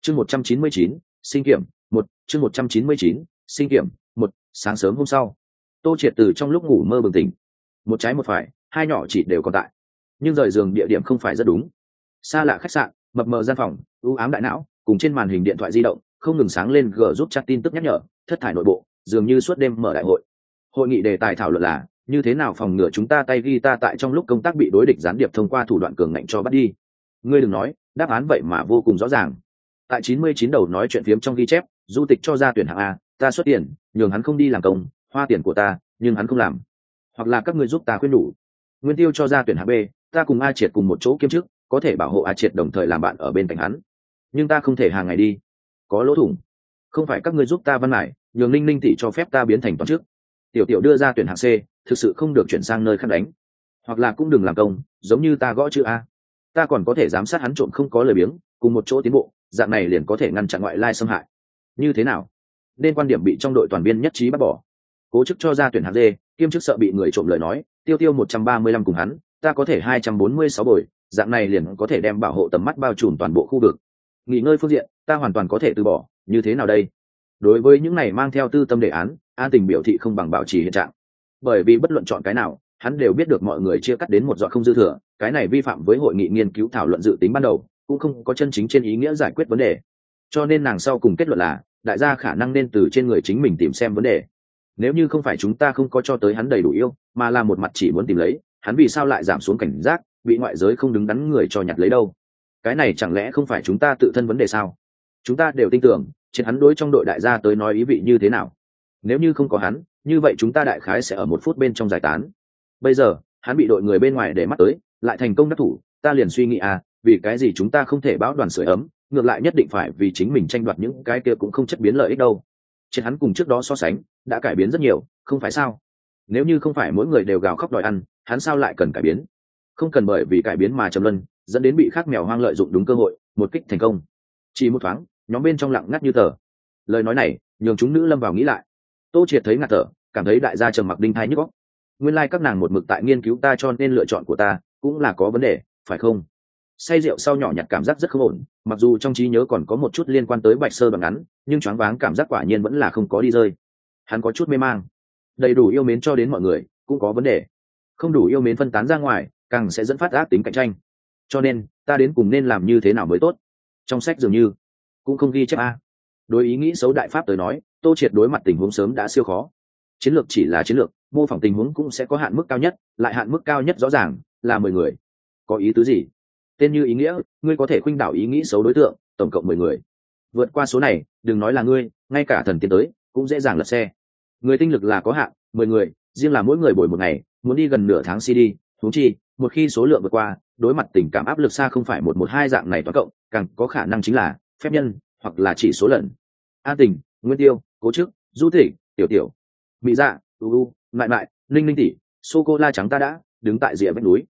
Chương 199, sinh kiểm, một chương 199, sinh kiểm, một. Sáng sớm hôm sau, Tô Triệt từ trong lúc ngủ mơ bừng tỉnh. Một trái một phải, hai nhỏ chỉ đều còn tại, nhưng rời giường địa điểm không phải rất đúng. Xa lạ khách sạn, mập mờ gian phòng, u ám đại não, cùng trên màn hình điện thoại di động không ngừng sáng lên g giúp chat tin tức nhắc nhở, thất thải nội bộ, dường như suốt đêm mở đại hội. Hội nghị đề tài thảo luận là như thế nào phòng ngừa chúng ta tay ghi ta tại trong lúc công tác bị đối địch gián điệp thông qua thủ đoạn cường ngạnh cho bắt đi. Ngươi đừng nói, đáp án vậy mà vô cùng rõ ràng. Tại 99 đầu nói chuyện phiếm trong ghi chép, du tịch cho ra tuyển hạng A, ta xuất tiền nhường hắn không đi làm công, hoa tiền của ta nhưng hắn không làm, hoặc là các ngươi giúp ta khuyên đủ. Nguyên Tiêu cho ra tuyển hạng B, ta cùng A Triệt cùng một chỗ kiêm chức, có thể bảo hộ A Triệt đồng thời làm bạn ở bên cạnh hắn, nhưng ta không thể hàng ngày đi, có lỗ thủng. Không phải các ngươi giúp ta văn mải nhường Ninh Ninh tỷ cho phép ta biến thành toàn chức. Tiểu Tiểu đưa ra tuyển hạng C, thực sự không được chuyển sang nơi khác đánh, hoặc là cũng đừng làm công, giống như ta gõ chữ A, ta còn có thể giám sát hắn trộm không có lời biếng, cùng một chỗ tiến bộ, dạng này liền có thể ngăn chặn ngoại lai xâm hại. Như thế nào? Nên quan điểm bị trong đội toàn viên nhất trí bác bỏ. Cố chức cho ra tuyển hạng D, kiêm chức sợ bị người trộm lời nói, Tiêu Tiêu 135 cùng hắn, ta có thể 246 bồi, dạng này liền có thể đem bảo hộ tầm mắt bao trùm toàn bộ khu vực. Nghỉ ngơi phương diện, ta hoàn toàn có thể từ bỏ, như thế nào đây? Đối với những này mang theo tư tâm đề án, An Tình biểu thị không bằng bảo trì hiện trạng. Bởi vì bất luận chọn cái nào, hắn đều biết được mọi người chia cắt đến một giọt không dư thừa, cái này vi phạm với hội nghị nghiên cứu thảo luận dự tính ban đầu, cũng không có chân chính trên ý nghĩa giải quyết vấn đề. Cho nên nàng sau cùng kết luận là đại gia khả năng nên từ trên người chính mình tìm xem vấn đề. Nếu như không phải chúng ta không có cho tới hắn đầy đủ yêu, mà là một mặt chỉ muốn tìm lấy, hắn vì sao lại giảm xuống cảnh giác, bị ngoại giới không đứng đắn người cho nhặt lấy đâu? Cái này chẳng lẽ không phải chúng ta tự thân vấn đề sao? Chúng ta đều tin tưởng trên hắn đối trong đội đại gia tới nói ý vị như thế nào. Nếu như không có hắn, như vậy chúng ta đại khái sẽ ở 1 phút bên trong giải tán. Bây giờ hắn bị đội người bên ngoài để mắt tới, lại thành công đắc thủ, ta liền suy nghĩ vì cái gì chúng ta không thể báo đoàn sưởi ấm, ngược lại nhất định phải vì chính mình tranh đoạt những cái kia cũng không chất biến lợi ích đâu. Trên hắn cùng trước đó so sánh đã cải biến rất nhiều, không phải sao? Nếu như không phải mỗi người đều gào khóc đòi ăn, hắn sao lại cần cải biến? Không cần bởi vì cải biến mà trầm luân, dẫn đến bị khác mèo hoang lợi dụng đúng cơ hội, một kích thành công. Chỉ một thoáng, nhóm bên trong lặng ngắt như tờ. Lời nói này nhường chúng nữ lâm vào nghĩ lại. Tô Triệt thấy ngạt thở, cảm thấy đại gia trầm mặc đinh thái nhức óc. Nguyên lai các nàng một mực tại nghiên cứu ta, cho nên lựa chọn của ta cũng là có vấn đề, phải không? Say rượu sau nhỏ nhặt cảm giác rất không ổn, mặc dù trong trí nhớ còn có một chút liên quan tới Bạch Sơ đoạn ngắn, nhưng choáng váng cảm giác quả nhiên vẫn là không có đi rơi. Hắn có chút mê mang. Đầy đủ yêu mến cho đến mọi người cũng có vấn đề, không đủ yêu mến phân tán ra ngoài càng sẽ dẫn phát ác tính cạnh tranh. Cho nên ta đến cùng nên làm như thế nào mới tốt? Trong sách dường như cũng không ghi chép đối ý nghĩ xấu đại pháp tới nói, Tô Triệt đối mặt tình huống sớm đã siêu khó. Chiến lược chỉ là chiến lược, mô phỏng tình huống cũng sẽ có hạn mức cao nhất, lại hạn mức cao nhất rõ ràng là 10 người. Có ý tứ gì? Tên như ý nghĩa, ngươi có thể khuynh đảo ý nghĩ xấu đối tượng, tổng cộng 10 người. Vượt qua số này, đừng nói là ngươi, ngay cả thần tiến tới cũng dễ dàng lật xe. Người tinh lực là có hạn, 10 người, riêng là mỗi người bồi một ngày, muốn đi gần nửa tháng CD, huống chi, một khi số lượng vượt qua, đối mặt tình cảm áp lực xa không phải 112 dạng này toán cộng, càng có khả năng chính là phép nhân, hoặc là chỉ số lần. An Tình, Nguyên Tiêu, Cố Chức, Du Thịnh, Tiểu Tiểu, Mỹ Dạ, U, Mại Mại, Linh Linh tỷ, sô cô la trắng ta đã đứng tại rìa vách núi.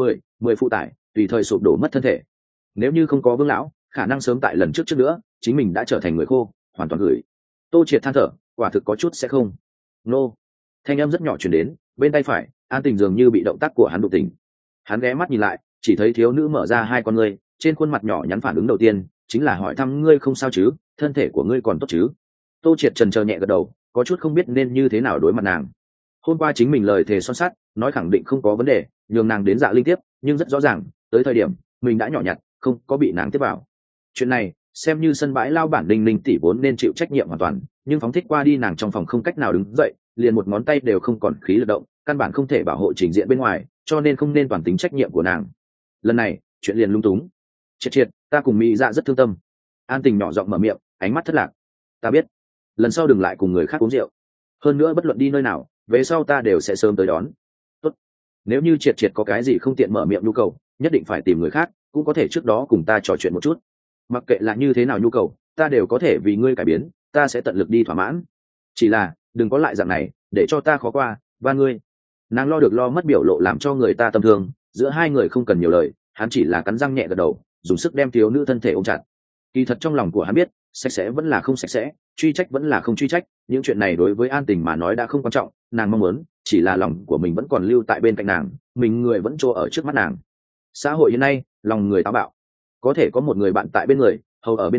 10 phụ tải, tùy thời sụp đổ mất thân thể. Nếu như không có Vương lão, khả năng sớm tại lần trước nữa, chính mình đã trở thành người khô, hoàn toàn gửi. Tô Triệt than thở, quả thực có chút sẽ không. Nô. Thanh âm rất nhỏ truyền đến, bên tay phải, An Tình dường như bị động tác của hắn đụng tỉnh. Hắn ghé mắt nhìn lại, chỉ thấy thiếu nữ mở ra hai con ngươi, trên khuôn mặt nhỏ nhắn phản ứng đầu tiên chính là hỏi thăm ngươi không sao chứ, thân thể của ngươi còn tốt chứ? Tô Triệt chần chờ nhẹ gật đầu, có chút không biết nên như thế nào đối mặt nàng. Hôm qua chính mình lời thề son sắt, nói khẳng định không có vấn đề, nhường nàng đến Dạ Linh tiếp, nhưng rất rõ ràng, tới thời điểm mình đã nhỏ nhặt, không có bị nàng tiếp vào. Chuyện này xem như sân bãi lao bản Ninh Ninh tỷ vốn nên chịu trách nhiệm hoàn toàn, nhưng phóng thích qua đi nàng trong phòng không cách nào đứng dậy, liền một ngón tay đều không còn khí lực động, căn bản không thể bảo hộ trình diện bên ngoài, cho nên không nên toàn tính trách nhiệm của nàng. Lần này chuyện liền lung túng. Triệt, ta cùng Mỹ Dạ rất thương tâm. An Tình nhỏ giọng mở miệng, ánh mắt thất lạc. Ta biết, lần sau đừng lại cùng người khác uống rượu. Hơn nữa bất luận đi nơi nào, về sau ta đều sẽ sớm tới đón. Tốt. Nếu như Triệt có cái gì không tiện mở miệng nhu cầu, nhất định phải tìm người khác, cũng có thể trước đó cùng ta trò chuyện một chút. Mặc kệ là như thế nào nhu cầu, ta đều có thể vì ngươi cải biến, ta sẽ tận lực đi thỏa mãn. Chỉ là đừng có lại dạng này, để cho ta khó qua, và ngươi. Nàng lo được lo mất biểu lộ làm cho người ta tâm thương, giữa hai người không cần nhiều lời, hắn chỉ là cắn răng nhẹ gật đầu, dùng sức đem thiếu nữ thân thể ôm chặt. Kỳ thật trong lòng của hắn biết, sạch sẽ vẫn là không sạch sẽ, truy trách vẫn là không truy trách, những chuyện này đối với An Tình mà nói đã không quan trọng, nàng mong muốn chỉ là lòng của mình vẫn còn lưu tại bên cạnh nàng, mình người vẫn trô ở trước mắt nàng. Xã hội hiện nay, lòng người táo bạo, có thể có một người bạn tại bên người, hầu ở bên gối,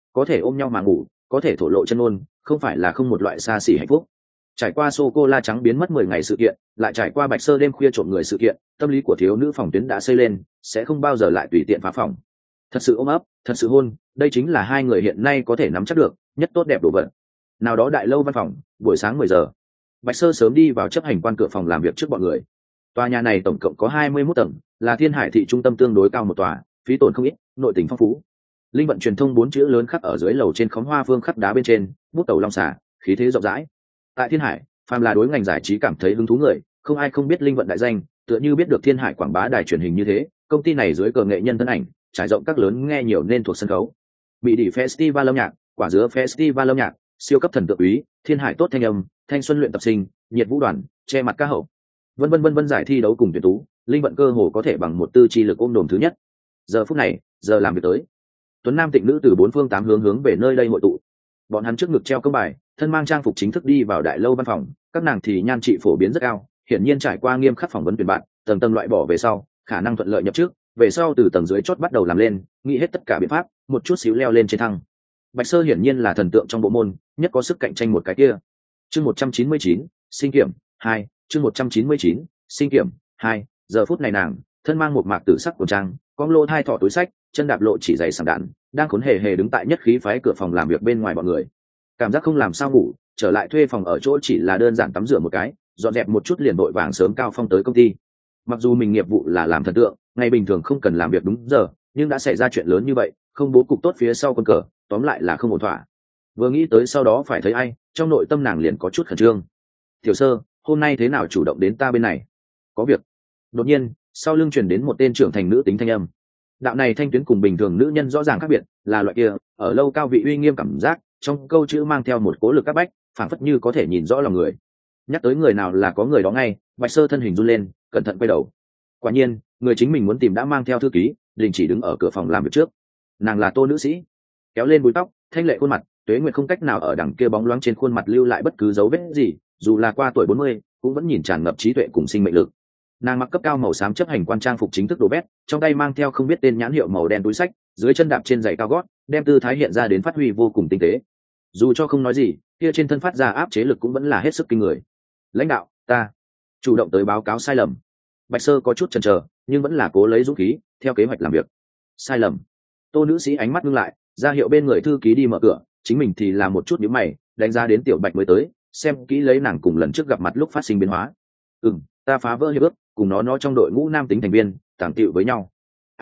có thể ôm nhau mà ngủ, có thể thổ lộ chân ngôn, không phải là không một loại xa xỉ hạnh phúc. Trải qua sô cô la trắng biến mất 10 ngày sự kiện, lại trải qua Bạch Sơ đêm khuya trộm người sự kiện, tâm lý của thiếu nữ phòng tuyến đã xây lên, sẽ không bao giờ lại tùy tiện phá phòng. Thật sự ôm ấp, thật sự hôn, đây chính là hai người hiện nay có thể nắm chắc được nhất tốt đẹp đồ vật. Nào đó đại lâu văn phòng, buổi sáng 10 giờ. Bạch Sơ sớm đi vào chấp hành quan cửa phòng làm việc trước bọn người. Tòa nhà này tổng cộng có 21 tầng, là Thiên Hải thị trung tâm tương đối cao một tòa, phí tổn không ít, nội tình phong phú. Linh vận truyền thông 4 chữ lớn khắc ở dưới lầu trên khóm hoa phương khắc đá bên trên, bút tàu long xả, khí thế rộng rãi. Tại Thiên Hải, phàm là đối ngành giải trí cảm thấy hứng thú người, không ai không biết Linh vận đại danh, tựa như biết được Thiên Hải quảng bá đài truyền hình như thế, công ty này dưới cờ nghệ nhân thân ảnh, trải rộng các lớn nghe nhiều nên thuộc sân khấu. Bị đỉ festival âm nhạc, quả dứa festival âm nhạc, siêu cấp thần tượng úy, Thiên Hải tốt thanh âm, thanh xuân luyện tập sinh, nhiệt vũ đoàn, che mặt ca hậu, vân vân giải thi đấu cùng tuyển tú, Linh vận cơ hồ có thể bằng một tư chi lực ôm đồm thứ nhất. Giờ phút này, giờ làm việc tới. Tuấn nam tịnh nữ từ bốn phương tám hướng về nơi đây hội tụ. Bọn hắn trước ngực treo công bài, thân mang trang phục chính thức đi vào đại lâu văn phòng, các nàng thì nhan trị phổ biến rất cao, hiển nhiên trải qua nghiêm khắc phỏng vấn tuyển bạn, tầng tầng loại bỏ về sau, khả năng thuận lợi nhập trước, về sau từ tầng dưới chót bắt đầu làm lên, nghĩ hết tất cả biện pháp, một chút xíu leo lên trên thăng. Bạch Sơ hiển nhiên là thần tượng trong bộ môn, nhất có sức cạnh tranh một cái kia. Chương 199, sinh kiểm 2, chương 199, sinh kiểm 2, giờ phút này nàng, thân mang một mạc tử sắc của trang, con lô hai thỏ túi sách, chân đạp lộ chỉ giày sảng đạn, đang khốn hề hề đứng tại nhất khí phái cửa phòng làm việc bên ngoài bọn người. Cảm giác không làm sao ngủ, trở lại thuê phòng ở chỗ chỉ là đơn giản tắm rửa một cái, dọn dẹp một chút liền vội vàng sớm cao phong tới công ty. Mặc dù mình nghiệp vụ là làm thần tượng, ngày bình thường không cần làm việc đúng giờ, nhưng đã xảy ra chuyện lớn như vậy, không bố cục tốt phía sau con cờ, tóm lại là không ổn thỏa. Vừa nghĩ tới sau đó phải thấy ai, trong nội tâm nàng liền có chút khẩn trương. Tiểu Sơ, hôm nay thế nào chủ động đến ta bên này? Có việc. Đột nhiên, sau lưng truyền đến một tên trưởng thành nữ tính thanh âm. Đạo này thanh tuyến cùng bình thường nữ nhân rõ ràng khác biệt, là loại kia ở lâu cao vị uy nghiêm cảm giác, trong câu chữ mang theo một cố lực các bách, phảng phất như có thể nhìn rõ lòng người. Nhắc tới người nào là có người đó ngay, Bạch Sơ thân hình run lên, cẩn thận quay đầu. Quả nhiên, người chính mình muốn tìm đã mang theo thư ký, đình chỉ đứng ở cửa phòng làm việc trước. Nàng là Tô nữ sĩ, kéo lên búi tóc, thanh lệ khuôn mặt, tuế nguyệt không cách nào ở đằng kia bóng loáng trên khuôn mặt lưu lại bất cứ dấu vết gì, dù là qua tuổi 40, cũng vẫn nhìn tràn ngập trí tuệ cùng sinh mệnh lực. Nàng mặc cấp cao màu xám chấp hành quan trang phục chính thức đồ vét, trong tay mang theo không biết tên nhãn hiệu màu đen túi sách, dưới chân đạp trên giày cao gót, đem tư thái hiện ra đến phát huy vô cùng tinh tế. Dù cho không nói gì, kia trên thân phát ra áp chế lực cũng vẫn là hết sức kinh người. Lãnh đạo, ta chủ động tới báo cáo sai lầm. Bạch Sơ có chút chần chờ, nhưng vẫn là cố lấy dũng khí, theo kế hoạch làm việc. Sai lầm. Tô nữ sĩ ánh mắt ngưng lại, ra hiệu bên người thư ký đi mở cửa, chính mình thì làm một chút nhíu mày, đánh giá đến Tiểu Bạch mới tới, xem kỹ lấy nàng cùng lần trước gặp mặt lúc phát sinh biến hóa. Ta phá vỡ hiệp ước, cùng nó trong đội ngũ nam tính thành viên tàng tiệu với nhau.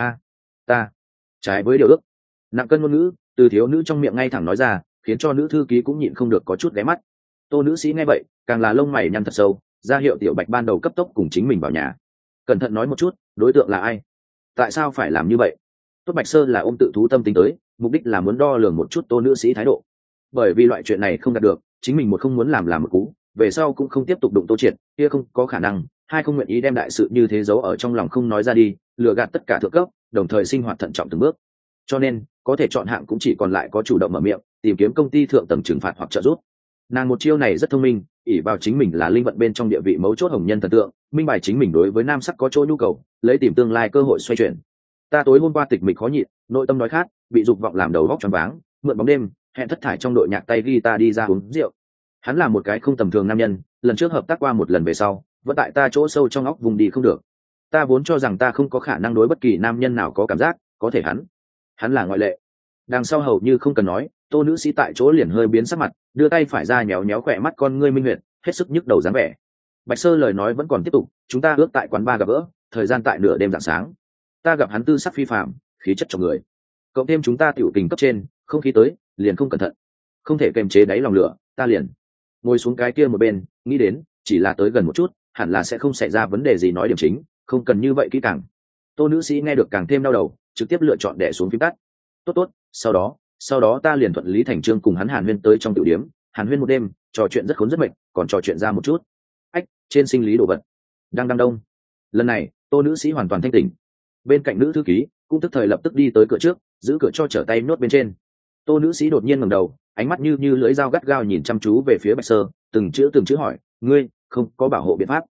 Ta trái với điều ước. Nặng cân ngôn ngữ từ thiếu nữ trong miệng ngay thẳng nói ra, khiến cho nữ thư ký cũng nhịn không được có chút ghé mắt. Tô nữ sĩ nghe vậy, càng là lông mày nhăn thật sâu, ra hiệu Tiểu Bạch ban đầu cấp tốc cùng chính mình vào nhà. Cẩn thận nói một chút, đối tượng là ai? Tại sao phải làm như vậy? Tốt Bạch Sơ là ôm tự thú tâm tính tới, mục đích là muốn đo lường một chút Tô nữ sĩ thái độ. Bởi vì loại chuyện này không đạt được, chính mình một không muốn làm một cú, về sau cũng không tiếp tục đụng Tô Triệt, kia không có khả năng, hai không nguyện ý đem đại sự như thế giấu ở trong lòng không nói ra đi, lừa gạt tất cả thượng cấp, đồng thời sinh hoạt thận trọng từng bước. Cho nên, có thể chọn hạng cũng chỉ còn lại có chủ động mở miệng, tìm kiếm công ty thượng tầng trừng phạt hoặc trợ giúp. Nàng một chiêu này rất thông minh, ỷ vào chính mình là linh vận bên trong địa vị mấu chốt hồng nhân thần tượng, minh bài chính mình đối với nam sắc có chỗ nhu cầu, lấy tìm tương lai cơ hội xoay chuyển. Ta tối hôm qua tịch mịch khó nhịn, nội tâm đói khát, bị dục vọng làm đầu góc choáng váng, mượn bóng đêm, hẹn thất thải trong đội nhạc tay guitar đi ra uống rượu. Hắn là một cái không tầm thường nam nhân, lần trước hợp tác qua một lần về sau, vẫn tại ta chỗ sâu trong óc vùng đi không được. Ta vốn cho rằng ta không có khả năng đối bất kỳ nam nhân nào có cảm giác, có thể hắn là ngoại lệ. Đằng sau hầu như không cần nói, Tô nữ sĩ tại chỗ liền hơi biến sắc mặt, đưa tay phải ra nhéo nhéo khỏe mắt con ngươi minh nguyệt, hết sức nhức đầu dáng vẻ. Bạch Sơ lời nói vẫn còn tiếp tục, chúng ta ước tại quán bar gặp gỡ, thời gian tại nửa đêm rạng sáng. Ta gặp hắn tư sắc phi phàm, khí chất trong người, cộng thêm chúng ta tiểu tình cấp trên, không khí tới, liền không cẩn thận, không thể kềm chế đáy lòng lửa, ta liền ngồi xuống cái kia một bên, nghĩ đến chỉ là tới gần một chút, hẳn là sẽ không xảy ra vấn đề gì, nói điểm chính, không cần như vậy kỹ càng. Tô nữ sĩ nghe được càng thêm đau đầu, trực tiếp lựa chọn đè xuống phím tắt. Tốt, sau đó ta liền thuận lý thành chương cùng hắn hàn huyên tới trong tiểu điếm, hàn huyên một đêm, trò chuyện rất khốn rất mệt, còn trò chuyện ra một chút trên sinh lý đồ vật. Đang đông. Lần này, Tô nữ sĩ hoàn toàn thanh tỉnh. Bên cạnh nữ thư ký cũng tức thời lập tức đi tới cửa trước, giữ cửa cho trở tay nốt bên trên. Tô nữ sĩ đột nhiên ngẩng đầu, ánh mắt như lưỡi dao gắt gao nhìn chăm chú về phía Bạch Sơ, từng chữ hỏi, ngươi không có bảo hộ biện pháp?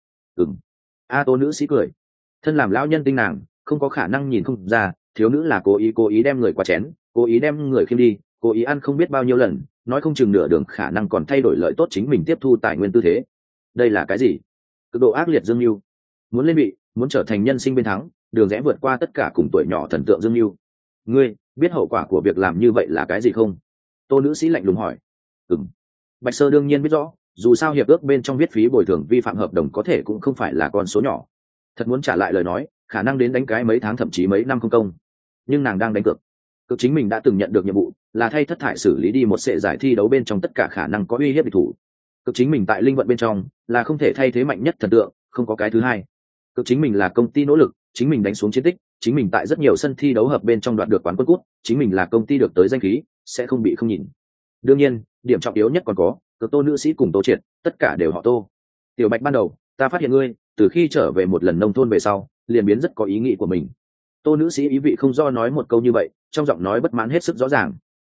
Tô nữ sĩ cười. Thân làm lão nhân tinh nàng, không có khả năng nhìn không ra, thiếu nữ là cố ý đem người qua chén, cố ý đem người khiêng đi, cố ý ăn không biết bao nhiêu lần, nói không chừng nửa đường khả năng còn thay đổi lợi tốt chính mình tiếp thu tài nguyên tư thế. Đây là cái gì? Cực độ ác liệt dương mưu, muốn lên vị, muốn trở thành nhân sinh bên thắng, đường rẽ vượt qua tất cả cùng tuổi nhỏ thần tượng dương mưu. Ngươi biết hậu quả của việc làm như vậy là cái gì không? Tô nữ sĩ lạnh lùng hỏi. Bạch Sơ đương nhiên biết rõ, dù sao hiệp ước bên trong viết phí bồi thường vi phạm hợp đồng có thể cũng không phải là con số nhỏ. Thật muốn trả lại lời nói, khả năng đến đánh cái mấy tháng thậm chí mấy năm không công. Nhưng nàng đang đánh cược. Cực chính mình đã từng nhận được nhiệm vụ, là thay thất thải xử lý đi một sệ giải thi đấu bên trong tất cả khả năng có uy hiếp địch thủ. Cực chính mình tại linh vận bên trong là không thể thay thế mạnh nhất thần tượng, không có cái thứ hai. Cực chính mình là công ty nỗ lực, chính mình đánh xuống chiến tích, chính mình tại rất nhiều sân thi đấu hợp bên trong đoạt được quán quân cút, chính mình là công ty được tới danh khí, sẽ không bị không nhìn. Đương nhiên, điểm trọng yếu nhất còn có, Cực Tô nữ sĩ cùng Tô Triệt, tất cả đều họ Tô. Tiểu Bạch ban đầu, ta phát hiện ngươi, từ khi trở về một lần nông thôn về sau, liền biến rất có ý nghĩ của mình. Tô nữ sĩ ý vị không do nói một câu như vậy, trong giọng nói bất mãn hết sức rõ ràng.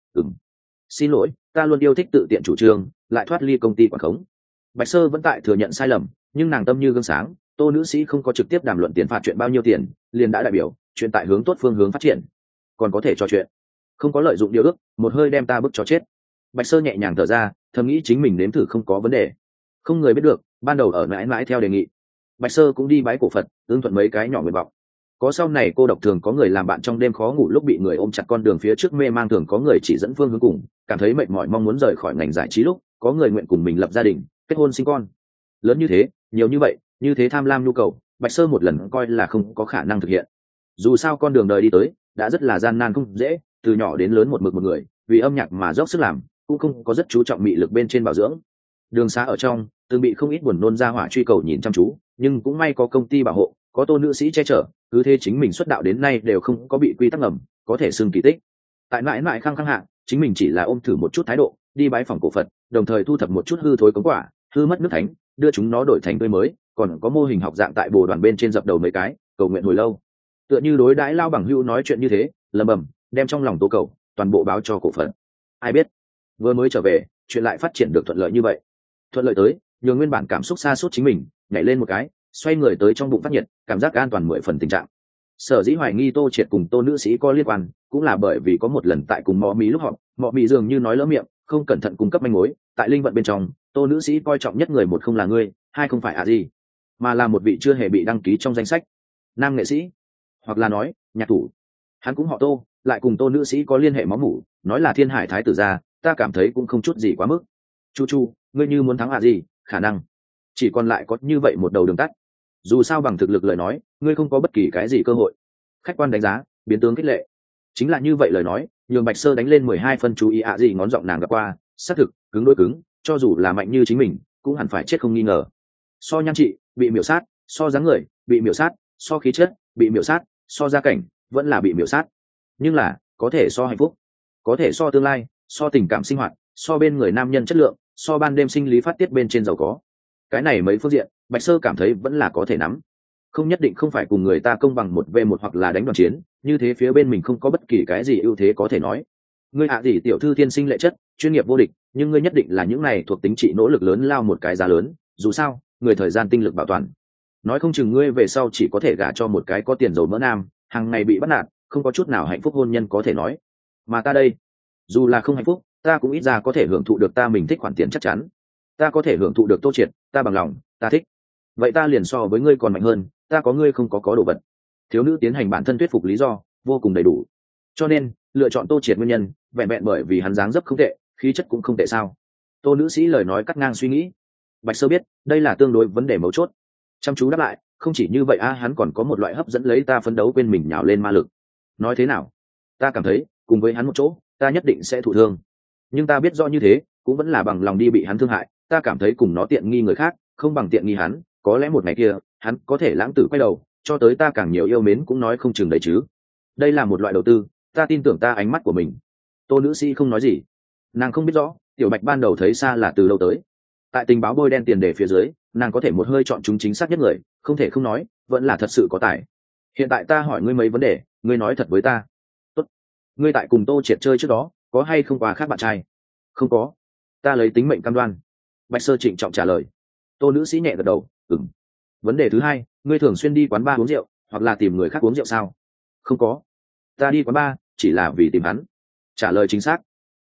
Xin lỗi, ta luôn yêu thích tự tiện chủ trương, lại thoát ly công ty quản khống. Bạch Sơ vẫn tại thừa nhận sai lầm, nhưng nàng tâm như gương sáng. Tô nữ sĩ không có trực tiếp đàm luận tiền phạt chuyện bao nhiêu tiền, liền đã đại biểu chuyện tại hướng tốt phương hướng phát triển, còn có thể trò chuyện, không có lợi dụng điều ước, một hơi đem ta bức cho chết. Bạch Sơ nhẹ nhàng thở ra, thầm nghĩ chính mình nếm thử không có vấn đề. Không người biết được, ban đầu ở mãi mãi theo đề nghị, Bạch Sơ cũng đi bái cổ Phật, ưng thuận mấy cái nhỏ nguyện vọng. Có sau này cô độc thường có người làm bạn trong đêm khó ngủ lúc bị người ôm chặt con đường phía trước mê mang, thường có người chỉ dẫn phương hướng cùng, cảm thấy mệt mỏi mong muốn rời khỏi ngành giải trí lúc, có người nguyện cùng mình lập gia đình, kết hôn sinh con. Lớn như thế, nhiều như vậy, như thế tham lam nhu cầu, Bạch Sơ một lần coi là không có khả năng thực hiện. Dù sao con đường đời đi tới đã rất là gian nan không dễ, từ nhỏ đến lớn một mực một người, vì âm nhạc mà dốc sức làm, cũng không có rất chú trọng mị lực bên trên bảo dưỡng. Đường xá ở trong, từng bị không ít buồn nôn ra hỏa truy cầu nhìn chăm chú, nhưng cũng may có công ty bảo hộ, có Tô nữ sĩ che chở, cứ thế chính mình xuất đạo đến nay đều không có bị quy tắc ngầm, có thể xưng kỳ tích. Tại mãi mãi khăng khăng hạ, chính mình chỉ là ôm thử một chút thái độ, đi bái phòng cổ Phật, đồng thời thu thập một chút hư thối cống quả, hư mất nước thánh, đưa chúng nó đổi thành tươi mới, còn có mô hình học dạng tại bồ đoàn bên trên dập đầu mấy cái, cầu nguyện hồi lâu. Tựa như đối đãi lao bằng hữu nói chuyện như thế, lầm bầm, đem trong lòng tố cầu toàn bộ báo cho cổ Phật. Ai biết, vừa mới trở về, chuyện lại phát triển được thuận lợi như vậy. Thuận lợi tới, nhường nguyên bản cảm xúc xa suốt chính mình nhảy lên một cái, xoay người tới trong bụng phát nhiệt, cảm giác an toàn 10 phần tình trạng. Sở dĩ hoài nghi Tô Triệt cùng Tô nữ sĩ có liên quan, cũng là bởi vì có một lần tại cùng Mọ Mị lúc họp, Mọ Mị dường như nói lỡ miệng, không cẩn thận cung cấp manh mối, tại linh vận bên trong, Tô nữ sĩ coi trọng nhất người một không là ngươi, hai không phải à gì, mà là một vị chưa hề bị đăng ký trong danh sách nam nghệ sĩ, hoặc là nói nhạc thủ. Hắn cũng họ Tô, lại cùng Tô nữ sĩ có liên hệ máu mủ, nói là Thiên Hải thái tử gia, ta cảm thấy cũng không chút gì quá mức. Chu chu, ngươi như muốn thắng à gì, khả năng chỉ còn lại có như vậy một đầu đường tắt. Dù sao bằng thực lực lời nói, ngươi không có bất kỳ cái gì cơ hội. Khách quan đánh giá, biến tướng khích lệ. Chính là như vậy lời nói, nhường Bạch Sơ đánh lên 12 phân chú ý ạ gì ngón giọng nàng gặp qua, xác thực, cứng đối cứng, cho dù là mạnh như chính mình, cũng hẳn phải chết không nghi ngờ. So nhan trị, bị miểu sát, so dáng người, bị miểu sát, so khí chất, bị miểu sát, so gia cảnh, vẫn là bị miểu sát. Nhưng là, có thể so hạnh phúc, có thể so tương lai, so tình cảm sinh hoạt, so bên người nam nhân chất lượng, so ban đêm sinh lý phát tiết bên trên giàu có. Cái này mấy phương diện, Bạch Sơ cảm thấy vẫn là có thể nắm. Không nhất định không phải cùng người ta công bằng 1v1 hoặc là đánh đoàn chiến, như thế phía bên mình không có bất kỳ cái gì ưu thế có thể nói. Ngươi hạ gì tiểu thư thiên sinh lệ chất, chuyên nghiệp vô địch, nhưng ngươi nhất định là những này thuộc tính trị nỗ lực lớn lao một cái giá lớn, dù sao, người thời gian tinh lực bảo toàn. Nói không chừng ngươi về sau chỉ có thể gả cho một cái có tiền dầu mỡ nam, hàng ngày bị bắt nạt, không có chút nào hạnh phúc hôn nhân có thể nói. Mà ta đây, dù là không hạnh phúc, ta cũng ít ra có thể hưởng thụ được ta mình thích khoản tiền chắc chắn. Ta có thể hưởng thụ được Tô Triệt, ta bằng lòng, ta thích. Vậy ta liền so với ngươi còn mạnh hơn, ta có ngươi không có đồ vật. Thiếu nữ tiến hành bản thân thuyết phục lý do vô cùng đầy đủ, cho nên lựa chọn Tô Triệt nguyên nhân vẹn vẹn bởi vì hắn dáng dấp không tệ, khí chất cũng không tệ sao? Tô nữ sĩ lời nói cắt ngang suy nghĩ. Bạch Sơ biết đây là tương đối vấn đề mấu chốt, chăm chú đáp lại, không chỉ như vậy hắn còn có một loại hấp dẫn lấy ta phấn đấu quên mình nhào lên ma lực. Nói thế nào? Ta cảm thấy cùng với hắn một chỗ, ta nhất định sẽ thụ thương, nhưng ta biết rõ như thế cũng vẫn là bằng lòng đi bị hắn thương hại. Ta cảm thấy cùng nó tiện nghi người khác không bằng tiện nghi hắn, có lẽ một ngày kia hắn có thể lãng tử quay đầu, cho tới ta càng nhiều yêu mến cũng nói không chừng đấy chứ. Đây là một loại đầu tư, ta tin tưởng ta ánh mắt của mình. Tô nữ sĩ không nói gì, nàng không biết rõ Tiểu Bạch ban đầu thấy xa là từ lâu tới. Tại tình báo bôi đen tiền đề phía dưới, nàng có thể một hơi chọn chúng chính xác nhất người, không thể không nói vẫn là thật sự có tài. Hiện tại ta hỏi ngươi mấy vấn đề, ngươi nói thật với ta. Tốt. Ngươi tại cùng Tô Triệt chơi trước đó có hay không qua khác bạn trai? Không có. Ta lấy tính mệnh cam đoan. Bạch Sơ trịnh trọng trả lời. Tô nữ sĩ nhẹ gật đầu, ừm. Vấn đề thứ hai, ngươi thường xuyên đi quán bar uống rượu, hoặc là tìm người khác uống rượu sao? Không có. Ta đi quán bar chỉ là vì tìm hắn. Trả lời chính xác.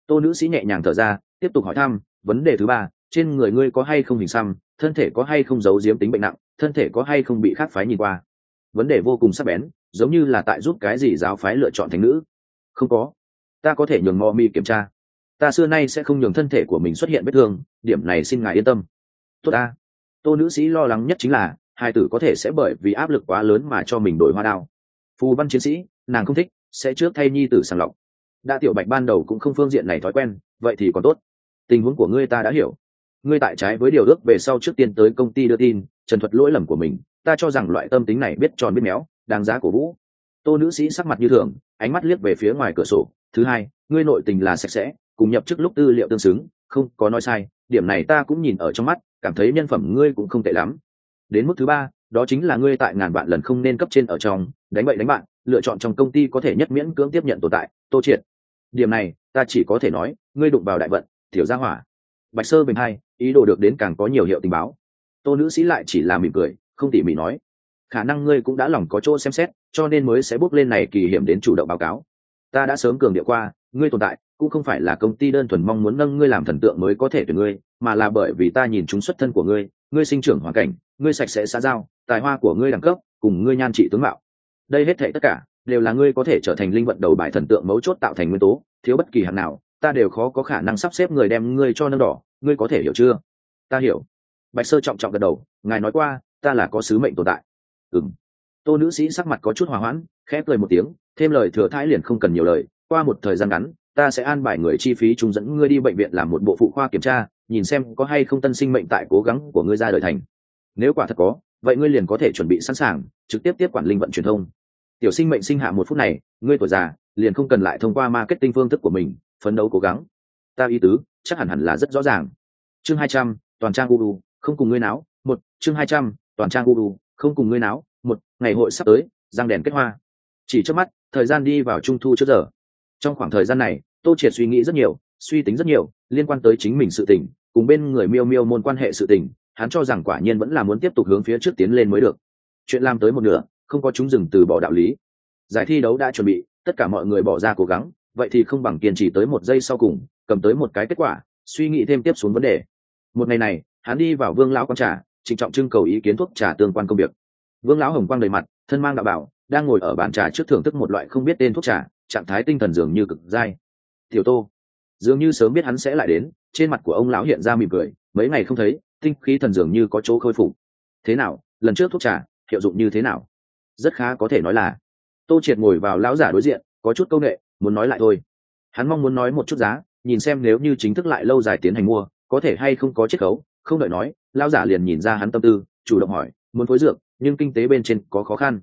Tô nữ sĩ nhẹ nhàng thở ra, tiếp tục hỏi thăm vấn đề thứ ba, trên người ngươi có hay không hình xăm, thân thể có hay không giấu giếm tính bệnh nặng, thân thể có hay không bị khác phái nhìn qua. Vấn đề vô cùng sắc bén, giống như là tại giúp cái gì giáo phái lựa chọn thành nữ. Không có. Ta có thể nhường mò mi kiểm tra, ta xưa nay sẽ không nhường thân thể của mình xuất hiện vết thương, điểm này xin ngài yên tâm. Tốt ta. Tô nữ sĩ lo lắng nhất chính là hai tử có thể sẽ bởi vì áp lực quá lớn mà cho mình đổi hoa đao. Phù văn chiến sĩ, nàng không thích, sẽ trước thay nhi tử sàng lọc. Đã tiểu bạch ban đầu cũng không phương diện này thói quen, vậy thì còn tốt. Tình huống của ngươi ta đã hiểu. Ngươi tại trái với điều ước về sau trước tiên tới công ty đưa tin trần thuật lỗi lầm của mình, ta cho rằng loại tâm tính này biết tròn biết méo, đáng giá cổ vũ. Tô nữ sĩ sắc mặt như thường, ánh mắt liếc về phía ngoài cửa sổ. Thứ hai, ngươi nội tình là sạch sẽ, cùng nhập chức lúc tư liệu tương xứng, không có nói sai, điểm này ta cũng nhìn ở trong mắt, cảm thấy nhân phẩm ngươi cũng không tệ lắm. Đến mức thứ ba, đó chính là ngươi tại ngàn vạn lần không nên cấp trên ở trong đánh bậy đánh bạn, lựa chọn trong công ty có thể nhất miễn cưỡng tiếp nhận tồn tại. Tô Triệt, điểm này ta chỉ có thể nói ngươi đụng vào đại vận, tiểu gia hỏa. Bạch Sơ Bình hai, ý đồ được đến càng có nhiều hiệu tình báo. Tô nữ sĩ lại chỉ là mỉm cười, không tỉ mỉ nói, khả năng ngươi cũng đã lòng có chỗ xem xét, cho nên mới sẽ bước lên này kỳ hiểm đến chủ động báo cáo. Ta đã sớm cường điệu qua, ngươi tồn tại cũng không phải là công ty đơn thuần mong muốn nâng ngươi làm thần tượng mới có thể tuyển ngươi, mà là bởi vì ta nhìn trúng xuất thân của ngươi, ngươi sinh trưởng hoàn cảnh, ngươi sạch sẽ xã giao, tài hoa của ngươi đẳng cấp, cùng ngươi nhan trị tướng mạo. Đây hết thảy tất cả đều là ngươi có thể trở thành linh vận đầu bài thần tượng mấu chốt tạo thành nguyên tố, thiếu bất kỳ hạng nào, ta đều khó có khả năng sắp xếp người đem ngươi cho nâng đỏ, ngươi có thể hiểu chưa? Ta hiểu. Bạch Sơ trọng trọng gật đầu, ngài nói qua, ta là có sứ mệnh tồn tại. Ừm. Tô nữ sĩ sắc mặt có chút hòa hoãn, khẽ cười một tiếng, thêm lời thừa thãi liền không cần nhiều lời, qua một thời gian ngắn ta sẽ an bài người chi phí chúng dẫn ngươi đi bệnh viện làm một bộ phụ khoa kiểm tra, nhìn xem có hay không tân sinh mệnh tại cố gắng của ngươi ra đời thành. Nếu quả thật có, vậy ngươi liền có thể chuẩn bị sẵn sàng trực tiếp tiếp quản linh vận truyền thông. Tiểu sinh mệnh sinh hạ một phút này, ngươi tuổi già liền không cần lại thông qua marketing phương thức của mình phấn đấu cố gắng. Ta ý tứ chắc hẳn là rất rõ ràng. Chương 200, toàn trang uu, không cùng ngươi náo. Một, chương 200, toàn trang uu, không cùng ngươi náo. Một, ngày hội sắp tới, răng đèn kết hoa. Chỉ trước mắt, thời gian đi vào trung thu trước giờ. Trong khoảng thời gian này, Tô Triệt suy nghĩ rất nhiều, suy tính rất nhiều liên quan tới chính mình sự tình, cùng bên người Miêu Miêu môn quan hệ sự tình, hắn cho rằng quả nhiên vẫn là muốn tiếp tục hướng phía trước tiến lên mới được. Chuyện làm tới một nửa, không có chúng dừng từ bỏ đạo lý. Giải thi đấu đã chuẩn bị, tất cả mọi người bỏ ra cố gắng, vậy thì không bằng kiên trì tới một giây sau cùng, cầm tới một cái kết quả, suy nghĩ thêm tiếp xuống vấn đề. Một ngày này, hắn đi vào Vương lão quán trà, trịnh trọng trưng cầu ý kiến thuốc trà tương quan công việc. Vương lão hồng quang đầy mặt, thân mang đạo bảo, đang ngồi ở bàn trà trước thưởng thức một loại không biết tên thuốc trà, trạng thái tinh thần dường như cực dai. Tiểu Tô dường như sớm biết hắn sẽ lại đến, trên mặt của ông lão hiện ra mỉm cười, mấy ngày không thấy, tinh khí thần dường như có chỗ khôi phục. Thế nào, lần trước thuốc trà hiệu dụng như thế nào? Rất khá, có thể nói là. Tô Triệt ngồi vào lão giả đối diện, có chút câu nệ, muốn nói lại thôi. Hắn mong muốn nói một chút giá, nhìn xem nếu như chính thức lại lâu dài tiến hành mua, có thể hay không có chiết khấu. Không đợi nói, lão giả liền nhìn ra hắn tâm tư, chủ động hỏi, muốn phối dược, nhưng kinh tế bên trên có khó khăn.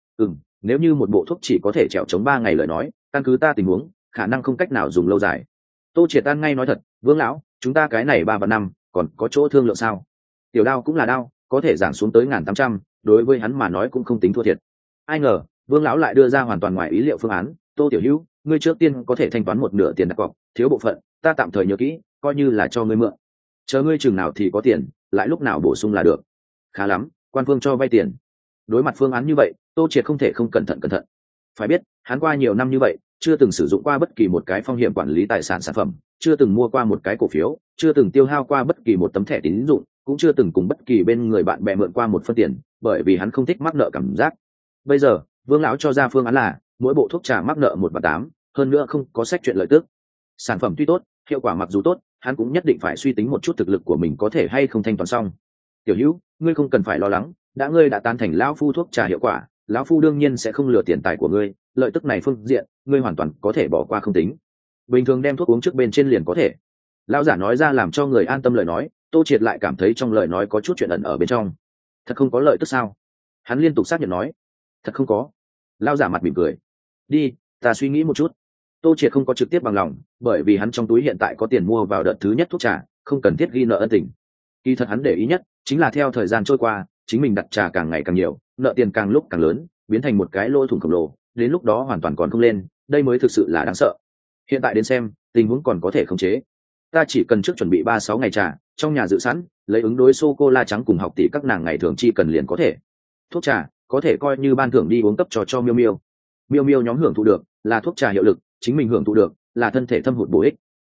Nếu như một bộ thuốc chỉ có thể trèo chống 3 ngày lời nói, căn cứ ta tình huống, khả năng không cách nào dùng lâu dài. Tô Triệt An ngay nói thật, Vương lão, chúng ta cái này 3 và 5, còn có chỗ thương lượng sao? Tiểu đao cũng là đao, có thể giảm xuống tới 1.800, đối với hắn mà nói cũng không tính thua thiệt. Ai ngờ, Vương lão lại đưa ra hoàn toàn ngoài ý liệu phương án. Tô tiểu hữu, ngươi trước tiên có thể thanh toán một nửa tiền đặt cọc, thiếu bộ phận, ta tạm thời nhớ kỹ, coi như là cho ngươi mượn. Chờ ngươi chừng nào thì có tiền, lại lúc nào bổ sung là được. Khá lắm, quan phương cho vay tiền. Đối mặt phương án như vậy, Tô Triệt không thể không cẩn thận. Phải biết, hắn qua nhiều năm như vậy, chưa từng sử dụng qua bất kỳ một cái phong hiểm quản lý tài sản sản phẩm, chưa từng mua qua một cái cổ phiếu, chưa từng tiêu hao qua bất kỳ một tấm thẻ tín dụng, cũng chưa từng cùng bất kỳ bên người bạn bè mượn qua một phân tiền, bởi vì hắn không thích mắc nợ cảm giác. Bây giờ, Vương lão cho ra phương án là mỗi bộ thuốc trà mắc nợ 1/8, hơn nữa không có sách chuyện lợi tức. Sản phẩm tuy tốt, hiệu quả mặc dù tốt, hắn cũng nhất định phải suy tính một chút thực lực của mình có thể hay không thanh toán xong. Tiểu hữu, ngươi không cần phải lo lắng, đã ngươi đã tán thành lão phu thuốc trà hiệu quả, lão phu đương nhiên sẽ không lừa tiền tài của ngươi, lợi tức này phương diện ngươi hoàn toàn có thể bỏ qua không tính, bình thường đem thuốc uống trước bên trên liền có thể. Lão giả nói ra làm cho người an tâm lời nói. Tô Triệt lại cảm thấy trong lời nói có chút chuyện ẩn ở bên trong. Thật không có lợi tức sao? Hắn liên tục xác nhận nói, thật không có. Lão giả mặt mỉm cười, đi, ta suy nghĩ một chút. Tô Triệt không có trực tiếp bằng lòng, bởi vì hắn trong túi hiện tại có tiền mua vào đợt thứ nhất thuốc trà, không cần thiết ghi nợ ân tình. Kỳ thật hắn để ý nhất chính là theo thời gian trôi qua, chính mình đặt trà càng ngày càng nhiều, nợ tiền càng lúc càng lớn, biến thành một cái lỗ thủng khổng lồ, đến lúc đó hoàn toàn còn không lên, đây mới thực sự là đáng sợ. Hiện tại đến xem, tình huống còn có thể khống chế. Ta chỉ cần trước chuẩn bị 3-6 ngày trà, trong nhà dự sẵn, lấy ứng đối sô cô la trắng cùng học tỷ các nàng ngày thường chi cần liền có thể. Thuốc trà có thể coi như ban thưởng đi uống cấp cho Miêu Miêu. Miêu Miêu nhóm hưởng thụ được là thuốc trà hiệu lực, chính mình hưởng thụ được là thân thể thâm hụt bổ ích.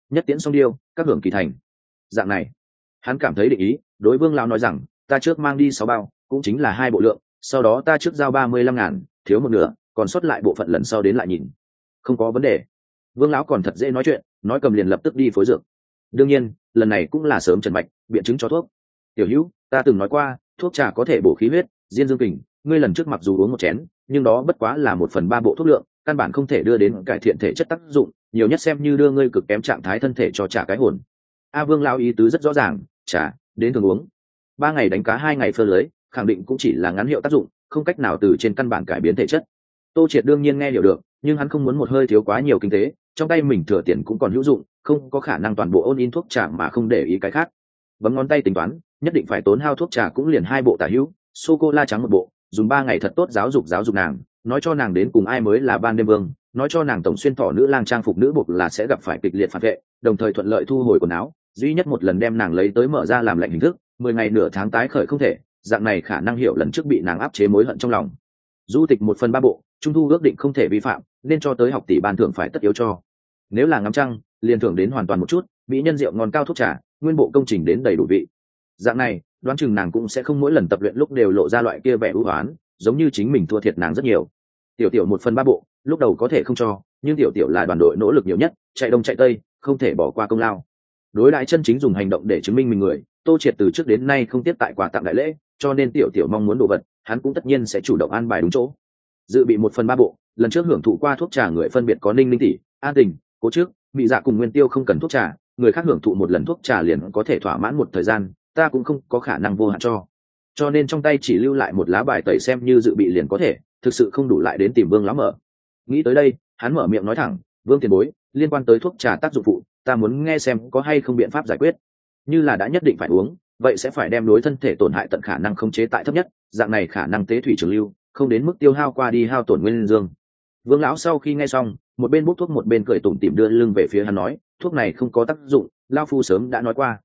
nhất tiễn song điêu, các hưởng kỳ thành. Dạng này hắn cảm thấy định ý, đối Vương lão nói rằng ta trước mang đi 6 bao, cũng chính là 2 bộ lượng, sau đó ta trước giao 35.000, thiếu một nửa, còn sót lại bộ phận lần sau đến lại nhìn. Không có vấn đề. Vương lão còn thật dễ nói chuyện, nói cầm liền lập tức đi phối dược. Đương nhiên lần này cũng là sớm trần mạch biện chứng cho thuốc. Tiểu hữu, ta từng nói qua thuốc trà có thể bổ khí huyết diên dương kình, ngươi lần trước mặc dù uống một chén nhưng đó bất quá là 1/3 bộ thuốc lượng, căn bản không thể đưa đến cải thiện thể chất tác dụng, nhiều nhất xem như đưa ngươi cực kém trạng thái thân thể cho trả cái hồn. Vương lão ý tứ rất rõ ràng, trà đến thường uống, 3 ngày đánh cá 2 ngày phơ lưới, khẳng định cũng chỉ là ngắn hiệu tác dụng, không cách nào từ trên căn bản cải biến thể chất. Tô Triệt đương nhiên nghe hiểu được, nhưng hắn không muốn một hơi thiếu quá nhiều kinh tế, trong tay mình thừa tiền cũng còn hữu dụng, không có khả năng toàn bộ ôn in thuốc trà mà không để ý cái khác. Bấm ngón tay tính toán, nhất định phải tốn hao thuốc trà cũng liền 2 bộ tả hữu, sô cô la trắng 1 bộ, dùng 3 ngày thật tốt giáo dục nàng, nói cho nàng đến cùng ai mới là ban đêm vương, nói cho nàng tổng xuyên thọ nữ lang trang phục nữ buộc là sẽ gặp phải kịch liệt phản vệ, đồng thời thuận lợi thu hồi quần áo, duy nhất một lần đem nàng lấy tới mở ra làm lệnh hình thức, 10 ngày nửa tháng tái khởi không thể, dạng này khả năng hiểu lần trước bị nàng áp chế mối hận trong lòng. Du tịch 1/3 bộ, trung thu ước định không thể vi phạm, nên cho tới học tỷ ban thưởng phải tất yếu cho. Nếu là ngắm trăng, liền thưởng đến hoàn toàn một chút, mỹ nhân rượu ngon cao thuốc trà, nguyên bộ công trình đến đầy đủ vị. Dạng này, đoán chừng nàng cũng sẽ không mỗi lần tập luyện lúc đều lộ ra loại kia vẻ ưu oán, giống như chính mình thua thiệt nàng rất nhiều. Tiểu tiểu 1/3 bộ, lúc đầu có thể không cho, nhưng tiểu tiểu là đoàn đội nỗ lực nhiều nhất, chạy đông chạy tây, không thể bỏ qua công lao. Đối lại chân chính dùng hành động để chứng minh mình người, Tô Triệt từ trước đến nay không tiếp tại quà tặng đại lễ, cho nên tiểu tiểu mong muốn đồ vật, hắn cũng tất nhiên sẽ chủ động an bài đúng chỗ. Dự bị 1/3 bộ, lần trước hưởng thụ qua thuốc trà người phân biệt có Ninh Ninh tỷ, An Tình, Cố Trước, Mị Dạ cùng Nguyên Tiêu không cần thuốc trà, người khác hưởng thụ một lần thuốc trà liền có thể thỏa mãn một thời gian, ta cũng không có khả năng vô hạn cho nên trong tay chỉ lưu lại một lá bài tẩy xem như dự bị liền có thể, thực sự không đủ lại đến tìm Vương lão mở. Nghĩ tới đây, hắn mở miệng nói thẳng, Vương tiền bối, liên quan tới thuốc trà tác dụng phụ, ta muốn nghe xem có hay không biện pháp giải quyết. Như là đã nhất định phải uống, vậy sẽ phải đem đối thân thể tổn hại tận khả năng khống chế tại thấp nhất, dạng này khả năng tế thủy trường lưu, không đến mức tiêu hao qua đi hao tổn nguyên dương. Vương lão sau khi nghe xong, một bên bút thuốc một bên cười tủm tỉm đưa lưng về phía hắn nói, thuốc này không có tác dụng, lão phu sớm đã nói qua.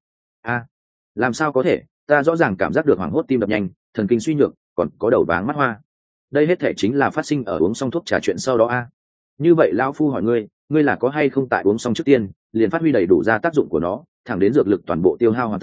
Làm sao có thể, ta rõ ràng cảm giác được hoảng hốt tim đập nhanh, thần kinh suy nhược, còn có đầu váng mắt hoa. Đây hết thể chính là phát sinh ở uống xong thuốc trà chuyện sau đó Như vậy lão phu hỏi ngươi là có hay không tại uống xong trước tiên liền phát huy đầy đủ ra tác dụng của nó, thẳng đến dược lực toàn bộ tiêu hao hoàn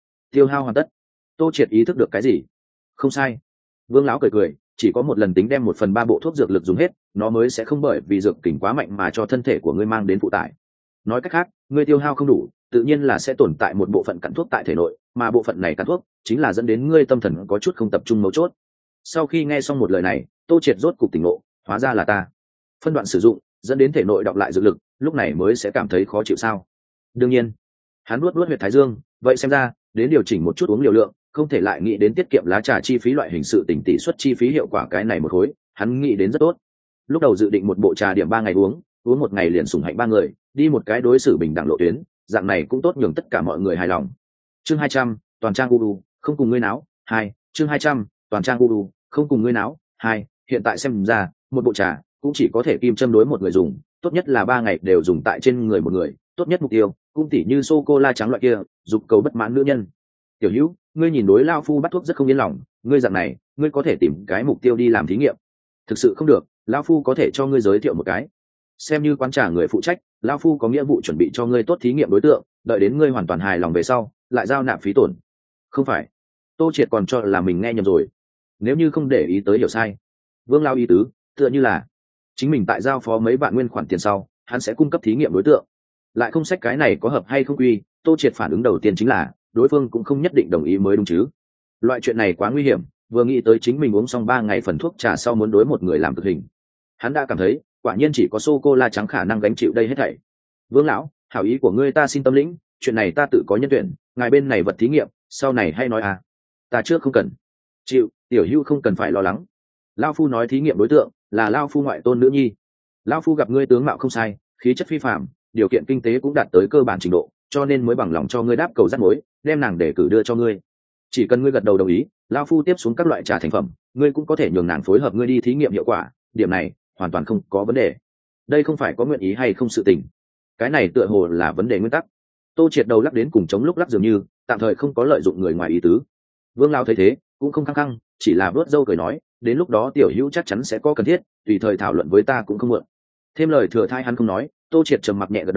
tất. Tô Triệt ý thức được cái gì? Không sai. Vương lão cười, chỉ có một lần tính đem 1/3 bộ thuốc dược lực dùng hết, nó mới sẽ không bởi vì dược kình quá mạnh mà cho thân thể của ngươi mang đến phụ tải. Nói cách khác, ngươi tiêu hao không đủ, tự nhiên là sẽ tồn tại một bộ phận cặn thuốc tại thể nội, mà bộ phận này cặn thuốc chính là dẫn đến ngươi tâm thần có chút không tập trung mấu chốt. Sau khi nghe xong một lời này, Tô Triệt rốt cục tỉnh ngộ, hóa ra là ta phân đoạn sử dụng, dẫn đến thể nội đọng lại dược lực, lúc này mới sẽ cảm thấy khó chịu sao? Đương nhiên, hắn nuốt huyệt thái dương, vậy xem ra đến điều chỉnh một chút uống liều lượng, không thể lại nghĩ đến tiết kiệm lá trà chi phí loại hình sự tỉnh tỷ suất chi phí hiệu quả cái này một khối, hắn nghĩ đến rất tốt. Lúc đầu dự định một bộ trà điểm 3 ngày uống 1 ngày liền sủng hạnh 3 người, đi một cái đối xử bình đẳng lộ tuyến, dạng này cũng tốt nhường tất cả mọi người hài lòng. Chương 200, toàn trang Uru, không cùng ngươi náo. 2, chương 200, toàn trang Uru, không cùng ngươi náo. 2, hiện tại xem ra, một bộ trà cũng chỉ có thể kim châm đối một người dùng, tốt nhất là 3 ngày đều dùng tại trên người một người, tốt nhất mục tiêu cũng tỉ như sô cô la trắng loại kia, dục cầu bất mãn nữ nhân. Tiểu Hữu, ngươi nhìn đối lao phu bắt thuốc rất không yên lòng, ngươi dạng này, ngươi có thể tìm cái mục tiêu đi làm thí nghiệm. Thực sự không được, lao phu có thể cho ngươi giới thiệu một cái, xem như quán trà người phụ trách, lao phu có nghĩa vụ chuẩn bị cho ngươi tốt thí nghiệm đối tượng, đợi đến ngươi hoàn toàn hài lòng về sau lại giao nạp phí tổn. Không phải. Tô Triệt còn cho là mình nghe nhầm rồi, nếu như không để ý tới hiểu sai. Vương lao ý tứ tựa như là chính mình tại giao phó mấy vạn nguyên khoản tiền sau, hắn sẽ cung cấp thí nghiệm đối tượng, lại không xét cái này có hợp hay không quy. Tô Triệt phản ứng đầu tiên chính là đối phương cũng không nhất định đồng ý mới đúng chứ. Loại chuyện này quá nguy hiểm, vừa nghĩ tới chính mình uống xong 3 ngày phần thuốc trà sau muốn đối một người làm cực hình, hắn đã cảm thấy quả nhiên chỉ có sô cô la trắng khả năng gánh chịu đây hết thảy. Vương lão, hảo ý của ngươi ta xin tâm lĩnh, chuyện này ta tự có nhân tuyển, ngài bên này vật thí nghiệm sau này hay nói ta trước không cần. Chịu, Tiểu Hữu không cần phải lo lắng. Lao phu nói thí nghiệm đối tượng là lao phu ngoại tôn nữ nhi. Lao phu gặp ngươi tướng mạo không sai, khí chất phi phạm, điều kiện kinh tế cũng đạt tới cơ bản trình độ, cho nên mới bằng lòng cho ngươi đáp cầu dắt mối, đem nàng để cử đưa cho ngươi. Chỉ cần ngươi gật đầu đồng ý, lao phu tiếp xuống các loại trà thành phẩm, ngươi cũng có thể nhường nàng phối hợp ngươi đi thí nghiệm hiệu quả, điểm này hoàn toàn không có vấn đề. Đây không phải có nguyện ý hay không sự tình, cái này tựa hồ là vấn đề nguyên tắc. Tô Triệt đầu lắc đến cùng chống lúc lắc dường như tạm thời không có lợi dụng người ngoài ý tứ. Vương lao thấy thế cũng không khăng khăng, chỉ là vớt râu cười nói, đến lúc đó Tiểu Hữu chắc chắn sẽ có cần thiết, tùy thời thảo luận với ta cũng không muộn. Thêm lời thừa thai hắn không nói. Tô Triệt trầm mặc nhẹ gật đầu,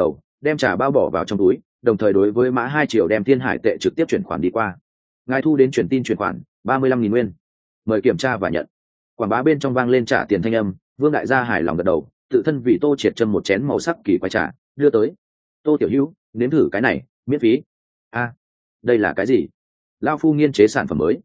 đem trà bao bỏ vào trong túi, đồng thời đối với Mã 2 triệu đem Thiên Hải tệ trực tiếp chuyển khoản đi qua. Ngài thu đến chuyển tin chuyển khoản 35.000 nguyên, mời kiểm tra và nhận. Quảng bá bên trong vang lên trả tiền thanh âm. Vương đại gia hài lòng gật đầu, tự thân vì Tô Triệt châm một chén màu sắc kỳ quái trà đưa tới. Tô tiểu hữu, nếm thử cái này, miễn phí. Đây là cái gì? Lão phu nghiên chế sản phẩm mới.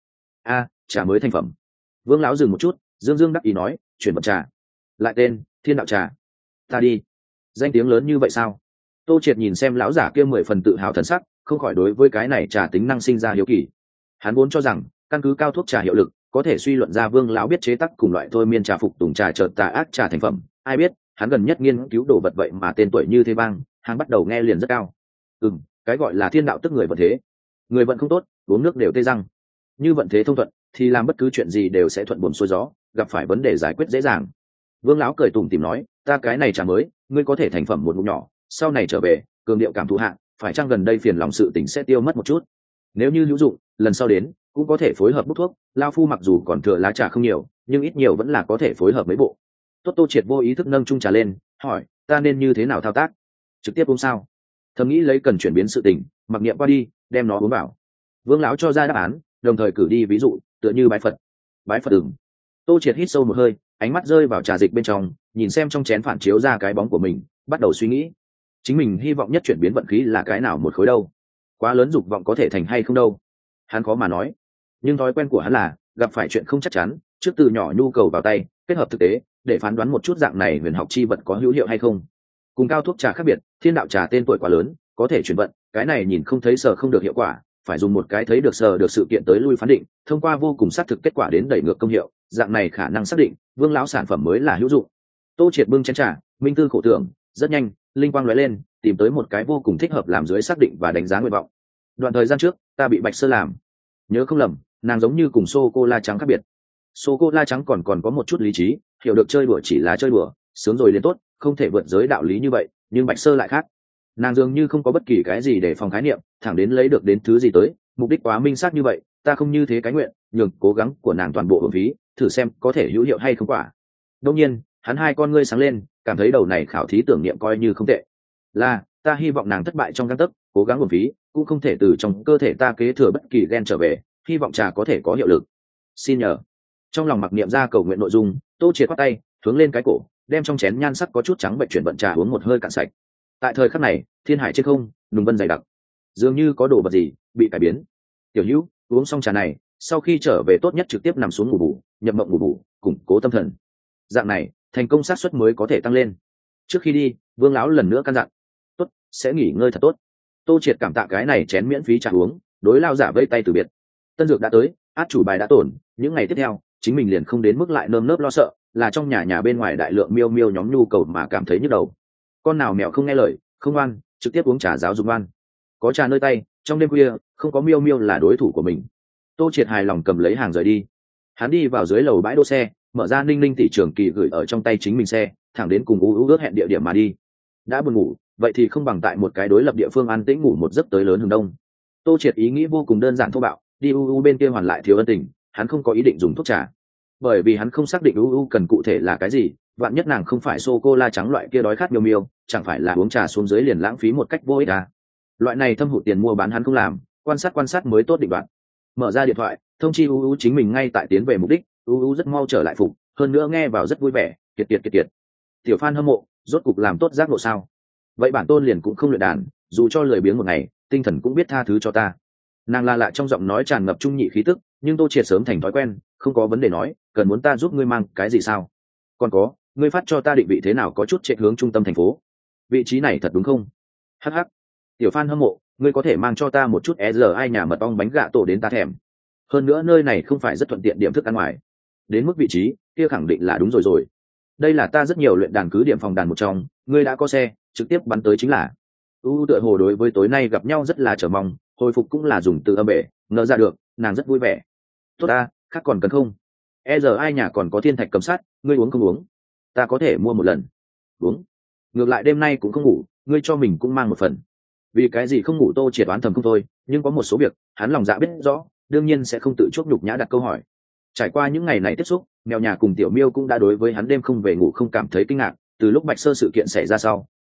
Trà mới thành phẩm. Vương lão dừng một chút, dương dương đắc ý nói, chuyển vật trà, lại tên Thiên đạo trà. Ta đi, danh tiếng lớn như vậy sao? Tô Triệt nhìn xem lão giả kia 10 phần tự hào thần sắc, không khỏi đối với cái này trà tính năng sinh ra hiếu kỳ. Hắn vốn cho rằng căn cứ cao thuốc trà hiệu lực, có thể suy luận ra Vương lão biết chế tác cùng loại thôi miên trà phục tùng trà chợt tà ác trà thành phẩm. Ai biết hắn gần nhất nghiên cứu đồ vật vậy mà tên tuổi như thế vang, hắn bắt đầu nghe liền rất cao. Cái gọi là thiên đạo tức người vận thế. Người vận không tốt, uống nước đều tê răng. Như vận thế thông thuận, thì làm bất cứ chuyện gì đều sẽ thuận buồm xuôi gió, gặp phải vấn đề giải quyết dễ dàng. Vương lão cười tủm tỉm nói, ta cái này trà mới, ngươi có thể thành phẩm một ngụm nhỏ, sau này trở về, cường điệu cảm thụ hạ, phải chăng gần đây phiền lòng sự tình sẽ tiêu mất một chút. Nếu như hữu dụng, lần sau đến cũng có thể phối hợp bút thuốc. Lao phu mặc dù còn thừa lá trà không nhiều, nhưng ít nhiều vẫn là có thể phối hợp mấy bộ. Tô Triệt vô ý thức nâng chung trà lên, hỏi, ta nên như thế nào thao tác? Trực tiếp uống sao? Thầm nghĩ lấy cần chuyển biến sự tình, mặc niệm qua đi, đem nó uống vào. Vương lão cho ra đáp án, đồng thời cử đi ví dụ, tựa như bái Phật. Bái Phật ừng. Tô Triệt hít sâu một hơi, ánh mắt rơi vào trà dịch bên trong, nhìn xem trong chén phản chiếu ra cái bóng của mình, bắt đầu suy nghĩ. Chính mình hy vọng nhất chuyển biến vận khí là cái nào một khối đâu? Quá lớn dục vọng có thể thành hay không đâu? Hắn khó mà nói. Nhưng thói quen của hắn là gặp phải chuyện không chắc chắn, trước từ nhỏ nhu cầu vào tay, kết hợp thực tế, để phán đoán một chút dạng này huyền học chi vật có hữu hiệu hay không. Cùng cao thuốc trà khác biệt, Thiên đạo trà tên tuổi quá lớn, có thể chuyển vận, cái này nhìn không thấy sờ không được hiệu quả, phải dùng một cái thấy được sờ được sự kiện tới lui phán định, thông qua vô cùng xác thực kết quả đến đẩy ngược công hiệu, dạng này khả năng xác định Vương lão sản phẩm mới là hữu dụng. Tô Triệt bưng chén trà, minh tư khổ tưởng, rất nhanh, linh quang lóe lên, tìm tới một cái vô cùng thích hợp làm dưới xác định và đánh giá nguyện vọng. Đoạn thời gian trước, ta bị Bạch Sơ làm, nhớ không lầm, nàng giống như cùng sô cô la trắng khác biệt. Sô cô la trắng còn có một chút lý trí, hiểu được chơi đùa chỉ là chơi đùa, sướng rồi liền tốt, không thể vượt giới đạo lý như vậy, nhưng Bạch Sơ lại khác. Nàng dường như không có bất kỳ cái gì để phòng khái niệm, thẳng đến lấy được đến thứ gì tới, mục đích quá minh xác như vậy, ta không như thế cái nguyện, nhường cố gắng của nàng toàn bộ hưởng phí, thử xem có thể hữu hiệu hay không quả. Đương nhiên, hắn hai con ngươi sáng lên, cảm thấy đầu này khảo thí tưởng niệm coi như không tệ. Là, ta hy vọng nàng thất bại trong gang tấc, cố gắng hưởng phí, cũng không thể từ trong cơ thể ta kế thừa bất kỳ gen trở về, hy vọng trà có thể có hiệu lực. Xin nhờ. Trong lòng mặc niệm ra cầu nguyện nội dung, Tô Triệt quát tay, hướng lên cái cổ, đem trong chén nhan sắc có chút trắng bệnh chuyển vận trà uống một hơi cạn sạch. Tại thời khắc này, thiên hải trên không, nùng vân dày đặc, dường như có đồ vật gì bị cải biến. Tiểu Hữu, uống xong trà này, sau khi trở về tốt nhất trực tiếp nằm xuống ngủ bù, nhập mộng ngủ bù, củng cố tâm thần. Dạng này, thành công xác suất mới có thể tăng lên. Trước khi đi, Vương lão lần nữa căn dặn, tốt, sẽ nghỉ ngơi thật tốt. Tô Triệt cảm tạ cái này chén miễn phí trà uống, đối lao giả vây tay từ biệt. Tân dược đã tới, át chủ bài đã tổn, những ngày tiếp theo, chính mình liền không đến mức lại nơm nớp lo sợ, là trong nhà bên ngoài đại lượng miêu miêu nhóm nhu cầu mà cảm thấy nhức đầu. Con nào mèo không nghe lời, không ngoan, trực tiếp uống trà giáo dục ngoan. Có trà nơi tay, trong đêm khuya, không có miêu miêu là đối thủ của mình. Tô Triệt hài lòng cầm lấy hàng rời đi. Hắn đi vào dưới lầu bãi đỗ xe, mở ra Ninh Ninh tỷ trưởng kỳ gửi ở trong tay chính mình xe, thẳng đến cùng U ước hẹn địa điểm mà đi. Đã buồn ngủ, vậy thì không bằng tại một cái đối lập địa phương an tĩnh ngủ một giấc tới lớn hừng đông. Tô Triệt ý nghĩ vô cùng đơn giản thô bạo, đi bên kia hoàn lại thiếu ân tình, hắn không có ý định dùng thuốc trà, bởi vì hắn không xác định cần cụ thể là cái gì. Vạn nhất nàng không phải sô cô la trắng loại kia đói khát miêu miêu, chẳng phải là uống trà xuống dưới liền lãng phí một cách vô ích à. Loại này thâm hụt tiền mua bán hắn không làm, quan sát mới tốt định đoạt. Mở ra điện thoại, thông chi chính mình ngay tại tiến về mục đích. Rất mau trở lại phục, hơn nữa nghe vào rất vui vẻ. Kiệt tiểu fan hâm mộ, rốt cục làm tốt giác ngộ sao? Vậy bản tôn liền cũng không luyện đàn, dù cho lười biếng một ngày, tinh thần cũng biết tha thứ cho ta. Nàng la lạ trong giọng nói tràn ngập trung nhị khí tức, nhưng Tô Triệt sớm thành thói quen, không có vấn đề nói, cần muốn ta giúp ngươi mang cái gì sao? Còn có, ngươi phát cho ta định vị thế nào có chút chạy hướng trung tâm thành phố. Vị trí này thật đúng không? Hh. Tiểu fan hâm mộ, ngươi có thể mang cho ta một chút ai nhà mật ong bánh gạ tổ đến ta thèm. Hơn nữa nơi này không phải rất thuận tiện điểm thức ăn ngoài. Đến mức vị trí, kia khẳng định là đúng rồi. Đây là ta rất nhiều luyện đàn cứ điểm phòng đàn một trong, ngươi đã có xe, trực tiếp bắn tới chính là. Tựa hồ đối với tối nay gặp nhau rất là chờ mong, hồi phục cũng là dùng từ âm bể, ngờ ra được, nàng rất vui vẻ. Tốt ta, khác còn cần không? Ai nhà còn có thiên thạch cầm sát, ngươi uống không uống? Ta có thể mua một lần. Uống. Ngược lại đêm nay cũng không ngủ, ngươi cho mình cũng mang một phần. Vì cái gì không ngủ Tô Triệt đoán thầm không thôi, nhưng có một số việc, hắn lòng dạ biết rõ, đương nhiên sẽ không tự chuốc nhục nhã đặt câu hỏi. Trải qua những ngày này tiếp xúc, mèo nhà cùng tiểu miêu cũng đã đối với hắn đêm không về ngủ không cảm thấy kinh ngạc. Từ lúc Bạch Sơ sự kiện xảy ra sau,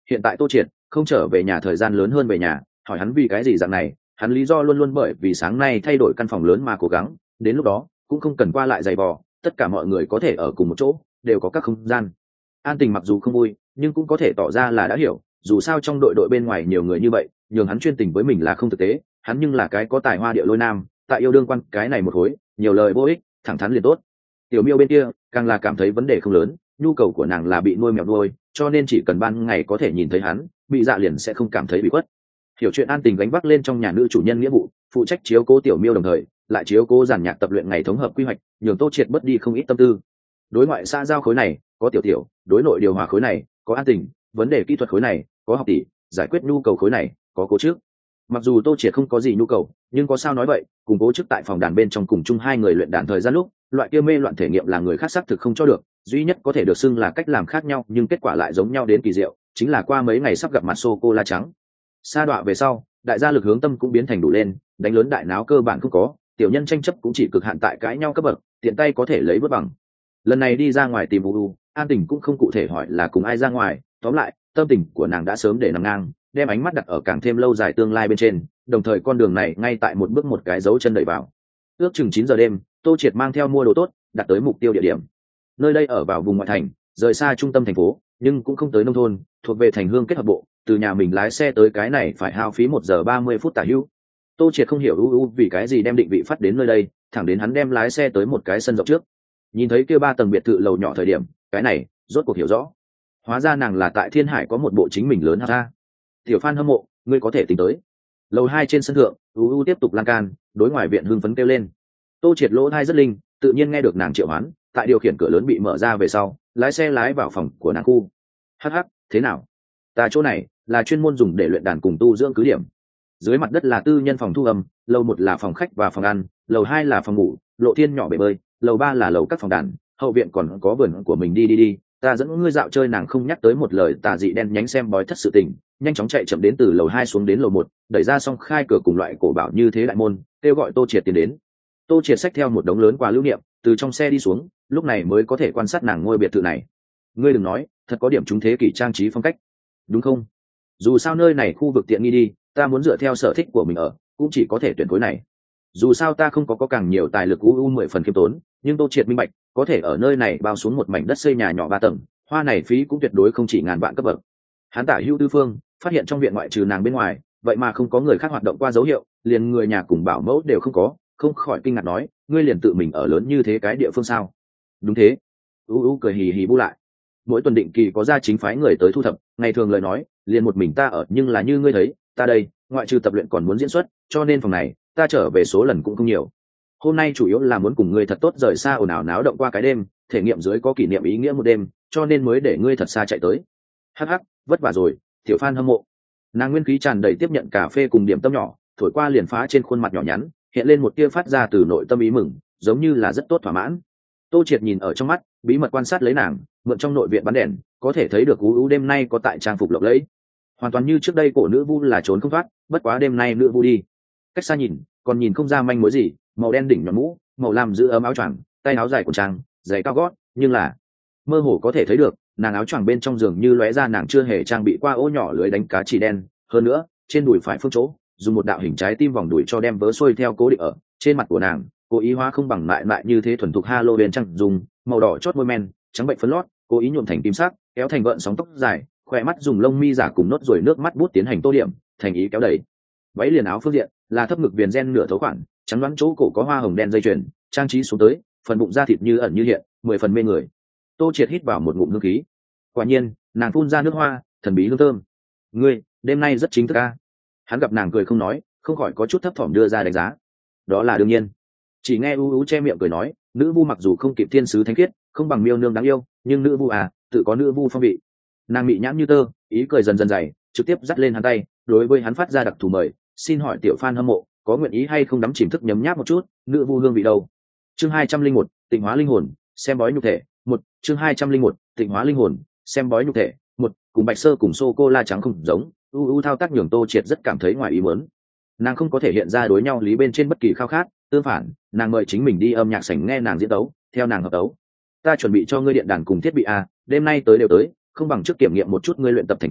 hiện tại Tô Triệt không trở về nhà thời gian lớn hơn về nhà, hỏi hắn vì cái gì dạng này, hắn lý do luôn luôn bởi vì sáng nay thay đổi căn phòng lớn mà cố gắng, đến lúc đó cũng không cần qua lại giày vò, tất cả mọi người có thể ở cùng một chỗ, đều có các không gian. An Tình mặc dù không vui, nhưng cũng có thể tỏ ra là đã hiểu, dù sao trong đội bên ngoài nhiều người như vậy, nhường hắn chuyên tình với mình là không thực tế, hắn nhưng là cái có tài hoa địa lôi nam, tại yêu đương quan cái này một khối, nhiều lời vô ích, thẳng thắn liền tốt. Tiểu Miêu bên kia càng là cảm thấy vấn đề không lớn, nhu cầu của nàng là bị nuôi mèo nuôi, cho nên chỉ cần ban ngày có thể nhìn thấy hắn, bị dạ liền sẽ không cảm thấy bị khuất. Hiểu chuyện An Tình gánh vác lên trong nhà nữ chủ nhân nghĩa vụ, phụ trách chiếu cố Tiểu Miêu đồng thời lại chiếu cố giàn nhạc tập luyện ngày thống hợp quy hoạch, nhường Tô Triệt bớt đi không ít tâm tư. Đối ngoại xã giao khối này có Tiểu Tiểu, đối nội điều hòa khối này có An Tình, vấn đề kỹ thuật khối này có học tỷ, giải quyết nhu cầu khối này có Cố Trước. Mặc dù Tô Triệt không có gì nhu cầu, nhưng có sao nói vậy, cùng Cố Trước tại phòng đàn bên trong cùng chung hai người luyện đàn thời gian lúc, loại kia mê loạn thể nghiệm là người khác xác thực không cho được, duy nhất có thể được xưng là cách làm khác nhau nhưng kết quả lại giống nhau đến kỳ diệu, chính là qua mấy ngày sắp gặp mặt sô cô la trắng. Sa đọa về sau, đại gia lực hướng tâm cũng biến thành đủ lên, đánh lớn đại náo cơ bản không có, tiểu nhân tranh chấp cũng chỉ cực hạn tại cãi nhau cấp bậc, tiện tay có thể lấy vớt bằng. Lần này đi ra ngoài tìm u An Tình cũng không cụ thể hỏi là cùng ai ra ngoài, tóm lại tâm tình của nàng đã sớm để nằm ngang, đem ánh mắt đặt ở càng thêm lâu dài tương lai bên trên, đồng thời con đường này ngay tại một bước một cái dấu chân đẩy vào. Ước chừng 9 giờ đêm, Tô Triệt mang theo mua đồ tốt, đặt tới mục tiêu địa điểm. Nơi đây ở vào vùng ngoại thành, rời xa trung tâm thành phố, nhưng cũng không tới nông thôn, thuộc về thành hương kết hợp bộ, từ nhà mình lái xe tới cái này phải hao phí 1 giờ 30 phút tả hữu. Tô Triệt không hiểu vì cái gì đem định vị phát đến nơi đây, thẳng đến hắn đem lái xe tới một cái sân rộng trước. Nhìn thấy kia 3 tầng biệt thự lầu nhỏ thời điểm, cái này rốt cuộc hiểu rõ. Hóa ra nàng là tại Thiên Hải có một bộ chính mình lớn ha. Tiểu Phan hâm mộ, ngươi có thể tính tới. Lầu 2 trên sân thượng, tiếp tục lan can, đối ngoài viện hưng phấn kêu lên. Tô Triệt lỗ tai rất linh, tự nhiên nghe được nàng triệu hoán, tại điều khiển cửa lớn bị mở ra về sau, lái xe lái vào phòng của nàng khu. Hắc hắc, thế nào? Ta chỗ này là chuyên môn dùng để luyện đàn cùng tu dưỡng cứ điểm. Dưới mặt đất là tư nhân phòng thu âm, lầu 1 là phòng khách và phòng ăn, lầu 2 là phòng ngủ, lộ thiên nhỏ bể bơi, lầu 3 là lầu các phòng đàn, hậu viện còn có vườn của mình đi. Ta dẫn ngươi dạo chơi. Nàng không nhắc tới một lời tà dị đen nhánh xem bói thất sự tình, nhanh chóng chạy chậm đến từ lầu 2 xuống đến lầu 1, đẩy ra xong khai cửa cùng loại cổ bảo như thế đại môn, kêu gọi Tô Triệt tiến đến. Tô Triệt xách theo một đống lớn quà lưu niệm, từ trong xe đi xuống, lúc này mới có thể quan sát nàng ngôi biệt thự này. Ngươi đừng nói, thật có điểm trúng thế kỷ trang trí phong cách, đúng không? Dù sao nơi này khu vực tiện nghi đi, ta muốn dựa theo sở thích của mình ở, cũng chỉ có thể tuyển khối này. Dù sao ta không có càng nhiều tài lực 10 phần khiêm tốn, nhưng Tô Triệt minh bạch, có thể ở nơi này bao xuống một mảnh đất xây nhà nhỏ 3 tầng, hoa này phí cũng tuyệt đối không chỉ ngàn vạn cấp bậc. Hắn tả hữu tư phương, phát hiện trong viện ngoại trừ nàng bên ngoài, vậy mà không có người khác hoạt động qua dấu hiệu, liền người nhà cùng bảo mẫu đều không có, không khỏi kinh ngạc nói, ngươi liền tự mình ở lớn như thế cái địa phương sao? Đúng thế. Cười hì hì bu lại. Mỗi tuần định kỳ có gia chính phái người tới thu thập, ngày thường lời nói, liền một mình ta ở, nhưng là như ngươi thấy, ta đây, ngoại trừ tập luyện còn muốn diễn xuất, cho nên phòng này, ta trở về số lần cũng không nhiều. Hôm nay chủ yếu là muốn cùng ngươi thật tốt rời xa ồn ào náo động qua cái đêm, thể nghiệm dưới có kỷ niệm ý nghĩa một đêm, cho nên mới để ngươi thật xa chạy tới. Hắc hắc, vất vả rồi, Tiểu Phan hâm mộ. Nàng nguyên khí tràn đầy tiếp nhận cà phê cùng điểm tâm nhỏ, thổi qua liền phá trên khuôn mặt nhỏ nhắn, hiện lên một tia phát ra từ nội tâm ý mừng, giống như là rất tốt thỏa mãn. Tô Triệt nhìn ở trong mắt, bí mật quan sát lấy nàng, mượn trong nội viện bắn đèn, có thể thấy được đêm nay có tại trang phục lộng lẫy, hoàn toàn như trước đây cổ nữ vu là trốn không thoát, bất quá đêm nay nữ vu đi, cách xa nhìn còn nhìn không ra manh mối gì, màu đen đỉnh nhọn mũ, màu lam giữ ấm áo choàng, tay áo dài của trang, giày cao gót, nhưng là mơ hồ có thể thấy được nàng áo choàng bên trong giường như lóe ra nàng chưa hề trang bị qua ô nhỏ lưới đánh cá chỉ đen, hơn nữa trên đùi phải phương chỗ dùng một đạo hình trái tim vòng đùi cho đem vớ xuôi theo cố định ở trên mặt của nàng, cố ý hóa không bằng lại như thế thuần thục Halloween trăng dùng màu đỏ chót môi men, trắng bệnh phấn lót, cố ý nhuộm thành kim sắc, kéo thành gợn sóng tóc dài, khỏe mắt dùng lông mi giả cùng nốt rồi nước mắt bút tiến hành tô điểm, thành ý kéo đầy. Váy liền áo phương diện là thấp ngực viền ren nửa thấu khoảng, trắng đoán chỗ cổ có hoa hồng đen dây chuyền, trang trí xuống tới, phần bụng da thịt như ẩn như hiện, 10 phần mê người. Tô Triệt hít vào một ngụm hương khí. Quả nhiên, nàng phun ra nước hoa, thần bí hương thơm. Ngươi, đêm nay rất chính thức a. Hắn gặp nàng cười không nói, không khỏi có chút thấp thỏm đưa ra đánh giá. Đó là đương nhiên. Chỉ nghe che miệng cười nói, nữ vu mặc dù không kịp thiên sứ thánh khiết, không bằng miêu nương đáng yêu, nhưng nữ vu à, tự có nữ vu phong vị. Nàng mị nhãn như tơ, ý cười dần dần dày, trực tiếp dắt lên hắn tay, đối với hắn phát ra đặc thù mời, xin hỏi Tiểu Phan hâm mộ có nguyện ý hay không đắm chìm thức nhấm nháp một chút nữ vu hương vị đâu. Chương 201, tịnh hóa linh hồn, xem bói nhục thể. Chương 201, tịnh hóa linh hồn, xem bói nhục thể. Cùng Bạch Sơ cùng sô cô la trắng không giống, thao tác nhường Tô Triệt rất cảm thấy ngoài ý muốn. Nàng không có thể hiện ra đối nhau lý bên trên bất kỳ khao khát, tương phản, nàng mời chính mình đi âm nhạc sảnh nghe nàng diễn tấu, theo nàng hợp tấu. Ta chuẩn bị cho ngươi điện đàn cùng thiết bị a, đêm nay tới đều tới, không bằng trước kiểm nghiệm một chút ngươi luyện tập thành quả,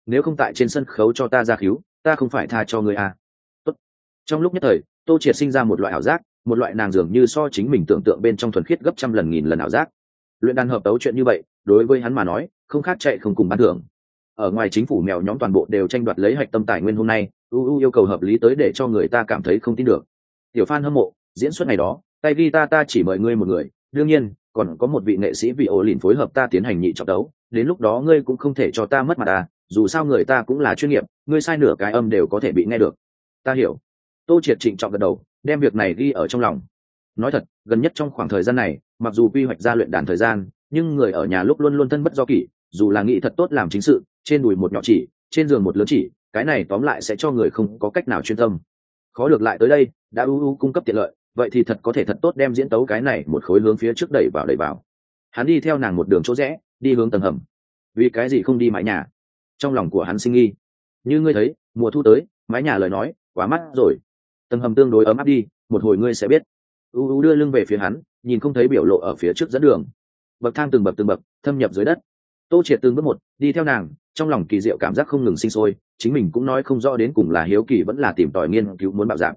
nếu không tại trên sân khấu cho ta ra khiếu, ta không phải tha cho ngươi à. Tốt. Trong lúc nhất thời, Tô Triệt sinh ra một loại ảo giác, một loại nàng dường như so chính mình tưởng tượng bên trong thuần khiết gấp trăm lần nghìn lần ảo giác. Luyện đàn hợp tấu chuyện như vậy, đối với hắn mà nói, không khác chạy không cùng bán thưởng. Ở ngoài chính phủ mèo nhóm toàn bộ đều tranh đoạt lấy hạch tâm tài nguyên hôm nay, yêu cầu hợp lý tới để cho người ta cảm thấy không tin được. Tiểu fan hâm mộ, diễn xuất ngày đó, tay guitar ta chỉ mời ngươi một người, đương nhiên còn có một vị nghệ sĩ vị ổ lìn phối hợp ta tiến hành nhị trọng đấu, đến lúc đó ngươi cũng không thể cho ta mất mặt ta, dù sao người ta cũng là chuyên nghiệp, ngươi sai nửa cái âm đều có thể bị nghe được. Ta hiểu. Tô Triệt trịnh trọng gật đầu, đem việc này ghi ở trong lòng. Nói thật, gần nhất trong khoảng thời gian này, mặc dù quy hoạch ra luyện đàn thời gian, nhưng người ở nhà lúc luôn luôn thân bất do kỷ, dù là nghĩ thật tốt làm chính sự, trên đùi một nhỏ chỉ, trên giường một lớn chỉ, cái này tóm lại sẽ cho người không có cách nào chuyên tâm. Khó được lại tới đây, đã cung cấp tiện lợi, vậy thì thật có thể thật tốt đem diễn tấu cái này một khối hướng phía trước đẩy vào. Hắn đi theo nàng một đường chỗ rẽ, đi hướng tầng hầm. Vì cái gì không đi mái nhà? Trong lòng của hắn sinh nghi. Như ngươi thấy, mùa thu tới, mái nhà lời nói, quá mắt rồi. Tầng hầm tương đối ấm áp đi, một hồi ngươi sẽ biết. Đưa lưng về phía hắn, nhìn không thấy biểu lộ ở phía trước dẫn đường. Bậc thang từng bậc thâm nhập dưới đất. Tô Triệt từng bước một đi theo nàng, trong lòng kỳ diệu cảm giác không ngừng sinh sôi, chính mình cũng nói không rõ đến cùng là hiếu kỳ vẫn là tìm tòi nghiên cứu muốn bạo dạng.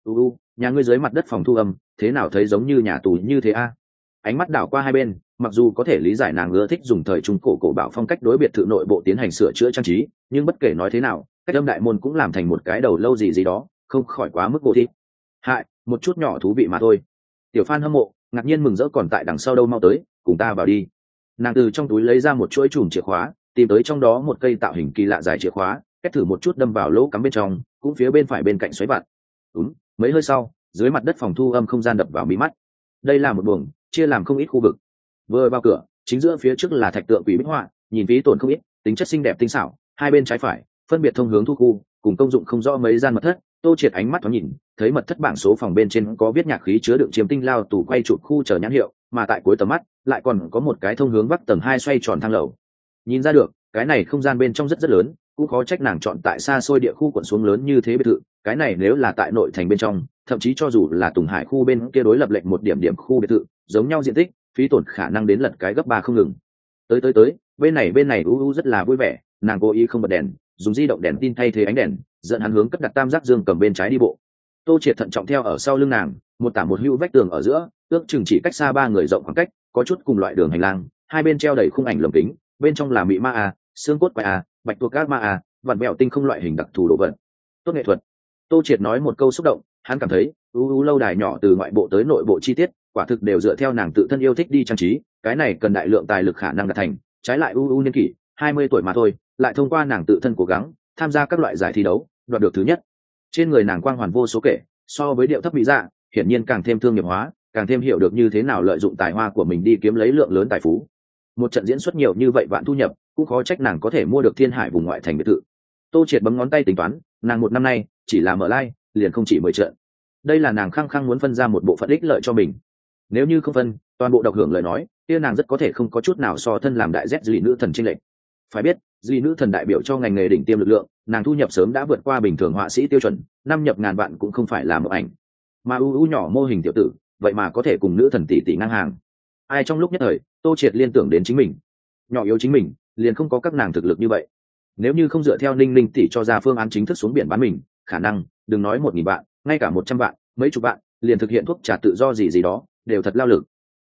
Nhà ngươi dưới mặt đất phòng thu âm, thế nào thấy giống như nhà tù như thế a? Ánh mắt đảo qua hai bên, mặc dù có thể lý giải nàng ưa thích dùng thời trung cổ bảo phong cách đối biệt thự nội bộ tiến hành sửa chữa trang trí, nhưng bất kể nói thế nào, cách âm đại môn cũng làm thành một cái đầu lâu gì đó, không khỏi quá mức vô thị. Hại, một chút nhỏ thú vị mà thôi. Tiểu fan hâm mộ ngạc nhiên mừng rỡ còn tại đằng sau đâu, mau tới, cùng ta vào đi. Nàng từ trong túi lấy ra một chuỗi chùm chìa khóa, tìm tới trong đó một cây tạo hình kỳ lạ dài chìa khóa, cách thử một chút đâm vào lỗ cắm bên trong, cũng phía bên phải bên cạnh xoáy vặn. Mấy hơi sau, dưới mặt đất phòng thu âm không gian đập vào mí mắt. Đây là một buồng, chia làm không ít khu vực. Vừa vào cửa, chính giữa phía trước là thạch tượng quỷ bích họa, nhìn phí tổn không ít, tính chất xinh đẹp tinh xảo, hai bên trái phải, phân biệt thông hướng thu khu, cùng công dụng không rõ mấy gian mật thất. Tô Triệt ánh mắt thoáng nhìn, thấy mật thất bảng số phòng bên trên có viết nhạc khí chứa đựng chiếm tinh lao tủ quay chụp khu chờ nhãn hiệu, mà tại cuối tầm mắt lại còn có một cái thông hướng bắc tầng 2 xoay tròn thang lầu. Nhìn ra được, cái này không gian bên trong rất lớn, cũng khó trách nàng chọn tại xa xôi địa khu quận xuống lớn như thế biệt thự. Cái này nếu là tại nội thành bên trong, thậm chí cho dù là Tùng Hải khu bên kia đối lập lệnh một điểm khu biệt thự, giống nhau diện tích, phí tổn khả năng đến lật cái gấp 3 không ngừng. Tới, bên này rất là vui vẻ, nàng cố ý không bật đèn, dùng di động đèn tin thay thế ánh đèn, dẫn hắn hướng cất đặt tam giác dương cầm bên trái đi bộ. Tô Triệt thận trọng theo ở sau lưng nàng, một tả một hữu vách tường ở giữa, ước chừng chỉ cách xa 3 người rộng khoảng cách, có chút cùng loại đường hành lang, hai bên treo đầy khung ảnh lồng kính, bên trong là mị ma a, xương cốt quái a, bạch tuộc ác ma a, vặn vẹo tinh không loại hình đặc thù đồ vật. Tốt nghệ thuật. Tô Triệt nói một câu xúc động, hắn cảm thấy lâu đài nhỏ từ ngoại bộ tới nội bộ chi tiết, quả thực đều dựa theo nàng tự thân yêu thích đi trang trí, cái này cần đại lượng tài lực khả năng đạt thành, trái lại niên kỷ 20 tuổi mà thôi, lại thông qua nàng tự thân cố gắng, tham gia các loại giải thi đấu, đoạt được thứ nhất. Trên người nàng quang hoàn vô số kể, so với điệu thấp mỹ dạ, hiển nhiên càng thêm thương nghiệp hóa, càng thêm hiểu được như thế nào lợi dụng tài hoa của mình đi kiếm lấy lượng lớn tài phú. Một trận diễn xuất nhiều như vậy vạn thu nhập, cũng khó trách nàng có thể mua được Thiên Hải vùng ngoại thành biệt thự. Tô Triệt bấm ngón tay tính toán, nàng một năm nay chỉ là mở like, liền không chỉ 10 trận. Đây là nàng khăng khăng muốn phân ra một bộ phận ích lợi cho mình. Nếu như không phân, toàn bộ độc hưởng lời nói, kia nàng rất có thể không có chút nào so thân làm đại Z dị nữ thần chênh lệch. Phải biết, dị nữ thần đại biểu cho ngành nghề đỉnh tiêm lực lượng, nàng thu nhập sớm đã vượt qua bình thường họa sĩ tiêu chuẩn, năm nhập ngàn vạn cũng không phải là một ảnh. Mà nhỏ mô hình tiểu tử, vậy mà có thể cùng nữ thần tỷ ngang hàng. Ai trong lúc nhất thời, Tô Triệt liên tưởng đến chính mình. Nhỏ yếu chính mình, liền không có các nàng thực lực như vậy. Nếu như không dựa theo Ninh Ninh tỷ cho ra phương án chính thức xuống biển bán mình, khả năng, đừng nói 1000 vạn, ngay cả 100 vạn, mấy chục vạn, liền thực hiện thuốc trả tự do gì đó, đều thật lao lực.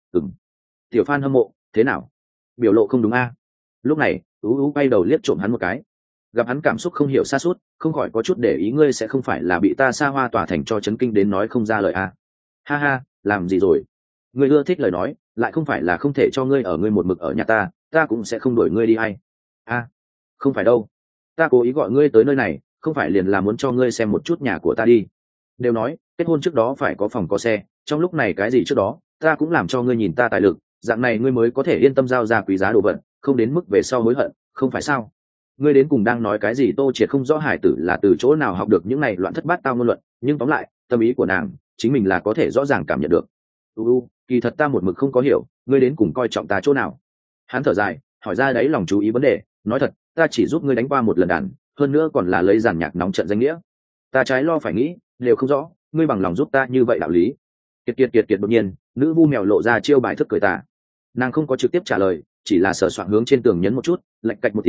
Tiểu fan hâm mộ, thế nào? Biểu lộ không đúng a? Lúc này, bay đầu liếc trộm hắn một cái. Gặp hắn cảm xúc không hiểu sa sút, không khỏi có chút để ý, ngươi sẽ không phải là bị ta xa hoa tỏa thành cho chấn kinh đến nói không ra lời a? Ha ha, làm gì rồi? Ngươi ưa thích lời nói, lại không phải là không thể cho ngươi ở ngươi một mực ở nhà ta cũng sẽ không đuổi ngươi đi hay. A, không phải đâu, ta cố ý gọi ngươi tới nơi này, không phải liền là muốn cho ngươi xem một chút nhà của ta đi. Đều nói kết hôn trước đó phải có phòng có xe, trong lúc này cái gì trước đó, ta cũng làm cho ngươi nhìn ta tài lực, dạng này ngươi mới có thể yên tâm giao ra quý giá đồ vật, không đến mức về sau hối hận, không phải sao? Ngươi đến cùng đang nói cái gì? Tô Triệt không rõ hải tử là từ chỗ nào học được những này loạn thất bát tao ngôn luận, nhưng tóm lại, tâm ý của nàng, chính mình là có thể rõ ràng cảm nhận được. Kỳ thật ta một mực không có hiểu, ngươi đến cùng coi trọng ta chỗ nào? Hắn thở dài, hỏi ra đấy lòng chú ý vấn đề, nói thật, ta chỉ giúp ngươi đánh qua một lần đàn, hơn nữa còn là lấy giàn nhạc nóng trận danh nghĩa. Ta trái lo phải nghĩ, đều không rõ, ngươi bằng lòng giúp ta như vậy đạo lý. Kiệt đột nhiên, nữ vu mèo lộ ra chiêu bài thức cười tà. Nàng không có trực tiếp trả lời, chỉ là sờ soạn hướng trên tường nhấn một chút, lạch cạch một tiếng,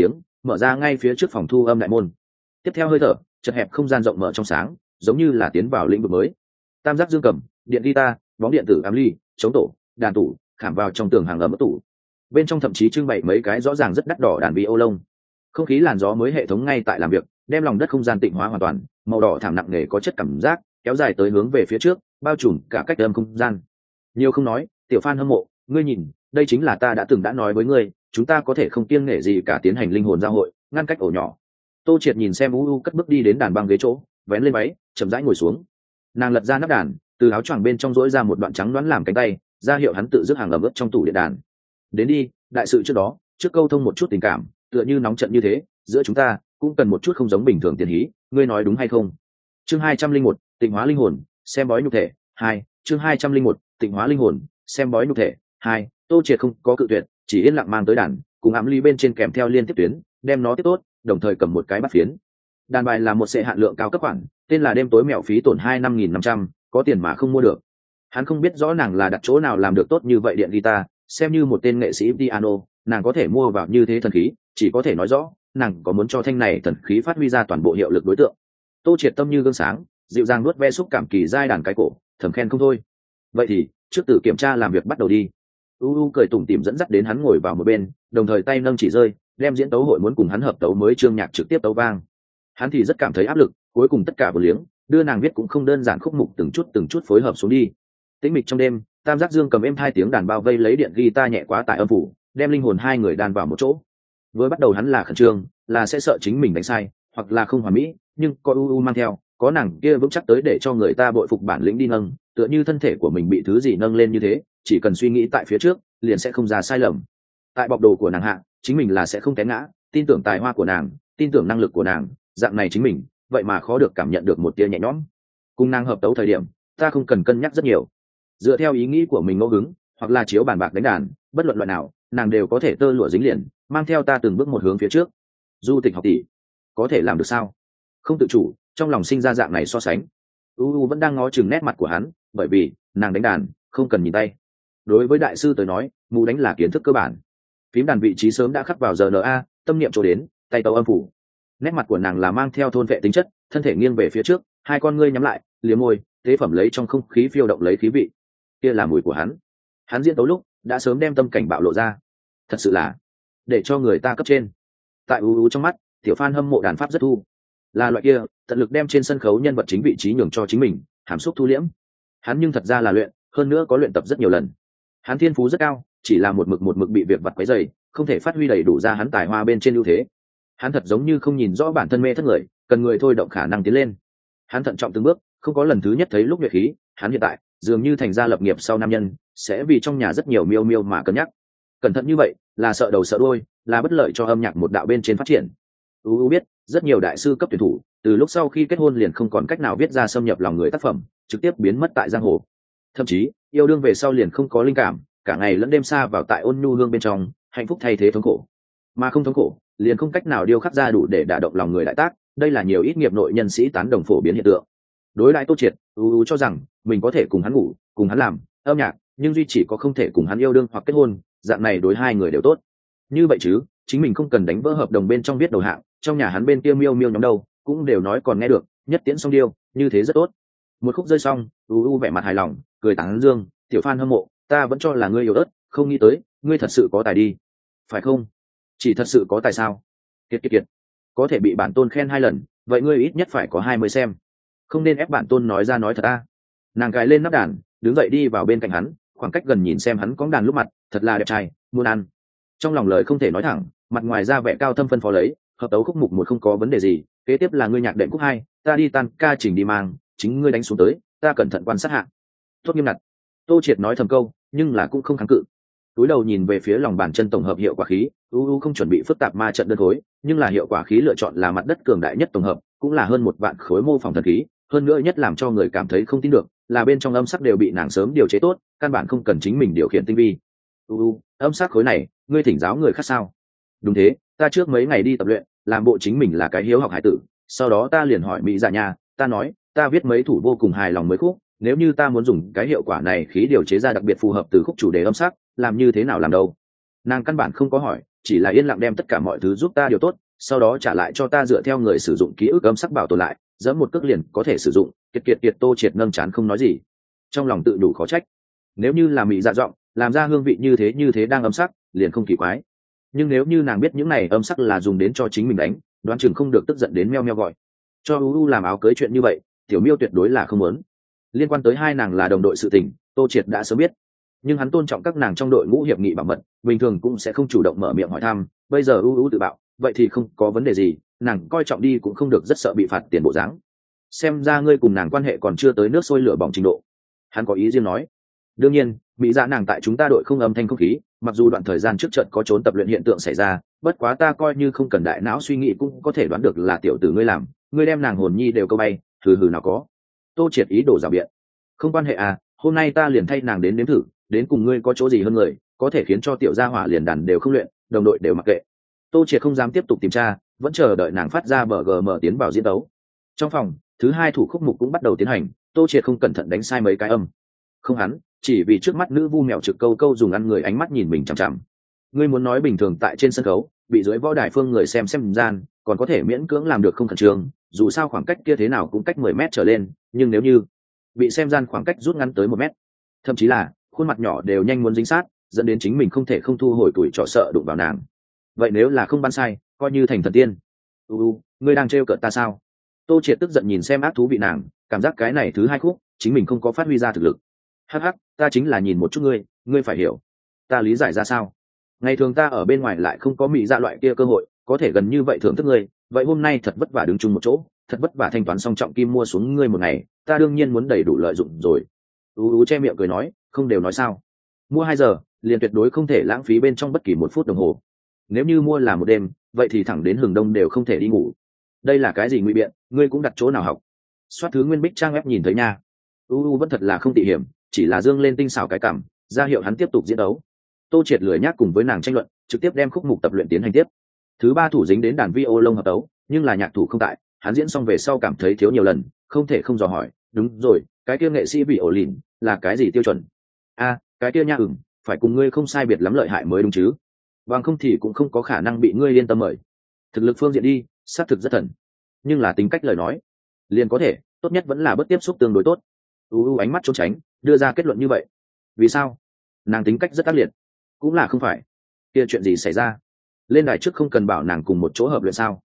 mở ra ngay phía trước phòng thu âm đại môn. Tiếp theo hơi thở, chật hẹp không gian rộng mở trong sáng, giống như là tiến vào lĩnh vực mới. Tam giác dương cầm, điện guitar, bóng điện tử ám ly, chống tổ, đàn tủ, khảm vào trong tường hàng ấm tủ. Bên trong thậm chí trưng bày mấy cái rõ ràng rất đắt đỏ đàn vi ô lông. Không khí làn gió mới hệ thống ngay tại làm việc, đem lòng đất không gian tịnh hóa hoàn toàn, màu đỏ thảm nặng nề có chất cảm giác, kéo dài tới hướng về phía trước, bao trùm cả cách âm không gian. Nhiều không nói, tiểu fan hâm mộ, ngươi nhìn, đây chính là ta đã từng đã nói với ngươi, chúng ta có thể không kiêng nể gì cả tiến hành linh hồn giao hội, ngăn cách ổ nhỏ. Tô Triệt nhìn xem u cất bước đi đến đàn băng ghế chỗ, vén lên váy, chậm rãi ngồi xuống. Nàng lật ra nắp đàn, từ áo choàng bên trong rỗi ra một đoạn trắng đoán làm cánh tay, ra hiệu hắn tự dứt hàng ẩm ướt trong tủ điện đàn. Đến đi, đại sự trước đó, trước câu thông một chút tình cảm, tựa như nóng trận như thế, giữa chúng ta cũng cần một chút không giống bình thường tiền hí, ngươi nói đúng hay không? Chương 201, Tịnh hóa linh hồn, xem bói nhục thể 2. Chương 201, Tịnh hóa linh hồn, xem bói nhục thể 2. Tô Triệt không có cự tuyệt, chỉ yên lặng mang tới đàn, cùng ám ly bên trên kèm theo liên tiếp tuyến, đem nó tiếp tốt, đồng thời cầm một cái bắt phiến. Đàn bài là một sệ hạn lượng cao cấp khoản, tên là đêm tối mèo phí tổn 25.500, có tiền mà không mua được. Hắn không biết rõ nàng là đặt chỗ nào làm được tốt như vậy điện guitar, xem như một tên nghệ sĩ piano, nàng có thể mua vào như thế thần khí, chỉ có thể nói rõ, nàng có muốn cho thanh này thần khí phát huy ra toàn bộ hiệu lực đối tượng. Tô Triệt tâm như gương sáng, dịu dàng nuốt ve xúc cảm kỳ giai đàn cái cổ, thầm khen không thôi. Vậy thì, trước tự kiểm tra làm việc bắt đầu đi. Cười tủm tỉm dẫn dắt đến hắn ngồi vào một bên, đồng thời tay nâng chỉ rơi, đem diễn tấu hội muốn cùng hắn hợp tấu mới chương nhạc trực tiếp tấu vang. Hắn thì rất cảm thấy áp lực, cuối cùng tất cả vừa liếng, đưa nàng viết cũng không đơn giản khúc mục từng chút phối hợp xuống đi. Tĩnh mịch trong đêm, tam giác dương cầm êm hai tiếng đàn bao vây lấy điện guitar nhẹ quá tải âm phủ, đem linh hồn hai người đàn vào một chỗ. Với bắt đầu hắn là khẩn trương, là sẽ sợ chính mình đánh sai, hoặc là không hoàn mỹ, nhưng có mang theo, có nàng kia vững chắc tới để cho người ta bội phục bản lĩnh đi nâng, tựa như thân thể của mình bị thứ gì nâng lên như thế, chỉ cần suy nghĩ tại phía trước, liền sẽ không ra sai lầm. Tại bọc đồ của nàng hạ, chính mình là sẽ không té ngã, tin tưởng tài hoa của nàng, tin tưởng năng lực của nàng, dạng này chính mình, vậy mà khó được cảm nhận được một tia nhẹ nhõm. Cùng nàng hợp tấu thời điểm, ta không cần cân nhắc rất nhiều, dựa theo ý nghĩ của mình ngẫu hứng, hoặc là chiếu bàn bạc đánh đàn, bất luận loại nào, nàng đều có thể tơ lụa dính liền, mang theo ta từng bước một hướng phía trước. Du Tịch học tỷ, có thể làm được sao? Không tự chủ, trong lòng sinh ra dạng này so sánh. Vẫn đang ngó chừng nét mặt của hắn, bởi vì nàng đánh đàn không cần nhìn tay. Đối với đại sư tới nói, mù đánh là kiến thức cơ bản. Phím đàn vị trí sớm đã khắc vào RNA, tâm niệm chỗ đến, tay tấu âm phủ. Nét mặt của nàng là mang theo thôn vệ tính chất, thân thể nghiêng về phía trước, hai con ngươi nhắm lại, liếm môi, tế phẩm lấy trong không khí phiêu động lấy khí vị. Kia là mùi của hắn. Hắn diễn tấu lúc đã sớm đem tâm cảnh bạo lộ ra. Thật sự là để cho người ta cấp trên. Tại trong mắt, tiểu fan hâm mộ đàn pháp rất thu, là loại kia tận lực đem trên sân khấu nhân vật chính vị trí nhường cho chính mình, hàm xúc thu liễm. Hắn nhưng thật ra là luyện, hơn nữa có luyện tập rất nhiều lần. Hắn thiên phú rất cao, chỉ là một mực bị việc vặt quấy rầy, không thể phát huy đầy đủ ra hắn tài hoa bên trên ưu thế. Hắn thật giống như không nhìn rõ bản thân mê thất người, cần người thôi động khả năng tiến lên. Hắn thận trọng từng bước, không có lần thứ nhất thấy lúc luyện khí. Hắn hiện tại dường như thành ra lập nghiệp sau nam nhân, sẽ vì trong nhà rất nhiều miêu miêu mà cân nhắc. Cẩn thận như vậy, là sợ đầu sợ đuôi, là bất lợi cho âm nhạc một đạo bên trên phát triển. Biết rất nhiều đại sư cấp tuyển thủ từ lúc sau khi kết hôn liền không còn cách nào viết ra xâm nhập lòng người tác phẩm, trực tiếp biến mất tại giang hồ. Thậm chí yêu đương về sau liền không có linh cảm, cả ngày lẫn đêm xa vào tại ôn nhu hương bên trong, hạnh phúc thay thế thống khổ, mà không thống khổ liền không cách nào điêu khắc ra đủ để đả động lòng người đại tác. Đây là nhiều ít nghiệp nội nhân sĩ tán đồng phổ biến hiện tượng. Đối lại Tô Triệt, cho rằng mình có thể cùng hắn ngủ, cùng hắn làm âm nhạc, nhưng duy chỉ có không thể cùng hắn yêu đương hoặc kết hôn, dạng này đối hai người đều tốt. Như vậy chứ, chính mình không cần đánh vỡ hợp đồng bên trong viết đầu hạng, trong nhà hắn bên kia miêu miêu nhóm đâu cũng đều nói còn nghe được, nhất tiễn xong điêu, như thế rất tốt. Một khúc rơi xong, vẻ mặt hài lòng, cười tán dương, tiểu fan hâm mộ, ta vẫn cho là ngươi yếu ớt, không nghĩ tới ngươi thật sự có tài đi, phải không? Chỉ thật sự có tài sao? Kiệt, có thể bị bản tôn khen 2 lần, vậy ngươi ít nhất phải có 20 xem. Không nên ép bản tôn nói ra nói thật ta. Nàng gài lên nắp đàn, đứng dậy đi vào bên cạnh hắn, khoảng cách gần nhìn xem hắn cõng đàn lúc mặt, thật là đẹp trai, muốn ăn. Trong lòng lời không thể nói thẳng, mặt ngoài ra vẻ cao thâm phân phó lấy, hợp tấu khúc mục 1 không có vấn đề gì, kế tiếp là ngươi nhạc đệm khúc 2, ta đi tan ca chỉnh đi mang, chính ngươi đánh xuống tới, ta cẩn thận quan sát hạ. Tốt nghiêm ngặt. Tô Triệt nói thầm câu, nhưng là cũng không kháng cự. Túi đầu nhìn về phía lòng bàn chân tổng hợp hiệu quả khí, không chuẩn bị phức tạp ma trận đơn khối, nhưng là hiệu quả khí lựa chọn là mặt đất cường đại nhất tổng hợp, cũng là hơn 1 vạn khối mô phỏng thần khí, hơn nữa nhất làm cho người cảm thấy không tin được, là bên trong âm sắc đều bị nàng sớm điều chế tốt, căn bản không cần chính mình điều khiển tinh vi. Âm sắc khối này, ngươi thỉnh giáo người khác sao? Đúng thế, ta trước mấy ngày đi tập luyện, làm bộ chính mình là cái hiếu học hải tử, sau đó ta liền hỏi mỹ dạ nhà, ta nói, ta viết mấy thủ vô cùng hài lòng mới khúc, nếu như ta muốn dùng cái hiệu quả này khí điều chế ra đặc biệt phù hợp từ khúc chủ đề âm sắc, làm như thế nào làm đâu? Nàng căn bản không có hỏi, chỉ là yên lặng đem tất cả mọi thứ giúp ta điều tốt, sau đó trả lại cho ta dựa theo người sử dụng ký ức âm sắc bảo tồn lại, dẫm một cước liền có thể sử dụng. Kiệt Tô Triệt nâng chán không nói gì, trong lòng tự đủ khó trách. Nếu như là Mỹ Dạ giọng làm ra hương vị như thế đang âm sắc liền không kỳ quái, nhưng nếu như nàng biết những này âm sắc là dùng đến cho chính mình đánh, đoán chừng không được tức giận đến meo meo gọi. Cho uu làm áo cưới chuyện như vậy, tiểu miêu tuyệt đối là không muốn. Liên quan tới hai nàng là đồng đội sự tình, Tô Triệt đã sớm biết, nhưng hắn tôn trọng các nàng trong đội ngũ hiệp nghị bảo mật, bình thường cũng sẽ không chủ động mở miệng hỏi thăm. Bây giờ uu tự bạo, vậy thì không có vấn đề gì, nàng coi trọng đi cũng không được rất sợ bị phạt tiền bộ dáng. Xem ra ngươi cùng nàng quan hệ còn chưa tới nước sôi lửa bỏng trình độ, hắn có ý riêng nói. Đương nhiên, mỹ dạ nàng tại chúng ta đội không âm thanh không khí, mặc dù đoạn thời gian trước trận có trốn tập luyện hiện tượng xảy ra, bất quá ta coi như không cần đại não suy nghĩ cũng có thể đoán được là tiểu tử ngươi làm, ngươi đem nàng hồn nhi đều câu bay, hừ hừ nào có. Tô Triệt ý đồ rào biện. Không quan hệ à, hôm nay ta liền thay nàng đến nếm thử, đến cùng ngươi có chỗ gì hơn người, có thể khiến cho tiểu gia hỏa liền đàn đều không luyện, đồng đội đều mặc kệ. Tô Triệt không dám tiếp tục tìm tra, vẫn chờ đợi nàng phát ra bờ gm tiến vào diễn đấu. Trong phòng, thứ hai thủ khúc mục cũng bắt đầu tiến hành. Tô Triệt không cẩn thận đánh sai mấy cái âm. Không hắn, chỉ vì trước mắt nữ vu mèo trực câu câu dùng ăn người ánh mắt nhìn mình chằm chằm. Ngươi muốn nói bình thường tại trên sân khấu, bị dưới võ đài phương người xem gian, còn có thể miễn cưỡng làm được không khẩn trương, dù sao khoảng cách kia thế nào cũng cách 10 mét trở lên, nhưng nếu như bị xem gian khoảng cách rút ngắn tới 1 mét, thậm chí là khuôn mặt nhỏ đều nhanh muốn dính sát, dẫn đến chính mình không thể không thu hồi tuổi trọ sợ đụng vào nàng. Vậy nếu là không ban sai, coi như thành thần tiên. Ngươi đang trêu cợt ta sao? Tô Triệt tức giận nhìn xem ác thú vị nàng, cảm giác cái này thứ hai khúc chính mình không có phát huy ra thực lực. Hắc hắc, ta chính là nhìn một chút ngươi phải hiểu. Ta lý giải ra sao? Ngày thường ta ở bên ngoài lại không có mỹ dạ loại kia cơ hội, có thể gần như vậy thưởng thức ngươi, vậy hôm nay thật vất vả đứng chung một chỗ, thật vất vả thanh toán xong trọng kim mua xuống ngươi một ngày, ta đương nhiên muốn đầy đủ lợi dụng rồi. Che miệng cười nói, không đều nói sao? Mua 2 giờ, liền tuyệt đối không thể lãng phí bên trong bất kỳ 1 phút đồng hồ. Nếu như mua là một đêm, vậy thì thẳng đến hừng đông đều không thể đi ngủ. Đây là cái gì ngụy biện, ngươi cũng đặt chỗ nào học? Soát thứ nguyên bích trang web nhìn thấy nha. Vẫn thật là không tỉ hiểm, chỉ là dương lên tinh xảo cái cảm, ra hiệu hắn tiếp tục diễn đấu. Tô Triệt lười nhác cùng với nàng tranh luận, trực tiếp đem khúc mục tập luyện tiến hành tiếp. Thứ ba thủ dính đến đàn vi ô lông hợp tấu, nhưng là nhạc thủ không tại, hắn diễn xong về sau cảm thấy thiếu nhiều lần, không thể không dò hỏi. Đúng rồi, cái kia nghệ sĩ vị ổ lìn là cái gì tiêu chuẩn? Cái kia nha, phải cùng ngươi không sai biệt lắm lợi hại mới đúng chứ, bằng không thì cũng không có khả năng bị ngươi yên tâm mời. Thực lực phương diện đi, xác thực rất thần, nhưng là tính cách lời nói liền có thể, tốt nhất vẫn là bất tiếp xúc tương đối tốt. Ánh mắt trốn tránh, đưa ra kết luận như vậy. Vì sao? Nàng tính cách rất ác liệt. Cũng là không phải. Kia chuyện gì xảy ra? Lên đài trước không cần bảo nàng cùng một chỗ hợp luyện sao?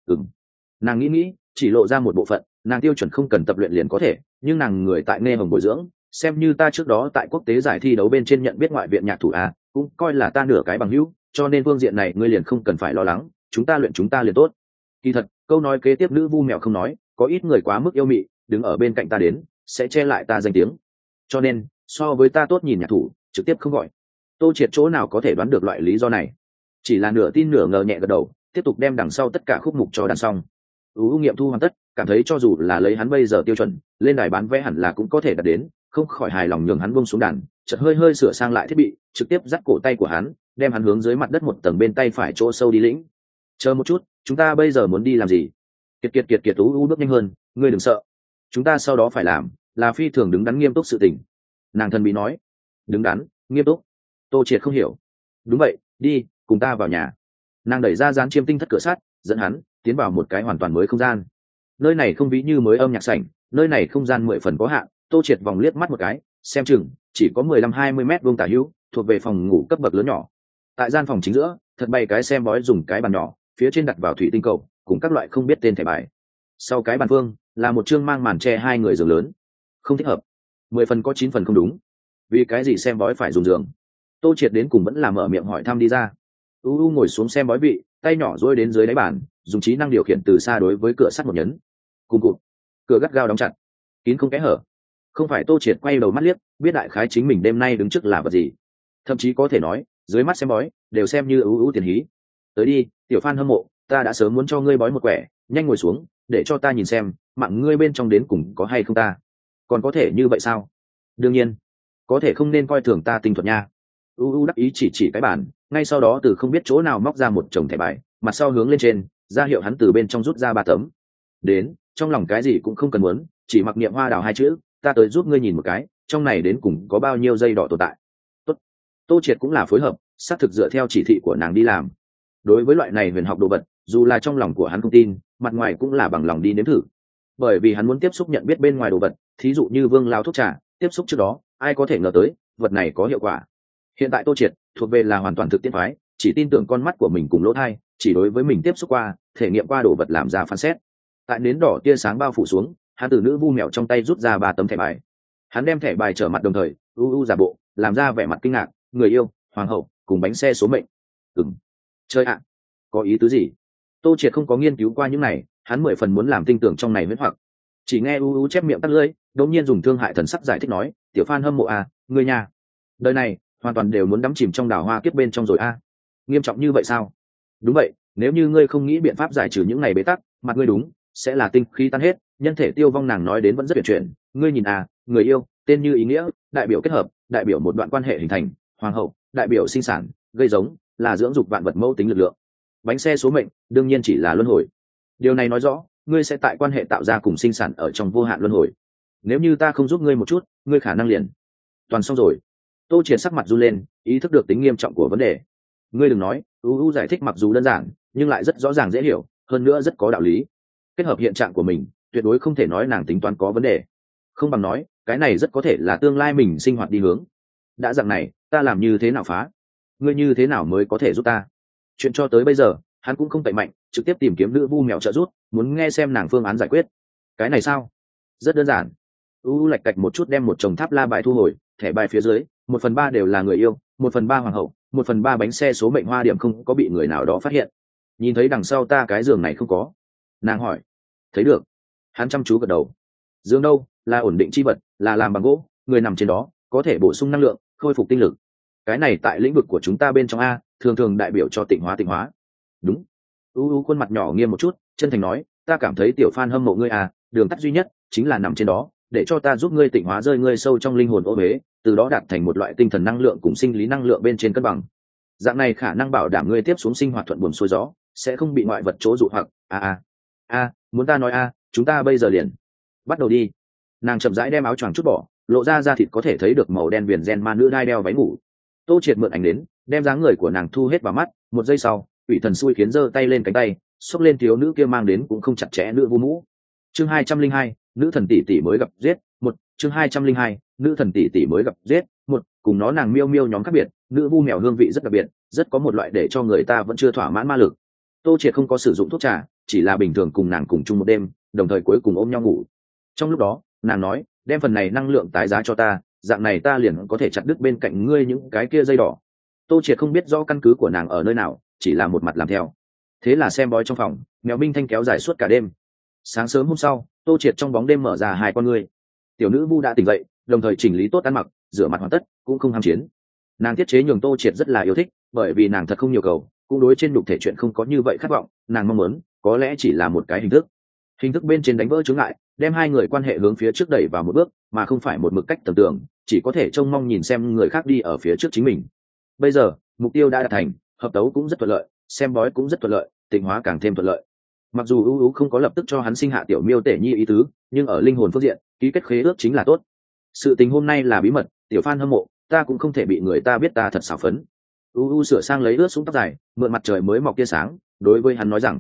Nàng nghĩ, chỉ lộ ra một bộ phận, nàng tiêu chuẩn không cần tập luyện liền có thể, nhưng nàng người tại nghe hồng bồi dưỡng, xem như ta trước đó tại quốc tế giải thi đấu bên trên nhận biết ngoại viện nhạc thủ cũng coi là ta nửa cái bằng hữu, cho nên phương diện này ngươi liền không cần phải lo lắng, chúng ta luyện chúng ta liền tốt. Kỳ thật, câu nói kế tiếp nữ vu mèo không nói, có ít người quá mức yêu mị, đứng ở bên cạnh ta đến, sẽ che lại ta danh tiếng. Cho nên, so với ta tốt nhìn nhạc thủ, trực tiếp không gọi. Tô Triệt chỗ nào có thể đoán được loại lý do này, chỉ là nửa tin nửa ngờ nhẹ gật đầu, tiếp tục đem đằng sau tất cả khúc mục cho đàn xong. Nghiệm thu hoàn tất, cảm thấy cho dù là lấy hắn bây giờ tiêu chuẩn, lên đài bán vé hẳn là cũng có thể đạt đến, không khỏi hài lòng nhường hắn buông xuống đàn, chợt hơi sửa sang lại thiết bị, trực tiếp dắt cổ tay của hắn, đem hắn hướng dưới mặt đất một tầng bên tay phải chỗ sâu đi lĩnh. Chờ một chút, chúng ta bây giờ muốn đi làm gì? Kiệt bước nhanh hơn, ngươi đừng sợ. Chúng ta sau đó phải làm là phi thường đứng đắn nghiêm túc sự tình. Nàng thần bí nói. Đứng đắn, nghiêm túc. Tô Triệt không hiểu. Đúng vậy, đi, cùng ta vào nhà. Nàng đẩy ra gián chiêm tinh thất cửa sắt, dẫn hắn tiến vào một cái hoàn toàn mới không gian. Nơi này không ví như mới âm nhạc sảnh, nơi này không gian 10 phần có hạn. Tô Triệt vòng liếc mắt một cái, xem chừng chỉ có 15-20 mét vuông tả hữu, thuộc về phòng ngủ cấp bậc lớn nhỏ. Tại gian phòng chính giữa, thật bày cái xem bói dùng cái bàn nhỏ, phía trên đặt vào thủy tinh cầu cùng các loại không biết tên thẻ bài. Sau cái bàn phương là một chương mang màn che 2 người giường lớn. Không thích hợp, 10 phần có 9 phần không đúng. Vì cái gì xem bói phải dùng giường? Tô Triệt đến cùng vẫn là mở miệng hỏi thăm đi ra. Ngồi xuống xem bói vị, tay nhỏ duỗi đến dưới đáy bàn, dùng trí năng điều khiển từ xa đối với cửa sắt một nhấn. Cùng cụt, cửa gắt gao đóng chặt, kín không kẽ hở. Không phải. Tô Triệt quay đầu mắt liếc, biết đại khái chính mình đêm nay đứng trước là vật gì. Thậm chí có thể nói, dưới mắt xem bói đều xem như tiền hí. Tới đi, tiểu fan hâm mộ, ta đã sớm muốn cho ngươi bói một quẻ, nhanh ngồi xuống, để cho ta nhìn xem mạng ngươi bên trong đến cùng có hay không ta. Còn có thể như vậy sao? Đương nhiên, có thể không nên coi thường ta tinh thuật nha. Đắc ý chỉ cái bàn, ngay sau đó từ không biết chỗ nào móc ra một chồng thẻ bài, mặt sau hướng lên trên, ra hiệu hắn từ bên trong rút ra 3 tấm. Đến, trong lòng cái gì cũng không cần muốn, chỉ mặc niệm hoa đào 2 chữ, ta tới giúp ngươi nhìn một cái, trong này đến cùng có bao nhiêu dây đỏ tồn tại. Tốt. Tô Triệt cũng là phối hợp, xác thực dựa theo chỉ thị của nàng đi làm. Đối với loại này huyền học đồ vật, dù là trong lòng của hắn không tin, mặt ngoài cũng là bằng lòng đi nếm thử, bởi vì hắn muốn tiếp xúc nhận biết bên ngoài đồ vật. Thí dụ như vương lao thuốc trà, tiếp xúc trước đó ai có thể ngờ tới vật này có hiệu quả. Hiện tại Tô Triệt thuộc về là hoàn toàn thực tiễn phái, chỉ tin tưởng con mắt của mình cùng lỗ thai, chỉ đối với mình tiếp xúc qua, thể nghiệm qua đồ vật làm ra phán xét. Tại nến đỏ tia sáng bao phủ xuống, hắn từ nữ vu mèo trong tay rút ra 3 tấm thẻ bài. Hắn đem thẻ bài trở mặt, đồng thời giả bộ làm ra vẻ mặt kinh ngạc. Người yêu, hoàng hậu cùng bánh xe số mệnh. Chơi ạ, có ý tứ gì? Tô Triệt không có nghiên cứu qua những này, hắn 10 phần muốn làm tin tưởng trong này huyễn hoặc. Chỉ nghe chép miệng tắt lưỡi, đột nhiên dùng thương hại thần sắc giải thích nói, tiểu Phan hâm mộ à, người nhà đời này hoàn toàn đều muốn đắm chìm trong đào hoa kiếp bên trong rồi a. Nghiêm trọng như vậy sao? Đúng vậy, nếu như ngươi không nghĩ biện pháp giải trừ những ngày bế tắc, mặt ngươi đúng sẽ là tinh khí tan hết, nhân thể tiêu vong. Nàng nói đến vẫn rất tuyệt chuyện. Ngươi nhìn à, người yêu tên như ý nghĩa, đại biểu kết hợp, đại biểu một đoạn quan hệ hình thành. Hoàng hậu đại biểu sinh sản, gây giống, là dưỡng dục vạn vật mẫu tính lực lượng. Bánh xe số mệnh đương nhiên chỉ là luân hồi. Điều này nói rõ ngươi sẽ tại quan hệ tạo ra cùng sinh sản ở trong vô hạn luân hồi. Nếu như ta không giúp ngươi một chút, ngươi khả năng liền toàn xong rồi. Tô Triệt sắc mặt run lên, ý thức được tính nghiêm trọng của vấn đề. Ngươi đừng nói, giải thích mặc dù đơn giản nhưng lại rất rõ ràng dễ hiểu, hơn nữa rất có đạo lý. Kết hợp hiện trạng của mình, tuyệt đối không thể nói nàng tính toán có vấn đề, không bằng nói cái này rất có thể là tương lai mình sinh hoạt đi hướng. Đã dạng này, ta làm như thế nào phá? Ngươi như thế nào mới có thể giúp ta? Chuyện cho tới bây giờ hắn cũng không tẩy mạnh, trực tiếp tìm kiếm nữ vu mèo trợ giúp, muốn nghe xem nàng phương án giải quyết. Cái này sao? Rất đơn giản. Lạch cạch một chút đem một chồng tháp la bài thu hồi, thẻ bài phía dưới 1/3 đều là người yêu, 1/3 hoàng hậu, 1/3 bánh xe số mệnh hoa điểm không có bị người nào đó phát hiện. Nhìn thấy đằng sau ta cái giường này không có? Nàng hỏi. Thấy được. Hắn chăm chú gật đầu. Giường đâu? Là ổn định chi vật, là làm bằng gỗ, người nằm trên đó có thể bổ sung năng lượng, khôi phục tinh lực. Cái này tại lĩnh vực của chúng ta bên trong a, thường thường đại biểu cho tịnh hóa. Đúng. Khuôn mặt nhỏ nghiêm một chút, chân thành nói, ta cảm thấy tiểu Phan hâm mộ ngươi à, đường tắt duy nhất chính là nằm trên đó, để cho ta giúp ngươi tịnh hóa rơi ngươi sâu trong linh hồn ô uế, từ đó đạt thành một loại tinh thần năng lượng cùng sinh lý năng lượng bên trên cân bằng. Dạng này khả năng bảo đảm ngươi tiếp xuống sinh hoạt thuận buồm xuôi gió, sẽ không bị ngoại vật chỗ dụ hoặc. Muốn ta nói chúng ta bây giờ liền bắt đầu đi. Nàng chậm rãi đem áo choàng chút bỏ, lộ ra da thịt có thể thấy được màu đen viền gen ma nữ đai đeo váy ngủ. Tô Triệt mượn ảnh đến, đem dáng người của nàng thu hết vào mắt. Một giây sau, ủy thần xui khiến giơ tay lên cánh tay, xốc lên thiếu nữ kia mang đến cũng không chặt chẽ nữ vu mũ. Chương 202, nữ thần tỷ tỷ mới gặp giết một. Chương 202, nữ thần tỷ tỷ mới gặp giết một. Cùng nó nàng miêu miêu nhóm khác biệt, nữ vu mèo hương vị rất đặc biệt, rất có một loại để cho người ta vẫn chưa thỏa mãn ma lực. Tô Triệt không có sử dụng thuốc trà, chỉ là bình thường cùng nàng cùng chung một đêm, đồng thời cuối cùng ôm nhau ngủ. Trong lúc đó, nàng nói, đem phần này năng lượng tái giá cho ta, dạng này ta liền có thể chặt đứt bên cạnh ngươi những cái kia dây đỏ. Tô Triệt không biết rõ căn cứ của nàng ở nơi nào, chỉ là một mặt làm theo. Thế là xem bói trong phòng, mèo Minh Thanh kéo dài suốt cả đêm. Sáng sớm hôm sau, Tô Triệt trong bóng đêm mở ra hai con ngươi. Tiểu nữ vu đã tỉnh dậy, đồng thời chỉnh lý tốt ăn mặc, rửa mặt hoàn tất, cũng không ham chiến. Nàng thiết chế nhường Tô Triệt rất là yêu thích, bởi vì nàng thật không nhiều cầu, cũng đối trên nhục thể chuyện không có như vậy khát vọng. Nàng mong muốn có lẽ chỉ là một cái hình thức bên trên đánh vỡ chướng ngại, đem hai người quan hệ hướng phía trước đẩy vào một bước, mà không phải một mực cách tưởng tượng, chỉ có thể trông mong nhìn xem người khác đi ở phía trước chính mình. Bây giờ mục tiêu đã đạt thành, hợp tấu cũng rất thuận lợi, xem bói cũng rất thuận lợi, tịnh hóa càng thêm thuận lợi. Mặc dù không có lập tức cho hắn sinh hạ tiểu miêu tể nhi ý tứ, nhưng ở linh hồn phương diện, ký kết khế ước chính là tốt. Sự tình hôm nay là bí mật, tiểu Phan hâm mộ, ta cũng không thể bị người ta biết ta thật xảo phấn. Sửa sang lấy ướt xuống tóc dài, mượn mặt trời mới mọc tia sáng, đối với hắn nói rằng,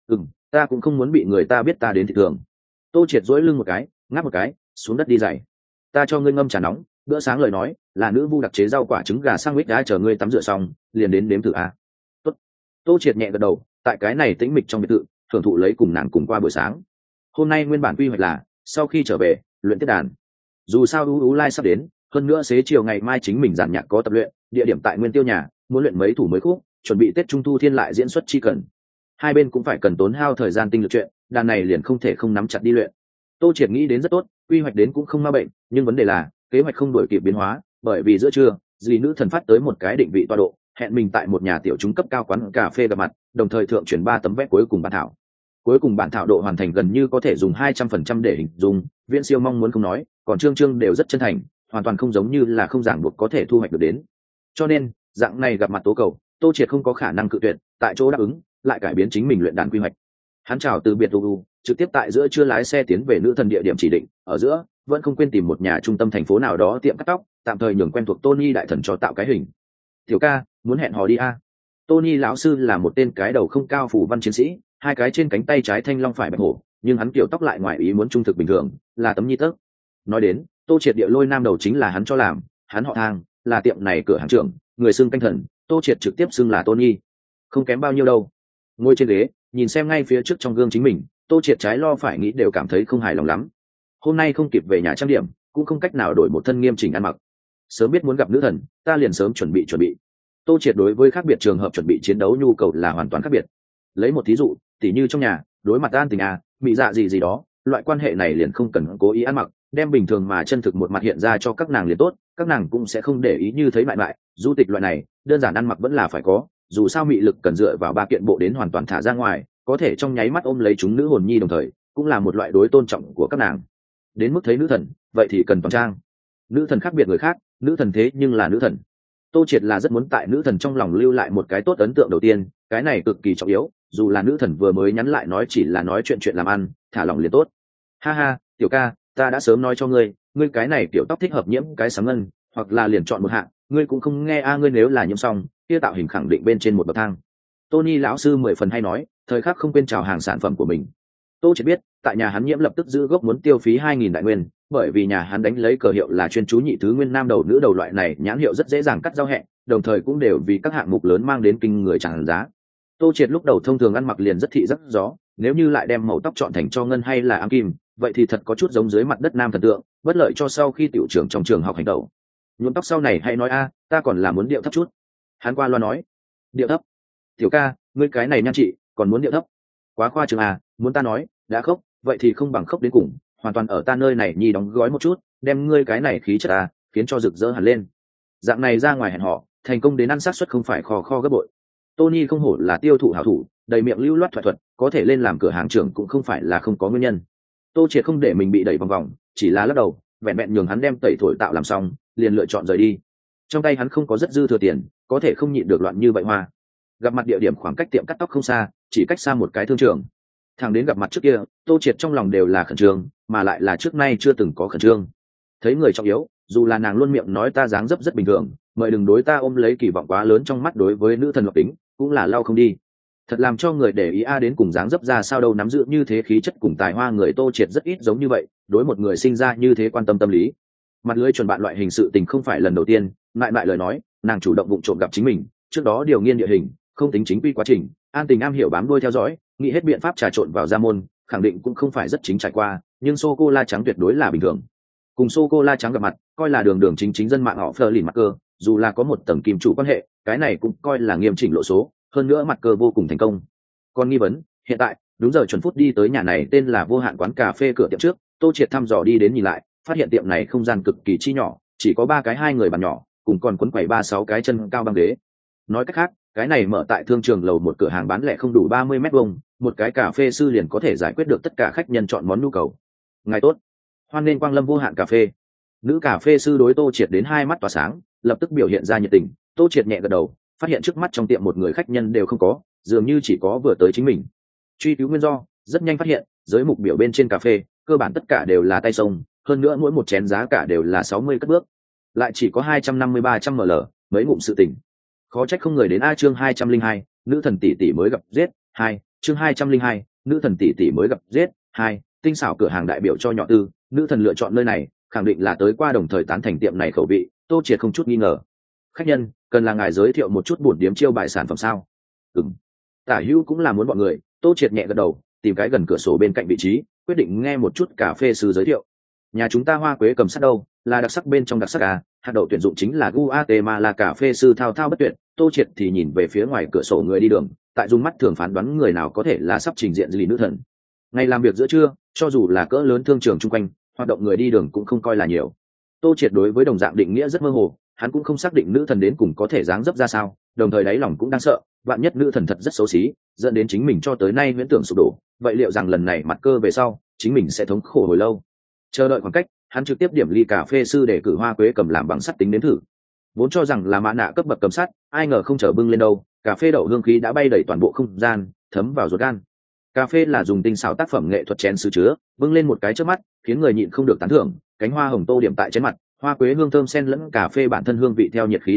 ta cũng không muốn bị người ta biết ta đến thị thường. Tô Triệt duỗi lưng một cái, ngáp một cái, xuống đất đi giày. Ta cho ngươi ngâm trà nóng, bữa sáng lời nói là nữ vu đặc chế rau quả trứng gà sandwich, đã chờ ngươi tắm rửa xong liền đến nếm thử a. Tốt. Tô Triệt nhẹ gật đầu, tại cái này tĩnh mịch trong biệt thự thưởng thụ lấy cùng nàng cùng qua buổi sáng. Hôm nay nguyên bản quy hoạch là sau khi trở về luyện tiếp đàn, dù sao lai sắp đến, hơn nữa xế chiều ngày mai chính mình giàn nhạc có tập luyện, địa điểm tại Nguyên Tiêu nhà, muốn luyện mấy thủ mới khúc, chuẩn bị Tết Trung Thu Thiên lại diễn xuất chi cần. Hai bên cũng phải cần tốn hao thời gian tinh lực chuyện, đàn này liền không thể không nắm chặt đi luyện. Tô Triệt nghĩ đến rất tốt, quy hoạch đến cũng không ma bệnh, nhưng vấn đề là kế hoạch không đổi kịp biến hóa, bởi vì giữa trưa, dì nữ thần phát tới một cái định vị tọa độ, hẹn mình tại một nhà tiểu trung cấp cao quán cà phê gặp mặt, đồng thời thượng chuyển 3 tấm vé cuối cùng bản thảo. Cuối cùng bản thảo độ hoàn thành gần như có thể dùng 200% để hình dung, Viễn Siêu mong muốn không nói, còn chương đều rất chân thành, hoàn toàn không giống như là không ràng buộc có thể thu hoạch được đến. Cho nên, dạng này gặp mặt tố cầu, Tô Triệt không có khả năng cự tuyệt, tại chỗ đáp ứng, lại cải biến chính mình luyện đàn quy hoạch. Hắn chào từ biệt trực tiếp tại giữa trưa lái xe tiến về nữ thần địa điểm chỉ định, ở giữa vẫn không quên tìm một nhà trung tâm thành phố nào đó tiệm cắt tóc, tạm thời nhường quen thuộc Tony đại thần cho tạo cái hình. Tiểu ca, muốn hẹn hò đi a? Tony lão sư là một tên cái đầu không cao phủ văn chiến sĩ, hai cái trên cánh tay trái thanh long phải bạch hổ, nhưng hắn kiểu tóc lại ngoài ý muốn trung thực bình thường, là tấm nhi tấc. Nói đến, Tô Triệt địa lôi nam đầu chính là hắn cho làm, hắn họ Thang, là tiệm này cửa hàng trưởng, người xưng canh thần, Tô Triệt trực tiếp xưng là Tony. Không kém bao nhiêu đâu. Ngồi trên ghế, nhìn xem ngay phía trước trong gương chính mình, Tô Triệt trái lo phải nghĩ đều cảm thấy không hài lòng lắm. Hôm nay không kịp về nhà trang điểm, cũng không cách nào đổi một thân nghiêm chỉnh ăn mặc. Sớm biết muốn gặp nữ thần, ta liền sớm chuẩn bị. Tô Triệt đối với khác biệt trường hợp chuẩn bị chiến đấu nhu cầu là hoàn toàn khác biệt. Lấy một thí dụ, tỉ như trong nhà, đối mặt an tình mị dạ gì đó, loại quan hệ này liền không cần cố ý ăn mặc, đem bình thường mà chân thực một mặt hiện ra cho các nàng liền tốt, các nàng cũng sẽ không để ý như thấy mại. Du tịch loại này, đơn giản ăn mặc vẫn là phải có, dù sao mị lực cần dựa vào ba kiện bộ đến hoàn toàn thả ra ngoài, có thể trong nháy mắt ôm lấy chúng nữ hồn nhi đồng thời, cũng là một loại đối tôn trọng của các nàng. Đến mức thấy nữ thần, vậy thì cần toàn trang. Nữ thần khác biệt người khác, nữ thần thế nhưng là nữ thần. Tô Triệt là rất muốn tại nữ thần trong lòng lưu lại một cái tốt ấn tượng đầu tiên, cái này cực kỳ trọng yếu, dù là nữ thần vừa mới nhắn lại nói chỉ là nói chuyện làm ăn, thả lòng liền tốt. Ha ha, tiểu ca, ta đã sớm nói cho ngươi, ngươi cái này tiểu tóc thích hợp nhiễm cái sáng ngân, hoặc là liền chọn một hạng, ngươi cũng không nghe ngươi nếu là nhiễm xong, kia tạo hình khẳng định bên trên một bậc thang. Tony lão sư 10 phần hay nói, thời khắc không quên chào hàng sản phẩm của mình. Tô Triệt biết, tại nhà hắn nhiễm lập tức giữ gốc muốn tiêu phí 2.000 đại nguyên, bởi vì nhà hắn đánh lấy cờ hiệu là chuyên chú nhị thứ nguyên nam đầu nữ đầu loại này nhãn hiệu rất dễ dàng cắt giao hẹn, đồng thời cũng đều vì các hạng mục lớn mang đến kinh người chẳng giá. Tô Triệt lúc đầu thông thường ăn mặc liền rất thị rất gió, nếu như lại đem màu tóc chọn thành cho ngân hay là ám kim, vậy thì thật có chút giống dưới mặt đất nam thần tượng, bất lợi cho sau khi tiểu trưởng trong trường học hành động. Nhuộm tóc sau này hãy nói ta còn là muốn điệu thấp chút. Hắn qua loa nói, điệu thấp? Tiểu ca, ngươi cái này nhan chị, còn muốn điệu thấp? Quá khoa trương muốn ta nói, đã khóc, vậy thì không bằng khóc đến cùng, hoàn toàn ở ta nơi này nhi đóng gói một chút, đem ngươi cái này khí chất khiến cho rực rỡ hẳn lên. Dạng này ra ngoài hẹn họ, thành công đến ăn xác suất không phải kho gấp bội. Tony không hổ là tiêu thụ hảo thủ, đầy miệng lưu loát thoại thuật, có thể lên làm cửa hàng trưởng cũng không phải là không có nguyên nhân. Tô Triệt không để mình bị đẩy vòng vòng, chỉ là lắc đầu, vẹn vẹn nhường hắn đem tẩy thổi tạo làm xong, liền lựa chọn rời đi. Trong tay hắn không có rất dư thừa tiền, có thể không nhịn được loạn như vậy hoa. Gặp mặt địa điểm khoảng cách tiệm cắt tóc không xa, chỉ cách xa một cái thương trường. Thằng đến gặp mặt trước kia, Tô Triệt trong lòng đều là khẩn trương, mà lại là trước nay chưa từng có khẩn trương. Thấy người trọng yếu, dù là nàng luôn miệng nói ta dáng dấp rất bình thường, mời đừng đối ta ôm lấy kỳ vọng quá lớn trong mắt đối với nữ thần ngọc tính, cũng là lau không đi. Thật làm cho người để ý đến cùng dáng dấp ra sao đâu, nắm giữ như thế khí chất cùng tài hoa người Tô Triệt rất ít giống như vậy, đối một người sinh ra như thế quan tâm tâm lý. Mặt lưới chuẩn bạn loại hình sự tình không phải lần đầu tiên, lại lời nói, nàng chủ động vụng trộm gặp chính mình, trước đó điều nghiên địa hình, không tính chính quy quá trình, an tình am hiểu bám đuôi theo dõi, nghĩ hết biện pháp trà trộn vào gia môn, khẳng định cũng không phải rất chính trải qua, nhưng sô cô la trắng tuyệt đối là bình thường. Cùng sô cô la trắng gặp mặt, coi là đường chính dân mạng họ Fleur mặt cơ, dù là có một tầng kim chủ quan hệ, cái này cũng coi là nghiêm chỉnh lộ số, hơn nữa mặt cơ vô cùng thành công. Còn nghi vấn, hiện tại, đúng giờ chuẩn phút đi tới nhà này tên là Vô Hạn quán cà phê cửa tiệm trước, Tô Triệt thăm dò đi đến nhìn lại, phát hiện tiệm này không gian cực kỳ chi nhỏ, chỉ có 3 cái 2 người bàn nhỏ, cùng còn quấn quẩy 3-6 cái chân cao băng ghế. Nói cách khác, cái này mở tại thương trường lầu một cửa hàng bán lẻ không đủ 30 mét vuông, một cái cà phê sư liền có thể giải quyết được tất cả khách nhân chọn món nhu cầu. Ngài tốt, hoan nghênh quang lâm Vô Hạn cà phê. Nữ cà phê sư đối Tô Triệt đến 2 mắt tỏa sáng, lập tức biểu hiện ra nhiệt tình. Tô Triệt nhẹ gật đầu, phát hiện trước mắt trong tiệm một người khách nhân đều không có, dường như chỉ có vừa tới chính mình. Truy cứu nguyên do, rất nhanh phát hiện, giới mục biểu bên trên cà phê, cơ bản tất cả đều là tay xông, hơn nữa mỗi một chén giá cả đều là 60 cất bước, lại chỉ có 250-300 ml, mấy ngụm sự tỉnh. Khó trách không người đến chương 202, nữ thần tỷ tỷ mới gặp giết 2, chương 202, nữ thần tỷ tỷ mới gặp giết 2, tinh xảo cửa hàng đại biểu cho nhỏ tư, nữ thần lựa chọn nơi này, khẳng định là tới qua đồng thời tán thành tiệm này khẩu vị, Tô Triệt không chút nghi ngờ. Khách nhân, cần là ngài giới thiệu một chút bổn điếm chiêu bài sản phẩm sao? Tả hữu cũng là muốn bọn người, Tô Triệt nhẹ gật đầu, tìm cái gần cửa sổ bên cạnh vị trí, quyết định nghe một chút cà phê sư giới thiệu. Nhà chúng ta hoa quế cầm sắt đâu, là đặc sắc bên trong đặc sắc hạt đậu tuyển dụng chính là Guatemala cà phê sư thao thao bất tuyệt. Tô Triệt thì nhìn về phía ngoài cửa sổ người đi đường, tại dùng mắt thường phán đoán người nào có thể là sắp trình diện gì nữ thần. Ngày làm việc giữa trưa, cho dù là cỡ lớn thương trường chung quanh, hoạt động người đi đường cũng không coi là nhiều. Tô Triệt đối với đồng dạng định nghĩa rất mơ hồ, hắn cũng không xác định nữ thần đến cùng có thể dáng dấp ra sao, đồng thời đáy lòng cũng đang sợ, vạn nhất nữ thần thật rất xấu xí, dẫn đến chính mình cho tới nay huyễn tưởng sụp đổ, vậy liệu rằng lần này mặt cơ về sau, chính mình sẽ thống khổ hồi lâu. Chờ đợi khoảng cách, hắn trực tiếp điểm ly cà phê sư để cử hoa quế cầm làm bằng sắt tính đến thử. Vốn cho rằng là mã nạ cấp bậc cầm sắt, ai ngờ không chở bưng lên đâu, cà phê đậu hương khí đã bay đầy toàn bộ không gian, thấm vào ruột gan. Cà phê là dùng tinh xảo tác phẩm nghệ thuật chén sứ chứa, bưng lên một cái trước mắt, khiến người nhịn không được tán thưởng, cánh hoa hồng tô điểm tại trên mặt, hoa quế hương thơm xen lẫn cà phê bản thân hương vị theo nhiệt khí đánh tới,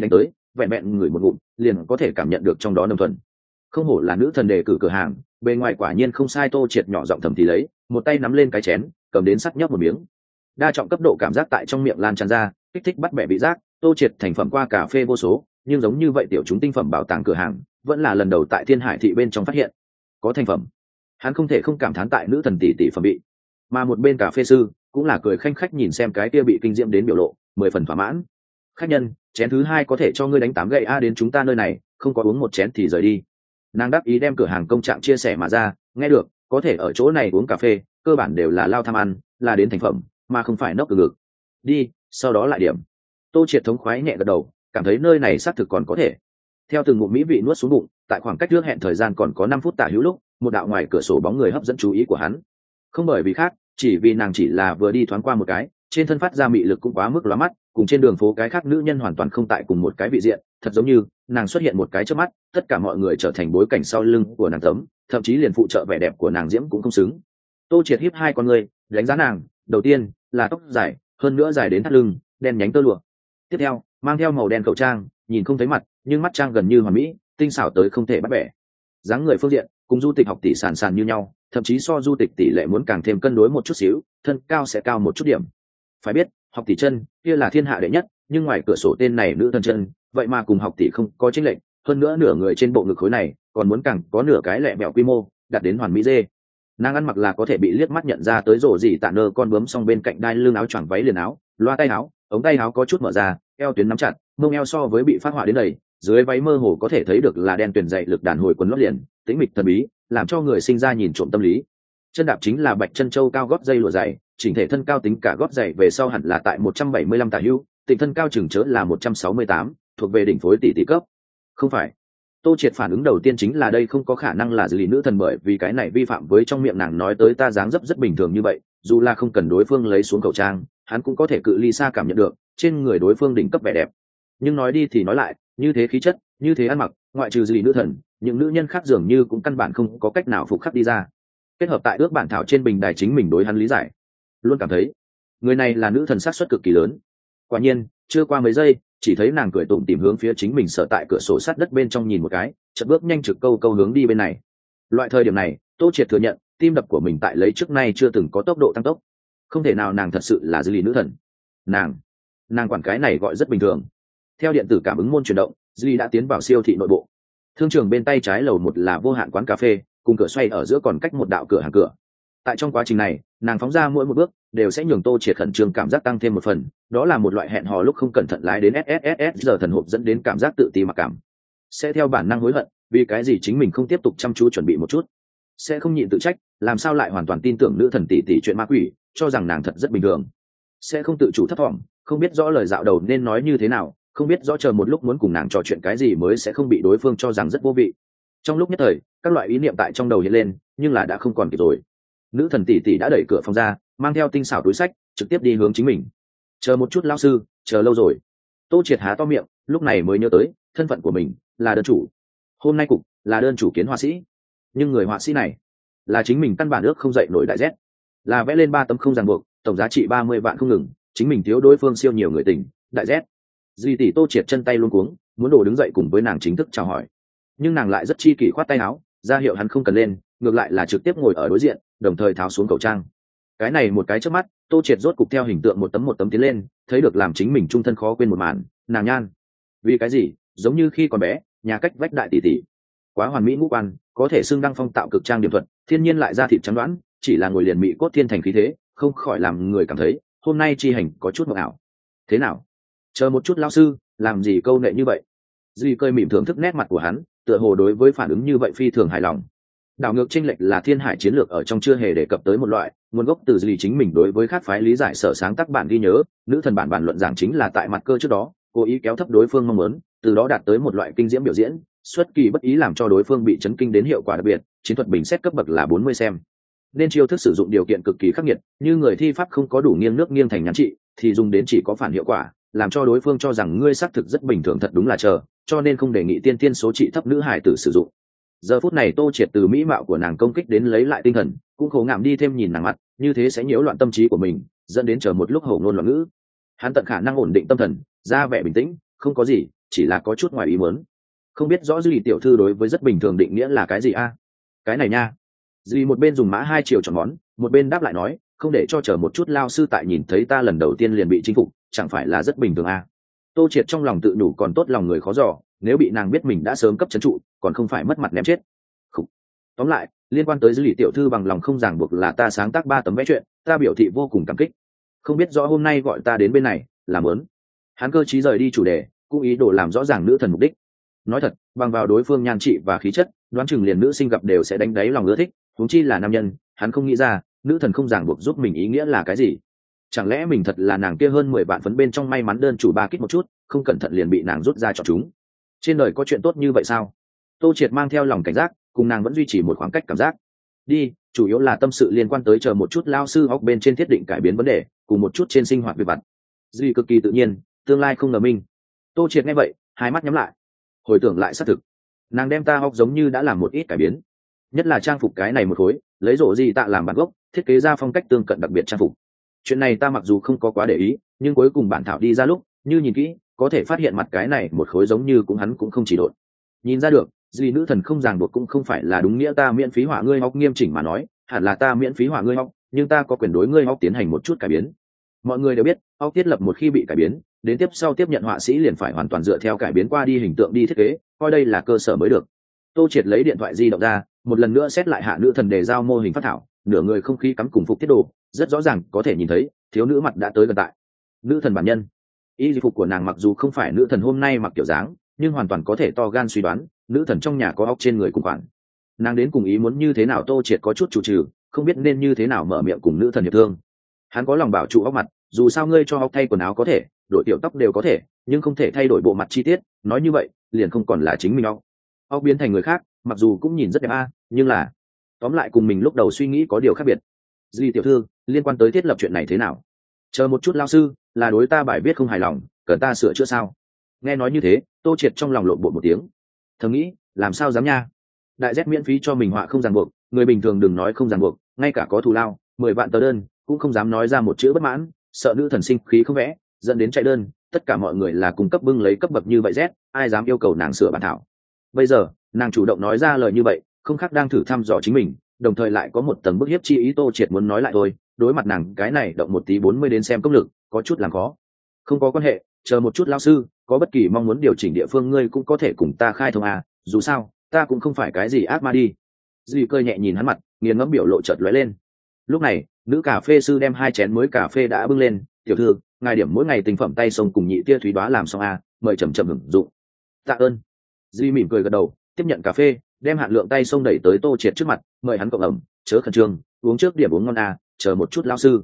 vẹn vẹn ngửi một ngụm liền có thể cảm nhận được trong đó nồng thuần. Không hổ là nữ thần đề cử cửa hàng, bề ngoài quả nhiên không sai. Tô Triệt nhỏ giọng thầm thì lấy, một tay nắm lên cái chén, cầm đến sắc nhấp một miếng. Đa trọng cấp độ cảm giác tại trong miệng lan tràn ra, kích thích bắt bẻ vị giác. Tô Triệt thành phẩm qua cà phê vô số, nhưng giống như vậy tiểu chúng tinh phẩm bảo tàng cửa hàng vẫn là lần đầu tại Thiên Hải thị bên trong phát hiện có thành phẩm. Hắn không thể không cảm thán tại nữ thần tỷ tỷ phẩm bị. Mà một bên cà phê sư cũng là cười khanh khách nhìn xem cái kia bị kinh diễm đến biểu lộ 10 phần thỏa mãn. Khách nhân, chén thứ hai có thể cho ngươi đánh 8 gậy a, đến chúng ta nơi này không có uống một chén thì rời đi. Nàng đáp ý đem cửa hàng công trạng chia sẻ mà ra. Nghe được, có thể ở chỗ này uống cà phê cơ bản đều là lao tham ăn, là đến thành phẩm mà không phải nốc từ ngực. Đi, sau đó lại điểm. Tô Triệt thống khoái nhẹ gật đầu, cảm thấy nơi này xác thực còn có thể. Theo từng ngụm mỹ vị nuốt xuống bụng, tại khoảng cách trước hẹn thời gian còn có 5 phút tả hữu lúc, một đạo ngoài cửa sổ bóng người hấp dẫn chú ý của hắn. Không bởi vì khác, chỉ vì nàng chỉ là vừa đi thoáng qua một cái, trên thân phát ra mị lực cũng quá mức lóa mắt, cùng trên đường phố cái khác nữ nhân hoàn toàn không tại cùng một cái vị diện, thật giống như nàng xuất hiện một cái trước mắt, tất cả mọi người trở thành bối cảnh sau lưng của nàng tấm, thậm chí liền phụ trợ vẻ đẹp của nàng diễm cũng không xứng. Tô Triệt híp hai con người, đánh giá nàng, đầu tiên là tóc dài, hơn nữa dài đến thắt lưng, đen nhánh tơ lụa. Tiếp theo, mang theo màu đen khẩu trang, nhìn không thấy mặt, nhưng mắt trang gần như hoàn mỹ, tinh xảo tới không thể bắt bẻ. Dáng người phương diện, cùng Du Tịch học tỷ sàn sàn như nhau, thậm chí so Du Tịch tỷ lệ muốn càng thêm cân đối một chút xíu, thân cao sẽ cao một chút điểm. Phải biết, học tỷ chân kia là thiên hạ đệ nhất, nhưng ngoài cửa sổ tên này nữ thân chân, vậy mà cùng học tỷ không có chênh lệch, hơn nữa nửa người trên bộ ngực khối này, còn muốn càng có nửa cái lẹ mẹo quy mô, đạt đến hoàn mỹ dê. Nàng ăn mặc là có thể bị liếc mắt nhận ra tới rổ gì tạ nơ con bướm song bên cạnh đai lưng áo choàng váy liền áo, loa tay áo, ống tay áo có chút mở ra, eo tuyến nắm chặt, mông eo so với bị phát họa đến đầy, dưới váy mơ hồ có thể thấy được là đen tuyền dày lực đàn hồi quần lót liền, tĩnh mịch thần bí, làm cho người sinh ra nhìn trộm tâm lý. Chân đạp chính là bạch chân châu cao gót dây lụa dày, chỉnh thể thân cao tính cả gót giày về sau hẳn là tại 175 tả hữu, tịnh thân cao chừng chớ là 168, thuộc về đỉnh phối tỷ cấp. Không phải. Tô Triệt phản ứng đầu tiên chính là đây không có khả năng là dư nữ thần, bởi vì cái này vi phạm với trong miệng nàng nói tới ta dáng dấp rất bình thường như vậy, dù là không cần đối phương lấy xuống khẩu trang, hắn cũng có thể cự ly xa cảm nhận được trên người đối phương đỉnh cấp vẻ đẹp. Nhưng nói đi thì nói lại, như thế khí chất, như thế ăn mặc, ngoại trừ dư nữ thần, những nữ nhân khác dường như cũng căn bản không có cách nào phục khắc đi ra. Kết hợp tại ước bản thảo trên bình đài chính mình đối hắn lý giải, luôn cảm thấy người này là nữ thần xác suất cực kỳ lớn. Quả nhiên, chưa qua mấy giây, chỉ thấy nàng cười tủm tỉm hướng phía chính mình sở tại cửa sổ sát đất bên trong nhìn một cái, chợt bước nhanh trực câu hướng đi bên này. Loại thời điểm này, Tô Triệt thừa nhận, tim đập của mình tại lấy trước nay chưa từng có tốc độ tăng tốc. Không thể nào nàng thật sự là dư lý nữ thần. Nàng quản cái này gọi rất bình thường. Theo điện tử cảm ứng môn chuyển động, Duy đã tiến vào siêu thị nội bộ. Thương trường bên tay trái lầu một là vô hạn quán cà phê, cùng cửa xoay ở giữa còn cách một đạo cửa hàng cửa. Tại trong quá trình này, nàng phóng ra mỗi một bước đều sẽ nhường Tô Triệt khẩn trương cảm giác tăng thêm một phần, đó là một loại hẹn hò lúc không cẩn thận lái đến SSSS giờ thần hộp dẫn đến cảm giác tự ti mặc cảm. Sẽ theo bản năng hối hận, vì cái gì chính mình không tiếp tục chăm chú chuẩn bị một chút. Sẽ không nhịn tự trách, làm sao lại hoàn toàn tin tưởng nữ thần tỷ tỷ chuyện ma quỷ, cho rằng nàng thật rất bình thường. Sẽ không tự chủ thấp thỏm, không biết rõ lời dạo đầu nên nói như thế nào, không biết rõ chờ một lúc muốn cùng nàng trò chuyện cái gì mới sẽ không bị đối phương cho rằng rất vô vị. Trong lúc nhất thời, các loại ý niệm tại trong đầu hiện lên, nhưng là đã không còn kịp rồi. Nữ thần tỷ tỷ đã đẩy cửa phòng ra, mang theo tinh xảo túi sách, trực tiếp đi hướng chính mình. Chờ một chút lão sư, chờ lâu rồi. Tô Triệt há to miệng, lúc này mới nhớ tới thân phận của mình là đơn chủ. Hôm nay cục là đơn chủ kiến họa sĩ, nhưng người họa sĩ này là chính mình căn bản ước không dậy nổi đại Z, là vẽ lên 3 tấm không ràng buộc, tổng giá trị 30 vạn không ngừng, chính mình thiếu đối phương siêu nhiều người tình, đại Z. Duy tỷ Tô Triệt chân tay luống cuống, muốn đổ đứng dậy cùng với nàng chính thức chào hỏi, nhưng nàng lại rất chi kỷ khoát tay áo, ra hiệu hắn không cần lên, ngược lại là trực tiếp ngồi ở đối diện, đồng thời tháo xuống khẩu trang. Cái này một cái chớp mắt, Tô Triệt rốt cục theo hình tượng một tấm tiến lên, thấy được làm chính mình trung thân khó quên một màn, nàng nhan. Vì cái gì? Giống như khi còn bé, nhà cách vách đại tỷ tỷ, quá hoàn mỹ ngũ quan, có thể xưng đăng phong tạo cực trang điểm thuật, thiên nhiên lại ra thịt trắng đoán, chỉ là ngồi liền mỹ cốt thiên thành khí thế, không khỏi làm người cảm thấy hôm nay chi hành có chút mộng ảo. Thế nào? Chờ một chút lão sư, làm gì câu nệ như vậy? Duy cười mỉm thưởng thức nét mặt của hắn, tựa hồ đối với phản ứng như vậy phi thường hài lòng. Đảo ngược chênh lệch là thiên hải chiến lược ở trong chưa hề đề cập tới một loại, nguồn gốc từ Duy chính mình đối với khác phái lý giải sở sáng tác bản ghi nhớ, nữ thần bản bản luận giảng chính là tại mặt cơ trước đó, cố ý kéo thấp đối phương mong muốn, từ đó đạt tới một loại kinh diễm biểu diễn, xuất kỳ bất ý làm cho đối phương bị chấn kinh đến hiệu quả đặc biệt, chiến thuật bình xét cấp bậc là 40 xem. Nên chiêu thức sử dụng điều kiện cực kỳ khắc nghiệt, như người thi pháp không có đủ nghiêng nước nghiêng thành nhắn trị, thì dùng đến chỉ có phản hiệu quả, làm cho đối phương cho rằng ngươi xác thực rất bình thường thật đúng là chờ, cho nên không đề nghị tiên tiên số trị thấp nữ hải tử sử dụng. Giờ phút này Tô Triệt từ mỹ mạo của nàng công kích đến lấy lại tinh thần, cũng khổ ngảm đi thêm nhìn nàng mặt, như thế sẽ nhiễu loạn tâm trí của mình, dẫn đến chờ một lúc hổ ngôn loạn ngữ. Hắn tận khả năng ổn định tâm thần, ra vẻ bình tĩnh, không có gì, chỉ là có chút ngoài ý muốn. Không biết rõ Duy tiểu thư đối với rất bình thường định nghĩa là cái gì a? Cái này nha. Duy một bên dùng mã 2 triệu chọn món, một bên đáp lại nói, không để cho chờ một chút lao sư tại nhìn thấy ta lần đầu tiên liền bị chinh phục, chẳng phải là rất bình thường a? Tô Triệt trong lòng tự đủ còn tốt lòng người khó dò, nếu bị nàng biết mình đã sớm cấp trấn trụ, còn không phải mất mặt ném chết. Không. Tóm lại, liên quan tới Duy tiểu thư bằng lòng không ràng buộc là ta sáng tác 3 tấm vẽ truyện, ta biểu thị vô cùng cảm kích. Không biết rõ hôm nay gọi ta đến bên này, làm ớn. Hắn cơ trí rời đi chủ đề, cũng ý đồ làm rõ ràng nữ thần mục đích. Nói thật, bằng vào đối phương nhan trị và khí chất, đoán chừng liền nữ sinh gặp đều sẽ đánh đáy lòng ưa thích, huống chi là nam nhân, hắn không nghĩ ra, nữ thần không ràng buộc giúp mình ý nghĩa là cái gì. Chẳng lẽ mình thật là nàng kia hơn 10 vạn phấn bên trong may mắn đơn chủ ba kích một chút, không cẩn thận liền bị nàng rút ra chọn chúng. Trên đời có chuyện tốt như vậy sao? Tô Triệt mang theo lòng cảnh giác, cùng nàng vẫn duy trì một khoảng cách cảm giác. Đi, chủ yếu là tâm sự liên quan tới chờ một chút lao sư học bên trên thiết định cải biến vấn đề, cùng một chút trên sinh hoạt việc vặt. Duy cực kỳ tự nhiên, tương lai không ngờ minh. Tô Triệt nghe vậy, hai mắt nhắm lại. Hồi tưởng lại xác thực, nàng đem ta học giống như đã làm một ít cải biến, nhất là trang phục cái này một khối, lấy rổ gì tạ làm bản gốc, thiết kế ra phong cách tương cận đặc biệt trang phục. Chuyện này ta mặc dù không có quá để ý, nhưng cuối cùng bản thảo đi ra lúc, như nhìn kỹ, có thể phát hiện mặt cái này một khối giống như cũng hắn cũng không chỉ độn. Nhìn ra được, Duy nữ thần không ràng buộc cũng không phải là đúng nghĩa ta miễn phí họa ngươi học nghiêm chỉnh mà nói, hẳn là ta miễn phí họa ngươi học, nhưng ta có quyền đối ngươi học tiến hành một chút cải biến. Mọi người đều biết, học thiết lập một khi bị cải biến, đến tiếp sau tiếp nhận họa sĩ liền phải hoàn toàn dựa theo cải biến qua đi hình tượng đi thiết kế, coi đây là cơ sở mới được. Tô Triệt lấy điện thoại di động ra, một lần nữa xét lại hạ nữ thần đề giao mô hình phát thảo, nửa người không khí cắm cùng phục tiết đồ, rất rõ ràng có thể nhìn thấy, thiếu nữ mặt đã tới gần tại. Nữ thần bản nhân, y phục của nàng mặc dù không phải nữ thần hôm nay mặc kiểu dáng, nhưng hoàn toàn có thể to gan suy đoán, nữ thần trong nhà có óc trên người cùng khoản. Nàng đến cùng ý muốn như thế nào Tô Triệt có chút chủ trừ, không biết nên như thế nào mở miệng cùng nữ thần hiệp thương. Hắn có lòng bảo trụ óc mặt, dù sao ngươi cho óc thay quần áo có thể, đổi tiểu tóc đều có thể, nhưng không thể thay đổi bộ mặt chi tiết, nói như vậy, liền không còn là chính mình óc. Óc biến thành người khác, mặc dù cũng nhìn rất đẹp nhưng là tóm lại cùng mình lúc đầu suy nghĩ có điều khác biệt. Duy tiểu thư, liên quan tới thiết lập chuyện này thế nào? Chờ một chút lao sư, là đối ta bài viết không hài lòng, cần ta sửa chữa sao? Nghe nói như thế, Tô Triệt trong lòng lộn bột một tiếng. Thầm nghĩ, làm sao dám nha? Đại Z miễn phí cho mình họa không ràng buộc, người bình thường đừng nói không ràng buộc, ngay cả có thù lao, 10 vạn tờ đơn, cũng không dám nói ra một chữ bất mãn, sợ nữ thần sinh khí không vẽ, dẫn đến chạy đơn, tất cả mọi người là cung cấp bưng lấy cấp bậc như vậy Z, ai dám yêu cầu nàng sửa bản thảo. Bây giờ, nàng chủ động nói ra lời như vậy, không khác đang thử thăm dò chính mình, đồng thời lại có một tầng bức hiếp chi ý. Tô Triệt muốn nói lại thôi, đối mặt nàng cái này động một tí 40 đến xem công lực, có chút làm khó. Không có quan hệ, chờ một chút lao sư, có bất kỳ mong muốn điều chỉnh địa phương ngươi cũng có thể cùng ta khai thông dù sao ta cũng không phải cái gì ác ma đi. Duy cơi nhẹ nhìn hắn mặt, nghiền ngẫm biểu lộ chợt lóe lên. Lúc này, nữ cà phê sư đem 2 chén mới cà phê đã bưng lên. Tiểu thư, ngài điểm mỗi ngày tình phẩm tay sông cùng nhị tia thúy đoá làm xong mời chậm chậm hưởng dụng. Tạ ơn. Duy mỉm cười gật đầu, tiếp nhận cà phê, đem hạn lượng tay sông đẩy tới Tô Triệt trước mặt, mời hắn cộng ẩm, chớ khẩn trương, uống trước điểm uống ngon chờ một chút lao sư.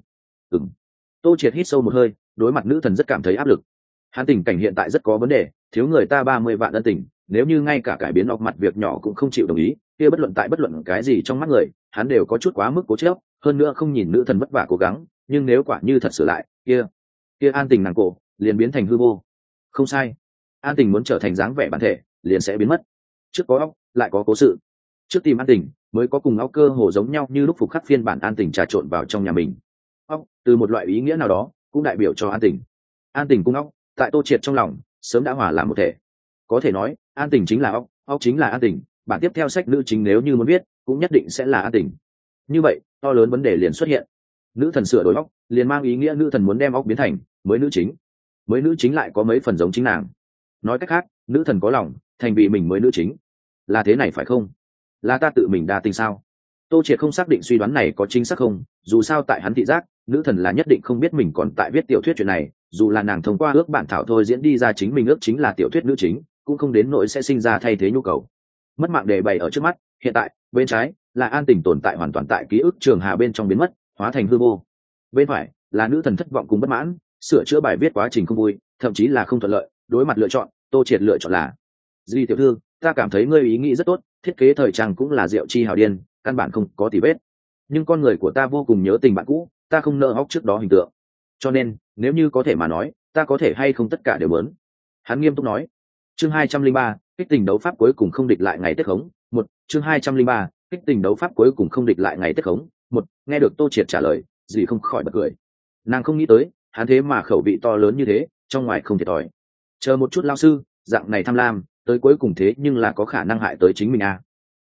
Tô Triệt hít sâu một hơi, đối mặt nữ thần rất cảm thấy áp lực. Hắn tình cảnh hiện tại rất có vấn đề, thiếu người ta 30 vạn ân tình, nếu như ngay cả cải biến óc mặt việc nhỏ cũng không chịu đồng ý, kia bất luận cái gì trong mắt người, hắn đều có chút quá mức cố chấp, hơn nữa không nhìn nữ thần vất vả cố gắng, nhưng nếu quả như thật sửa lại, kia An Tình nàng cổ liền biến thành hư vô. Không sai, An Tình muốn trở thành dáng vẻ bản thể, liền sẽ biến mất. Trước có óc, lại có cố sự. Trước tìm An Tình, mới có cùng óc cơ hồ giống nhau như lúc phục khắc phiên bản An Tình trà trộn vào trong nhà mình. Óc, từ một loại ý nghĩa nào đó, cũng đại biểu cho An Tình. An Tình cung óc, tại Tô Triệt trong lòng, sớm đã hòa làm một thể. Có thể nói, An Tình chính là óc, óc chính là An Tình. Bản tiếp theo sách nữ chính nếu như muốn viết, cũng nhất định sẽ là An Tình. Như vậy, to lớn vấn đề liền xuất hiện. Nữ thần sửa đổi óc, liền mang ý nghĩa nữ thần muốn đem óc biến thành mới nữ chính. Mới nữ chính lại có mấy phần giống chính nàng. Nói cách khác, nữ thần có lòng, thành vì mình mới nữ chính. Là thế này phải không? Là ta tự mình đa tình sao? Tô Triệt không xác định suy đoán này có chính xác không, dù sao tại hắn thị giác, nữ thần là nhất định không biết mình còn tại viết tiểu thuyết chuyện này, dù là nàng thông qua ước bản thảo thôi diễn đi ra chính mình ước chính là tiểu thuyết nữ chính, cũng không đến nỗi sẽ sinh ra thay thế nhu cầu. Mất mạng đề bày ở trước mắt, hiện tại, bên trái là An Tình tồn tại hoàn toàn tại ký ức trường hà bên trong biến mất, hóa thành hư vô. Bên phải là nữ thần thất vọng cùng bất mãn, sửa chữa bài viết quá trình không vui, thậm chí là không thuận lợi, đối mặt lựa chọn, Tô Triệt lựa chọn là: Duy tiểu thư, ta cảm thấy ngươi ý nghĩ rất tốt, thiết kế thời trang cũng là diệu chi hào điên, căn bản không có tì vết. Nhưng con người của ta vô cùng nhớ tình bạn cũ, ta không nỡ hóc trước đó hình tượng. Cho nên, nếu như có thể mà nói, ta có thể hay không tất cả đều muốn. Hắn nghiêm túc nói. Chương 203, kích tình đấu pháp cuối cùng không địch lại ngày Tết khống. Chương 203, kích tình đấu pháp cuối cùng không địch lại ngày Tết khống. Nghe được Tô Triệt trả lời, dì không khỏi bật cười. Nàng không nghĩ tới, hắn thế mà khẩu vị to lớn như thế, trong ngoài không thiệt thòi. Chờ một chút lao sư, dạng này tham lam tới cuối cùng thế nhưng là có khả năng hại tới chính mình à.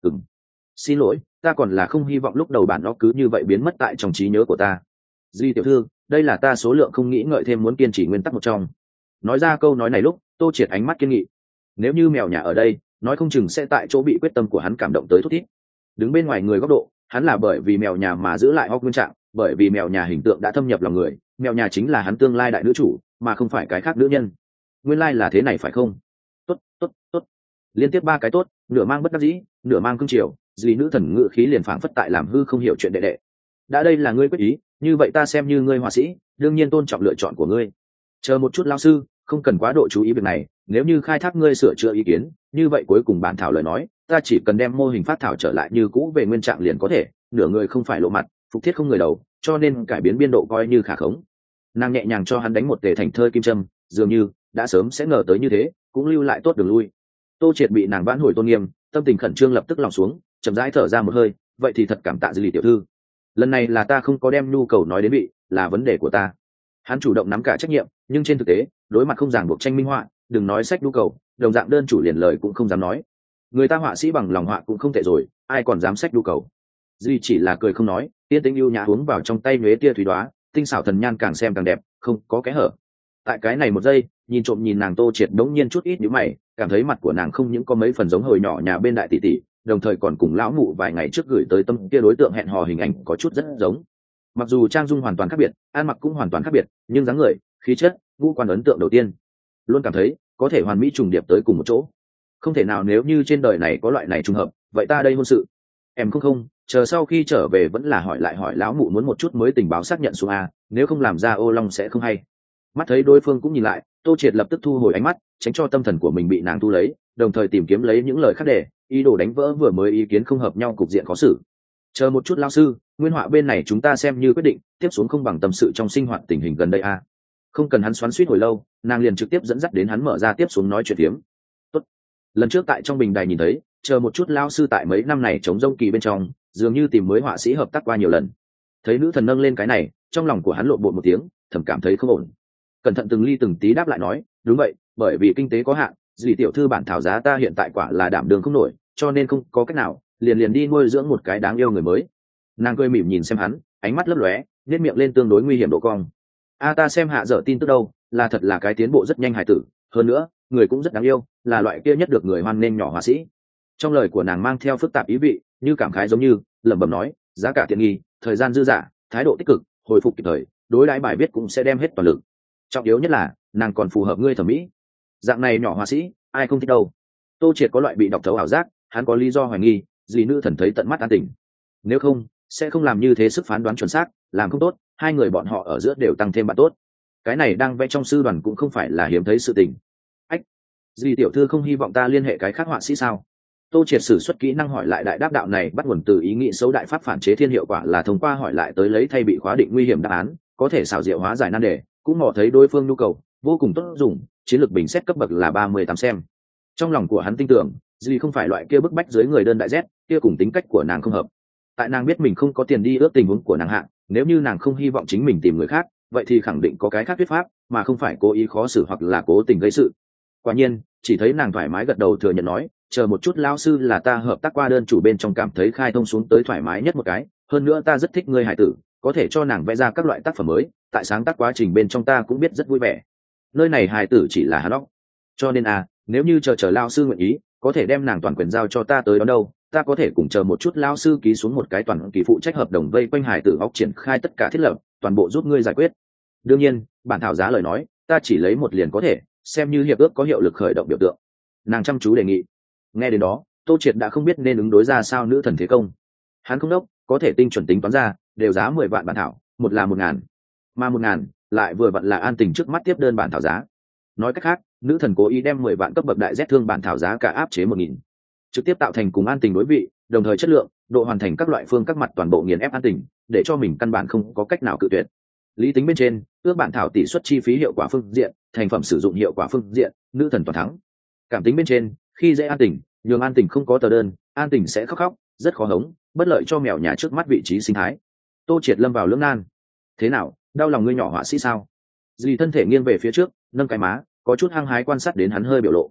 Xin lỗi, ta còn là không hy vọng lúc đầu bản nó cứ như vậy biến mất tại trong trí nhớ của ta. Duy tiểu thư, đây là ta số lượng không nghĩ ngợi thêm muốn kiên trì nguyên tắc một trong. Nói ra câu nói này lúc, Tô Triệt ánh mắt kiên nghị. Nếu như mèo nhà ở đây, nói không chừng sẽ tại chỗ bị quyết tâm của hắn cảm động tới thút thít. Đứng bên ngoài người góc độ, hắn là bởi vì mèo nhà mà giữ lại Hóc nguyên trạng, bởi vì mèo nhà hình tượng đã thâm nhập lòng người, mèo nhà chính là hắn tương lai đại nữ chủ, mà không phải cái khác nữ nhân. Nguyên lai là thế này phải không? Tốt, tốt, tốt. Liên tiếp 3 cái tốt, nửa mang bất đắc dĩ, nửa mang cương triều, Duy nữ thần ngự khí liền phảng phất tại làm hư không hiểu chuyện đệ đệ. Đã đây là ngươi quyết ý, như vậy ta xem như ngươi họa sĩ, đương nhiên tôn trọng lựa chọn của ngươi. Chờ một chút lão sư, không cần quá độ chú ý việc này, nếu như khai thác ngươi sửa chữa ý kiến, như vậy cuối cùng bản thảo lời nói, ta chỉ cần đem mô hình phát thảo trở lại như cũ về nguyên trạng liền có thể, nửa người không phải lộ mặt, phục thiết không người đầu, cho nên cải biến biên độ coi như khả khống. Nàng nhẹ nhàng cho hắn đánh một tề thành thơi kim châm, dường như đã sớm sẽ ngờ tới như thế, cũng lưu lại tốt đường lui. Tô Triệt bị nàng vãn hồi tôn nghiêm, tâm tình khẩn trương lập tức lòng xuống, chậm rãi thở ra một hơi, vậy thì thật cảm tạ Dư Lì tiểu thư. Lần này là ta không có đem nhu cầu nói đến bị, là vấn đề của ta. Hắn chủ động nắm cả trách nhiệm, nhưng trên thực tế, đối mặt không ràng buộc tranh minh họa, đừng nói sách nhu cầu, đồng dạng đơn chủ liền lời cũng không dám nói. Người ta họa sĩ bằng lòng họa cũng không tệ rồi, ai còn dám sách nhu cầu. Duy chỉ là cười không nói, tiên tĩnh ưu nhã uống vào trong tay nhuế tia thủy đoá, tinh xảo thần nhan càng xem càng đẹp, không có kẽ hở. Tại cái này một giây, nhìn trộm nhìn nàng Tô Triệt đống nhiên chút ít nhíu mày, cảm thấy mặt của nàng không những có mấy phần giống hồi nhỏ nhà bên đại tỷ tỷ, đồng thời còn cùng lão mụ vài ngày trước gửi tới tâm kia đối tượng hẹn hò hình ảnh có chút rất giống. Mặc dù trang dung hoàn toàn khác biệt, ăn mặc cũng hoàn toàn khác biệt, nhưng dáng người, khí chất, ngũ quan ấn tượng đầu tiên, luôn cảm thấy có thể hoàn mỹ trùng điệp tới cùng một chỗ. Không thể nào, nếu như trên đời này có loại này trùng hợp, vậy ta đây hôn sự. Em không, chờ sau khi trở về vẫn là hỏi lại hỏi lão mụ muốn một chút mới tình báo xác nhận xuống a, nếu không làm ra ô long sẽ không hay. Mắt thấy đối phương cũng nhìn lại, Tô Triệt lập tức thu hồi ánh mắt, tránh cho tâm thần của mình bị nàng thu lấy, đồng thời tìm kiếm lấy những lời khác để ý đồ đánh vỡ vừa mới ý kiến không hợp nhau cục diện khó xử. Chờ một chút lão sư, nguyên họa bên này chúng ta xem như quyết định, tiếp xuống không bằng tâm sự trong sinh hoạt tình hình gần đây a. Không cần hắn xoắn xuýt hồi lâu, nàng liền trực tiếp dẫn dắt đến hắn mở ra tiếp xuống nói chuyện tiếm. Tốt. Lần trước tại trong bình đài nhìn thấy, chờ một chút lão sư tại mấy năm này chống rông kỳ bên trong, dường như tìm mới họa sĩ hợp tác qua nhiều lần. Thấy nữ thần nâng lên cái này, trong lòng của hắn lộn bột một tiếng, thầm cảm thấy không ổn. Cẩn thận từng ly từng tí đáp lại nói, đúng vậy, bởi vì kinh tế có hạn, Dì tiểu thư bản thảo giá ta hiện tại quả là đảm đường không nổi, cho nên không có cách nào, liền đi nuôi dưỡng một cái đáng yêu người mới. Nàng cười mỉm nhìn xem hắn, ánh mắt lấp lóe, nét miệng lên tương đối nguy hiểm độ cong. Ta xem hạ dở tin tức đâu, là thật là cái tiến bộ rất nhanh hài tử, hơn nữa người cũng rất đáng yêu, là loại kia nhất được người hoan nghênh nhỏ họa sĩ. Trong lời của nàng mang theo phức tạp ý vị, như cảm khái giống như lẩm bẩm nói, giá cả tiện nghi, thời gian dư dả, thái độ tích cực, hồi phục kịp thời, đối đãi bài viết cũng sẽ đem hết toàn lực. Trọng yếu nhất là nàng còn phù hợp ngươi thẩm mỹ. Dạng này nhỏ họa sĩ ai không thích đâu. Tô Triệt có loại bị đọc thấu ảo giác, hắn có lý do hoài nghi Dì nữ thần thấy tận mắt an tình, nếu không sẽ không làm như thế, sức phán đoán chuẩn xác, làm không tốt hai người bọn họ ở giữa đều tăng thêm bạn tốt. Cái này đang vẽ trong sư đoàn cũng không phải là hiếm thấy sự tình. Ách, Dì tiểu thư không hy vọng ta liên hệ cái khác họa sĩ sao? Tô Triệt sử xuất kỹ năng hỏi lại đại đáp đạo này bắt nguồn từ ý nghĩ xấu đại pháp phản chế thiên hiệu quả là thông qua hỏi lại tới lấy thay bị khóa định nguy hiểm đáp án, có thể xảo diệu hóa giải nan đề, cũng mò thấy đối phương nhu cầu vô cùng tốt dùng, chiến lược bình xét cấp bậc là 38 xem. Trong lòng của hắn tin tưởng Dì không phải loại kia bức bách dưới người đơn đại z, kia cùng tính cách của nàng không hợp. Tại nàng biết mình không có tiền đi ước tình huống của nàng hạ, nếu như nàng không hy vọng chính mình tìm người khác, vậy thì khẳng định có cái khác thuyết pháp, mà không phải cố ý khó xử hoặc là cố tình gây sự. Quả nhiên, chỉ thấy nàng thoải mái gật đầu thừa nhận nói, chờ một chút lão sư, là ta hợp tác qua đơn chủ bên trong cảm thấy khai thông xuống tới thoải mái nhất một cái, hơn nữa ta rất thích ngươi hải tử, có thể cho nàng vẽ ra các loại tác phẩm mới, tại sáng tác quá trình bên trong ta cũng biết rất vui vẻ. Nơi này hài tử chỉ là hắn óc, cho nên nếu như chờ lao sư nguyện ý, có thể đem nàng toàn quyền giao cho ta tới đó đâu, ta có thể cùng chờ một chút lao sư ký xuống một cái toàn kỳ phụ trách hợp đồng vây quanh hài tử óc triển khai tất cả thiết lập, toàn bộ giúp ngươi giải quyết. Đương nhiên bản thảo giá lời nói ta chỉ lấy một liền có thể, xem như hiệp ước có hiệu lực khởi động biểu tượng. Nàng chăm chú đề nghị. Nghe đến đó, Tô Triệt đã không biết nên ứng đối ra sao nữ thần thế công. Hắn không đốc, có thể tinh chuẩn tính toán ra đều giá 10 vạn bản thảo, một là 1.000, mà 1.000 lại vừa vặn là An Tình trước mắt tiếp đơn bản thảo giá. Nói cách khác, nữ thần cố ý đem 10 vạn cấp bậc đại Z thương bản thảo giá cả áp chế 1.000, trực tiếp tạo thành cùng An Tình đối vị, đồng thời chất lượng, độ hoàn thành các loại phương các mặt toàn bộ nghiền ép An Tình, để cho mình căn bản không có cách nào cự tuyệt. Lý tính bên trên, ước bản thảo tỷ suất chi phí hiệu quả phương diện, thành phẩm sử dụng hiệu quả phương diện, nữ thần toàn thắng. Cảm tính bên trên, khi dễ An Tình, nhường An Tình không có tờ đơn, An Tình sẽ khóc, rất khó hống, bất lợi cho mèo nhà trước mắt vị trí sinh thái. Tô Triệt lâm vào lưỡng nan. Thế nào, đau lòng ngươi nhỏ họa sĩ sao? Dì thân thể nghiêng về phía trước, nâng cái má, có chút hăng hái quan sát đến hắn hơi biểu lộ.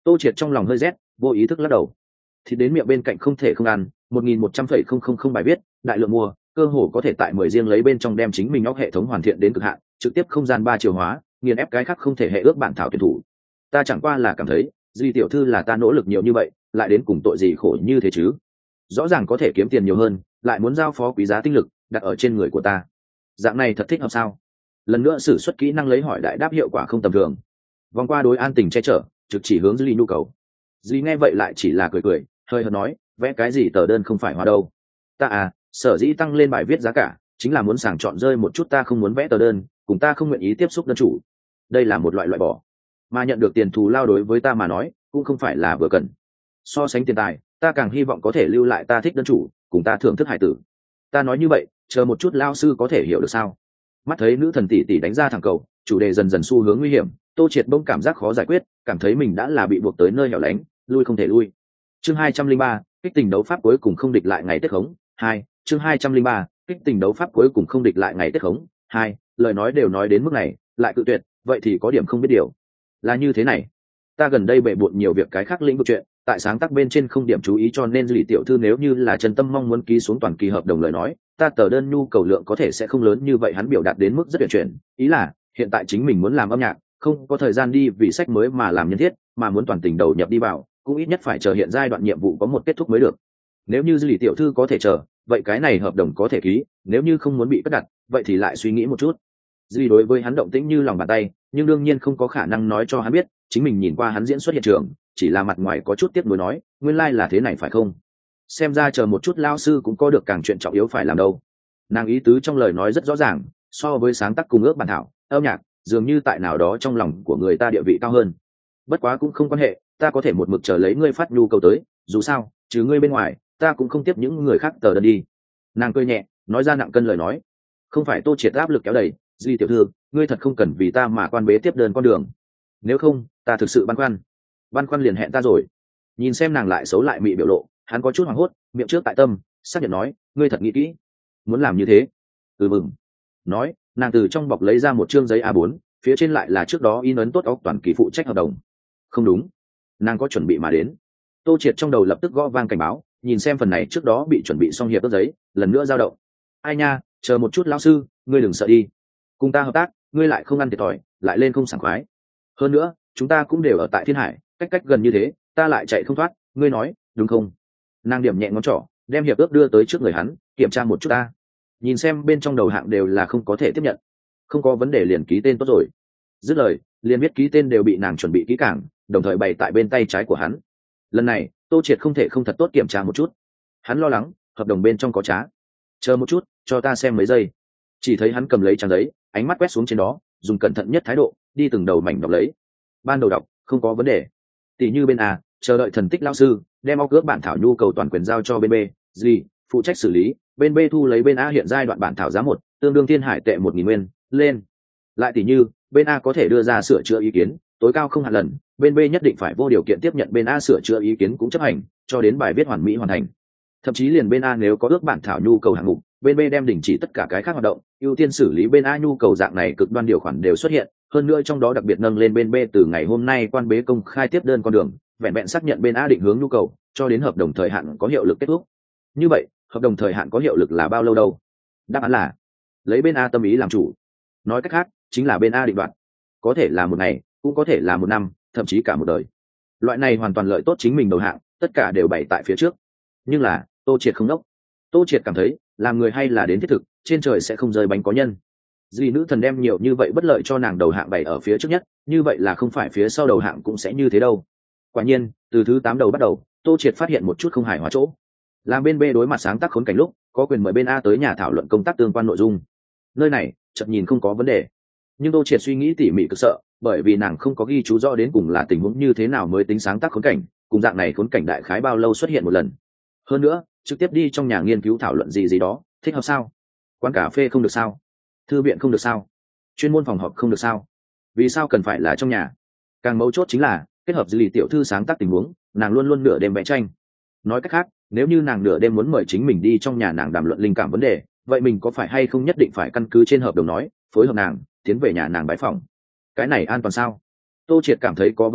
Tô Triệt trong lòng hơi rét, vô ý thức lắc đầu. Thì đến miệng bên cạnh không thể không ăn, 1.100,000 bài viết, đại lượng mua, cơ hồ có thể tại 10 riêng lấy bên trong đem chính mình óc hệ thống hoàn thiện đến cực hạn, trực tiếp không gian 3 chiều hóa, nghiền ép cái khác không thể hệ ước bản thảo tuyển thủ. Ta chẳng qua là cảm thấy, Duy tiểu thư là ta nỗ lực nhiều như vậy, lại đến cùng tội gì khổ như thế chứ? Rõ ràng có thể kiếm tiền nhiều hơn, lại muốn giao phó quý giá tinh lực đặt ở trên người của ta. Dạng này thật thích hợp sao? Lần nữa sử xuất kỹ năng lấy hỏi đại đáp hiệu quả không tầm thường. Vòng qua đối an tình che chở, trực chỉ hướng Duy nhu cầu. Duy nghe vậy lại chỉ là cười cười, hơi hợt nói, vẽ cái gì tờ đơn không phải hóa đâu. Ta à, sở dĩ tăng lên bài viết giá cả, chính là muốn sàng chọn rơi một chút ta không muốn vẽ tờ đơn, cùng ta không nguyện ý tiếp xúc đơn chủ. Đây là một loại loại bỏ, mà nhận được tiền thù lao đối với ta mà nói, cũng không phải là vừa cần. So sánh tiền tài, ta càng hy vọng có thể lưu lại ta thích đơn chủ, cùng ta thưởng thức hải tử. Ta nói như vậy, chờ một chút lao sư có thể hiểu được sao? Mắt thấy nữ thần tỷ tỷ đánh ra thẳng cầu, chủ đề dần dần xu hướng nguy hiểm, Tô Triệt bỗng cảm giác khó giải quyết, cảm thấy mình đã là bị buộc tới nơi hẻo lánh, lui không thể lui. Chương 203, kích tình đấu pháp cuối cùng không địch lại ngày Tết khống 2. Chương 203, kích tình đấu pháp cuối cùng không địch lại ngày Tết khống 2. Lời nói đều nói đến mức này, lại cự tuyệt, vậy thì có điểm không biết điều. Là như thế này, ta gần đây bệ bội nhiều việc cái khác lĩnh vực chuyện, tại sáng tác bên trên không điểm chú ý, cho nên Lý tiểu thư nếu như là chân tâm mong muốn ký xuống toàn kỳ hợp đồng lời nói, ta tờ đơn nhu cầu lượng có thể sẽ không lớn như vậy. Hắn biểu đạt đến mức rất tuyệt chuyển, ý là hiện tại chính mình muốn làm âm nhạc, không có thời gian đi vì sách mới mà làm nhân thiết, mà muốn toàn tình đầu nhập đi vào, cũng ít nhất phải chờ hiện giai đoạn nhiệm vụ có một kết thúc mới được. Nếu như Lý tiểu thư có thể chờ, vậy cái này hợp đồng có thể ký, nếu như không muốn bị cất đặt, vậy thì lại suy nghĩ một chút. Lý đối với hắn động tĩnh như lòng bàn tay, nhưng đương nhiên không có khả năng nói cho hắn biết, chính mình nhìn qua hắn diễn xuất hiện trường, chỉ là mặt ngoài có chút tiếc nuối nói, nguyên lai là thế này phải không? Xem ra chờ một chút lao sư cũng có được càng chuyện trọng yếu phải làm đâu. Nàng ý tứ trong lời nói rất rõ ràng, so với sáng tác cùng ước bản thảo, âm nhạc dường như tại nào đó trong lòng của người ta địa vị cao hơn. Bất quá cũng không quan hệ, ta có thể một mực chờ lấy ngươi phát nhu cầu tới, dù sao trừ ngươi bên ngoài, ta cũng không tiếp những người khác tờ đơn đi. Nàng cười nhẹ, nói ra nặng cân lời nói. Không phải Tô Triệt áp lực kéo đẩy, Duy tiểu thư, ngươi thật không cần vì ta mà quan bế tiếp đơn con đường. Nếu không, ta thực sự băn khoăn liền hẹn ta rồi. Nhìn xem nàng lại xấu lại mị biểu lộ, hắn có chút hoảng hốt, miệng trước tại tâm, xác nhận nói, ngươi thật nghĩ kỹ, muốn làm như thế? Mừng. Nói, nàng từ trong bọc lấy ra một chương giấy A4, phía trên lại là trước đó in ấn tốt óc toàn kỳ phụ trách hợp đồng. Không đúng, nàng có chuẩn bị mà đến. Tô Triệt trong đầu lập tức gõ vang cảnh báo, nhìn xem phần này trước đó bị chuẩn bị xong hiệp ước giấy, lần nữa dao động. Ai nha, chờ một chút lão sư, ngươi đừng sợ đi, cùng ta hợp tác, ngươi lại không ăn thiệt thòi, lại lên không sảng khoái. Hơn nữa, chúng ta cũng đều ở tại Thiên Hải, cách gần như thế, ta lại chạy không thoát, ngươi nói đúng không? Nàng điểm nhẹ ngón trỏ, đem hiệp ước đưa tới trước người hắn, kiểm tra một chút ta. Nhìn xem bên trong đầu hạng đều là không có thể tiếp nhận, không có vấn đề liền ký tên tốt rồi. Dứt lời, liền biết ký tên đều bị nàng chuẩn bị kỹ càng, đồng thời bày tại bên tay trái của hắn. Lần này, Tô Triệt không thể không thật tốt kiểm tra một chút. Hắn lo lắng, hợp đồng bên trong có trá. Chờ một chút, cho ta xem mấy giây. Chỉ thấy hắn cầm lấy trang giấy, ánh mắt quét xuống trên đó, dùng cẩn thận nhất thái độ, đi từng đầu mảnh đọc lấy. Ban đầu đọc, không có vấn đề. Tỷ như bên A, chờ đợi thần tích lao sư, đem óc ước bản thảo nhu cầu toàn quyền giao cho bên B, gì, phụ trách xử lý, bên B thu lấy bên A hiện giai đoạn bản thảo giá 1, tương đương Thiên Hải tệ 1.000 nguyên, lên. Lại tỷ như, bên A có thể đưa ra sửa chữa ý kiến, tối cao không hạn lần, bên B nhất định phải vô điều kiện tiếp nhận bên A sửa chữa ý kiến cũng chấp hành, cho đến bài viết hoàn mỹ hoàn thành. Thậm chí liền bên A nếu có ước bản thảo nhu cầu hạng mục, bên B đem đình chỉ tất cả cái khác hoạt động, ưu tiên xử lý bên A nhu cầu. Dạng này cực đoan điều khoản đều xuất hiện, hơn nữa trong đó đặc biệt nâng lên bên B từ ngày hôm nay quan bế công khai tiếp đơn con đường, vẹn vẹn xác nhận bên A định hướng nhu cầu, cho đến hợp đồng thời hạn có hiệu lực kết thúc. Như vậy, hợp đồng thời hạn có hiệu lực là bao lâu đâu? Đáp án là lấy bên A tâm ý làm chủ. Nói cách khác, chính là bên A định đoạt. Có thể là một ngày, cũng có thể là một năm, thậm chí cả một đời. Loại này hoàn toàn lợi tốt chính mình đầu hạng, tất cả đều bày tại phía trước. Nhưng là, Tô Triệt không đốc. Tô Triệt cảm thấy, làm người hay là đến thiết thực, trên trời sẽ không rơi bánh có nhân. Dì nữ thần đem nhiều như vậy bất lợi cho nàng đầu hạng bày ở phía trước nhất, như vậy là không phải phía sau đầu hạng cũng sẽ như thế đâu. Quả nhiên, từ thứ 8 đầu bắt đầu, Tô Triệt phát hiện một chút không hài hòa chỗ. Làm bên B đối mặt sáng tác khốn cảnh lúc, có quyền mời bên A tới nhà thảo luận công tác tương quan nội dung. Nơi này, chợt nhìn không có vấn đề. Nhưng Tô Triệt suy nghĩ tỉ mỉ cực sợ, bởi vì nàng không có ghi chú rõ đến cùng là tình huống như thế nào mới tính sáng tác khốn cảnh, cùng dạng này khốn cảnh đại khái bao lâu xuất hiện một lần. Hơn nữa, trực tiếp đi trong nhà nghiên cứu thảo luận gì đó, thích hợp sao? Quán cà phê không được sao? Thư viện không được sao? Chuyên môn phòng họp không được sao? Vì sao cần phải là trong nhà? Càng mấu chốt chính là kết hợp Lý tiểu thư sáng tác tình huống, nàng luôn luôn nửa đêm vẽ tranh. Nói cách khác, nếu như nàng nửa đêm muốn mời chính mình đi trong nhà nàng đàm luận linh cảm vấn đề, vậy mình có phải hay không nhất định phải căn cứ trên hợp đồng nói, phối hợp nàng tiến về nhà nàng bái phỏng? Cái này an toàn sao? Tô Triệt cảm thấy có vấn đề,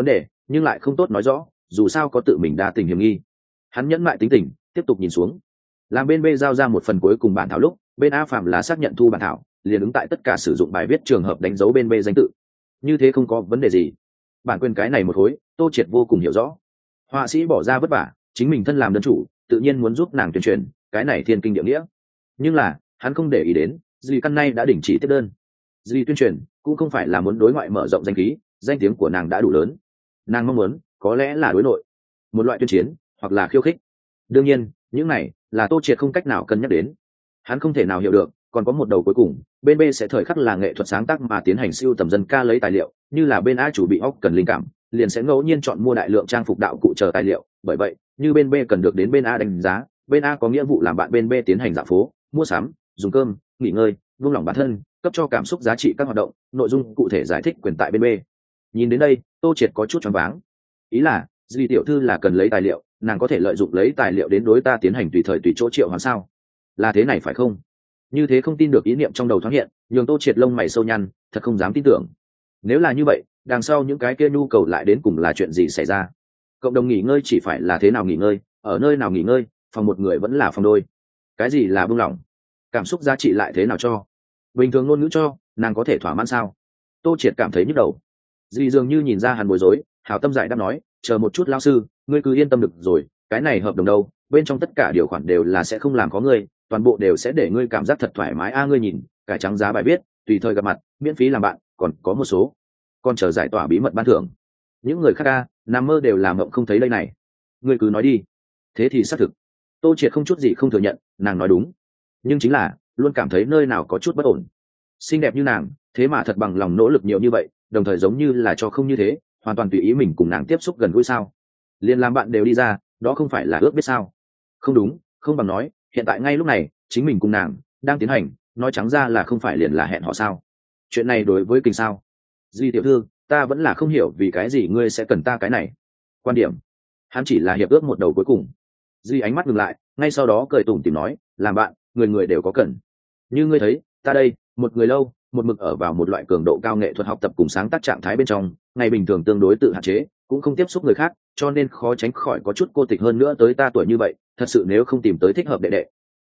nhưng lại không tốt nói rõ, dù sao có tự mình đa tình hiểm nghi. Hắn nhẫn mại tính tình, tiếp tục nhìn xuống. Làm bên B giao ra một phần cuối cùng bản thảo lúc, bên A phạm là xác nhận thu bản thảo, liền ứng tại tất cả sử dụng bài viết trường hợp đánh dấu bên B danh tự. Như thế không có vấn đề gì. Bản quyền cái này một khối, Tô Triệt vô cùng hiểu rõ. Họa sĩ bỏ ra vất vả, chính mình thân làm đơn chủ, tự nhiên muốn giúp nàng tuyên truyền, cái này thiên kinh địa nghĩa. Nhưng là, hắn không để ý đến, Dì căn nay đã đình chỉ tiếp đơn. Dì tuyên truyền cũng không phải là muốn đối ngoại mở rộng danh khí, danh tiếng của nàng đã đủ lớn. Nàng mong muốn, có lẽ là đối nội, một loại tuyên chiến, hoặc là khiêu khích. Đương nhiên, những này là Tô Triệt không cách nào cân nhắc đến. Hắn không thể nào hiểu được, còn có một đầu cuối cùng, bên B sẽ thời khắc là nghệ thuật sáng tác mà tiến hành siêu tầm dân ca lấy tài liệu, như là bên A chủ bị óc cần linh cảm, liền sẽ ngẫu nhiên chọn mua đại lượng trang phục đạo cụ chờ tài liệu. Bởi vậy, như bên B cần được đến bên A đánh giá, bên A có nghĩa vụ làm bạn bên B tiến hành dạo phố, mua sắm, dùng cơm, nghỉ ngơi, buông lỏng bản thân, cấp cho cảm xúc giá trị các hoạt động, nội dung cụ thể giải thích quyền tại bên B. Nhìn đến đây, Tô Triệt có chút choáng váng. Ý là, Duy tiểu thư là cần lấy tài liệu, nàng có thể lợi dụng lấy tài liệu đến đối ta tiến hành tùy thời tùy chỗ triệu hoán sao? Là thế này phải không? Như thế không tin được ý niệm trong đầu thoáng hiện, nhường Tô Triệt lông mày sâu nhăn, thật không dám tin tưởng. Nếu là như vậy, đằng sau những cái kia nhu cầu lại đến cùng là chuyện gì xảy ra? Cộng đồng nghỉ ngơi chỉ phải là thế nào nghỉ ngơi, ở nơi nào nghỉ ngơi, phòng một người vẫn là phòng đôi. Cái gì là buông lỏng? Cảm xúc giá trị lại thế nào cho? Bình thường ngôn ngữ cho, nàng có thể thỏa mãn sao? Tô Triệt cảm thấy nhức đầu. Dì dường như nhìn ra hắn bối rối, hảo tâm giải đáp nói, chờ một chút lão sư, ngươi cứ yên tâm được rồi, cái này hợp đồng đâu, bên trong tất cả điều khoản đều là sẽ không làm có ngươi, toàn bộ đều sẽ để ngươi cảm giác thật thoải mái. Ngươi nhìn, cải trắng giá bài viết, tùy thời gặp mặt, miễn phí làm bạn, còn có một số, còn chờ giải tỏa bí mật ban thưởng. Những người khác nằm mơ đều làm mộng không thấy đây này. Ngươi cứ nói đi. Thế thì xác thực. Tô Triệt không chút gì không thừa nhận, nàng nói đúng. Nhưng chính là, luôn cảm thấy nơi nào có chút bất ổn. Xinh đẹp như nàng, thế mà thật bằng lòng nỗ lực nhiều như vậy, đồng thời giống như là cho không như thế, hoàn toàn tùy ý mình cùng nàng tiếp xúc gần gũi sao? Liền làm bạn đều đi ra, đó không phải là ước biết sao? Không đúng, không bằng nói, hiện tại ngay lúc này, chính mình cùng nàng đang tiến hành, nói trắng ra là không phải liền là hẹn họ sao? Chuyện này đối với Kình sao? Duy tiểu thư, ta vẫn là không hiểu vì cái gì ngươi sẽ cần ta cái này. Quan điểm, hắn chỉ là hiệp ước một đầu cuối cùng. Duy ánh mắt ngừng lại, ngay sau đó cười tủm tỉm nói, làm bạn, người người đều có cần. Như ngươi thấy, ta đây, một người lâu, một mực ở vào một loại cường độ cao nghệ thuật học tập cùng sáng tác trạng thái bên trong, ngày bình thường tương đối tự hạn chế, cũng không tiếp xúc người khác, cho nên khó tránh khỏi có chút cô tịch hơn nữa tới ta tuổi như vậy, thật sự nếu không tìm tới thích hợp đệ đệ.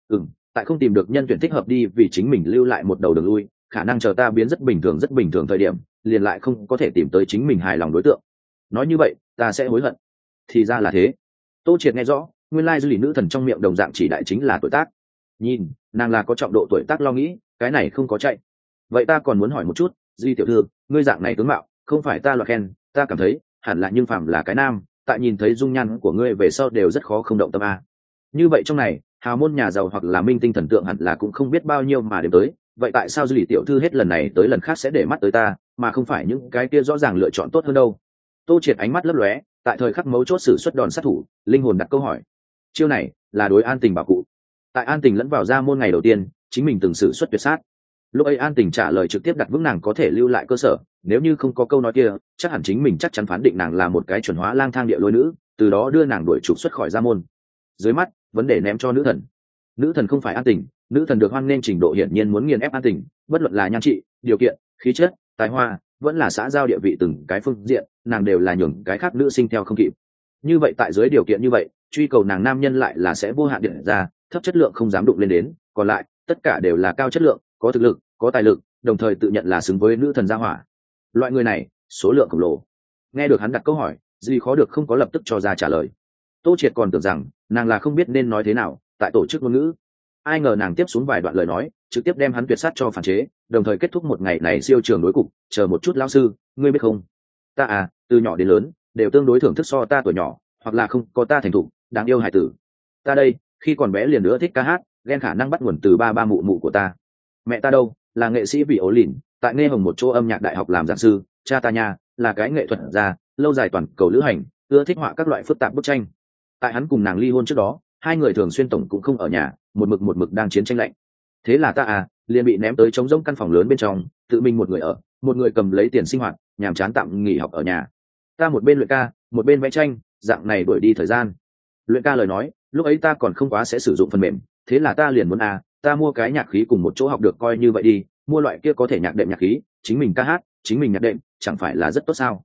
Tại không tìm được nhân tuyển thích hợp đi vì chính mình lưu lại một đầu đường lui, khả năng chờ ta biến rất bình thường thời điểm, liền lại không có thể tìm tới chính mình hài lòng đối tượng. Nói như vậy, ta sẽ hối hận. Thì ra là thế. Tô Triệt nghe rõ, nguyên lai dư lý nữ thần trong miệng đồng dạng chỉ đại chính là tuổi tác. Nhìn, nàng là có trọng độ tuổi tác lo nghĩ, cái này không có chạy. Vậy ta còn muốn hỏi một chút, Duy tiểu thư, ngươi dạng này tướng mạo, không phải ta loạt khen, ta cảm thấy hẳn là nhưng phàm là cái nam, tại nhìn thấy dung nhan của ngươi về sau đều rất khó không động tâm a. Như vậy trong này, hào môn nhà giàu hoặc là minh tinh thần tượng hẳn là cũng không biết bao nhiêu mà đến tới, vậy tại sao Duy tiểu thư hết lần này tới lần khác sẽ để mắt tới ta, mà không phải những cái kia rõ ràng lựa chọn tốt hơn đâu? Tô Triệt ánh mắt lấp lóe, tại thời khắc mấu chốt sử xuất đòn sát thủ, linh hồn đặt câu hỏi. Chiêu này là đối An Tình bảo cụ. Tại An Tình lẫn vào ra môn ngày đầu tiên, chính mình từng sử xuất tuyệt sát. Lúc ấy An Tình trả lời trực tiếp đặt vững nàng có thể lưu lại cơ sở, nếu như không có câu nói kia, chắc hẳn chính mình chắc chắn phán định nàng là một cái chuẩn hóa lang thang địa lôi nữ, từ đó đưa nàng đuổi trục xuất khỏi gia môn. Dưới mắt, vấn đề ném cho nữ thần. Nữ thần không phải An Tình, nữ thần được hoan nên trình độ hiển nhiên muốn nghiền ép An Tình, bất luận là nhan trị, điều kiện, khí chất, tài hoa, vẫn là xã giao địa vị từng cái phương diện, nàng đều là nhường cái khác nữ sinh theo không kịp. Như vậy tại dưới điều kiện như vậy, truy cầu nàng nam nhân lại là sẽ vô hạn điện ra, thấp chất lượng không dám đụng lên đến, còn lại tất cả đều là cao chất lượng, có thực lực, có tài lực, đồng thời tự nhận là xứng với nữ thần gia hỏa. Loại người này, số lượng khổng lồ. Nghe được hắn đặt câu hỏi, Duy khó được không có lập tức cho ra trả lời. Tô Triệt còn tưởng rằng nàng là không biết nên nói thế nào, tại tổ chức ngôn ngữ. Ai ngờ nàng tiếp xuống vài đoạn lời nói, trực tiếp đem hắn tuyệt sát cho phản chế, đồng thời kết thúc một ngày này siêu trường đối cục. Chờ một chút lão sư, ngươi biết không? Ta từ nhỏ đến lớn đều tương đối thưởng thức so ta tuổi nhỏ, hoặc là không có ta thành thục, đáng yêu hài tử. Ta đây, khi còn bé liền nữa thích ca hát, ghen khả năng bắt nguồn từ ba mụ mụ của ta. Mẹ ta đâu, là nghệ sĩ vị ố lìn, tại Nghe Hồng một chỗ âm nhạc đại học làm giảng sư. Cha ta nha, là cái nghệ thuật gia, lâu dài toàn cầu lữ hành, ưa thích họa các loại phức tạp bức tranh. Tại hắn cùng nàng ly hôn trước đó, hai người thường xuyên tổng cũng không ở nhà, một mực đang chiến tranh lạnh. Thế là ta liền bị ném tới trống rỗng căn phòng lớn bên trong, tự mình một người ở, một người cầm lấy tiền sinh hoạt, nhàm chán tạm nghỉ học ở nhà. Ta một bên luyện ca, một bên vẽ tranh, dạng này đuổi đi thời gian. Luyện ca lời nói, lúc ấy ta còn không quá sẽ sử dụng phần mềm, thế là ta liền muốn ta mua cái nhạc khí cùng một chỗ học được coi như vậy đi, mua loại kia có thể nhạc đệm nhạc khí, chính mình ca hát, chính mình nhạc đệm, chẳng phải là rất tốt sao?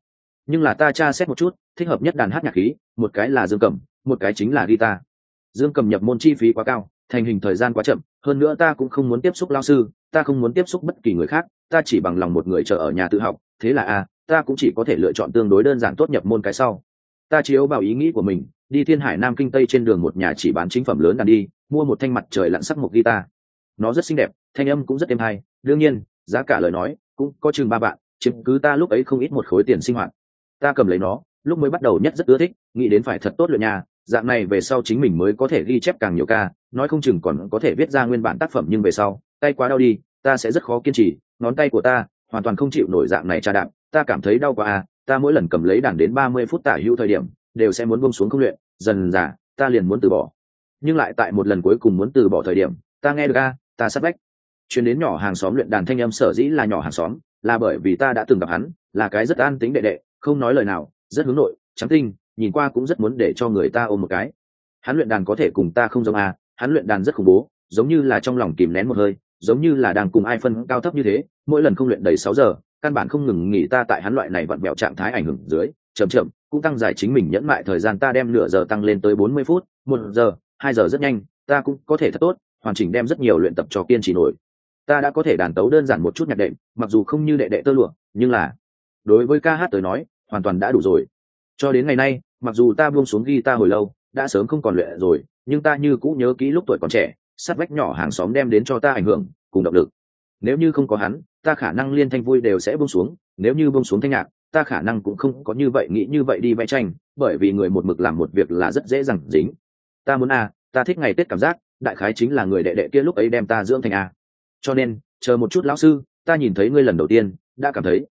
nhưng là ta tra xét một chút, thích hợp nhất đàn hát nhạc khí, một cái là dương cầm, một cái chính là guitar. Dương cầm nhập môn chi phí quá cao, thành hình thời gian quá chậm, hơn nữa ta cũng không muốn tiếp xúc lao sư, ta không muốn tiếp xúc bất kỳ người khác, ta chỉ bằng lòng một người chờ ở nhà tự học, thế là ta cũng chỉ có thể lựa chọn tương đối đơn giản tốt nhập môn cái sau. Ta chiếu vào ý nghĩ của mình, đi Thiên Hải Nam Kinh Tây trên đường một nhà chỉ bán chính phẩm lớn đàn đi, mua một thanh mặt trời lặn sắc một guitar. Nó rất xinh đẹp, thanh âm cũng rất êm hay, đương nhiên, giá cả lời nói cũng có chừng 3 vạn, chiếm cứ ta lúc ấy không ít một khối tiền sinh hoạt. Ta cầm lấy nó, lúc mới bắt đầu nhất rất ưa thích, nghĩ đến phải thật tốt luyện nhà, dạng này về sau chính mình mới có thể ghi chép càng nhiều ca, nói không chừng còn có thể viết ra nguyên bản tác phẩm, nhưng về sau tay quá đau đi, ta sẽ rất khó kiên trì, ngón tay của ta hoàn toàn không chịu nổi dạng này tra đạp, ta cảm thấy đau quá ta mỗi lần cầm lấy đàn đến 30 phút tả hữu thời điểm đều sẽ muốn buông xuống không luyện, dần dà ta liền muốn từ bỏ. Nhưng lại tại một lần cuối cùng muốn từ bỏ thời điểm, ta nghe được ta sát vách chuyến đến nhỏ hàng xóm luyện đàn thanh âm, sở dĩ là nhỏ hàng xóm là bởi vì ta đã từng gặp hắn, là cái rất an tính đệ đệ, không nói lời nào, rất hướng nội, trắng tinh, nhìn qua cũng rất muốn để cho người ta ôm một cái. Hắn luyện đàn có thể cùng ta không giống hắn luyện đàn rất khủng bố, giống như là trong lòng kìm nén một hơi, giống như là đang cùng ai phân cao thấp như thế, mỗi lần không luyện đầy 6 giờ, căn bản không ngừng nghỉ. Ta tại hắn loại này vặn vẹo trạng thái ảnh hưởng dưới, chậm chậm cũng tăng dài chính mình nhẫn mại thời gian, ta đem nửa giờ tăng lên tới 40 phút, 1 giờ, 2 giờ rất nhanh, ta cũng có thể thật tốt, hoàn chỉnh đem rất nhiều luyện tập cho kiên trì nổi. Ta đã có thể đàn tấu đơn giản một chút nhạc đệm, mặc dù không như đệ đệ tơ lụa, nhưng là đối với ca hát tới nói, hoàn toàn đã đủ rồi. Cho đến ngày nay, mặc dù ta buông xuống guitar hồi lâu, đã sớm không còn luyện rồi, nhưng ta như cũ nhớ kỹ lúc tuổi còn trẻ, sát vách nhỏ hàng xóm đem đến cho ta ảnh hưởng cùng động lực. Nếu như không có hắn, ta khả năng liên thanh vui đều sẽ buông xuống, nếu như buông xuống thanh nhạc, ta khả năng cũng không có như vậy nghĩ như vậy đi vẽ tranh, bởi vì người một mực làm một việc là rất dễ dàng dính. Ta muốn ta thích ngày Tết cảm giác, đại khái chính là người đệ đệ kia lúc ấy đem ta dưỡng thành Cho nên, chờ một chút lão sư, ta nhìn thấy ngươi lần đầu tiên, đã cảm thấy,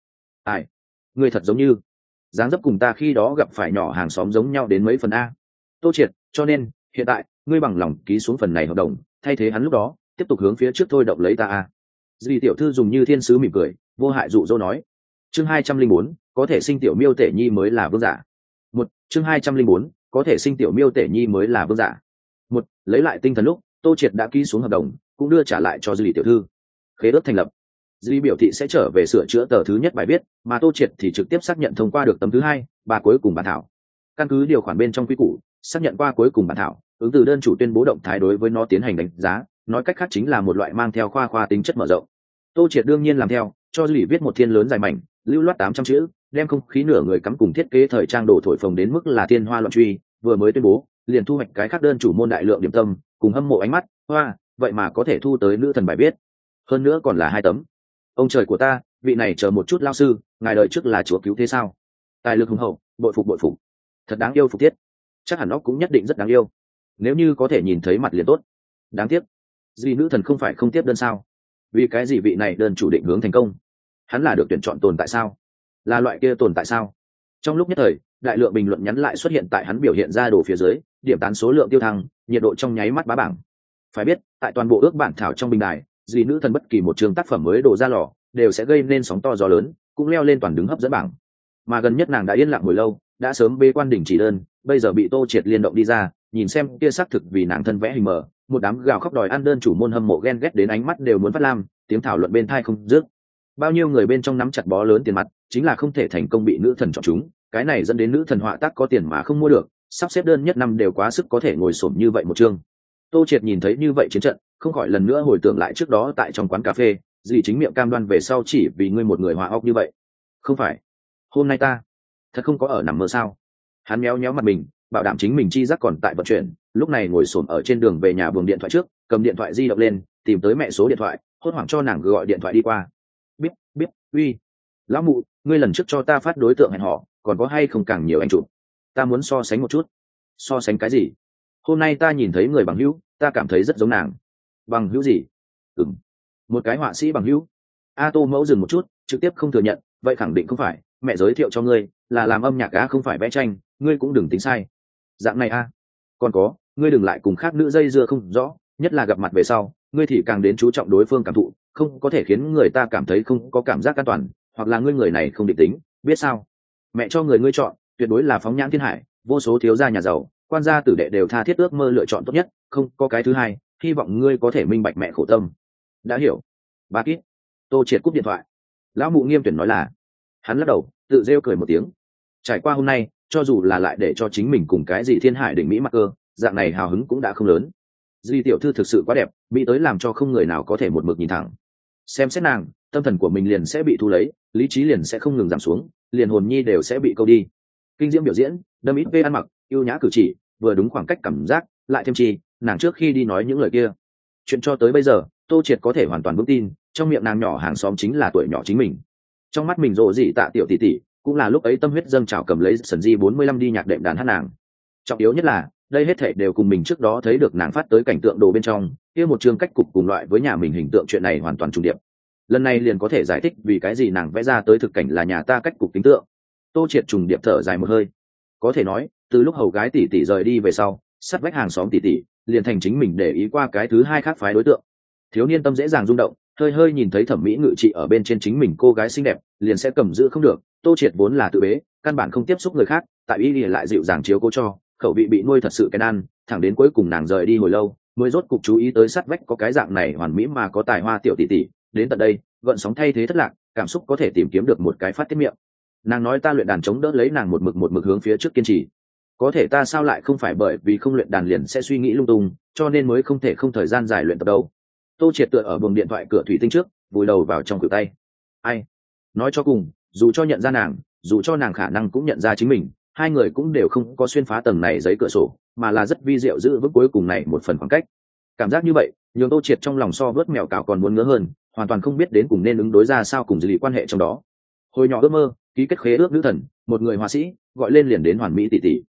ngươi thật giống như dáng dấp cùng ta khi đó gặp phải nhỏ hàng xóm giống nhau đến mấy phần Tô Triệt, cho nên hiện tại ngươi bằng lòng ký xuống phần này hợp đồng, thay thế hắn lúc đó tiếp tục hướng phía trước thôi động lấy ta Dì tiểu thư dùng như thiên sứ mỉm cười, vô hại dụ dỗ nói. Chương 204, có thể sinh tiểu miêu tể nhi mới là vương giả. Chương 204, có thể sinh tiểu miêu tể nhi mới là vương giả. Lấy lại tinh thần lúc, Tô Triệt đã ký xuống hợp đồng, cũng đưa trả lại cho Dì tiểu thư. Khế ước thành lập. Dì biểu thị sẽ trở về sửa chữa tờ thứ nhất bài viết, mà Tô Triệt thì trực tiếp xác nhận thông qua được tấm thứ hai, bà cuối cùng bản thảo. Căn cứ điều khoản bên trong quy củ, xác nhận qua cuối cùng bản thảo, ứng từ đơn chủ tuyên bố động thái đối với nó tiến hành đánh giá, nói cách khác chính là một loại mang theo khoa tính chất mở rộng. Tô Triệt đương nhiên làm theo, cho Dì viết một thiên lớn dài mảnh, lưu loát 800 chữ, đem không khí nửa người cắm cùng thiết kế thời trang đồ thổi phồng đến mức là thiên hoa loạn truy, vừa mới tuyên bố, liền thu hoạch cái khác đơn chủ môn đại lượng điểm tâm, cùng hâm mộ ánh mắt, vậy mà có thể thu tới nữ thần bài viết. Hơn nữa còn là 2 tấm. Ông trời của ta, vị này chờ một chút lao sư, ngài đợi trước là chúa cứu thế sao? Tài lực hùng hậu, bội phục. Thật đáng yêu phục thiết. Chắc hẳn nó cũng nhất định rất đáng yêu. Nếu như có thể nhìn thấy mặt liền tốt. Đáng tiếc, Dì nữ thần không phải không tiếp đơn sao? Vì cái gì vị này đơn chủ định hướng thành công? Hắn là được tuyển chọn tồn tại sao? Là loại kia tồn tại sao? Trong lúc nhất thời, đại lượng bình luận nhắn lại xuất hiện tại hắn biểu hiện ra đồ phía dưới, điểm tán số lượng tiêu thăng, nhiệt độ trong nháy mắt bá bảng. Phải biết, tại toàn bộ ước bản thảo trong bình đài, Dì nữ thần bất kỳ một chương tác phẩm mới đổ ra lò, đều sẽ gây nên sóng to gió lớn, cũng leo lên toàn đứng hấp dẫn bảng. Mà gần nhất nàng đã yên lặng hồi lâu, đã sớm bế quan đỉnh chỉ đơn, bây giờ bị Tô Triệt liên động đi ra, nhìn xem kia xác thực vì nàng thân vẽ hình mờ, một đám gào khóc đòi ăn đơn chủ môn hâm mộ ghen ghét đến ánh mắt đều muốn phát lam, tiếng thảo luận bên tai không dứt. Bao nhiêu người bên trong nắm chặt bó lớn tiền mặt, chính là không thể thành công bị nữ thần chọn chúng, cái này dẫn đến nữ thần họa tác có tiền mà không mua được, sắp xếp đơn nhất năm đều quá sức có thể ngồi xổm như vậy một chương. Tô Triệt nhìn thấy như vậy chiến trận, không khỏi lần nữa hồi tưởng lại trước đó tại trong quán cà phê, Dì chính miệng cam đoan về sau chỉ vì ngươi một người hòa óc như vậy. Không phải, hôm nay ta thật không có ở nằm mơ sao? Hắn méo méo mặt mình, bảo đảm chính mình chi giác còn tại vận chuyển, lúc này ngồi xổm ở trên đường về nhà buồng điện thoại trước, cầm điện thoại di động lên, tìm tới mẹ số điện thoại, hốt hoảng cho nàng gọi điện thoại đi qua. Biết, uy, lão mụ, ngươi lần trước cho ta phát đối tượng hẹn hò, còn có hay không càng nhiều ảnh chụp? Ta muốn so sánh một chút. So sánh cái gì? Hôm nay ta nhìn thấy người bằng hữu, ta cảm thấy rất giống nàng. Bằng hữu gì? Một cái họa sĩ bằng hữu. Tô mẫu dừng một chút, trực tiếp không thừa nhận, vậy khẳng định không phải, mẹ giới thiệu cho ngươi là làm âm nhạc không phải vẽ tranh, ngươi cũng đừng tính sai. Dạng này còn có, ngươi đừng lại cùng khác nữ dây dưa không rõ, nhất là gặp mặt về sau, ngươi thì càng đến chú trọng đối phương cảm thụ, không có thể khiến người ta cảm thấy không có cảm giác an toàn, hoặc là ngươi người này không định tính, biết sao? Mẹ cho người ngươi chọn, tuyệt đối là phóng nhãn thiên hải, vô số thiếu gia nhà giàu, quan gia tử đệ đều tha thiết ước mơ lựa chọn tốt nhất, không có cái thứ hai, hy vọng ngươi có thể minh bạch mẹ khổ tâm. Đã hiểu. Ba kít. Tô Triệt cúp điện thoại. Lão mụ nghiêm tuyển nói là. Hắn lắc đầu, tự rêu cười một tiếng. Trải qua hôm nay, cho dù là lại để cho chính mình cùng cái gì thiên hải đỉnh mỹ mắc cơ, dạng này hào hứng cũng đã không lớn. Di tiểu thư thực sự quá đẹp, mỹ tới làm cho không người nào có thể một mực nhìn thẳng. Xem xét nàng, tâm thần của mình liền sẽ bị thu lấy, lý trí liền sẽ không ngừng giảm xuống, liền hồn nhi đều sẽ bị câu đi. Kinh diễm biểu diễn, đâm ít vê ăn mặc, yêu nhã cử chỉ, vừa đúng khoảng cách cảm giác, lại thêm chi, nàng trước khi đi nói những lời kia. Chuyện cho tới bây giờ, Tô Triệt có thể hoàn toàn vững tin, trong miệng nàng nhỏ hàng xóm chính là tuổi nhỏ chính mình. Trong mắt mình rộ dị tạ tiểu tỷ tỷ, cũng là lúc ấy tâm huyết dâng trào cầm lấy sần di 45 đi nhạc đệm đàn hát nàng. Trọng yếu nhất là, đây hết thảy đều cùng mình trước đó thấy được nàng phát tới cảnh tượng đồ bên trong, kia một chương cách cục cùng loại với nhà mình hình tượng chuyện này hoàn toàn trùng điệp. Lần này liền có thể giải thích vì cái gì nàng vẽ ra tới thực cảnh là nhà ta cách cục tính tượng. Tô Triệt trùng điệp thở dài một hơi. Có thể nói, từ lúc hầu gái tỷ tỷ rời đi về sau, sát vách hàng xóm tỷ tỷ liền thành chính mình để ý qua cái thứ hai khác phái đối tượng. Thiếu niên tâm dễ dàng rung động, hơi hơi nhìn thấy thẩm mỹ ngự trị ở bên trên chính mình cô gái xinh đẹp, liền sẽ cầm giữ không được. Tô Triệt vốn là tự bế, căn bản không tiếp xúc người khác, tại ý lại dịu dàng chiếu cố cho, khẩu vị bị nuôi thật sự cái ăn, thẳng đến cuối cùng nàng rời đi hồi lâu, mới rốt cục chú ý tới sát vách có cái dạng này hoàn mỹ mà có tài hoa tiểu tỷ tỷ. Đến tận đây, gợn sóng thay thế thất lạc, cảm xúc có thể tìm kiếm được một cái phát tiết miệng. Nàng nói ta luyện đàn chống đỡ lấy nàng một mực hướng phía trước kiên trì. Có thể ta sao lại không phải bởi vì không luyện đàn liền sẽ suy nghĩ lung tung, cho nên mới không thể không thời gian dài luyện tập đâu. Tô Triệt tựa ở buồng điện thoại cửa thủy tinh trước, vùi đầu vào trong khuỷu tay. Ai nói cho cùng, dù cho nhận ra nàng, dù cho nàng khả năng cũng nhận ra chính mình, hai người cũng đều không có xuyên phá tầng này giấy cửa sổ, mà là rất vi diệu giữ vững cuối cùng này một phần khoảng cách. Cảm giác như vậy, nhường Tô Triệt trong lòng so vớt mèo cào còn muốn ngứa hơn, hoàn toàn không biết đến cùng nên ứng đối ra sao cùng lý quan hệ trong đó. Hồi nhỏ ước mơ, ký kết khế ước nữ thần, một người họa sĩ, gọi lên liền đến hoàn mỹ tỷ tỷ.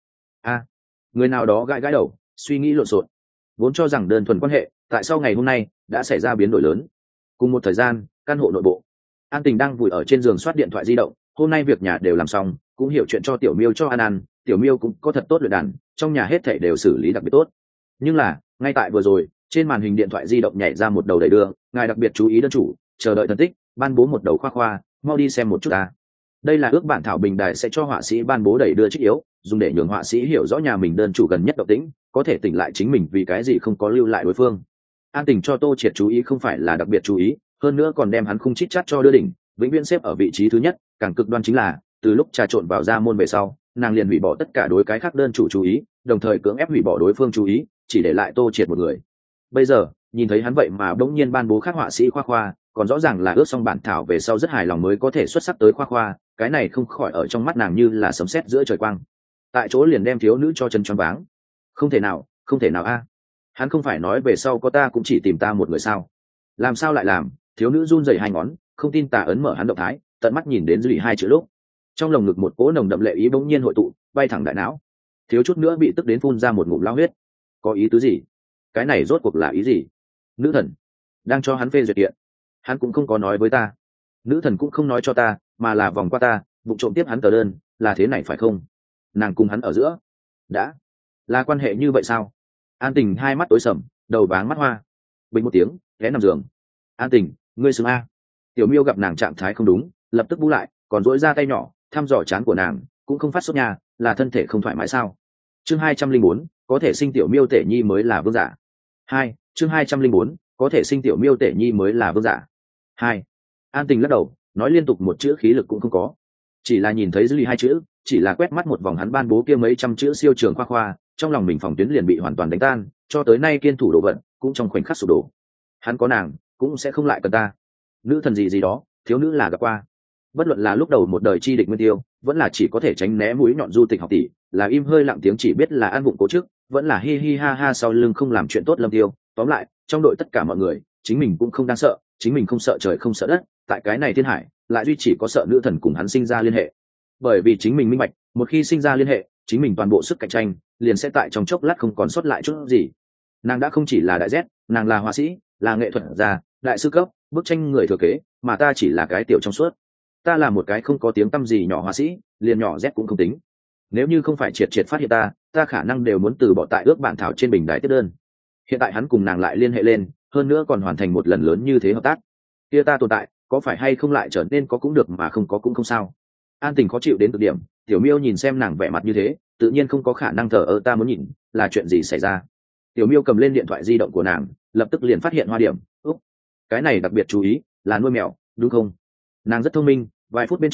Người nào đó gãi gãi đầu, suy nghĩ lộn xộn. Vốn cho rằng đơn thuần quan hệ, tại sao ngày hôm nay đã xảy ra biến đổi lớn. Cùng một thời gian, căn hộ nội bộ, An Tình đang vùi ở trên giường soát điện thoại di động. Hôm nay việc nhà đều làm xong, cũng hiểu chuyện cho Tiểu Miêu cho ăn. Tiểu Miêu cũng có thật tốt luyện đàn, trong nhà hết thảy đều xử lý đặc biệt tốt. Nhưng là, ngay tại vừa rồi, trên màn hình điện thoại di động nhảy ra một đầu đầy đưa, ngài đặc biệt chú ý đơn chủ, chờ đợi thần tích, ban bố một đầu khoa khoa, mau đi xem một chút ta. Đây là ước bản thảo bình đài sẽ cho họa sĩ ban bố đẩy đưa trích yếu, dùng để nhường họa sĩ hiểu rõ nhà mình đơn chủ gần nhất động tĩnh, có thể tỉnh lại chính mình vì cái gì không có lưu lại đối phương. An Tình cho Tô Triệt chú ý không phải là đặc biệt chú ý, hơn nữa còn đem hắn khung chít chát cho đưa đỉnh, vĩnh viễn xếp ở vị trí thứ nhất. Càng cực đoan chính là, từ lúc trà trộn vào ra môn về sau, nàng liền hủy bỏ tất cả đối cái khác đơn chủ chú ý, đồng thời cưỡng ép hủy bỏ đối phương chú ý, chỉ để lại Tô Triệt một người. Bây giờ, nhìn thấy hắn vậy mà bỗng nhiên ban bố khác họa sĩ khoa khoa, còn rõ ràng là ước xong bản thảo về sau rất hài lòng mới có thể xuất sắc tới khoa khoa, cái này không khỏi ở trong mắt nàng như là sấm sét giữa trời quang. Tại chỗ liền đem thiếu nữ cho chân choáng váng. Không thể nào, không thể nào a. Hắn không phải nói về sau có ta cũng chỉ tìm ta một người sao? Làm sao lại làm? Thiếu nữ run rẩy hai ngón, không tin tà ấn mở hắn động thái, tận mắt nhìn đến dư hai chữ lúc. Trong lồng ngực một cỗ nồng đậm lệ ý bỗng nhiên hội tụ, bay thẳng đại não. Thiếu chút nữa bị tức đến phun ra một ngụm lao huyết. Có ý tứ gì? Cái này rốt cuộc là ý gì? Nữ thần đang cho hắn phê duyệt kiện, hắn cũng không có nói với ta. Nữ thần cũng không nói cho ta, mà là vòng qua ta, vụ trộm tiếp hắn tờ đơn, là thế này phải không? Nàng cùng hắn ở giữa đã là quan hệ như vậy sao? An Tình hai mắt tối sầm, đầu váng mắt hoa. Bình một tiếng, ghé nằm giường. An Tình, ngươi xứng a. Tiểu Miêu gặp nàng trạng thái không đúng, lập tức bu lại, còn duỗi ra tay nhỏ thăm dò trán của nàng, cũng không phát sốt nhà, là thân thể không thoải mái sao? Chương 204, có thể sinh Tiểu Miêu Tể Nhi mới là vương giả. 2, chương 204, có thể sinh Tiểu Miêu Tể Nhi mới là vương giả. 2. An Tình lắc đầu, nói liên tục một chữ khí lực cũng không có, chỉ là nhìn thấy dư hai chữ, chỉ là quét mắt một vòng hắn ban bố kia mấy trăm chữ siêu trường khoa khoa, trong lòng mình phòng tuyến liền bị hoàn toàn đánh tan, cho tới nay kiên thủ đồ vận cũng trong khoảnh khắc sụp đổ. Hắn có nàng cũng sẽ không lại cần ta. Nữ thần gì gì đó, thiếu nữ là gặp qua. Bất luận là lúc đầu một đời chi địch nguyên tiêu, vẫn là chỉ có thể tránh né mũi nhọn du tịch học tỷ, là im hơi lặng tiếng chỉ biết là an bụng cố trước, vẫn là hi hi ha ha sau lưng không làm chuyện tốt lâm tiêu. Tóm lại, trong đội tất cả mọi người, chính mình cũng không đáng sợ, chính mình không sợ trời không sợ đất, tại cái này thiên hải lại duy chỉ có sợ nữ thần cùng hắn sinh ra liên hệ. Bởi vì chính mình minh bạch, một khi sinh ra liên hệ, chính mình toàn bộ sức cạnh tranh liền sẽ tại trong chốc lát không còn sót lại chút gì. Nàng đã không chỉ là đại Z, nàng là họa sĩ, là nghệ thuật gia, đại sư cấp, bức tranh người thừa kế, mà ta chỉ là cái tiểu trong suốt. Ta là một cái không có tiếng tăm gì nhỏ họa sĩ, liền nhỏ Z cũng không tính. Nếu như không phải triệt phát hiện ta khả năng đều muốn từ bỏ tại ước bản thảo trên bình đài tiếp đơn. Hiện tại hắn cùng nàng lại liên hệ lên, hơn nữa còn hoàn thành một lần lớn như thế hợp tác. Kia ta tồn tại, có phải hay không lại trở nên có cũng được mà không có cũng không sao. An Tình khó chịu đến cực điểm, Tiểu Miêu nhìn xem nàng vẻ mặt như thế, tự nhiên không có khả năng thờ ơ. Ta muốn nhìn là chuyện gì xảy ra. Tiểu Miêu cầm lên điện thoại di động của nàng, lập tức liền phát hiện hoa điểm. Úc, cái này đặc biệt chú ý, là nuôi mèo, đúng không? Nàng rất thông minh, vài phút bên trong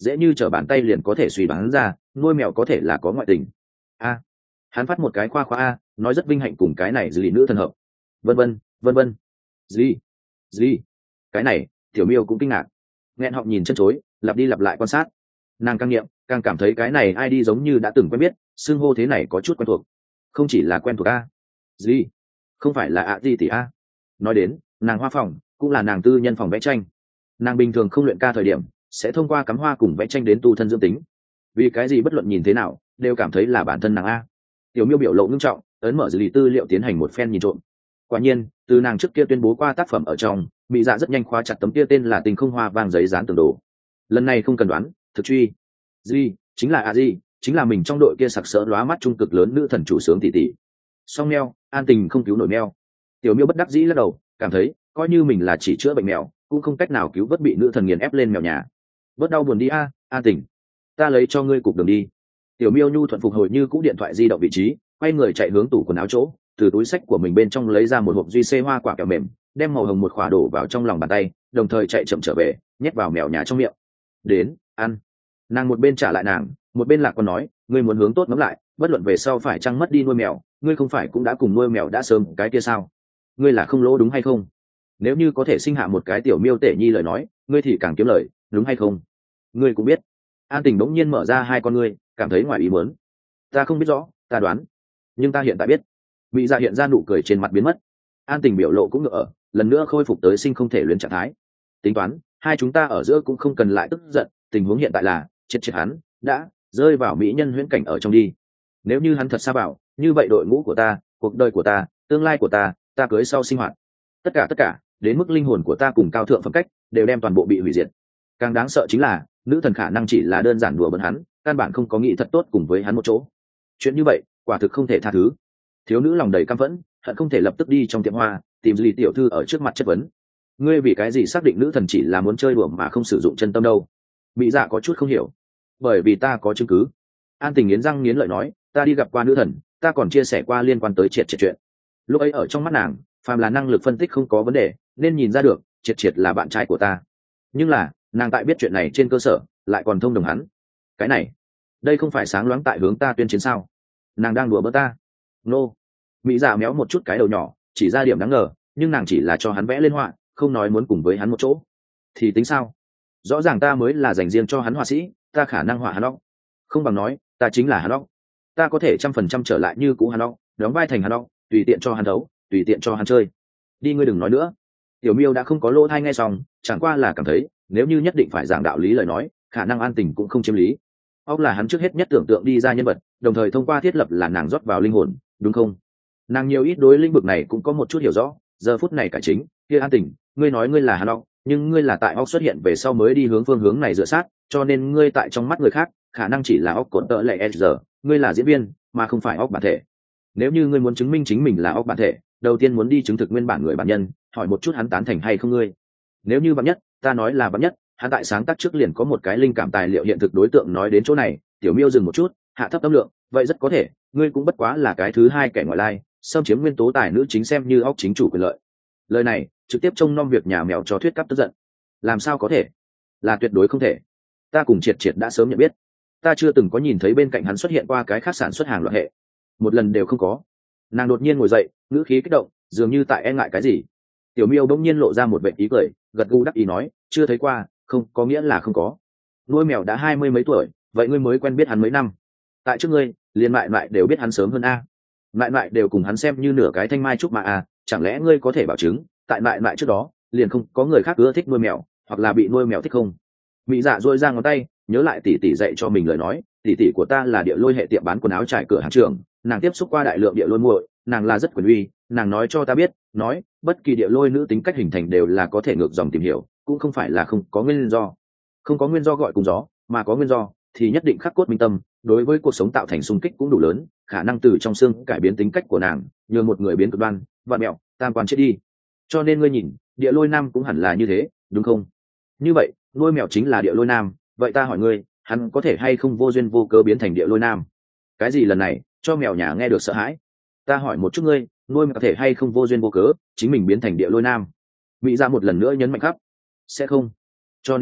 dễ như trở bàn tay liền có thể suy đoán ra nuôi mèo có thể là có ngoại tình. Hắn phát một cái khoa khoa nói rất vinh hạnh cùng cái này dì nữ thần hợp, vân vân vân vân. Dì cái này tiểu miêu cũng kinh ngạc, nghẹn họng nhìn chân chối, lặp đi lặp lại quan sát. Nàng càng nghiệm càng cảm thấy cái này ai đi giống như đã từng quen biết, xưng hô thế này có chút quen thuộc. Không chỉ là quen thuộc dì không phải là gì tỷ nói đến nàng hoa phòng cũng là nàng tư nhân phòng vẽ tranh. Nàng bình thường không luyện ca thời điểm sẽ thông qua cắm hoa cùng vẽ tranh đến tu thân dưỡng tính. Vì cái gì bất luận nhìn thế nào đều cảm thấy là bản thân nàng tiểu miêu biểu lộ ngưng trọng, ấn mở dữ tư liệu tiến hành một phen nhìn trộm. Quả nhiên từ nàng trước kia tuyên bố qua tác phẩm ở trong, mỹ dạ rất nhanh khóa chặt tấm kia tên là Tình Không Hoa vang giấy dán tường đồ. Lần này không cần đoán, thực truy. Di chính là Di chính là mình trong đội kia sặc sỡ lóa mắt trung cực lớn nữ thần chủ sướng tỷ tỷ. Song mèo an tình không cứu nổi mèo. Tiểu miêu bất đắc dĩ lắc đầu, cảm thấy coi như mình là chỉ chữa bệnh mèo cũng không cách nào cứu vớt bị nữ thần nghiền ép lên mèo nhà. Bớt đau buồn đi an tình, ta lấy cho ngươi cục đường đi. Tiểu miêu nhu thuận phục hồi như cũ điện thoại di động vị trí, quay người chạy hướng tủ quần áo chỗ, từ túi sách của mình bên trong lấy ra một hộp duy xê hoa quả kẹo mềm, đem màu hồng một khỏa đổ vào trong lòng bàn tay, đồng thời chạy chậm trở về, nhét vào mèo nhà trong miệng. Đến ăn. Nàng một bên trả lại nàng, một bên lạc còn nói, ngươi muốn hướng tốt ngẫm lại, bất luận về sau phải chăng mất đi nuôi mèo, ngươi không phải cũng đã cùng nuôi mèo đã sớm cái kia sao? Ngươi là không lỗ đúng hay không? Nếu như có thể sinh hạ một cái tiểu miêu tể nhi lời nói, ngươi thì càng kiếm lời, đúng hay không? Ngươi cũng biết. An Tình bỗng nhiên mở ra hai con ngươi, cảm thấy ngoài ý muốn. Ta không biết rõ, ta đoán, nhưng ta hiện tại biết. Mỹ Dạ hiện ra nụ cười trên mặt biến mất. An Tình biểu lộ cũng ngựa ở, lần nữa khôi phục tới sinh không thể luyến trạng thái. Tính toán, hai chúng ta ở giữa cũng không cần lại tức giận, tình huống hiện tại là chết hắn đã rơi vào mỹ nhân huyễn cảnh ở trong đi. Nếu như hắn thật xa bảo, như vậy đội ngũ của ta, cuộc đời của ta, tương lai của ta cưới sau sinh hoạt, tất cả đến mức linh hồn của ta cùng cao thượng phẩm cách đều đem toàn bộ bị hủy diệt. Càng đáng sợ chính là nữ thần khả năng chỉ là đơn giản đùa bỡn hắn, căn bản không có nghĩ thật tốt cùng với hắn một chỗ. Chuyện như vậy quả thực không thể tha thứ. Thiếu nữ lòng đầy căm phẫn, hận không thể lập tức đi trong tiệm hoa tìm Lý tiểu thư ở trước mặt chất vấn. Ngươi vì cái gì xác định nữ thần chỉ là muốn chơi đùa mà không sử dụng chân tâm đâu? Mỹ Dạ có chút không hiểu. Bởi vì ta có chứng cứ. An Tình nghiến răng nghiến lợi nói, ta đi gặp qua nữ thần, ta còn chia sẻ qua liên quan tới triệt chuyện. Lúc ấy ở trong mắt nàng, phàm là năng lực phân tích không có vấn đề, nên nhìn ra được triệt là bạn trai của ta. Nhưng là nàng tại biết chuyện này trên cơ sở lại còn thông đồng hắn. Cái này, đây không phải sáng loáng tại hướng ta tuyên chiến sao? Nàng đang đùa bỡn ta. Nô. Mỹ Dạ méo một chút cái đầu nhỏ, chỉ ra điểm đáng ngờ, nhưng nàng chỉ là cho hắn vẽ lên họa, không nói muốn cùng với hắn một chỗ. Thì tính sao? Rõ ràng ta mới là dành riêng cho hắn họa sĩ, ta khả năng họa hắn óc. Không bằng nói ta chính là hắn óc. Ta có thể 100% trở lại như cũ hắn óc, đóng vai thành hắn óc, tùy tiện cho hắn đấu, tùy tiện cho hắn chơi. Đi, ngươi đừng nói nữa. Tiểu miêu đã không có lỗ thai nghe xong, chẳng qua là cảm thấy nếu như nhất định phải giảng đạo lý lời nói, khả năng An Tình cũng không chiếm lý. Óc là hắn trước hết nhất tưởng tượng đi ra nhân vật, đồng thời thông qua thiết lập là nàng rót vào linh hồn, đúng không? Nàng nhiều ít đối lĩnh vực này cũng có một chút hiểu rõ. Giờ phút này cải chính kia An Tình, ngươi nói ngươi là hắn óc, nhưng ngươi là tại óc xuất hiện về sau mới đi hướng phương hướng này dựa sát, cho nên ngươi tại trong mắt người khác khả năng chỉ là óc cột tợ lệ giờ, ngươi là diễn viên mà không phải óc bản thể. Nếu như ngươi muốn chứng minh chính mình là óc bản thể, đầu tiên muốn đi chứng thực nguyên bản người bản nhân, hỏi một chút hắn tán thành hay không ngươi. Nếu như bạn nhất, ta nói là bạn nhất, hắn tại sáng tác trước liền có một cái linh cảm tài liệu hiện thực đối tượng nói đến chỗ này, tiểu miêu dừng một chút, hạ thấp âm lượng, vậy rất có thể, ngươi cũng bất quá là cái thứ hai kẻ ngoại lai, xâm chiếm nguyên tố tài nữ chính xem như óc chính chủ quyền lợi. Lời này trực tiếp trông nom việc nhà mèo cho thuyết cắp tức giận. Làm sao có thể? Là tuyệt đối không thể. Ta cùng triệt đã sớm nhận biết, ta chưa từng có nhìn thấy bên cạnh hắn xuất hiện qua cái khác sản xuất hàng loạt hệ, một lần đều không có. Nàng đột nhiên ngồi dậy, ngữ khí kích động, dường như tại e ngại cái gì. Tiểu miêu bỗng nhiên lộ ra một vẻ ý cười, gật gù đắc ý nói, chưa thấy qua, không có nghĩa là không có. Nuôi mèo đã 20 mấy tuổi, vậy ngươi mới quen biết hắn mấy năm? Tại trước ngươi, liền mại đều biết hắn sớm hơn mại đều cùng hắn xem như nửa cái thanh mai trúc mã chẳng lẽ ngươi có thể bảo chứng tại mại trước đó liền không có người khác ưa thích nuôi mèo, hoặc là bị nuôi mèo thích không? Mỹ Dạ dôi ra ngón tay, nhớ lại tỷ tỷ dạy cho mình lời nói, tỷ tỷ của ta là địa lôi hệ tiệm bán quần áo trải cửa hàng trường, nàng tiếp xúc qua đại lượng địa lôi muội, nàng là rất quyền uy, nàng nói cho ta biết, nói bất kỳ địa lôi nữ tính cách hình thành đều là có thể ngược dòng tìm hiểu, cũng không phải là không có nguyên do. Không có nguyên do gọi cùng gió, mà có nguyên do thì nhất định khắc cốt minh tâm, đối với cuộc sống tạo thành xung kích cũng đủ lớn, khả năng từ trong xương cải biến tính cách của nàng, nhờ một người biến cực đoan, vạn mẹo, tam quan chết đi. Cho nên ngươi nhìn, địa lôi nam cũng hẳn là như thế, đúng không? Như vậy, nuôi mèo chính là địa lôi nam, vậy ta hỏi ngươi, hắn có thể hay không vô duyên vô cớ biến thành địa lôi nam? Cái gì lần này, cho mèo nhà nghe được sợ hãi. Ta hỏi một chút ngươi, nuôi mèo có thể hay không vô duyên vô cớ, chính mình biến thành địa lôi nam? Mỹ Dạ một lần nữa nhấn mạnh khắp. Sẽ không. Cho nên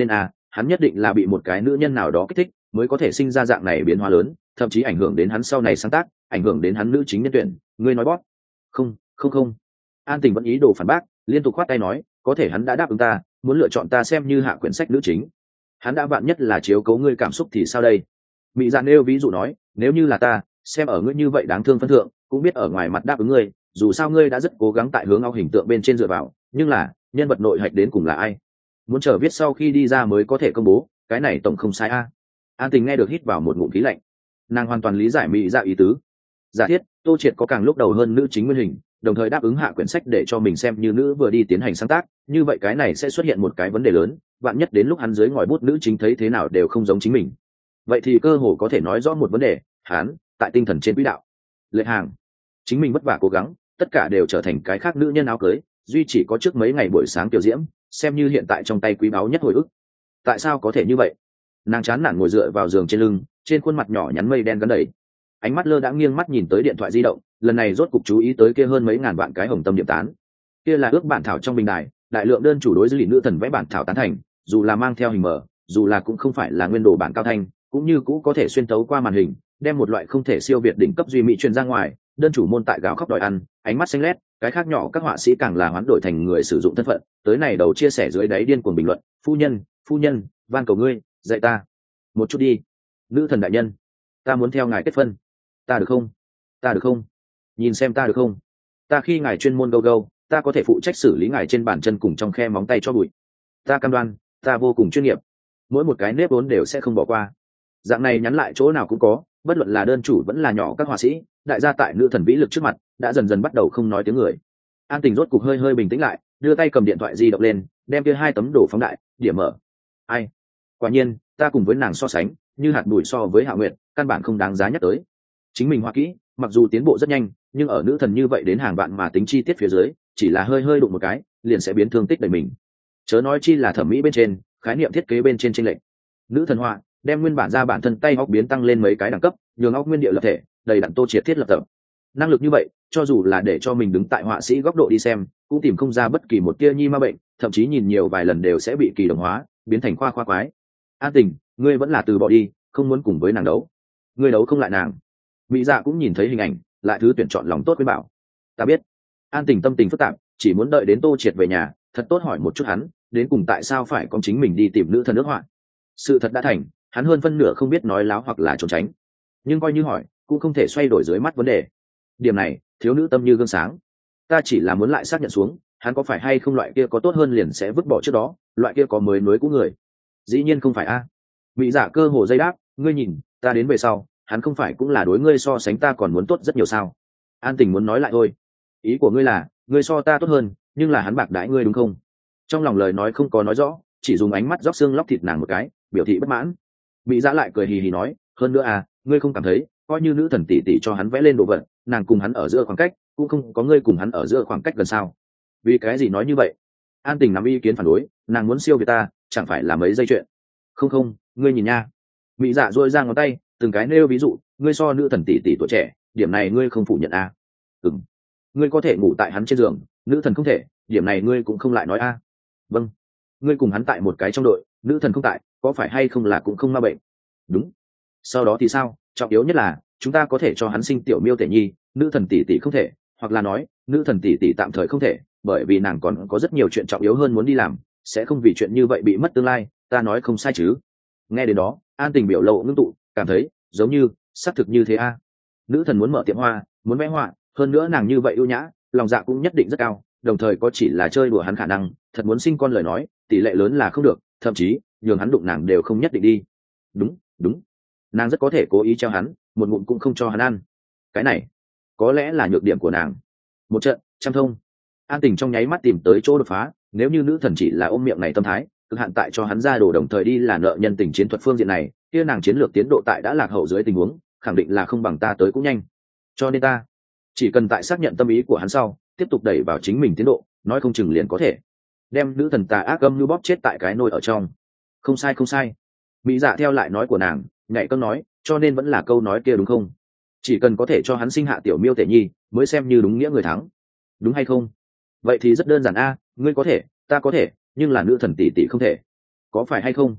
hắn nhất định là bị một cái nữ nhân nào đó kích thích mới có thể sinh ra dạng này biến hóa lớn, thậm chí ảnh hưởng đến hắn sau này sáng tác, ảnh hưởng đến hắn nữ chính nhân tuyển. Ngươi nói bóp? Không, không không. An Tình vẫn ý đồ phản bác, liên tục khoát tay nói, có thể hắn đã đáp ứng ta, muốn lựa chọn ta xem như hạ quyển sách nữ chính. Hắn đã vạn nhất là chiếu cố ngươi cảm xúc thì sao đây? Mỹ Dạ nêu ví dụ nói, nếu như là ta, xem ở ngươi như vậy đáng thương phân thượng, cũng biết ở ngoài mặt đáp ứng ngươi, dù sao ngươi đã rất cố gắng tại hướng ao hình tượng bên trên dựa vào, nhưng là nhân vật nội hạch đến cùng là ai? Muốn chờ viết sau khi đi ra mới có thể công bố, cái này tổng không sai a. An Tình nghe được hít vào một ngụm khí lạnh, nàng hoàn toàn lý giải Mỹ Dạ ý tứ. Giả thiết Tô Triệt có càng lúc đầu hơn nữ chính nguyên hình, đồng thời đáp ứng hạ quyển sách để cho mình xem như nữ vừa đi tiến hành sáng tác, như vậy cái này sẽ xuất hiện một cái vấn đề lớn, vạn nhất đến lúc hắn dưới ngòi bút nữ chính thấy thế nào đều không giống chính mình, vậy thì cơ hồ có thể nói rõ một vấn đề, hắn tại tinh thần trên quỹ đạo. Lệ hàng chính mình vất vả cố gắng, tất cả đều trở thành cái khác nữ nhân áo cưới, duy chỉ có trước mấy ngày buổi sáng tiểu diễm xem như hiện tại trong tay quý báu nhất hồi ức. Tại sao có thể như vậy? Nàng chán nản ngồi dựa vào giường trên lưng, trên khuôn mặt nhỏ nhắn mây đen gắn đầy, ánh mắt lơ đãng nghiêng mắt nhìn tới điện thoại di động, lần này rốt cục chú ý tới kia hơn mấy ngàn vạn cái hồng tâm điểm tán. Kia là ước bản thảo trong bình đài, đại lượng đơn chủ đối với nữ thần vẽ bản thảo tán thành, dù là mang theo hình mở, dù là cũng không phải là nguyên đồ bản cao thanh, cũng như cũ có thể xuyên tấu qua màn hình, đem một loại không thể siêu việt đỉnh cấp duy mỹ truyền ra ngoài. Đơn chủ môn tại gào khóc đòi ăn, ánh mắt xanh lét, cái khác nhỏ các họa sĩ càng là hoán đổi thành người sử dụng thân phận, tới này đầu chia sẻ dưới đáy điên cuồng bình luận, phu nhân, van cầu ngươi, dạy ta một chút đi, nữ thần đại nhân, ta muốn theo ngài kết phân, ta được không, ta được không, nhìn xem ta được không, ta khi ngài chuyên môn gâu, ta có thể phụ trách xử lý ngài trên bàn chân cùng trong khe móng tay cho bụi, ta cam đoan, ta vô cùng chuyên nghiệp, mỗi một cái nếp vốn đều sẽ không bỏ qua. Dạng này nhắn lại chỗ nào cũng có, bất luận là đơn chủ vẫn là nhỏ các họa sĩ, đại gia tại nữ thần vĩ lực trước mặt đã dần dần bắt đầu không nói tiếng người. An Tình rốt cục hơi hơi bình tĩnh lại, đưa tay cầm điện thoại di động lên, đem kia hai tấm đồ phóng đại, điểm mở. Ai? Quả nhiên, ta cùng với nàng so sánh, như hạt bụi so với Hạ Nguyệt, căn bản không đáng giá nhắc tới. Chính mình hoa kỹ, mặc dù tiến bộ rất nhanh, nhưng ở nữ thần như vậy đến hàng vạn mà tính chi tiết phía dưới, chỉ là hơi hơi đụng một cái, liền sẽ biến thương tích đầy mình. Chớ nói chi là thẩm mỹ bên trên, khái niệm thiết kế bên trên chênh lệch. Nữ thần họa, đem nguyên bản ra bản thân tay óc biến tăng lên mấy cái đẳng cấp, nhường óc nguyên địa lập thể, đầy đặn Tô Triệt thiết lập tập. Năng lực như vậy, cho dù là để cho mình đứng tại họa sĩ góc độ đi xem, cũng tìm không ra bất kỳ một tia nhi ma bệnh, thậm chí nhìn nhiều vài lần đều sẽ bị kỳ đồng hóa, biến thành khoa quái. An Tình, ngươi vẫn là từ bỏ đi, không muốn cùng với nàng đấu. Ngươi đấu không lại nàng. Mỹ Dạ cũng nhìn thấy hình ảnh, lại thứ tuyển chọn lòng tốt với bảo. Ta biết. An Tình tâm tình phức tạp, chỉ muốn đợi đến Tô Triệt về nhà, thật tốt hỏi một chút hắn, đến cùng tại sao phải con chính mình đi tìm nữ thần nước họa. Sự thật đã thành, hắn hơn phân nửa không biết nói láo hoặc là trốn tránh, nhưng coi như hỏi cũng không thể xoay đổi dưới mắt vấn đề. Điểm này thiếu nữ tâm như gương sáng. Ta chỉ là muốn lại xác nhận xuống, hắn có phải hay không loại kia có tốt hơn liền sẽ vứt bỏ trước đó, loại kia có mới nối cũ người. Dĩ nhiên không phải a. Mỹ Dạ cơ hồ dây đáp, ngươi nhìn, ta đến về sau, hắn không phải cũng là đối ngươi so sánh ta còn muốn tốt rất nhiều sao? An Tình muốn nói lại thôi. Ý của ngươi là, ngươi so ta tốt hơn, nhưng là hắn bạc đãi ngươi đúng không? Trong lòng lời nói không có nói rõ, chỉ dùng ánh mắt róc xương lóc thịt nàng một cái, biểu thị bất mãn. Mỹ Dạ lại cười hì hì nói, hơn nữa à, ngươi không cảm thấy, coi như nữ thần tỷ tỷ cho hắn vẽ lên đồ vật, nàng cùng hắn ở giữa khoảng cách, cũng không có ngươi cùng hắn ở giữa khoảng cách gần sao? Vì cái gì nói như vậy? An Tình nắm ý kiến phản đối, nàng muốn siêu việt ta, chẳng phải là mấy giây chuyện. Không, ngươi nhìn nha. Mỹ Dạ duỗi ra ngón tay, từng cái nêu ví dụ, ngươi so nữ thần tỷ tỷ tuổi trẻ, điểm này ngươi không phủ nhận à? Ừm. Ngươi có thể ngủ tại hắn trên giường, nữ thần không thể, điểm này ngươi cũng không lại nói à? Vâng. Ngươi cùng hắn tại một cái trong đội, nữ thần không tại, có phải hay không là cũng không ma bệnh? Đúng. Sau đó thì sao? Trọng yếu nhất là chúng ta có thể cho hắn sinh tiểu miêu tể nhi, nữ thần tỷ tỷ không thể, hoặc là nói nữ thần tỷ tỷ tạm thời không thể, bởi vì nàng còn có rất nhiều chuyện trọng yếu hơn muốn đi làm, sẽ không vì chuyện như vậy bị mất tương lai. Ta nói không sai chứ? Nghe đến đó, An Tình biểu lộ ngưng tụ, cảm thấy giống như xác thực như thế a. Nữ thần muốn mở tiệm hoa, muốn vẽ họa, hơn nữa nàng như vậy ưu nhã, lòng dạ cũng nhất định rất cao, đồng thời có chỉ là chơi đùa hắn khả năng, thật muốn sinh con lời nói, tỷ lệ lớn là không được, thậm chí nhường hắn đụng nàng đều không nhất định đi. Đúng, nàng rất có thể cố ý treo hắn, một ngụm cũng không cho hắn ăn. Cái này có lẽ là nhược điểm của nàng. Một trận trăm thông. An Tình trong nháy mắt tìm tới chỗ đột phá, nếu như nữ thần chỉ là ôm miệng này tâm thái, cực hạn tại cho hắn ra đồ đồng thời đi là nợ nhân tình chiến thuật phương diện này, kia nàng chiến lược tiến độ tại đã lạc hậu dưới tình huống, khẳng định là không bằng ta tới cũng nhanh. Cho nên ta chỉ cần tại xác nhận tâm ý của hắn sau, tiếp tục đẩy vào chính mình tiến độ, nói không chừng liền có thể đem nữ thần tà ác âm như bóp chết tại cái nồi ở trong. Không sai. Mỹ Dạ theo lại nói của nàng, nhạy cơn nói, cho nên vẫn là câu nói kia đúng không? Chỉ cần có thể cho hắn sinh hạ tiểu miêu tể nhi, mới xem như đúng nghĩa người thắng, đúng hay không? Vậy thì rất đơn giản a, ngươi có thể, ta có thể, nhưng là nữ thần tỷ tỷ không thể, có phải hay không?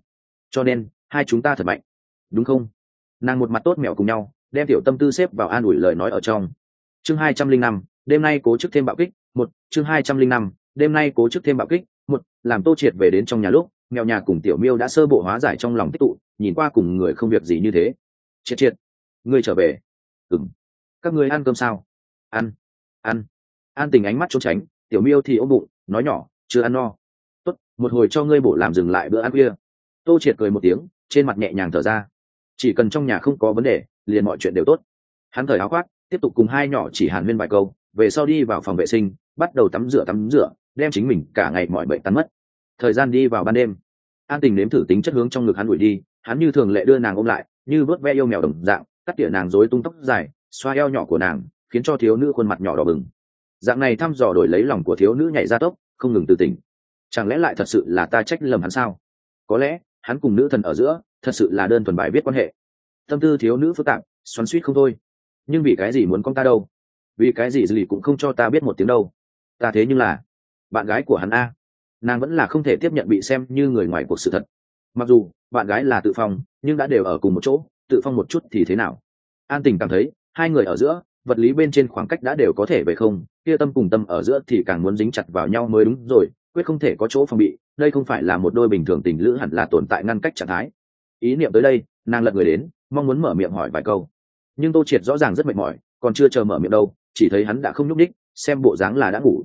cho nên hai chúng ta thật mạnh, đúng không? Nàng một mặt tốt mẹo cùng nhau đem tiểu tâm tư xếp vào an ủi lời nói ở trong. Chương 205, đêm nay cố chức thêm bạo kích một. Chương 205, đêm nay cố chức thêm bạo kích một. Làm Tô Triệt về đến trong nhà lúc, mèo nhà cùng tiểu miêu đã sơ bộ hóa giải trong lòng tích tụ, nhìn qua cùng người không việc gì như thế. Triệt, ngươi trở về? Ừm. Các ngươi ăn cơm sao? Ăn. An Tình ánh mắt trốn tránh, tiểu miêu thì ôm bụng nói nhỏ, chưa ăn no. Tốt, một hồi cho ngươi bổ làm dừng lại bữa ăn khuya. Tô Triệt cười một tiếng, trên mặt nhẹ nhàng thở ra. Chỉ cần trong nhà không có vấn đề, liền mọi chuyện đều tốt. Hắn cởi áo khoác, tiếp tục cùng hai nhỏ chỉ hàn huyên vài câu, về sau đi vào phòng vệ sinh, bắt đầu tắm rửa, đem chính mình cả ngày mọi bệnh tan mất. Thời gian đi vào ban đêm, An Tình nếm thử tính chất hướng trong ngực hắn đuổi đi, hắn như thường lệ đưa nàng ôm lại, như vớt ve yêu mèo đồng dạng, cắt tỉa nàng rối tung tóc dài, xoa eo nhỏ của nàng, khiến cho thiếu nữ khuôn mặt nhỏ đỏ bừng. Dạng này thăm dò đổi lấy lòng của thiếu nữ nhảy ra tốc, không ngừng từ tỉnh. Chẳng lẽ lại thật sự là ta trách lầm hắn sao? Có lẽ hắn cùng nữ thần ở giữa thật sự là đơn thuần bài viết quan hệ. Tâm tư thiếu nữ phức tạp, xoắn xuýt không thôi. Nhưng vì cái gì muốn con ta đâu? Vì cái gì gì cũng không cho ta biết một tiếng đâu? Ta thế nhưng là bạn gái của hắn a. Nàng vẫn là không thể tiếp nhận bị xem như người ngoài cuộc sự thật. Mặc dù bạn gái là tự phong, nhưng đã đều ở cùng một chỗ, tự phong một chút thì thế nào? An Tình cảm thấy hai người ở giữa vật lý bên trên khoảng cách đã đều có thể về không, kia tâm cùng tâm ở giữa thì càng muốn dính chặt vào nhau mới đúng rồi, quyết không thể có chỗ phòng bị. Đây không phải là một đôi bình thường tình lữ hẳn là tồn tại ngăn cách trạng thái. Ý niệm tới đây, nàng lật người đến, mong muốn mở miệng hỏi vài câu, nhưng Tô Triệt rõ ràng rất mệt mỏi, còn chưa chờ mở miệng đâu, chỉ thấy hắn đã không nhúc đích, xem bộ dáng là đã ngủ.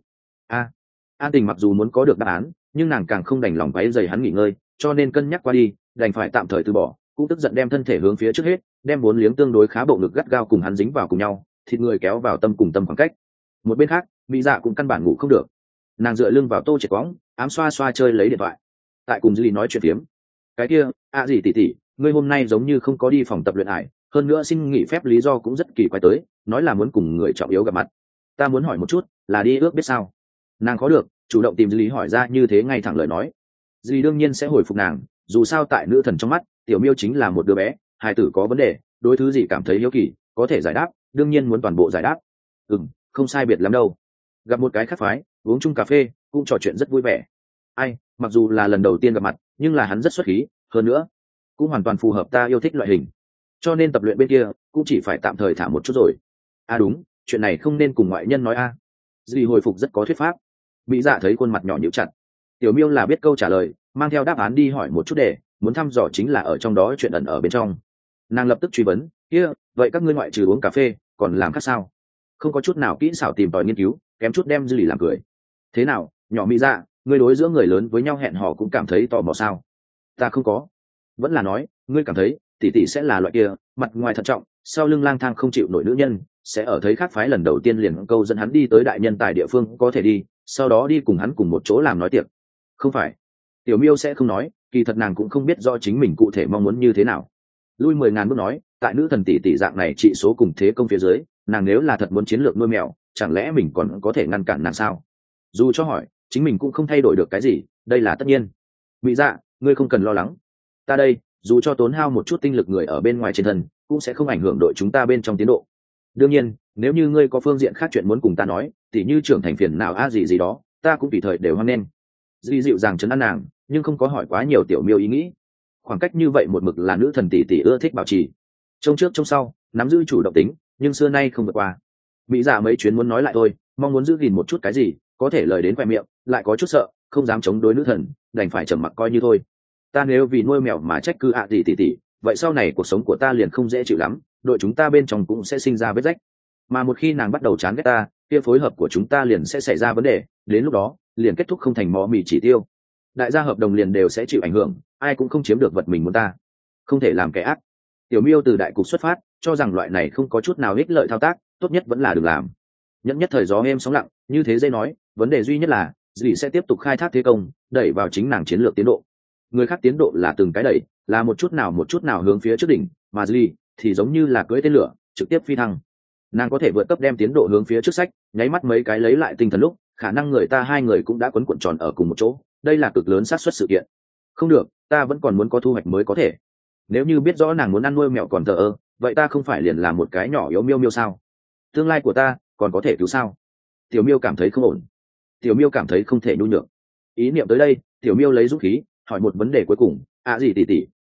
An Tình mặc dù muốn có được đáp án, nhưng nàng càng không đành lòng váy dày hắn nghỉ ngơi, cho nên cân nhắc qua đi, đành phải tạm thời từ bỏ, cũng tức giận đem thân thể hướng phía trước hết, đem vốn liếng tương đối khá bộ ngực gắt gao cùng hắn dính vào cùng nhau, thịt người kéo vào tâm cùng tâm khoảng cách. Một bên khác, Mỹ Dạ cũng căn bản ngủ không được, nàng dựa lưng vào Tô Triệt quõng, ám xoa xoa chơi lấy điện thoại, tại cùng Dì nói chuyện phiếm. Cái kia, gì tỷ, ngươi hôm nay giống như không có đi phòng tập luyện ải, hơn nữa xin nghỉ phép lý do cũng rất kỳ quái tới, nói là muốn cùng người trọng yếu gặp mặt. Ta muốn hỏi một chút, là đi ước biết sao? Nàng khó được chủ động tìm Dì hỏi ra như thế ngay thẳng lời nói. Dì đương nhiên sẽ hồi phục nàng, dù sao tại nữ thần trong mắt, tiểu miêu chính là một đứa bé, hài tử có vấn đề, đối thứ gì cảm thấy hiếu kỳ, có thể giải đáp, đương nhiên muốn toàn bộ giải đáp. Không sai biệt lắm đâu. Gặp một cái khác phái, uống chung cà phê, cũng trò chuyện rất vui vẻ. Mặc dù là lần đầu tiên gặp mặt, nhưng là hắn rất xuất khí, hơn nữa cũng hoàn toàn phù hợp ta yêu thích loại hình, cho nên tập luyện bên kia cũng chỉ phải tạm thời thả một chút rồi. Đúng, chuyện này không nên cùng ngoại nhân nói a. Dì hồi phục rất có thuyết pháp. Mỹ Dạ thấy khuôn mặt nhỏ nhíu chặt, tiểu miêu là biết câu trả lời, mang theo đáp án đi hỏi một chút để muốn thăm dò chính là ở trong đó chuyện ẩn ở bên trong. Nàng lập tức truy vấn, vậy các ngươi ngoại trừ uống cà phê còn làm khác sao? Không có chút nào kỹ xảo tìm tòi nghiên cứu, kém chút đem Dư Lì làm cười. Thế nào, nhỏ Mỹ Dạ, ngươi đối giữa người lớn với nhau hẹn hò cũng cảm thấy tò mò sao? Ta không có. Vẫn là nói, ngươi cảm thấy tỷ tỷ sẽ là loại kia mặt ngoài thận trọng, sau lưng lang thang không chịu nổi nữ nhân, sẽ ở thấy khác phái lần đầu tiên liền câu dẫn hắn đi tới đại nhân tài địa phương có thể đi, sau đó đi cùng hắn cùng một chỗ làm nói tiệc. Không phải. Tiểu miêu sẽ không nói, kỳ thật nàng cũng không biết rõ chính mình cụ thể mong muốn như thế nào. Lui 10.000 bước nói, tại nữ thần tỷ tỷ dạng này trị số cùng thế công phía dưới, nàng nếu là thật muốn chiến lược nuôi mèo, chẳng lẽ mình còn có thể ngăn cản nàng sao? Dù cho hỏi, chính mình cũng không thay đổi được cái gì, đây là tất nhiên. Mỹ Dạ, ngươi không cần lo lắng. Ta đây, dù cho tốn hao một chút tinh lực người ở bên ngoài trên thân, cũng sẽ không ảnh hưởng đội chúng ta bên trong tiến độ. Đương nhiên, nếu như ngươi có phương diện khác chuyện muốn cùng ta nói, tỉ như trưởng thành phiền nào gì đó, ta cũng tùy thời đều hoan nghênh. Dì dịu dàng chấn an nàng, nhưng không có hỏi quá nhiều tiểu miêu ý nghĩ. Khoảng cách như vậy một mực là nữ thần tỷ tỷ ưa thích bảo trì. Trông trước trông sau, nắm giữ chủ động tính, nhưng xưa nay không vượt qua. Mỹ Dạ mấy chuyến muốn nói lại thôi, mong muốn giữ gìn một chút cái gì, có thể lời đến khoe miệng, lại có chút sợ, không dám chống đối nữ thần, đành phải trầm mặc coi như thôi. Ta nếu vì nuôi mèo mà trách cứ gì tỷ, vậy sau này cuộc sống của ta liền không dễ chịu lắm, đội chúng ta bên trong cũng sẽ sinh ra vết rách. Mà một khi nàng bắt đầu chán ghét ta, kia phối hợp của chúng ta liền sẽ xảy ra vấn đề, đến lúc đó liền kết thúc không thành mò mì chỉ tiêu. Đại gia hợp đồng liền đều sẽ chịu ảnh hưởng, ai cũng không chiếm được vật mình muốn ta. Không thể làm kẻ ác. Tiểu miêu từ đại cục xuất phát, cho rằng loại này không có chút nào ích lợi thao tác, tốt nhất vẫn là đừng làm. Nhẫn nhất thời gió êm sóng lặng, như thế dễ nói, vấn đề duy nhất là dì sẽ tiếp tục khai thác thế công, đẩy vào chính nàng chiến lược tiến độ. Người khác tiến độ là từng cái đẩy, là một chút nào hướng phía trước đỉnh, mà dì thì giống như là cưỡi tên lửa, trực tiếp phi thăng. Nàng có thể vượt cấp đem tiến độ hướng phía trước sách, nháy mắt mấy cái lấy lại tinh thần lúc, khả năng người ta hai người cũng đã quấn cuộn tròn ở cùng một chỗ, đây là cực lớn xác suất sự kiện. Không được, ta vẫn còn muốn có thu hoạch mới có thể. Nếu như biết rõ nàng muốn ăn nuôi mèo còn thờ ơ, vậy ta không phải liền là một cái nhỏ yếu miêu miêu sao? Tương lai của ta còn có thể cứu sao? Tiểu miêu cảm thấy không ổn, tiểu miêu cảm thấy không thể nhu nhược. Ý niệm tới đây, tiểu miêu lấy dũng khí hỏi một vấn đề cuối cùng, gì tỷ,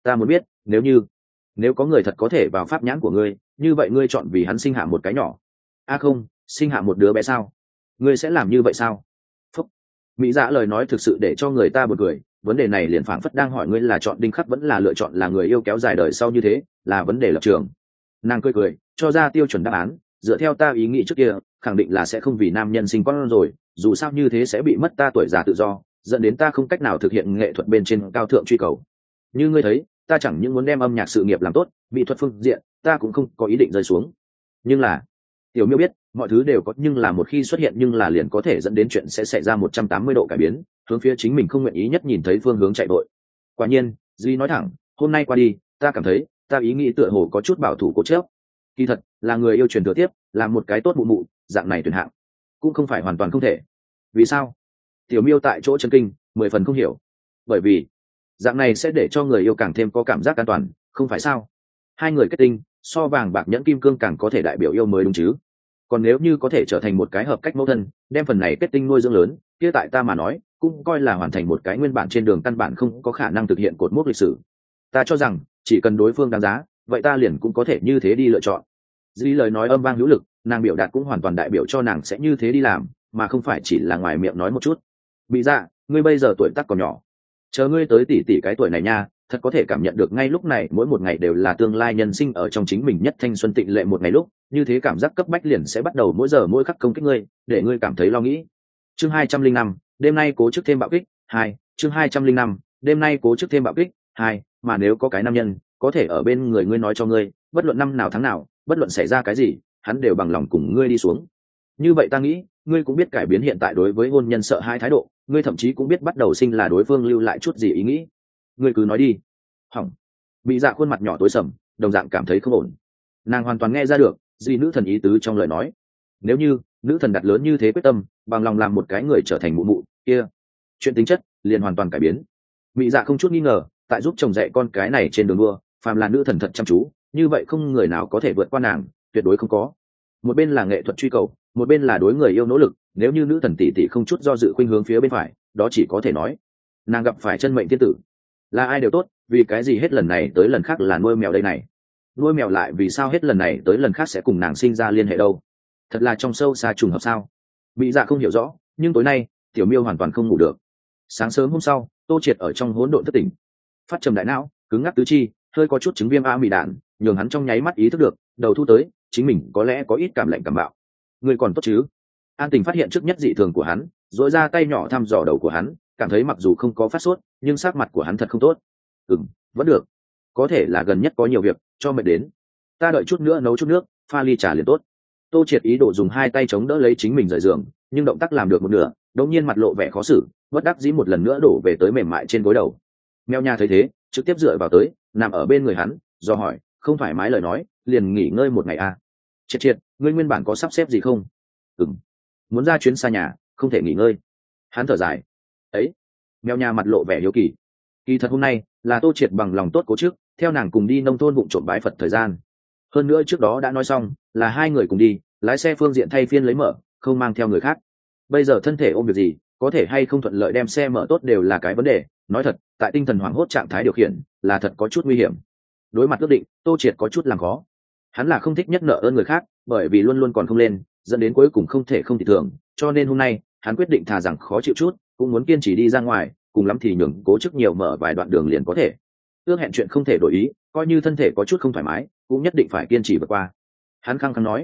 ta muốn biết, nếu có người thật có thể vào pháp nhãn của ngươi, như vậy ngươi chọn vì hắn sinh hạ một cái nhỏ. Không, sinh hạ một đứa bé sao? Ngươi sẽ làm như vậy sao? Phúc. Mỹ Dạ lời nói thực sự để cho người ta buồn cười, vấn đề này liền phảng phất đang hỏi ngươi là chọn Đinh Khắc vẫn là lựa chọn là người yêu kéo dài đời sau như thế, là vấn đề lập trường. Nàng cười cho ra tiêu chuẩn đáp án, dựa theo ta ý nghĩ trước kia, khẳng định là sẽ không vì nam nhân sinh con rồi, dù sao như thế sẽ bị mất ta tuổi già tự do, dẫn đến ta không cách nào thực hiện nghệ thuật bên trên cao thượng truy cầu. Như ngươi thấy, ta chẳng những muốn đem âm nhạc sự nghiệp làm tốt, mỹ thuật phương diện ta cũng không có ý định rơi xuống. Nhưng là Tiểu Miêu biết mọi thứ đều có nhưng là một khi xuất hiện nhưng là liền có thể dẫn đến chuyện sẽ xảy ra 180 độ cải biến, hướng phía chính mình không nguyện ý nhất nhìn thấy phương hướng chạy vội. Quả nhiên, Duy nói thẳng, hôm nay qua đi, ta cảm thấy ta ý nghĩ tựa hồ có chút bảo thủ cố chấp. Kỳ thật là người yêu truyền thừa tiếp, là một cái tốt mụ mụ, dạng này tuyển hạng cũng không phải hoàn toàn không thể. Vì sao? Tiểu Miêu tại chỗ chấn kinh, 10 phần không hiểu. Bởi vì dạng này sẽ để cho người yêu càng thêm có cảm giác an toàn, không phải sao? Hai người kết tinh, so vàng bạc nhẫn kim cương càng có thể đại biểu yêu mới đúng chứ. Còn nếu như có thể trở thành một cái hợp cách mẫu thân, đem phần này kết tinh nuôi dưỡng lớn, kia tại ta mà nói cũng coi là hoàn thành một cái nguyên bản trên đường căn bản không có khả năng thực hiện cột mốc lịch sử. Ta cho rằng chỉ cần đối phương đáng giá, vậy ta liền cũng có thể như thế đi lựa chọn. Dĩ lời nói âm vang hữu lực, nàng biểu đạt cũng hoàn toàn đại biểu cho nàng sẽ như thế đi làm, mà không phải chỉ là ngoài miệng nói một chút. Bị dạ, ngươi bây giờ tuổi tác còn nhỏ, chờ ngươi tới tỷ cái tuổi này nha, thật có thể cảm nhận được ngay lúc này mỗi một ngày đều là tương lai nhân sinh ở trong chính mình nhất thanh xuân tịnh lệ một ngày lúc, như thế cảm giác cấp bách liền sẽ bắt đầu mỗi giờ mỗi khắc công kích ngươi, để ngươi cảm thấy lo nghĩ. Chương 205, đêm nay cố chức thêm bạo kích 2, chương 205, đêm nay cố chức thêm bạo kích 2, mà nếu có cái nam nhân có thể ở bên người ngươi nói cho ngươi, bất luận năm nào tháng nào, bất luận xảy ra cái gì, hắn đều bằng lòng cùng ngươi đi xuống. Như vậy ta nghĩ, ngươi cũng biết cải biến hiện tại đối với hôn nhân sợ hãi thái độ, ngươi thậm chí cũng biết bắt đầu sinh là đối phương lưu lại chút gì ý nghĩ. Ngươi cứ nói đi. Hỏng. Bị dạ khuôn mặt nhỏ tối sầm, đồng dạng cảm thấy không ổn. Nàng hoàn toàn nghe ra được gì nữ thần ý tứ trong lời nói. Nếu như nữ thần đặt lớn như thế quyết tâm, bằng lòng làm một cái người trở thành mụ mụ kia, chuyện tính chất liền hoàn toàn cải biến. Bị dạ không chút nghi ngờ, tại giúp chồng dạy con cái này trên đường đua, phàm là nữ thần thật chăm chú, như vậy không người nào có thể vượt qua nàng, tuyệt đối không có. Một bên là nghệ thuật truy cầu, một bên là đối người yêu nỗ lực, nếu như nữ thần tỷ tỷ không chút do dự khuynh hướng phía bên phải, đó chỉ có thể nói nàng gặp phải chân mệnh thiên tử. Là ai đều tốt, vì cái gì hết lần này tới lần khác là nuôi mèo đây này? Nuôi mèo lại vì sao hết lần này tới lần khác sẽ cùng nàng sinh ra liên hệ đâu? Thật là trong sâu xa trùng hợp sao? Bị dạ không hiểu rõ, nhưng tối nay Tiểu Miêu hoàn toàn không ngủ được. Sáng sớm hôm sau, Tô Triệt ở trong hỗn độn thất tỉnh, phát trầm đại não, cứng ngắc tứ chi, hơi có chút chứng viêm mị đạn, nhường hắn trong nháy mắt ý thức được, đầu thu tới, chính mình có lẽ có ít cảm lạnh cảm bạo. Người còn tốt chứ? An Tình phát hiện trước nhất dị thường của hắn, dội ra tay nhỏ thăm dò đầu của hắn, cảm thấy mặc dù không có phát sốt, nhưng sắc mặt của hắn thật không tốt. Vẫn được, có thể là gần nhất có nhiều việc, cho mệt đến. Ta đợi chút nữa nấu chút nước, pha ly trà liền tốt. Tô Triệt ý đồ dùng hai tay chống đỡ lấy chính mình rời giường, nhưng động tác làm được một nửa, đột nhiên mặt lộ vẻ khó xử, bất đắc dĩ một lần nữa đổ về tới mềm mại trên gối đầu. Mèo nhà thấy thế, trực tiếp dựa vào tới, nằm ở bên người hắn, do hỏi, không thoải mái lời nói, liền nghỉ ngơi một ngày à? Triệt, ngươi nguyên bản có sắp xếp gì không? Muốn ra chuyến xa nhà, không thể nghỉ ngơi. Hắn thở dài. Ấy, mèo nhà mặt lộ vẻ hiếu kỳ. Kỳ thật hôm nay là Tô Triệt bằng lòng tốt cố trước, theo nàng cùng đi nông thôn vụng trộm bái Phật thời gian. Hơn nữa trước đó đã nói xong, là hai người cùng đi, lái xe phương diện thay phiên lấy mở, không mang theo người khác. Bây giờ thân thể ôm việc gì, có thể hay không thuận lợi đem xe mở tốt đều là cái vấn đề. Nói thật, tại tinh thần hoảng hốt trạng thái điều khiển, là thật có chút nguy hiểm. Đối mặt ước định, Tô Triệt có chút làm khó. Hắn là không thích nhất nợ ơn người khác, bởi vì luôn luôn còn không lên, dẫn đến cuối cùng không thể không thị thường. Cho nên hôm nay, hắn quyết định thà rằng khó chịu chút, cũng muốn kiên trì đi ra ngoài, cùng lắm thì nhường cố chức nhiều mở vài đoạn đường liền có thể. Ước hẹn chuyện không thể đổi ý, coi như thân thể có chút không thoải mái, cũng nhất định phải kiên trì vượt qua. Hắn khăng khăng nói,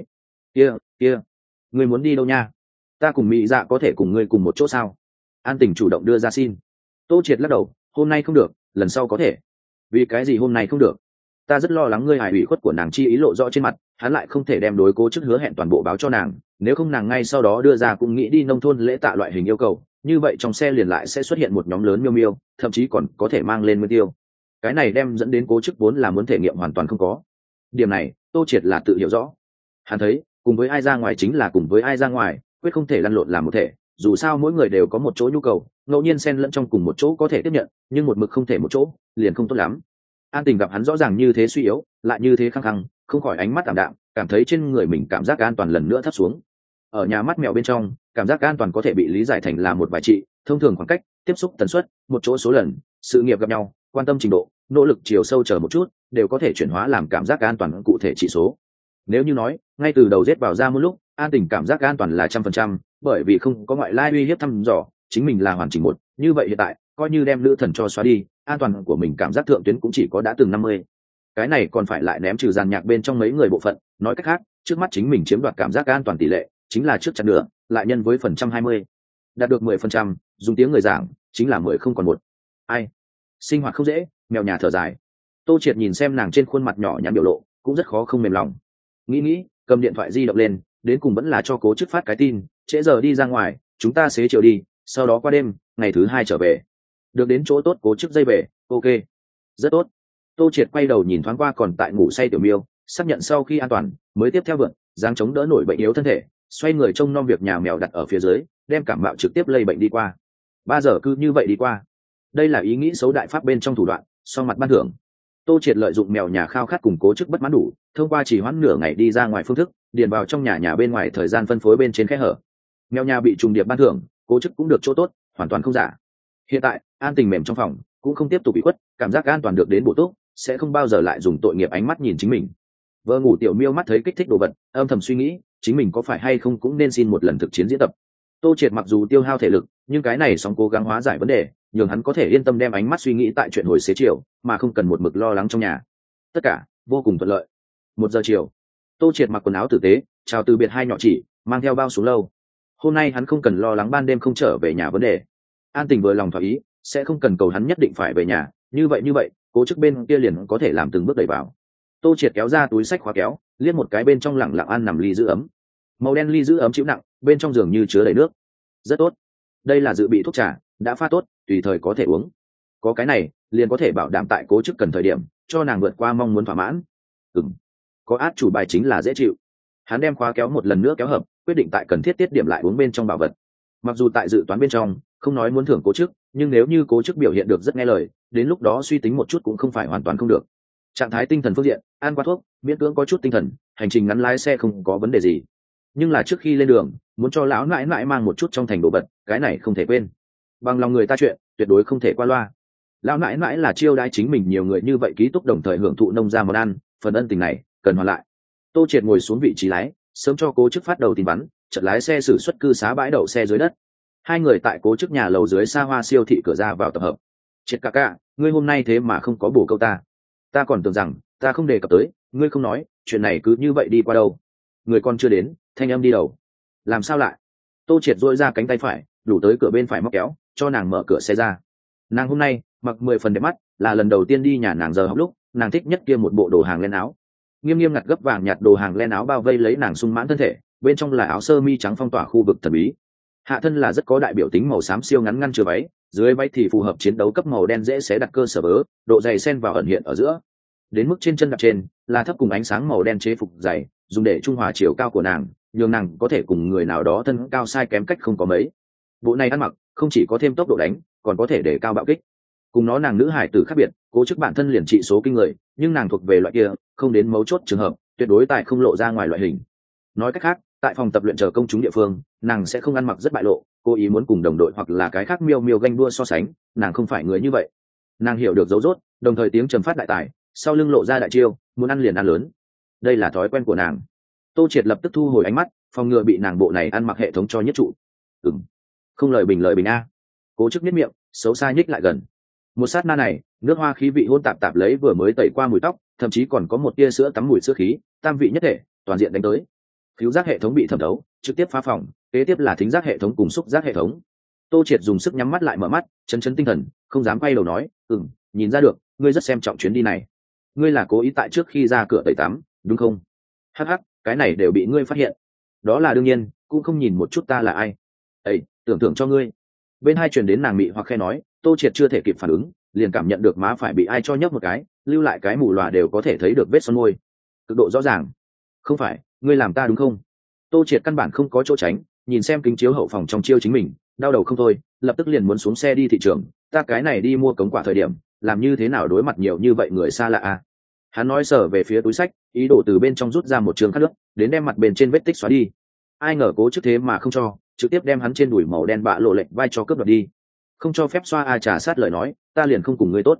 kia, ngươi muốn đi đâu nha? Ta cùng Mỹ Dạ có thể cùng ngươi cùng một chỗ sao? An Tình chủ động đưa ra xin. Tô Triệt lắc đầu, hôm nay không được, lần sau có thể. Vì cái gì hôm nay không được? Ta rất lo lắng ngươi hài ủy khuất của nàng chi ý lộ rõ trên mặt, hắn lại không thể đem đối cố chức hứa hẹn toàn bộ báo cho nàng, nếu không nàng ngay sau đó đưa ra cũng nghĩ đi nông thôn lễ tạ loại hình yêu cầu, như vậy trong xe liền lại sẽ xuất hiện một nhóm lớn miêu miêu, thậm chí còn có thể mang lên nguyên tiêu. Cái này đem dẫn đến cố chức vốn là muốn thể nghiệm hoàn toàn không có. Điểm này Tô Triệt là tự hiểu rõ. Hắn thấy cùng với ai ra ngoài chính là cùng với ai ra ngoài, quyết không thể lăn lộn làm một thể, dù sao mỗi người đều có một chỗ nhu cầu, ngẫu nhiên xen lẫn trong cùng một chỗ có thể tiếp nhận, nhưng một mực không thể một chỗ liền không tốt lắm. An Tình gặp hắn rõ ràng như thế suy yếu, lại như thế khăng khăng, không khỏi ánh mắt ảm đạm, cảm thấy trên người mình cảm giác an toàn lần nữa thấp xuống. Ở nhà mắt mèo bên trong, cảm giác an toàn có thể bị lý giải thành là một vài trị, thông thường khoảng cách, tiếp xúc tần suất, một chỗ số lần, sự nghiệp gặp nhau, quan tâm trình độ, nỗ lực chiều sâu chờ một chút đều có thể chuyển hóa làm cảm giác an toàn cụ thể chỉ số. Nếu như nói ngay từ đầu giết vào ra một lúc an tình cảm giác an toàn là 100%, bởi vì không có ngoại lai uy hiếp thăm dò chính mình là hoàn chỉnh một, như vậy hiện tại coi như đem nữ thần cho xóa đi an toàn của mình cảm giác thượng tuyến cũng chỉ có đã từng 50. Cái này còn phải lại ném trừ dàn nhạc bên trong mấy người bộ phận, nói cách khác trước mắt chính mình chiếm đoạt cảm giác an toàn tỷ lệ chính là trước chặt nửa lại nhân với phần trăm 20, đạt được 10%, dùng tiếng người giảng chính là 10 không còn một. Ai, sinh hoạt không dễ, mèo nhà thở dài. Tô Triệt nhìn xem nàng trên khuôn mặt nhỏ nhắn biểu lộ cũng rất khó không mềm lòng. Nghĩ cầm điện thoại di động lên, đến cùng vẫn là cho Cố Chức phát cái tin, trễ giờ đi ra ngoài chúng ta xế chiều đi, sau đó qua đêm ngày thứ 2 trở về. Được đến chỗ tốt Cố Chức dây về, ok, rất tốt. Tô Triệt quay đầu nhìn thoáng qua còn tại ngủ say tiểu miêu, xác nhận sau khi an toàn mới tiếp theo vượt dáng chống đỡ nổi bệnh yếu thân thể, xoay người trông nom việc nhà mèo đặt ở phía dưới, đem cảm mạo trực tiếp lây bệnh đi qua. 3 giờ cứ như vậy đi qua. Đây là ý nghĩ xấu đại pháp bên trong thủ đoạn, so mặt ban thưởng. Tô Triệt lợi dụng mèo nhà khao khát cùng Cố Chức bất mãn đủ, thông qua chỉ hoãn nửa ngày đi ra ngoài phương thức, điền vào trong nhà bên ngoài thời gian phân phối bên trên kẽ hở. Mèo nhà bị trùng điệp ban thưởng, Cố Chức cũng được chỗ tốt, hoàn toàn không giả. Hiện tại, an tình mềm trong phòng, cũng không tiếp tục bị khuất, cảm giác an toàn được đến bổ túc, sẽ không bao giờ lại dùng tội nghiệp ánh mắt nhìn chính mình. Vợ ngủ tiểu miêu mắt thấy kích thích đồ vật, âm thầm suy nghĩ, chính mình có phải hay không cũng nên xin một lần thực chiến diễn tập. Tô Triệt mặc dù tiêu hao thể lực, nhưng cái này song cố gắng hóa giải vấn đề, nhường hắn có thể yên tâm đem ánh mắt suy nghĩ tại chuyện hồi xế chiều, mà không cần một mực lo lắng trong nhà. Tất cả vô cùng thuận lợi. 1 giờ chiều, Tô Triệt mặc quần áo tử tế, chào từ biệt hai nhỏ chỉ, mang theo bao xuống lâu. Hôm nay hắn không cần lo lắng ban đêm không trở về nhà vấn đề. An tình vừa lòng thỏa ý, sẽ không cần cầu hắn nhất định phải về nhà, như vậy, Cố Chức bên kia liền có thể làm từng bước đẩy vào. Tô Triệt kéo ra túi sách khóa kéo, liếc một cái bên trong lẳng lặng ăn nằm ly giữ ấm. Màu đen ly giữ ấm chịu nặng, bên trong giường như chứa đầy nước. Rất tốt. Đây là dự bị thuốc trà, đã pha tốt, tùy thời có thể uống. Có cái này, liền có thể bảo đảm tại Cố Chức cần thời điểm, cho nàng vượt qua mong muốn thỏa mãn. Có át chủ bài chính là dễ chịu. Hắn đem khóa kéo một lần nữa kéo hợp, quyết định tại cần thiết tiết điểm lại uống bên trong bảo vật. Mặc dù tại dự toán bên trong, không nói muốn thưởng Cố Chức, nhưng nếu như Cố Chức biểu hiện được rất nghe lời, đến lúc đó suy tính một chút cũng không phải hoàn toàn không được. Trạng thái tinh thần phương diện, ăn qua thuốc, miễn cưỡng có chút tinh thần, hành trình ngắn lái xe không có vấn đề gì. Nhưng là trước khi lên đường, muốn cho lão nãi nãi mang một chút trong thành đồ vật, cái này không thể quên. Bằng lòng người ta chuyện, tuyệt đối không thể qua loa. Lão nãi nãi là chiêu đãi chính mình nhiều người như vậy ký túc đồng thời hưởng thụ nông gia món ăn, phần ân tình này cần hoàn lại. Tô Triệt ngồi xuống vị trí lái, sớm cho Cố Chức phát đầu tin bắn, chợt lái xe xử xuất cư xá bãi đậu xe dưới đất. Hai người tại Cố Chức nhà lầu dưới xa hoa siêu thị cửa ra vào tập hợp. Triệt ca, ngươi hôm nay thế mà không có bổ câu ta còn tưởng rằng ta không đề cập tới, ngươi không nói, chuyện này cứ như vậy đi qua đâu. Người con chưa đến, thanh âm đi đầu. Làm sao lại? Tô Triệt dội ra cánh tay phải, đủ tới cửa bên phải móc kéo, cho nàng mở cửa xe ra. Nàng hôm nay mặc 10 phần đẹp mắt, là lần đầu tiên đi nhà nàng giờ học lúc, nàng thích nhất kia một bộ đồ hàng len áo. Nghiêm ngặt gấp vàng nhạt đồ hàng len áo bao vây lấy nàng sung mãn thân thể, bên trong là áo sơ mi trắng phong tỏa khu vực thần bí. Hạ thân là rất có đại biểu tính màu xám siêu ngắn ngăn chừa váy, dưới váy thì phù hợp chiến đấu cấp màu đen dễ xé đặt cơ sở bớ, độ dày xen vào ẩn hiện ở giữa. Đến mức trên chân đạp trên là thấp cùng ánh sáng màu đen chế phục dày, dùng để trung hòa chiều cao của nàng, nhường nàng có thể cùng người nào đó thân cao sai kém cách không có mấy. Bộ này ăn mặc không chỉ có thêm tốc độ đánh, còn có thể để cao bạo kích. Cùng nó nàng nữ hải tử khác biệt, Cố Chức bản thân liền trị số kinh người, nhưng nàng thuộc về loại kia không đến mấu chốt trường hợp, tuyệt đối tại không lộ ra ngoài loại hình. Nói cách khác, tại phòng tập luyện chờ công chúng địa phương, nàng sẽ không ăn mặc rất bại lộ, cố ý muốn cùng đồng đội hoặc là cái khác miêu ganh đua so sánh, nàng không phải người như vậy. Nàng hiểu được dấu rốt, đồng thời tiếng trầm phát đại tài, sau lưng lộ ra đại chiêu, muốn ăn liền ăn lớn. Đây là thói quen của nàng. Tô Triệt lập tức thu hồi ánh mắt, phòng ngừa bị nàng bộ này ăn mặc hệ thống cho nhất trụ. Không lời bình a. Cố Chức nhếch miệng, xấu xa nhích lại gần. Một sát na này, nước hoa khí vị hôn tạp lấy vừa mới tẩy qua mùi tóc, thậm chí còn có một tia sữa tắm mùi sữa khí, tam vị nhất thể, toàn diện đánh tới. Khứu giác hệ thống bị thẩm thấu, trực tiếp phá phòng, kế tiếp là thính giác hệ thống cùng xúc giác hệ thống. Tô Triệt dùng sức nhắm mắt lại mở mắt, chấn tinh thần, không dám quay đầu nói, nhìn ra được, ngươi rất xem trọng chuyến đi này. Ngươi là cố ý tại trước khi ra cửa tẩy tắm, đúng không? Hắc, cái này đều bị ngươi phát hiện. Đó là đương nhiên, cũng không nhìn một chút ta là ai. Ê, tưởng thưởng cho ngươi. Bên hai truyền đến nàng mị hoặc khe nói, Tô Triệt chưa thể kịp phản ứng, liền cảm nhận được má phải bị ai cho nhấc một cái, lưu lại cái mù lòa đều có thể thấy được vết son môi, cực độ rõ ràng. Không phải, ngươi làm ta đúng không? Tô Triệt căn bản không có chỗ tránh, nhìn xem kính chiếu hậu phòng trong chiêu chính mình, đau đầu không thôi, lập tức liền muốn xuống xe đi thị trường. Ta cái này đi mua cống quả thời điểm, làm như thế nào đối mặt nhiều như vậy người xa lạ à? Hắn nói sờ về phía túi sách, ý đồ từ bên trong rút ra một trường khăn nước, đến đem mặt bên trên vết tích xóa đi. Ai ngờ Cố Chức thế mà không cho, trực tiếp đem hắn trên đùi màu đen bạ lộ lệnh vai cho cướp đoạt đi. Không cho phép xoa trà sát lời nói, ta liền không cùng ngươi tốt.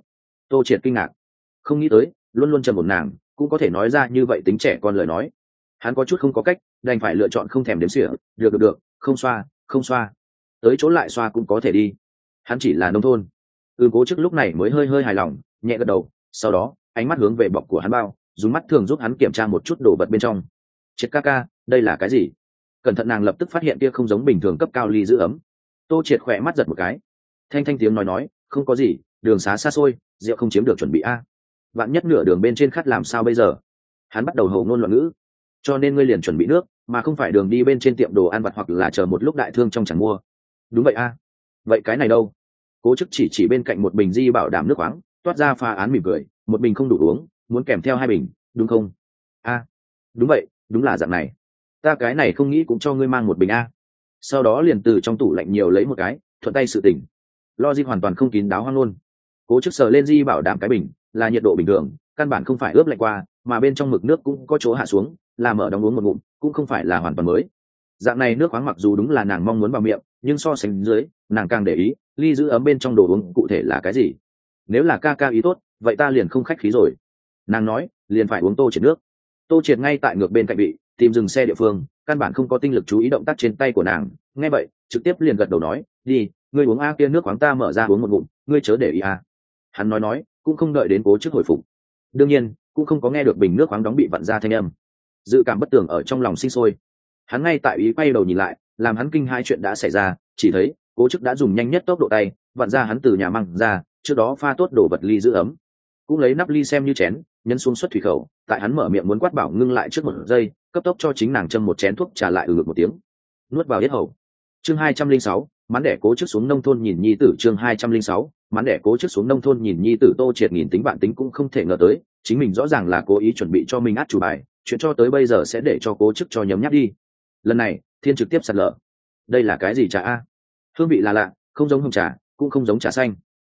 Tô Triệt kinh ngạc, không nghĩ tới luôn luôn trầm một nàng cũng có thể nói ra như vậy tính trẻ con lời nói. Hắn có chút không có cách, đành phải lựa chọn không thèm đếm xỉa. Được, không xoa, không xoa, tới chỗ lại xoa cũng có thể đi. Hắn chỉ là nông thôn. Cố Chức lúc này mới hơi hơi hài lòng, nhẹ gật đầu, sau đó ánh mắt hướng về bọc của hắn bao, dùng mắt thường giúp hắn kiểm tra một chút đồ vật bên trong. Triệt ca ca, đây là cái gì? Cẩn thận nàng lập tức phát hiện kia không giống bình thường cấp cao ly giữ ấm. Tô Triệt khỏe mắt giật một cái, thanh thanh tiếng nói, không có gì, đường xá xa xôi, rượu không chiếm được chuẩn bị a. Vạn nhất nửa đường bên trên khát làm sao bây giờ? Hắn bắt đầu hầu ngôn loạn ngữ. Cho nên ngươi liền chuẩn bị nước, mà không phải đường đi bên trên tiệm đồ ăn vặt hoặc là chờ một lúc đại thương trong chẳng mua. Đúng vậy a. Vậy cái này đâu? Cố Chức chỉ bên cạnh một bình di bảo đảm nước khoáng, toát ra pha án mỉm cười, một bình không đủ uống, muốn kèm theo 2 bình, đúng không? A, đúng vậy, đúng là dạng này. Ta cái này không nghĩ cũng cho ngươi mang một bình a. Sau đó liền từ trong tủ lạnh nhiều lấy một cái, thuận tay sự tỉnh. Logic hoàn toàn không kín đáo hoang luôn. Cố Chức sờ lên di bảo đảm cái bình, là nhiệt độ bình thường, căn bản không phải ướp lạnh qua, mà bên trong mực nước cũng có chỗ hạ xuống, là mở đóng uống một ngụm, cũng không phải là hoàn toàn mới. Dạng này nước khoáng mặc dù đúng là nàng mong muốn vào miệng, nhưng so sánh dưới, nàng càng để ý ly giữ ấm bên trong đồ uống cụ thể là cái gì. Nếu là ca ca ý tốt, vậy ta liền không khách khí rồi. Nàng nói, liền phải uống Tô Triệt nước. Tô Triệt ngay tại ngược bên cạnh vị, tìm dừng xe địa phương, căn bản không có tinh lực chú ý động tác trên tay của nàng. Nghe vậy, trực tiếp liền gật đầu nói, đi, ngươi uống a, kia nước khoáng ta mở ra uống một ngụm, ngươi chớ để ý a. Hắn nói, cũng không đợi đến Cố Chức hồi phục. Đương nhiên, cũng không có nghe được bình nước khoáng đóng bị vặn ra thanh âm. Dự cảm bất tường ở trong lòng sinh sôi. Hắn ngay tại ý quay đầu nhìn lại, làm hắn kinh hai chuyện đã xảy ra, chỉ thấy Cố Chức đã dùng nhanh nhất tốc độ tay vặn ra hắn từ nhà mang ra trước đó pha tốt đổ vật ly giữ ấm, cũng lấy nắp ly xem như chén, nhấn xuống xuất thủy khẩu. Tại hắn mở miệng muốn quát bảo ngưng lại trước một giây, cấp tốc cho chính nàng châm một chén thuốc trà lại ngược một tiếng, nuốt vào yết hầu. Chương 206, mắn đẻ Cố Chức xuống nông thôn nhìn nhi tử. Chương 206, mắn đẻ Cố Chức xuống nông thôn nhìn nhi tử. Tô Triệt nghìn tính vạn tính cũng không thể ngờ tới, chính mình rõ ràng là cố ý chuẩn bị cho mình át chủ bài, chuyện cho tới bây giờ sẽ để cho Cố Chức cho nhấm nháp đi. Lần này thiên trực tiếp sạt lở. Đây là cái gì trà a? Hương vị là lạ, không giống hồng trà, cũng không giống trà xanh.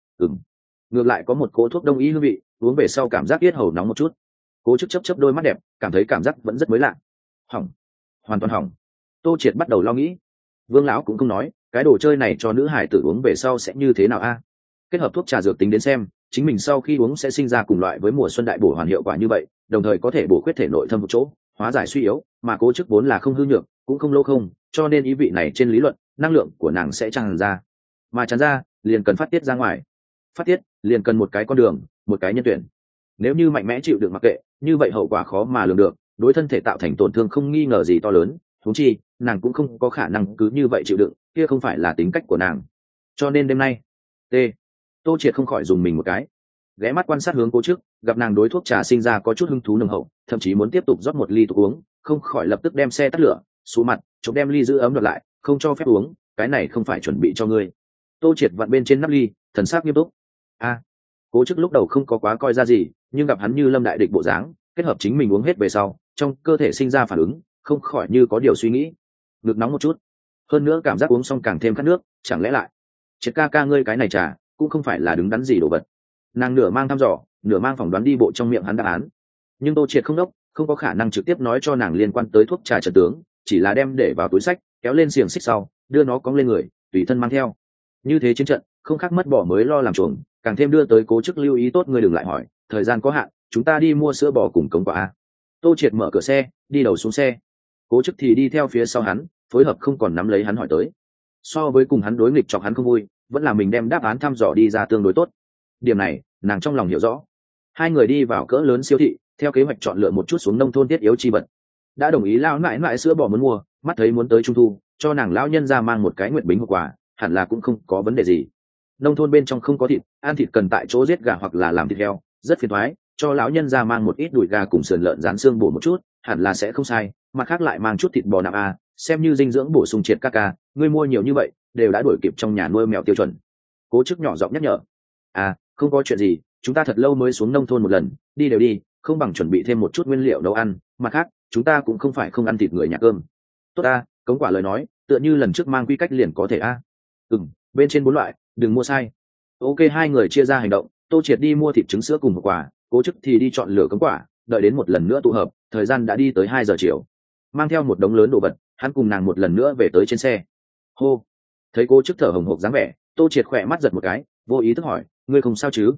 Ngược lại có một cỗ thuốc đông y hương vị, uống về sau cảm giác yết hầu nóng một chút. Cố Chức chấp đôi mắt đẹp, cảm thấy cảm giác vẫn rất mới lạ. Hỏng, hoàn toàn hỏng. Tô Triệt bắt đầu lo nghĩ. Vương lão cũng không nói cái đồ chơi này cho nữ hải tử uống về sau sẽ như thế nào a. Kết hợp thuốc trà dược tính đến xem, chính mình sau khi uống sẽ sinh ra cùng loại với mùa xuân đại bổ hoàn hiệu quả như vậy, đồng thời có thể bổ khuyết thể nội thâm một chỗ, hóa giải suy yếu, mà Cố Chức vốn là không hư nhược, cũng không lỗ không, cho nên ý vị này trên lý luận, năng lượng của nàng sẽ tràn ra, mà tràn ra liền cần phát tiết ra ngoài, phát tiết liền cần một cái con đường, một cái nhân tuyển. Nếu như mạnh mẽ chịu đựng mặc kệ, như vậy hậu quả khó mà lường được, đối thân thể tạo thành tổn thương không nghi ngờ gì to lớn. Huống chi nàng cũng không có khả năng cứ như vậy chịu đựng, kia không phải là tính cách của nàng. Cho nên đêm nay, Tô Triệt không khỏi dùng mình một cái, ghé mắt quan sát hướng Cố Chức, gặp nàng đối thuốc trà sinh ra có chút hứng thú nồng hậu, thậm chí muốn tiếp tục rót một ly thuốc uống, không khỏi lập tức đem xe tắt lửa, xuống mặt chụp đem ly giữ ấm đoạt lại, không cho phép uống, cái này không phải chuẩn bị cho ngươi. Tô Triệt vặn bên trên nắp ly, thần sắc nghiêm túc. Cố Chức lúc đầu không có quá coi ra gì, nhưng gặp hắn như lâm đại địch bộ dáng, kết hợp chính mình uống hết về sau, trong cơ thể sinh ra phản ứng, không khỏi như có điều suy nghĩ. Ngực nóng một chút, hơn nữa cảm giác uống xong càng thêm khát nước, chẳng lẽ lại Triệt ca ca ngươi cái này trà cũng không phải là đứng đắn gì đồ vật. Nàng nửa mang thăm dò, nửa mang phỏng đoán đi bộ trong miệng hắn đáp án. Nhưng Tô Triệt không đốc, không có khả năng trực tiếp nói cho nàng liên quan tới thuốc trà trận tướng, chỉ là đem để vào túi sách, kéo lên xiềng xích sau, đưa nó cong lên người, tùy thân mang theo. Như thế chiến trận không khác mất bỏ mới lo làm chuồng, càng thêm đưa tới Cố Chức lưu ý tốt, ngươi đừng lại hỏi, thời gian có hạn, chúng ta đi mua sữa bò cùng cống quả a. Tô Triệt mở cửa xe, đi đầu xuống xe. Cố Chức thì đi theo phía sau hắn, phối hợp không còn nắm lấy hắn hỏi tới. So với cùng hắn đối nghịch chọc hắn không vui, vẫn là mình đem đáp án thăm dò đi ra tương đối tốt. Điểm này nàng trong lòng hiểu rõ. Hai người đi vào cỡ lớn siêu thị, theo kế hoạch chọn lựa một chút xuống nông thôn thiết yếu chi vật. Đã đồng ý lao mãi mãi sữa bò muốn mua, mắt thấy muốn tới trung thu, cho nàng lão nhân ra mang một cái nguyện bính hộp quà, hẳn là cũng không có vấn đề gì. Nông thôn bên trong không có thịt, ăn thịt cần tại chỗ giết gà hoặc là làm thịt heo, rất phiền toái, cho lão nhân ra mang một ít đùi gà cùng sườn lợn rán xương bổ một chút, hẳn là sẽ không sai. Mặt khác lại mang chút thịt bò nạm a, xem như dinh dưỡng bổ sung. Triệt ca ca, ngươi mua nhiều như vậy, đều đã đuổi kịp trong nhà nuôi mèo tiêu chuẩn. Cố Chức nhỏ giọng nhắc nhở. Không có chuyện gì, chúng ta thật lâu mới xuống nông thôn một lần, đi đều đi, không bằng chuẩn bị thêm một chút nguyên liệu nấu ăn. Mặt khác, chúng ta cũng không phải không ăn thịt người nhà cơm. Tốt cống quả lời nói, tựa như lần trước mang quy cách liền có thể bên trên 4 loại, đừng mua sai. Ok, hai người chia ra hành động. Tô Triệt đi mua thịt trứng sữa cùng hộp quà, Cố Chức thì đi chọn lựa cống quả. Đợi đến một lần nữa tụ hợp, thời gian đã đi tới 2 giờ chiều. Mang theo một đống lớn đồ vật, hắn cùng nàng một lần nữa về tới trên xe. Hô, thấy Cố Chức thở hồng hộc dáng vẻ, Tô Triệt khỏe mắt giật một cái, vô ý thức hỏi, ngươi không sao chứ?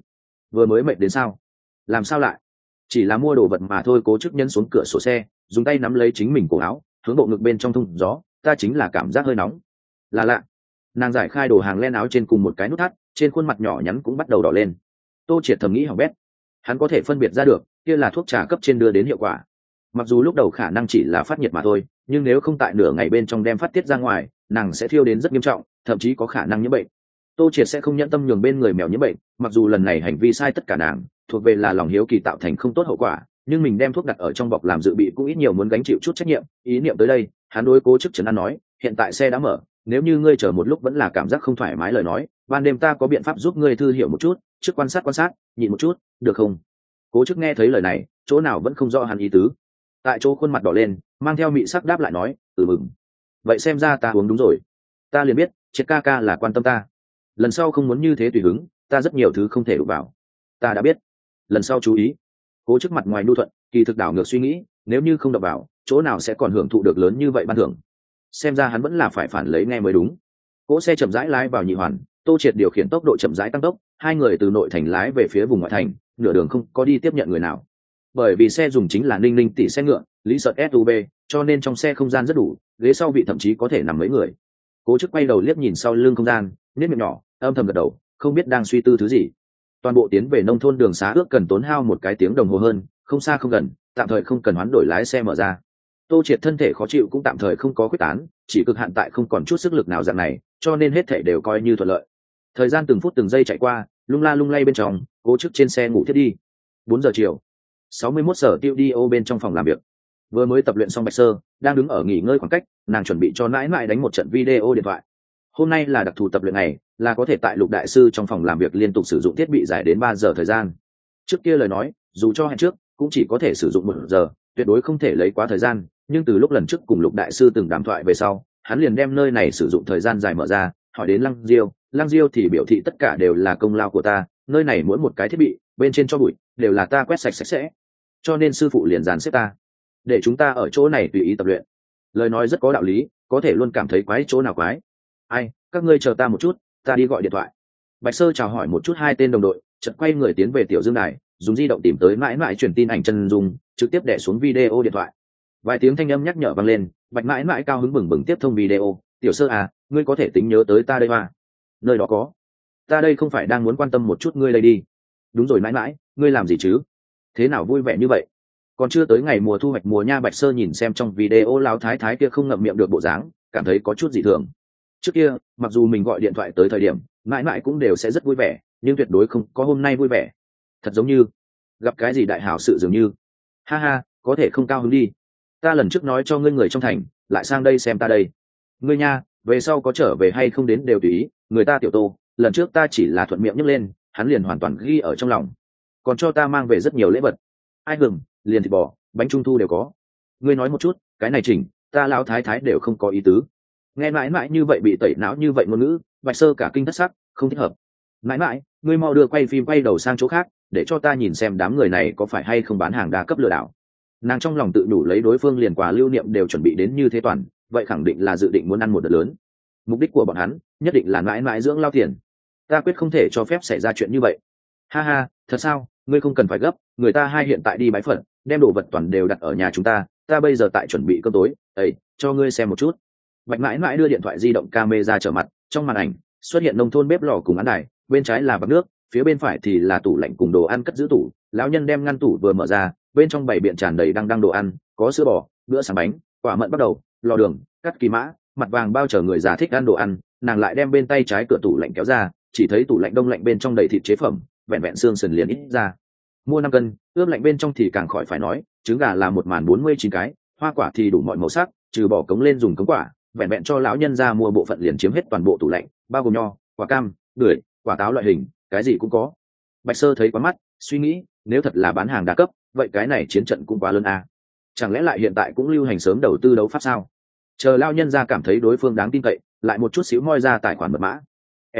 vừa mới mệt đến sao? Làm sao lại? Chỉ là mua đồ vật mà thôi. Cố chức nhân xuống cửa sổ xe, dùng tay nắm lấy chính mình cổ áo, hướng bộ ngực bên trong thùng gió. Ta chính là cảm giác hơi nóng. Là lạ. Nàng giải khai đồ hàng len áo trên cùng một cái nút thắt, trên khuôn mặt nhỏ nhắn cũng bắt đầu đỏ lên. Tô Triệt thầm nghĩ hỏng bét. Hắn có thể phân biệt ra được, kia là thuốc trà cấp trên đưa đến hiệu quả. Mặc dù lúc đầu khả năng chỉ là phát nhiệt mà thôi, nhưng nếu không tại nửa ngày bên trong đem phát tiết ra ngoài, nàng sẽ thiêu đến rất nghiêm trọng, thậm chí có khả năng nhiễm bệnh. Tô Triệt sẽ không nhẫn tâm nhường bên người mèo nhiễm bệnh, mặc dù lần này hành vi sai tất cả nàng thuộc về là lòng hiếu kỳ tạo thành không tốt hậu quả, nhưng mình đem thuốc đặt ở trong bọc làm dự bị cũng ít nhiều muốn gánh chịu chút trách nhiệm. Ý niệm tới đây, hắn đối Cố Chức trấn an nói, hiện tại xe đã mở, nếu như ngươi chờ một lúc vẫn là cảm giác không thoải mái lời nói, ban đêm ta có biện pháp giúp ngươi thư hiểu một chút, trước quan sát, nhịn một chút, được không? Cố Chức nghe thấy lời này, chỗ nào vẫn không rõ hắn ý tứ, tại chỗ khuôn mặt đỏ lên, mang theo mị sắc đáp lại nói, mừng. Vậy xem ra ta uống đúng rồi. Ta liền biết Triệt ca ca là quan tâm ta, lần sau không muốn như thế tùy hứng, ta rất nhiều thứ không thể đụng vào. Ta đã biết, lần sau chú ý. Cố Chức mặt ngoài nhu thuận, kỳ thực đảo ngược suy nghĩ, nếu như không đập vào, chỗ nào sẽ còn hưởng thụ được lớn như vậy ban thưởng. Xem ra hắn vẫn là phải phản lấy nghe mới đúng. Cỗ xe chậm rãi lái vào nhị hoàn, Tô Triệt điều khiển tốc độ chậm rãi tăng tốc, hai người từ nội thành lái về phía vùng ngoại thành, nửa đường không có đi tiếp nhận người nào. Bởi vì xe dùng chính là Ninh Ninh tỷ xe ngựa, lý sợ SUV, cho nên trong xe không gian rất đủ, ghế sau vị thậm chí có thể nằm mấy người. Cố Chức quay đầu liếc nhìn sau lưng không gian, nhếch miệng nhỏ, âm thầm gật đầu, không biết đang suy tư thứ gì. Toàn bộ tiến về nông thôn đường xá ước cần tốn hao một cái tiếng đồng hồ hơn, không xa không gần, tạm thời không cần hoán đổi lái xe mở ra. Tô Triệt thân thể khó chịu cũng tạm thời không có quyết tán, chỉ cực hạn tại không còn chút sức lực nào dạng này, cho nên hết thể đều coi như thuận lợi. Thời gian từng phút từng giây chạy qua, lung la lung lay bên trong, Cố Chức trên xe ngủ thiết đi. 4 giờ chiều, 61 sở tiêu đi ô bên trong phòng làm việc. Vừa mới tập luyện xong Bạch Sơ đang đứng ở nghỉ ngơi khoảng cách, nàng chuẩn bị cho nãi nãi đánh một trận video điện thoại. Hôm nay là đặc thù tập luyện này, là có thể tại Lục đại sư trong phòng làm việc liên tục sử dụng thiết bị dài đến 3 giờ thời gian. Trước kia lời nói, dù cho hẹn trước, cũng chỉ có thể sử dụng 1 giờ, tuyệt đối không thể lấy quá thời gian, nhưng từ lúc lần trước cùng Lục đại sư từng đàm thoại về sau, hắn liền đem nơi này sử dụng thời gian dài mở ra, hỏi đến Lăng Diêu thì biểu thị tất cả đều là công lao của ta, nơi này mỗi một cái thiết bị, bên trên cho bụi, đều là ta quét sạch sạch sẽ. Cho nên sư phụ liền dàn xếp ta, để chúng ta ở chỗ này tùy ý tập luyện. Lời nói rất có đạo lý, có thể luôn cảm thấy quái chỗ nào quái. Ai, các ngươi chờ ta một chút, ta đi gọi điện thoại. Bạch Sơ chào hỏi một chút hai tên đồng đội, chợt quay người tiến về tiểu dương đài, dùng di động tìm tới mãi mãi truyền tin ảnh chân dung, trực tiếp đè xuống video điện thoại. Vài tiếng thanh âm nhắc nhở vang lên, Bạch mãi mãi cao hứng bừng bừng tiếp thông video. Tiểu Sơ à, ngươi có thể tính nhớ tới ta đây mà? Nơi đó có. Ta đây không phải đang muốn quan tâm một chút ngươi đây đi. Đúng rồi mãi mãi, ngươi làm gì chứ? Thế nào vui vẻ như vậy? Còn chưa tới ngày mùa thu hoạch mùa nha. Bạch Sơ nhìn xem trong video lão thái thái kia không ngậm miệng được bộ dáng, cảm thấy có chút dị thường. Trước kia, mặc dù mình gọi điện thoại tới thời điểm mãi mãi cũng đều sẽ rất vui vẻ, nhưng tuyệt đối không có hôm nay vui vẻ. Thật giống như gặp cái gì đại hảo sự dường như. Ha ha, có thể không cao hứng đi. Ta lần trước nói cho ngươi người trong thành lại sang đây xem ta đây. Ngươi nha, về sau có trở về hay không đến đều tùy ý. Người ta Tiểu Tô, lần trước ta chỉ là thuận miệng nhấc lên, hắn liền hoàn toàn ghi ở trong lòng, còn cho ta mang về rất nhiều lễ vật. Ai gừng, liền thịt bò, bánh trung thu đều có. Ngươi nói một chút, cái này chỉnh, ta lão thái thái đều không có ý tứ. Nghe mãi mãi như vậy bị tẩy não như vậy ngôn ngữ, Bạch Sơ cả kinh thất sắc, không thích hợp. Mãi mãi, ngươi mau đưa quay phim quay đầu sang chỗ khác, để cho ta nhìn xem đám người này có phải hay không bán hàng đa cấp lừa đảo. Nàng trong lòng tự đủ lấy đối phương liền quà lưu niệm đều chuẩn bị đến như thế toàn, vậy khẳng định là dự định muốn ăn một đợt lớn. Mục đích của bọn hắn nhất định là mãi mãi dưỡng lao tiền. Ta quyết không thể cho phép xảy ra chuyện như vậy. Ha ha, thật sao? Ngươi không cần phải gấp, người ta hai hiện tại đi bái phật, đem đồ vật toàn đều đặt ở nhà chúng ta bây giờ tại chuẩn bị cơm tối. Ấy, cho ngươi xem một chút. Bạch mãi mãi đưa điện thoại di động camera trở mặt, trong màn ảnh xuất hiện nông thôn bếp lò cùng án đài, bên trái là bát nước, phía bên phải thì là tủ lạnh cùng đồ ăn cất giữ tủ. Lão nhân đem ngăn tủ vừa mở ra, bên trong bày biện tràn đầy đăng đồ ăn, có sữa bò, bữa sáng bánh, quả mận bắt đầu, lò đường, cắt kỳ mã, mặt vàng bao chờ người già thích ăn đồ ăn. Nàng lại đem bên tay trái cửa tủ lạnh kéo ra, chỉ thấy tủ lạnh đông lạnh bên trong đầy thịt chế phẩm, vẹn vẹn xương sườn liền ít ra. Mua 5 cân, ướp lạnh bên trong thì càng khỏi phải nói, trứng gà là 1.049 cái, hoa quả thì đủ mọi màu sắc, trừ bỏ cống lên dùng cống quả, vẹn vẹn cho lão nhân ra mua bộ phận liền chiếm hết toàn bộ tủ lạnh, bao gồm nho, quả cam, bưởi, quả táo loại hình, cái gì cũng có. Bạch Sơ thấy quá mắt, suy nghĩ, nếu thật là bán hàng đa cấp, vậy cái này chiến trận cũng quá lớn à. Chẳng lẽ lại hiện tại cũng lưu hành sớm đầu tư đấu pháp sao? Chờ lão nhân ra cảm thấy đối phương đáng tin cậy, lại một chút xíu moi ra tài khoản mật mã.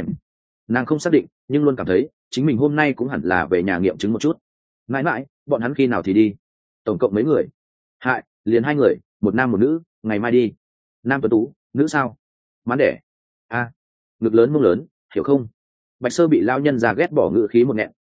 Nàng không xác định, nhưng luôn cảm thấy chính mình hôm nay cũng hẳn là về nhà nghiệm chứng một chút. Mãi mãi, bọn hắn khi nào thì đi? Tổng cộng mấy người? Hại, liền 2 người, một nam một nữ, ngày mai đi. Nam tuấn tú, nữ sao? Mán đẻ. A, ngực lớn mông lớn, hiểu không? Bạch Sơ bị lao nhân già ghét bỏ ngữ khí một nghẹn,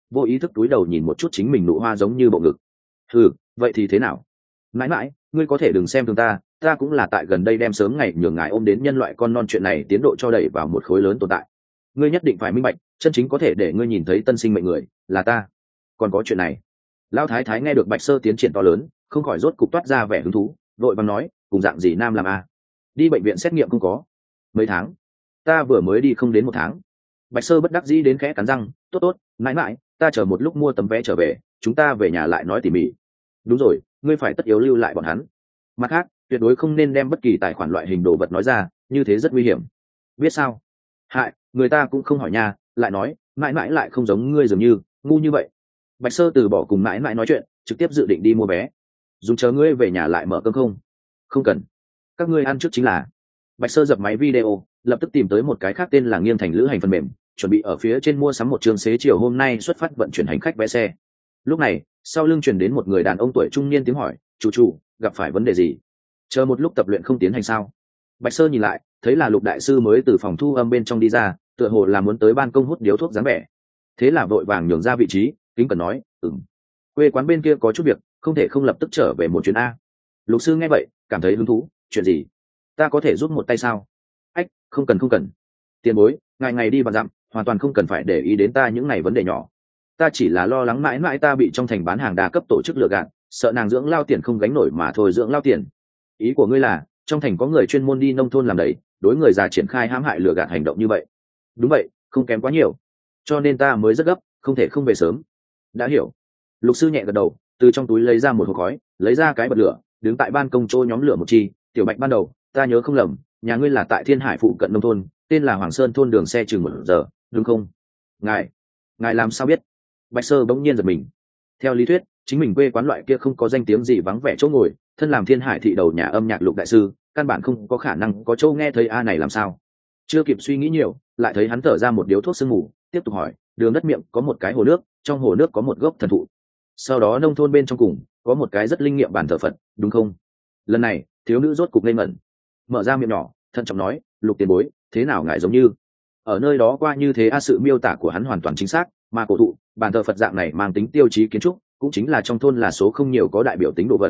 vô ý thức túi đầu nhìn một chút chính mình nụ hoa giống như bộ ngực. Ừ, vậy thì thế nào? Mãi mãi, ngươi có thể đừng xem thường ta, ta cũng là tại gần đây đem sớm ngày nhường ngài ôm đến nhân loại con non chuyện này tiến độ cho đẩy vào một khối lớn tồn tại. Ngươi nhất định phải minh bạch, chân chính có thể để ngươi nhìn thấy tân sinh mệnh người là ta. Còn có chuyện này. Lão thái thái nghe được Bạch Sơ tiến triển to lớn, không khỏi rốt cục toát ra vẻ hứng thú, vội vàng nói, cùng dạng gì nam làm a? Đi bệnh viện xét nghiệm không có? Mấy tháng? Ta vừa mới đi không đến một tháng. Bạch Sơ bất đắc dĩ đến khẽ cắn răng, tốt tốt, mãi mãi, ta chờ một lúc mua tấm vé trở về, chúng ta về nhà lại nói tỉ mỉ. Đúng rồi, ngươi phải tất yếu lưu lại bọn hắn. Mặt khác, tuyệt đối không nên đem bất kỳ tài khoản loại hình đồ vật nói ra, như thế rất nguy hiểm. Biết sao? Hại, người ta cũng không hỏi nha, lại nói, mãi mãi lại không giống ngươi dường như, ngu như vậy. Bạch Sơ từ bỏ cùng mãi mãi nói chuyện, trực tiếp dự định đi mua vé. Dùng chờ ngươi về nhà lại mở cơm không? Không cần. Các ngươi ăn trước chính là. Bạch Sơ dập máy video, lập tức tìm tới một cái khác tên là Nghiêng Thành lữ hành phần mềm, chuẩn bị ở phía trên mua sắm một trường xế chiều hôm nay xuất phát vận chuyển hành khách vé xe. Lúc này, sau lưng truyền đến một người đàn ông tuổi trung niên tiếng hỏi, chủ, gặp phải vấn đề gì? Chờ một lúc tập luyện không tiến hành sao? Bạch Sơ nhìn lại, thấy là Lục đại sư mới từ phòng thu âm bên trong đi ra, tựa hồ là muốn tới ban công hút điếu thuốc dáng vẻ. Thế là vội vàng nhường ra vị trí, kính cẩn nói, quê quán bên kia có chút việc, không thể không lập tức trở về một chuyến a. Lục sư nghe vậy, cảm thấy hứng thú, chuyện gì? Ta có thể giúp một tay sao? Ách, không cần. Tiền bối, ngày ngày đi vạn dặm, hoàn toàn không cần phải để ý đến ta những ngày vấn đề nhỏ. Ta chỉ là lo lắng mãi mãi ta bị trong thành bán hàng đa cấp tổ chức lừa gạt, sợ nàng dưỡng lao tiền không gánh nổi mà thôi dưỡng lao tiền. Ý của ngươi là, trong thành có người chuyên môn đi nông thôn làm đấy, đối người già triển khai hãm hại lừa gạt hành động như vậy? Đúng vậy, không kém quá nhiều. Cho nên ta mới rất gấp, không thể không về sớm. Đã hiểu. Lục sư nhẹ gật đầu, từ trong túi lấy ra một hộp khói, lấy ra cái bật lửa, đứng tại ban công trôi nhóm lửa một chi. Tiểu Bạch ban đầu, ta nhớ không lầm, nhà ngươi là tại Thiên Hải phụ cận nông thôn, tên là Hoàng Sơn thôn, đường xe chừng 1 giờ, đúng không? Ngài làm sao biết? Bạch Sơ bỗng nhiên giật mình. Theo lý thuyết, chính mình quê quán loại kia không có danh tiếng gì vắng vẻ chỗ ngồi, thân làm Thiên Hải thị đầu nhà âm nhạc Lục đại sư, căn bản không có khả năng có chỗ nghe thấy a này làm sao? Chưa kịp suy nghĩ nhiều, lại thấy hắn thở ra một điếu thuốc sương mù, tiếp tục hỏi, đường đất miệng có một cái hồ nước, trong hồ nước có một gốc thần thụ. Sau đó nông thôn bên trong cùng có một cái rất linh nghiệm bàn thờ Phật, đúng không? Lần này, thiếu nữ rốt cục ngây ngẩn, mở ra miệng nhỏ, thận trọng nói, Lục tiền bối, thế nào ngài giống như ở nơi đó qua như thế a? Sự miêu tả của hắn hoàn toàn chính xác, mà cổ thụ, bàn thờ Phật dạng này mang tính tiêu chí kiến trúc, cũng chính là trong thôn là số không nhiều có đại biểu tính đồ vật.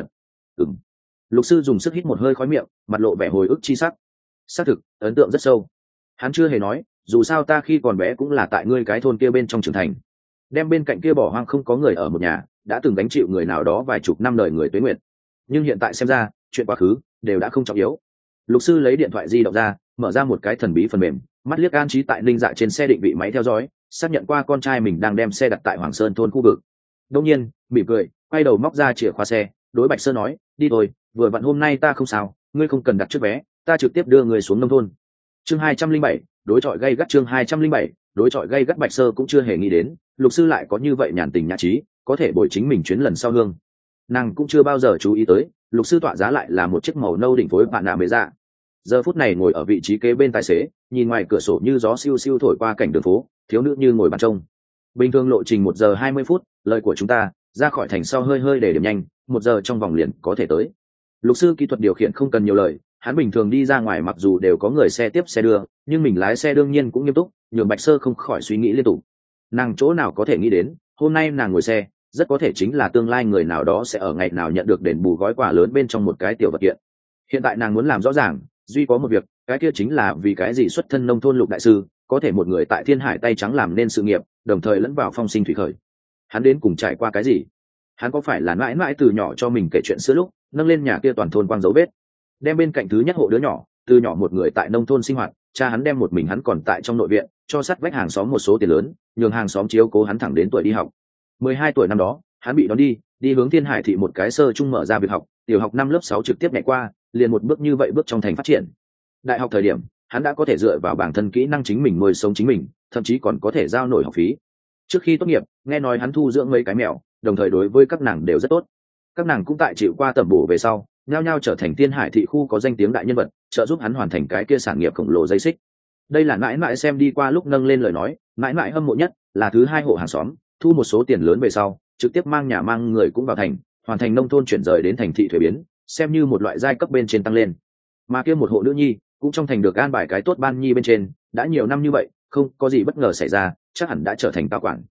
Lục sư dùng sức hít một hơi khói miệng, mặt lộ vẻ hồi ức chi sắc. Xác thực, ấn tượng rất sâu. Hắn chưa hề nói, dù sao ta khi còn bé cũng là tại ngươi cái thôn kia bên trong trưởng thành, đem bên cạnh kia bỏ hoang không có người ở một nhà, đã từng gánh chịu người nào đó vài chục năm đời người tuế nguyện. Nhưng hiện tại xem ra, chuyện quá khứ đều đã không trọng yếu. Lục sư lấy điện thoại di động ra, mở ra một cái thần bí phần mềm, mắt liếc an trí tại Ninh Dạ trên xe định vị máy theo dõi, xác nhận qua con trai mình đang đem xe đặt tại Hoàng Sơn thôn khu vực. Đông nhiên, mỉm cười, quay đầu móc ra chìa khóa xe, đối Bạch Sơ nói, đi thôi, vừa vặn hôm nay ta không sao, ngươi không cần đặt trước vé, ta trực tiếp đưa người xuống nông thôn. Chương 207, đối chọi gay gắt. Chương 207, đối chọi gay gắt. Bạch Sơ cũng chưa hề nghĩ đến, Lục sư lại có như vậy nhàn tình nhã trí, có thể bồi chính mình chuyến lần sau hương. Nàng cũng chưa bao giờ chú ý tới, Lục sư tọa giá lại là một chiếc màu nâu đỉnh phối bạn nạ mê dạ. Giờ phút này ngồi ở vị trí kế bên tài xế, nhìn ngoài cửa sổ như gió siêu siêu thổi qua cảnh đường phố, thiếu nữ như ngồi bàn trông. Bình thường lộ trình 1 giờ 20 phút, lời của chúng ta ra khỏi thành sau hơi để điểm nhanh, 1 giờ trong vòng liền có thể tới. Lục sư kỹ thuật điều khiển không cần nhiều lời, hắn bình thường đi ra ngoài mặc dù đều có người xe tiếp xe đưa, nhưng mình lái xe đương nhiên cũng nghiêm túc, nhường Bạch Sơ không khỏi suy nghĩ liên tục. Nàng chỗ nào có thể nghĩ đến, hôm nay nàng ngồi xe, rất có thể chính là tương lai người nào đó sẽ ở ngày nào nhận được đền bù gói quà lớn bên trong một cái tiểu vật kiện. Hiện tại nàng muốn làm rõ ràng, duy có một việc, cái kia chính là vì cái gì xuất thân nông thôn Lục đại sư có thể một người tại Thiên Hải tay trắng làm nên sự nghiệp, đồng thời lẫn vào phong sinh thủy khởi. Hắn đến cùng trải qua cái gì? Hắn có phải là mãi mãi từ nhỏ cho mình kể chuyện xưa lúc nâng lên nhà kia toàn thôn quang dấu vết, đem bên cạnh thứ nhất hộ đứa nhỏ, từ nhỏ một người tại nông thôn sinh hoạt, cha hắn đem một mình hắn còn tại trong nội viện, cho sát vách hàng xóm một số tiền lớn, nhường hàng xóm chiếu cố hắn thẳng đến tuổi đi học. 12 tuổi năm đó, hắn bị đón đi hướng Thiên Hải thị một cái sơ trung mở ra việc học, tiểu học năm lớp 6 trực tiếp nhảy qua, liền một bước như vậy bước trong thành phát triển. Đại học thời điểm, hắn đã có thể dựa vào bản thân kỹ năng chính mình nuôi sống chính mình, thậm chí còn có thể giao nổi học phí. Trước khi tốt nghiệp, nghe nói hắn thu dưỡng mấy cái mèo, đồng thời đối với các nàng đều rất tốt. Các nàng cũng tại chịu qua tẩm bổ về sau, nhao nhao trở thành Thiên Hải thị khu có danh tiếng đại nhân vật, trợ giúp hắn hoàn thành cái kia sản nghiệp khổng lồ dây xích. Đây là mãi mãi xem đi qua lúc nâng lên lời nói, mãi mãi hâm mộ nhất là thứ hai hộ hàng xóm, thu một số tiền lớn về sau, trực tiếp mang nhà mang người cũng vào thành, hoàn thành nông thôn chuyển rời đến thành thị thuế biến, xem như một loại giai cấp bên trên tăng lên. Mà kia một hộ nữ nhi cũng trong thành được an bài cái tốt ban nhi bên trên, đã nhiều năm như vậy, không có gì bất ngờ xảy ra, chắc hẳn đã trở thành cao quản.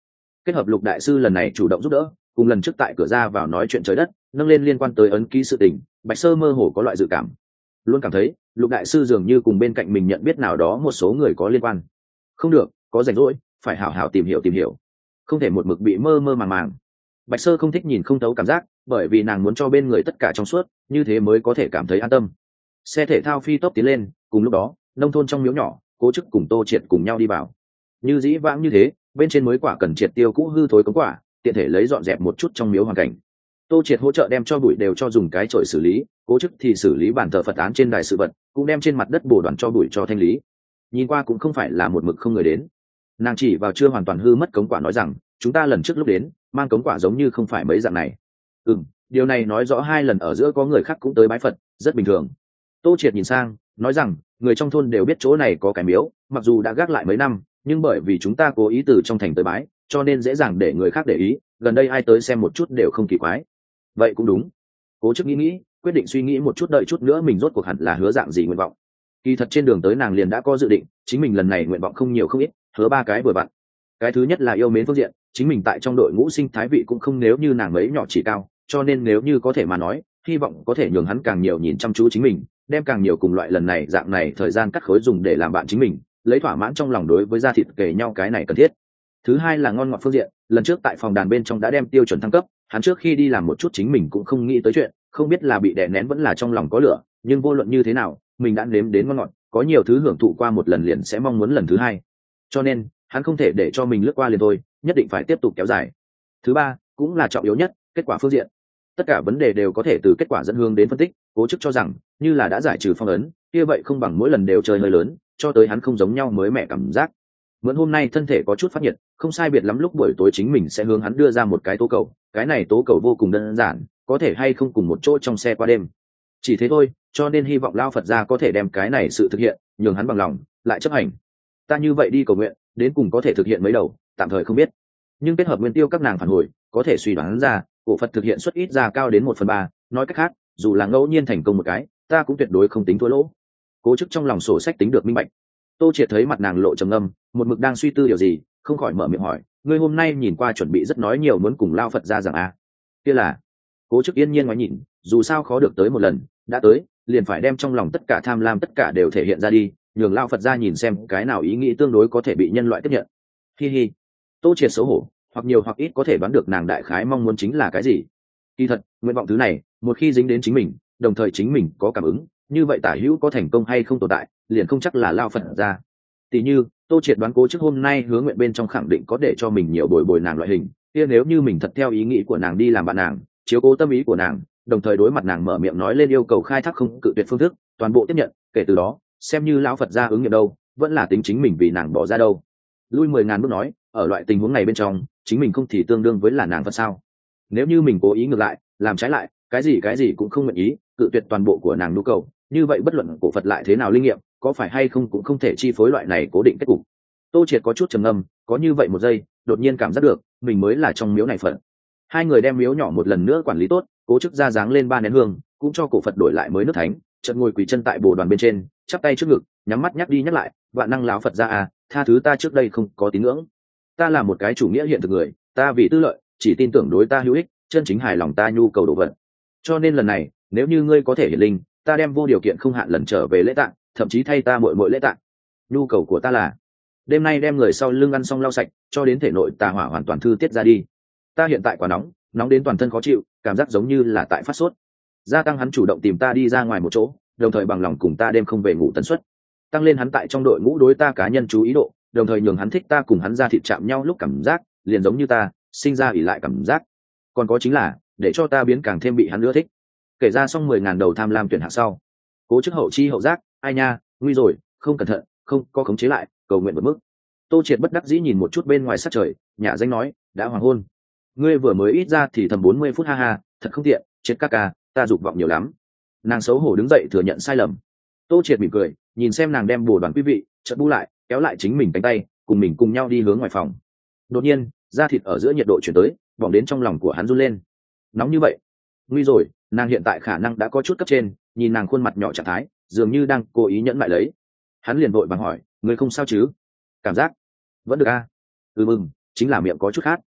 kết hợp Lục đại sư lần này chủ động giúp đỡ, cùng lần trước tại cửa ra vào nói chuyện trời đất, nâng lên liên quan tới ấn ký sự tình, Bạch Sơ mơ hồ có loại dự cảm, luôn cảm thấy Lục đại sư dường như cùng bên cạnh mình nhận biết nào đó một số người có liên quan. Không được, có rảnh rỗi phải hảo hảo tìm hiểu, không thể một mực bị mơ mơ màng màng. Bạch Sơ không thích nhìn không thấu cảm giác, bởi vì nàng muốn cho bên người tất cả trong suốt, như thế mới có thể cảm thấy an tâm. Xe thể thao phi tốc tiến lên, cùng lúc đó nông thôn trong miếu nhỏ, Cố Chức cùng Tô Triệt cùng nhau đi vào. Như dĩ vãng như thế, bên trên mới quả cần triệt tiêu cũ hư thối cống quả, tiện thể lấy dọn dẹp một chút trong miếu hoàn cảnh. Tô Triệt hỗ trợ đem cho bụi đều cho dùng cái chổi xử lý, Cố Chức thì xử lý bàn thờ Phật án trên đài sự vật, cũng đem trên mặt đất bổ đoàn cho bụi cho thanh lý. Nhìn qua cũng không phải là một mực không người đến. Nàng chỉ vào chưa hoàn toàn hư mất cống quả nói rằng, chúng ta lần trước lúc đến mang cống quả giống như không phải mấy dạng này. Điều này nói rõ 2 lần ở giữa có người khác cũng tới bái Phật, rất bình thường. Tô Triệt nhìn sang nói rằng, người trong thôn đều biết chỗ này có cái miếu, mặc dù đã gác lại mấy năm, nhưng bởi vì chúng ta cố ý từ trong thành tới bái, cho nên dễ dàng để người khác để ý, gần đây ai tới xem một chút đều không kỳ quái. Vậy cũng đúng. Cố Chức nghĩ, quyết định suy nghĩ một chút, đợi chút nữa mình rốt cuộc hẳn là hứa dạng gì nguyện vọng. Kỳ thật trên đường tới nàng liền đã có dự định, chính mình lần này nguyện vọng không nhiều không ít, hứa 3 cái vừa vặn. Cái thứ nhất là yêu mến phương diện, chính mình tại trong đội ngũ sinh thái vị cũng không nếu như nàng mấy nhỏ chỉ cao, cho nên nếu như có thể mà nói, hy vọng có thể nhường hắn càng nhiều nhìn chăm chú chính mình, đem càng nhiều cùng loại lần này dạng này thời gian cắt khối dùng để làm bạn chính mình, lấy thỏa mãn trong lòng đối với da thịt kề nhau cái này cần thiết. Thứ hai là ngon ngọt phương diện, lần trước tại phòng đàn bên trong đã đem tiêu chuẩn thăng cấp, hắn trước khi đi làm một chút chính mình cũng không nghĩ tới chuyện, không biết là bị đè nén vẫn là trong lòng có lửa, nhưng vô luận như thế nào, mình đã nếm đến ngon ngọt, có nhiều thứ hưởng thụ qua một lần liền sẽ mong muốn lần thứ hai. Cho nên, hắn không thể để cho mình lướt qua liền thôi, nhất định phải tiếp tục kéo dài. Thứ ba, cũng là trọng yếu nhất, kết quả phương diện. Tất cả vấn đề đều có thể từ kết quả dẫn hướng đến phân tích, Cố Chức cho rằng, như là đã giải trừ phong ấn, kia vậy không bằng mỗi lần đều chơi hơi lớn, cho tới hắn không giống nhau mới mẻ cảm giác. Mượn hôm nay thân thể có chút phát nhiệt, không sai biệt lắm lúc buổi tối chính mình sẽ hướng hắn đưa ra một cái tố cầu, cái này tố cầu vô cùng đơn giản, có thể hay không cùng một chỗ trong xe qua đêm. Chỉ thế thôi, cho nên hy vọng Lao Phật gia có thể đem cái này sự thực hiện, nhường hắn bằng lòng, lại chấp hành. Ta như vậy đi cầu nguyện, đến cùng có thể thực hiện mấy đầu, tạm thời không biết. Nhưng kết hợp nguyên tiêu các nàng phản hồi, có thể suy đoán ra, cổ Phật thực hiện suất ít ra cao đến 1/3, nói cách khác, dù là ngẫu nhiên thành công một cái, ta cũng tuyệt đối không tính thua lỗ. Cố Chức trong lòng sổ sách tính được minh bạch. Tô Triệt thấy mặt nàng lộ trầm ngâm, một mực đang suy tư điều gì, không khỏi mở miệng hỏi, ngươi hôm nay nhìn qua chuẩn bị rất nói nhiều muốn cùng Lao Phật gia rằng a? Kia là. Cố Chức yên nhiên ngoái nhìn, dù sao khó được tới một lần, đã tới, liền phải đem trong lòng tất cả tham lam tất cả đều thể hiện ra đi, nhường Lao Phật gia nhìn xem cái nào ý nghĩ tương đối có thể bị nhân loại tiếp nhận. Hi hi. Tô Triệt xấu hổ, hoặc nhiều hoặc ít có thể đoán được nàng đại khái mong muốn chính là cái gì. Kỳ thật, nguyện vọng thứ này, một khi dính đến chính mình, đồng thời chính mình có cảm ứng, như vậy tả hữu có thành công hay không tồn tại, liền không chắc là Lao Phật gia. Tỷ như, Tô Triệt đoán Cố Chức hôm nay hướng nguyện bên trong khẳng định có để cho mình nhiều bồi bồi nàng loại hình, kia nếu như mình thật theo ý nghĩ của nàng đi làm bạn nàng, chiếu cố tâm ý của nàng, đồng thời đối mặt nàng mở miệng nói lên yêu cầu khai thác không cự tuyệt phương thức, toàn bộ tiếp nhận, kể từ đó, xem như lão Phật gia ứng nghiệm đâu, vẫn là tính chính mình vì nàng bỏ ra đâu. Lui 10.000 bước nói, ở loại tình huống này bên trong, chính mình không thì tương đương với là nàng Phật sao? Nếu như mình cố ý ngược lại, làm trái lại, cái gì cũng không nguyện ý, cự tuyệt toàn bộ của nàng nhu cầu, như vậy bất luận cổ Phật lại thế nào linh nghiệm, có phải hay không cũng không thể chi phối loại này cố định kết cục. Tô Triệt có chút trầm ngâm, có như vậy một giây, đột nhiên cảm giác được mình mới là trong miếu này Phật. Hai người đem miếu nhỏ một lần nữa quản lý tốt, Cố Chức ra dáng lên 3 nén hương, cũng cho cổ Phật đổi lại mới nước thánh, chợt ngồi quỳ chân tại bồ đoàn bên trên, chắp tay trước ngực, nhắm mắt nhắc đi nhắc lại, vạn năng lão Phật gia à, tha thứ ta trước đây không có tín ngưỡng. Ta là một cái chủ nghĩa hiện thực người, ta vì tư lợi, chỉ tin tưởng đối ta hữu ích, chân chính hài lòng ta nhu cầu đồ vật. Cho nên lần này, nếu như ngươi có thể hiển linh, ta đem vô điều kiện không hạn lần trở về lễ tạng, thậm chí thay ta muội lễ tạng. Nhu cầu của ta là đêm nay đem người sau lưng ăn xong lau sạch, cho đến thể nội tà hỏa hoàn toàn thư tiết ra đi. Ta hiện tại quá nóng, nóng đến toàn thân khó chịu, cảm giác giống như là tại phát sốt. Gia tăng hắn chủ động tìm ta đi ra ngoài một chỗ, đồng thời bằng lòng cùng ta đêm không về ngủ tần suất, tăng lên hắn tại trong đội ngũ đối ta cá nhân chú ý độ, đồng thời nhường hắn thích ta cùng hắn ra thịt chạm nhau lúc cảm giác liền giống như ta sinh ra ỉ lại cảm giác. Còn có chính là để cho ta biến càng thêm bị hắn ưa thích. Kể ra xong 10.000 đầu tham lam tuyển hạng sau, Cố Chức hậu chi hậu giác, ai nha, nguy rồi, không cẩn thận, không có khống chế lại, cầu nguyện vượt mức. Tô Triệt bất đắc dĩ nhìn một chút bên ngoài sắc trời, nhả danh nói, đã hoàng hôn, ngươi vừa mới ít ra thì thầm 40 phút, ha ha, thật không tiện, chết ca ca, ta dục vọng nhiều lắm. Nàng xấu hổ đứng dậy thừa nhận sai lầm. Tô Triệt mỉm cười, nhìn xem nàng đem bồ đoàn quý vị chợt bu lại, kéo lại chính mình cánh tay, cùng mình cùng nhau đi hướng ngoài phòng. Đột nhiên, da thịt ở giữa nhiệt độ chuyển tới, bỏng đến trong lòng của hắn run lên. Nóng như vậy, nguy rồi, nàng hiện tại khả năng đã có chút cấp trên, nhìn nàng khuôn mặt nhỏ trạng thái, dường như đang cố ý nhẫn lại lấy. Hắn liền vội vàng hỏi, ngươi không sao chứ? Cảm giác vẫn được a? Mừng, chính là miệng có chút khát.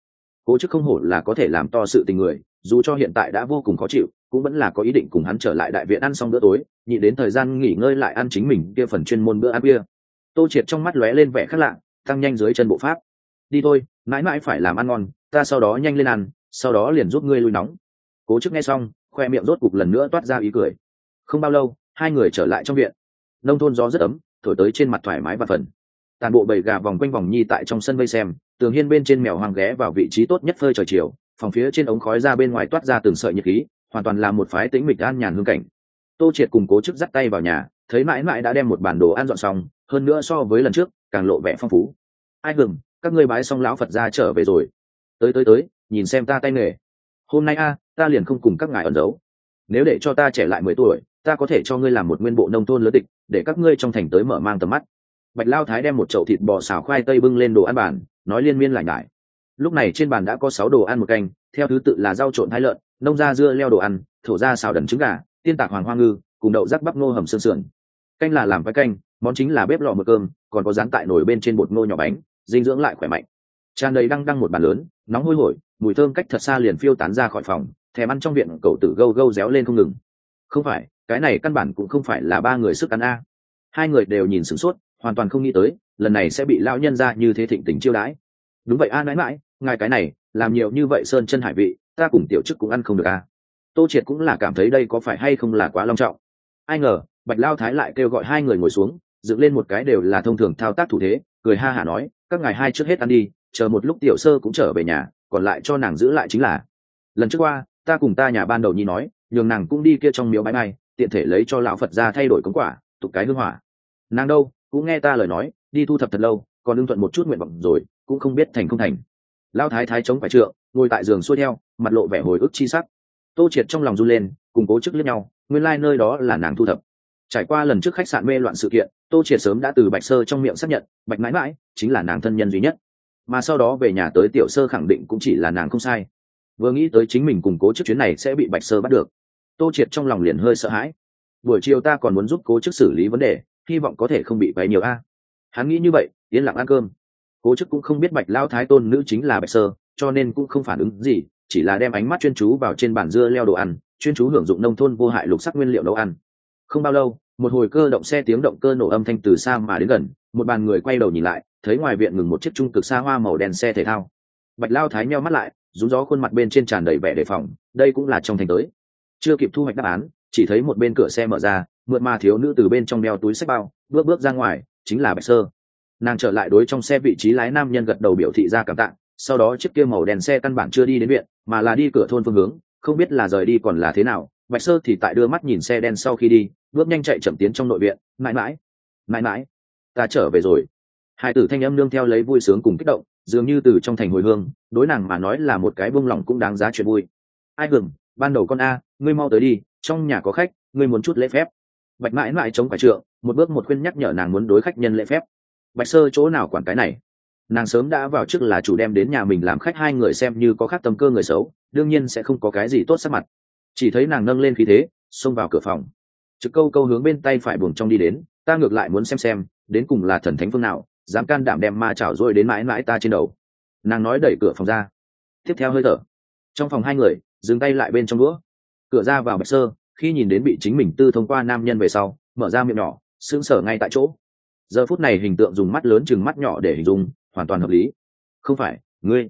Cố chức không hổ là có thể làm to sự tình người, dù cho hiện tại đã vô cùng khó chịu cũng vẫn là có ý định cùng hắn trở lại đại viện ăn xong bữa tối, nhịn đến thời gian nghỉ ngơi lại ăn chính mình kia phần chuyên môn bữa ăn kia. Tô Triệt trong mắt lóe lên vẻ khác lạ, tăng nhanh dưới chân bộ pháp. Đi thôi, mãi mãi phải làm ăn ngon, ta sau đó nhanh lên ăn, sau đó liền giúp ngươi lui nóng. Cố chức nghe xong, khoe miệng rốt cục lần nữa toát ra ý cười. Không bao lâu, hai người trở lại trong viện. Nông thôn gió rất ấm, thổi tới trên mặt thoải mái và phần. Toàn bộ bầy gà vòng quanh vòng nhi tại trong sân vây xem, tường hiên bên trên mèo hoang ghé vào vị trí tốt nhất phơi trời chiều, phòng phía trên ống khói ra bên ngoài toát ra từng sợi nhiệt khí, hoàn toàn là một phái tĩnh mịch an nhàn hương cảnh. Tô Triệt cùng Cố chức dắt tay vào nhà, thấy mãi mãi đã đem một bản đồ ăn dọn xong, hơn nữa so với lần trước càng lộ vẻ phong phú. Ai gừng, các ngươi bái xong lão Phật ra trở về rồi. Tới, nhìn xem ta tay nghề. Hôm nay ta liền không cùng các ngài ẩn giấu. Nếu để cho ta trẻ lại 10 tuổi, ta có thể cho ngươi làm một nguyên bộ nông thôn lớn tịch, để các ngươi trong thành tới mở mang tầm mắt. Bạch Lao Thái đem một chậu thịt bò xào khoai tây bưng lên đồ ăn bàn, nói liên miên lại nhải. Lúc này trên bàn đã có 6 đồ ăn một canh, theo thứ tự là rau trộn thái lợn, nông gia dưa leo đồ ăn, thổ gia xào đần trứng gà, tiên tạc hoàng hoa ngư, cùng đậu rắc bắp ngô hầm xương sườn. Canh là làm với canh, món chính là bếp lò một cơm, còn có rán tại nồi bên trên bột ngô nhỏ bánh, dinh dưỡng lại khỏe mạnh. Tràn đầy đăng một bàn lớn, nóng hôi hổi, mùi thơm cách thật xa liền phiêu tán ra khỏi phòng, thèm ăn trong viện cậu tử gâu gâu réo lên không ngừng. Không phải, cái này căn bản cũng không phải là 3 người sức ăn a. Hai người đều nhìn sửng sốt, hoàn toàn không nghĩ tới lần này sẽ bị lão nhân ra như thế thịnh tình chiêu đãi. Đúng vậy mãi mãi, ngài cái này làm nhiều như vậy sơn chân hải vị, ta cùng tiểu chức cũng ăn không được Tô Triệt cũng là cảm thấy đây có phải hay không là quá long trọng. Ai ngờ Bạch Lao Thái lại kêu gọi hai người ngồi xuống, dựng lên một cái đều là thông thường thao tác thủ thế, cười ha hả nói, các ngài hai trước hết ăn đi, chờ một lúc tiểu sơ cũng trở về nhà, còn lại cho nàng giữ lại chính là. Lần trước qua ta cùng ta nhà ban đầu nhi nói, nhường nàng cũng đi kia trong miếu bái mai, tiện thể lấy cho lão Phật ra thay đổi cống quả, tục cái hương hỏa. Nàng đâu cũng nghe ta lời nói, đi thu thập thật lâu, còn đương thuận một chút nguyện vọng rồi, cũng không biết thành không thành. Lão thái thái chống phải trượng, ngồi tại giường xuôi theo, mặt lộ vẻ hồi ức chi sắc. Tô Triệt trong lòng run lên, cùng Cố chức liếc nhau, nguyên lai nơi đó là nàng thu thập. Trải qua lần trước khách sạn mê loạn sự kiện, Tô Triệt sớm đã từ Bạch Sơ trong miệng xác nhận, Bạch mãi mãi chính là nàng thân nhân duy nhất, mà sau đó về nhà tới tiểu sơ khẳng định cũng chỉ là nàng không sai. Vừa nghĩ tới chính mình cùng Cố chức chuyến này sẽ bị Bạch Sơ bắt được, Tô Triệt trong lòng liền hơi sợ hãi. Buổi chiều ta còn muốn giúp Cố chức xử lý vấn đề, hy vọng có thể không bị váy nhiều Hắn nghĩ như vậy, yên lặng ăn cơm. Cố chức cũng không biết Bạch Lao Thái tôn nữ chính là Bạch Sơ, cho nên cũng không phản ứng gì, chỉ là đem ánh mắt chuyên chú vào trên bàn dưa leo đồ ăn, chuyên chú hưởng dụng nông thôn vô hại lục sắc nguyên liệu nấu ăn. Không bao lâu, một hồi cơ động xe tiếng động cơ nổ âm thanh từ xa mà đến gần, một bàn người quay đầu nhìn lại, thấy ngoài viện ngừng một chiếc trung cực xa hoa màu đen xe thể thao. Bạch Lao Thái nheo mắt lại, rúng gió khuôn mặt bên trên tràn đầy vẻ đề phòng, đây cũng là trong thành tới. Chưa kịp thu hoạch đáp án, chỉ thấy một bên cửa xe mở ra, mượt mà thiếu nữ từ bên trong đeo túi xách bao, bước ra ngoài, chính là Bạch Sơ. Nàng trở lại đối trong xe vị trí lái nam nhân gật đầu biểu thị ra cảm tạ, sau đó chiếc kia màu đen xe căn bản chưa đi đến viện, mà là đi cửa thôn phương hướng, không biết là rời đi còn là thế nào. Bạch Sơ thì tại đưa mắt nhìn xe đen sau khi đi, bước nhanh chạy chậm tiến trong nội viện. Mãi mãi, ta trở về rồi. Hai tử thanh âm nương theo lấy vui sướng cùng kích động, dường như từ trong thành hồi hương, đối nàng mà nói là một cái buông lỏng cũng đáng giá chuyện vui. Ai gừng, ban đầu con ngươi mau tới đi, trong nhà có khách, ngươi muốn chút lễ phép. Bạch mãi mãi chống phải trượng, một bước một khuyên nhắc nhở nàng muốn đối khách nhân lễ phép. Bạch Sơ chỗ nào quản cái này, nàng sớm đã vào trước là chủ đem đến nhà mình làm khách, hai người xem như có khác tâm cơ người xấu, đương nhiên sẽ không có cái gì tốt sắc mặt. Chỉ thấy nàng nâng lên khí thế, xông vào cửa phòng, trực câu hướng bên tay phải buồng trong đi đến. Ta ngược lại muốn xem đến cùng là thần thánh phương nào dám can đảm đem ma chảo rồi đến mãi mãi ta trên đầu. Nàng nói đẩy cửa phòng ra, tiếp theo hơi thở. Trong phòng hai người dừng tay lại bên trong đũa. Cửa ra vào Bạch Sơ khi nhìn đến bị chính mình tư thông qua nam nhân về sau, mở ra miệng nhỏ, sững sờ ngay tại chỗ. Giờ phút này hình tượng dùng mắt lớn chừng mắt nhỏ để hình dung, hoàn toàn hợp lý. Không phải,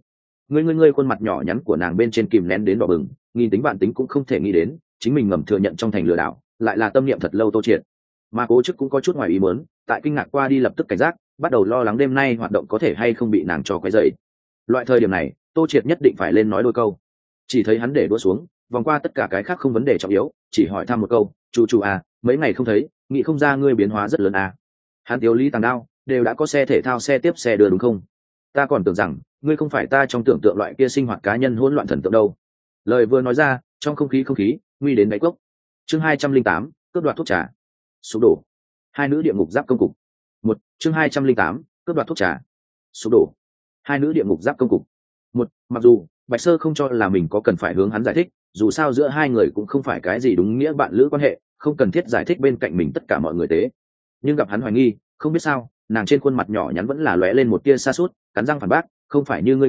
ngươi khuôn mặt nhỏ nhắn của nàng bên trên kìm nén đến đỏ bừng, nghìn tính vạn tính cũng không thể nghĩ đến, chính mình ngầm thừa nhận trong thành lừa đảo, lại là tâm niệm thật lâu Tô Triệt. Mà Cố chức cũng có chút ngoài ý muốn, tại kinh ngạc qua đi lập tức cảnh giác, bắt đầu lo lắng đêm nay hoạt động có thể hay không bị nàng cho quấy rầy. Loại thời điểm này, Tô Triệt nhất định phải lên nói đôi câu. Chỉ thấy hắn để đũa xuống, vòng qua tất cả cái khác không vấn đề trọng yếu, chỉ hỏi thăm một câu, "Chu mấy ngày không thấy, nghĩ không ra ngươi biến hóa rất lớn Hắn Tiếu Lý Tàng Đao, đều đã có xe thể thao xe tiếp xe đưa đúng không? Ta còn tưởng rằng ngươi không phải ta trong tưởng tượng loại kia sinh hoạt cá nhân hỗn loạn thần tượng đâu." Lời vừa nói ra, trong không khí nguy đến đáy cốc. Chương 208, cướp đoạt thuốc trà. Sụp đổ. Hai nữ địa ngục giáp công cục. Chương 208, cướp đoạt thuốc trà. Sụp đổ. Hai nữ địa ngục giáp công cục. Mặc dù Bạch Sơ không cho là mình có cần phải hướng hắn giải thích, dù sao giữa hai người cũng không phải cái gì đúng nghĩa bạn lữ quan hệ, không cần thiết giải thích bên cạnh mình tất cả mọi người tế. Nhưng gặp hắn hoài nghi, không biết sao, nàng trên khuôn mặt nhỏ nhắn vẫn là lóe lên một tia xa sút, cắn răng phản bác, "Không phải như ngươi nghĩ,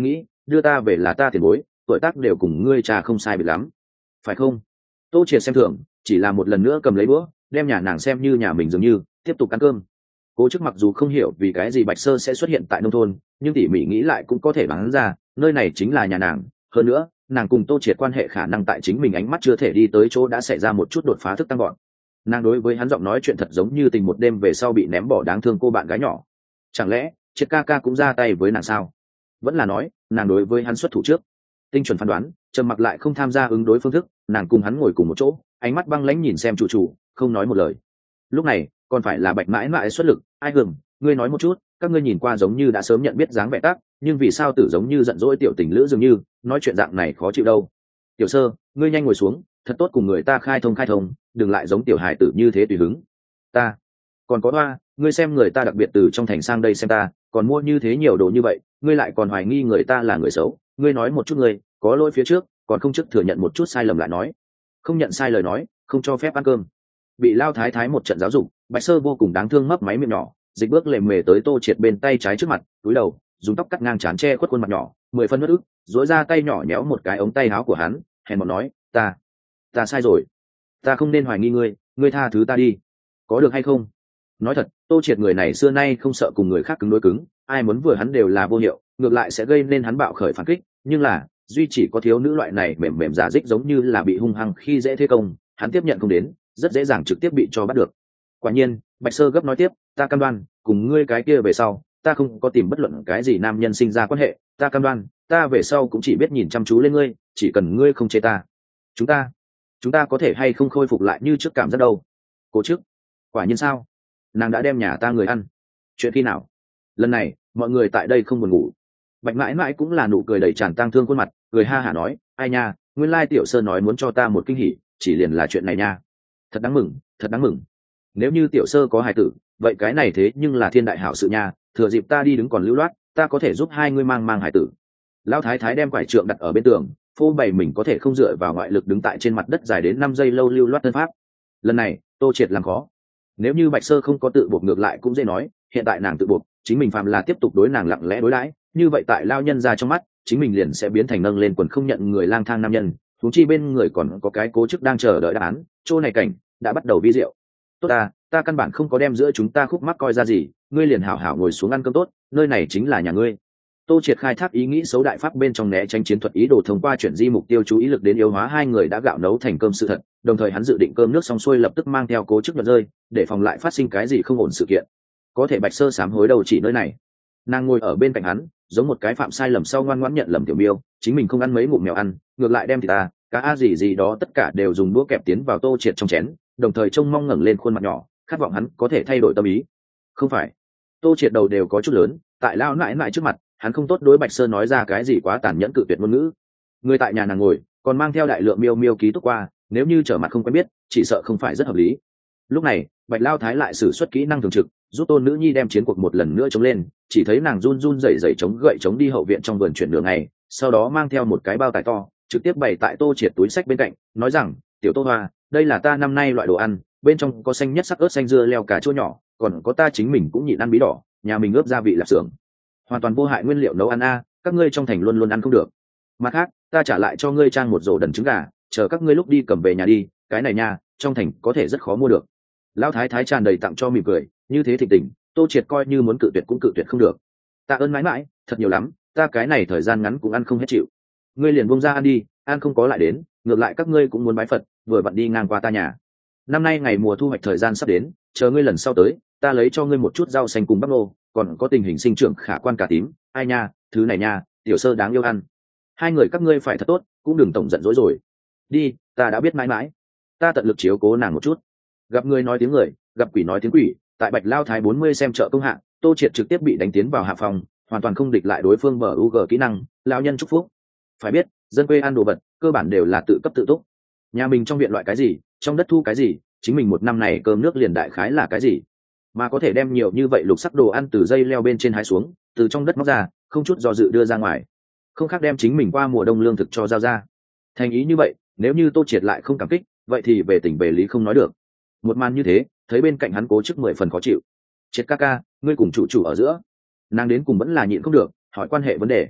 đưa ta về là ta tiền bối, tuổi tác đều cùng ngươi cha không sai biệt lắm, phải không? Tô Triệt xem thường, chỉ là một lần nữa cầm lấy búa, đem nhà nàng xem như nhà mình dường như, tiếp tục ăn cơm. Cố Chức mặc dù không hiểu vì cái gì Bạch Sơ sẽ xuất hiện tại nông thôn, nhưng tỉ mỉ nghĩ lại cũng có thể đoán ra, nơi này chính là nhà nàng. Hơn nữa, nàng cùng Tô Triệt quan hệ khả năng tại chính mình ánh mắt chưa thể đi tới chỗ đã xảy ra một chút đột phá thức tăng gọn. Nàng đối với hắn giọng nói chuyện thật giống như tình một đêm về sau bị ném bỏ đáng thương cô bạn gái nhỏ. Chẳng lẽ Triệt ca ca cũng ra tay với nàng sao? Vẫn là nói nàng đối với hắn xuất thủ trước? Tinh chuẩn phán đoán, trầm mặc lại không tham gia ứng đối phương thức, nàng cùng hắn ngồi cùng một chỗ, ánh mắt băng lãnh nhìn xem chủ, không nói một lời. Lúc này còn phải là Bạch mãi mãi xuất lực. Ai hưởng, ngươi nói một chút, các ngươi nhìn qua giống như đã sớm nhận biết dáng vẻ tác, nhưng vì sao Tử giống như giận dỗi tiểu tình lữ dường như, nói chuyện dạng này khó chịu đâu. Tiểu Sơ, ngươi nhanh ngồi xuống, thật tốt cùng người ta khai thông, đừng lại giống tiểu hài tử như thế tùy hứng. Ta còn có Hoa, ngươi xem người ta đặc biệt từ trong thành sang đây xem ta, còn mua như thế nhiều đồ như vậy, ngươi lại còn hoài nghi người ta là người xấu. Ngươi nói một chút, ngươi có lỗi phía trước, còn không trước thừa nhận một chút sai lầm lại nói. Không nhận sai lời nói, không cho phép ăn cơm. Bị Lao Thái Thái một trận giáo dục, Bạch Sơ vô cùng đáng thương mấp máy miệng nhỏ, dịch bước lề mề tới Tô Triệt bên tay trái trước mặt, cúi đầu dùng tóc cắt ngang trán che khuất khuôn mặt nhỏ, 10 phân mất ức, duỗi ra tay nhỏ nhéo một cái ống tay áo của hắn, hèn mọn nói, ta sai rồi, ta không nên hoài nghi ngươi, ngươi tha thứ ta đi, có được hay không? Nói thật, Tô Triệt người này xưa nay không sợ cùng người khác cứng đối cứng, ai muốn vừa hắn đều là vô hiệu, ngược lại sẽ gây nên hắn bạo khởi phản kích, nhưng là duy chỉ có thiếu nữ loại này mềm mềm giả dích giống như là bị hung hăng khi dễ thế công, hắn tiếp nhận không đến, rất dễ dàng trực tiếp bị cho bắt được. Quả nhiên, Bạch Sơ gấp nói tiếp, ta cam đoan, cùng ngươi cái kia về sau, ta không có tìm bất luận cái gì nam nhân sinh ra quan hệ, ta cam đoan, ta về sau cũng chỉ biết nhìn chăm chú lên ngươi, chỉ cần ngươi không chê ta. Chúng ta có thể hay không khôi phục lại như trước cảm giác đâu? Cố Chức, quả nhiên sao? Nàng đã đem nhà ta người ăn. Chuyện khi nào? Lần này, mọi người tại đây không buồn ngủ. Bạch mãi mãi cũng là nụ cười đầy tràn tang thương khuôn mặt, cười ha hả nói, ai nha, nguyên lai Tiểu Sơ nói muốn cho ta một kinh hỉ, chỉ liền là chuyện này nha. Thật đáng mừng, thật đáng mừng. Nếu như Tiểu Sơ có hài tử, vậy cái này thế nhưng là thiên đại hảo sự nha, thừa dịp ta đi đứng còn lưu loát, ta có thể giúp hai ngươi mang hài tử. Lão Thái Thái đem quải trượng đặt ở bên tường, phô bày mình có thể không dựa vào ngoại lực đứng tại trên mặt đất dài đến 5 giây lâu lưu loát thân pháp. Lần này, Tô Triệt làm khó. Nếu như Bạch Sơ không có tự buộc ngược lại cũng dễ nói, hiện tại nàng tự buộc, chính mình phạm là tiếp tục đối nàng lặng lẽ đối đãi, như vậy tại lao nhân ra trong mắt, chính mình liền sẽ biến thành nâng lên quần không nhận người lang thang nam nhân, huống chi bên người còn có cái Cố Chức đang chờ đợi đáp án, chỗ này cảnh đã bắt đầu vi diệu. Tốt ta căn bản không có đem giữa chúng ta khúc mắc coi ra gì, ngươi liền hảo hảo ngồi xuống ăn cơm tốt, nơi này chính là nhà ngươi. Tô Triệt khai thác ý nghĩ xấu đại pháp bên trong né tránh chiến thuật ý đồ thông qua chuyển di mục tiêu chú ý lực đến yếu hóa hai người đã gạo nấu thành cơm sự thật, đồng thời hắn dự định cơm nước xong xuôi lập tức mang theo Cố Chức nhật rơi, để phòng lại phát sinh cái gì không ổn sự kiện. Có thể Bạch Sơ sám hối đầu chỉ nơi này. Nàng ngồi ở bên cạnh hắn, giống một cái phạm sai lầm sau ngoan ngoãn nhận lầm tiểu miêu, chính mình không ăn mấy ngụm mèo ăn, ngược lại đem thịt ta, cá gì đó tất cả đều dùng đũa kẹp tiến vào Tô Triệt trong chén, đồng thời trông mong ngẩng lên khuôn mặt nhỏ, khát vọng hắn có thể thay đổi tâm ý. Không phải, Tô Triệt đầu đều có chút lớn, tại lao nại nại trước mặt, hắn không tốt đối Bạch Sơ nói ra cái gì quá tàn nhẫn cự tuyệt ngôn ngữ. Người tại nhà nàng ngồi, còn mang theo đại lượng miêu ký túc qua, nếu như trở mặt không quen biết, chỉ sợ không phải rất hợp lý. Lúc này, Bạch Lao Thái lại sử xuất kỹ năng thường trực, giúp tôn nữ nhi đem chiến cuộc một lần nữa chống lên, chỉ thấy nàng run run rẩy rẩy chống gậy chống đi hậu viện trong vườn chuyển đường này, sau đó mang theo một cái bao tải to, trực tiếp bày tại Tô Triệt túi sách bên cạnh, nói rằng, tiểu Tô Hoa, đây là ta năm nay loại đồ ăn, bên trong có xanh nhất sắc ớt xanh dưa leo cà chua nhỏ, còn có ta chính mình cũng nhịn ăn bí đỏ, nhà mình ướp gia vị lạp xưởng, hoàn toàn vô hại nguyên liệu nấu ăn các ngươi trong thành luôn luôn ăn không được. Mặt khác, ta trả lại cho ngươi trang một rổ đần trứng gà, chờ các ngươi lúc đi cầm về nhà đi, cái này nha, trong thành có thể rất khó mua được. Lão Thái Thái tràn đầy tặng cho mỉm cười, như thế thịnh tình, Tô Triệt coi như muốn cự tuyệt cũng cự tuyệt không được. Tạ ơn mãi mãi, thật nhiều lắm, ta cái này thời gian ngắn cũng ăn không hết chịu. Ngươi liền buông ra ăn đi, ăn không có lại đến, ngược lại các ngươi cũng muốn bái Phật, vừa vặn đi ngang qua ta nhà. Năm nay ngày mùa thu hoạch thời gian sắp đến, chờ ngươi lần sau tới, ta lấy cho ngươi một chút rau xanh cùng bắp nô, còn có tình hình sinh trưởng khả quan cà tím, ai nha, thứ này nha, Tiểu Sơ đáng yêu ăn. Hai người các ngươi phải thật tốt, cũng đừng tổng giận dỗi rồi. Đi, ta đã biết mãi mãi, ta tận lực chiếu cố nàng một chút. Gặp người nói tiếng người, gặp quỷ nói tiếng quỷ, tại Bạch Lao Thái 40 xem trợ công hạng, Tô Triệt trực tiếp bị đánh tiến vào hạ phòng, hoàn toàn không địch lại đối phương bờ UG kỹ năng, lão nhân chúc phúc. Phải biết, dân quê ăn đồ vật, cơ bản đều là tự cấp tự túc. Nhà mình trong viện loại cái gì, trong đất thu cái gì, chính mình một năm này cơm nước liền đại khái là cái gì, mà có thể đem nhiều như vậy lục sắc đồ ăn từ dây leo bên trên hái xuống, từ trong đất móc ra, không chút do dự đưa ra ngoài, không khác đem chính mình qua mùa đông lương thực cho giao ra. Thành ý như vậy, nếu như Tô Triệt lại không cảm kích, vậy thì về tình về lý không nói được. Một màn như thế, thấy bên cạnh hắn Cố Chức 10 phần khó chịu. Triệt ca ca, ngươi cùng chủ ở giữa, nàng đến cùng vẫn là nhịn không được, hỏi quan hệ vấn đề.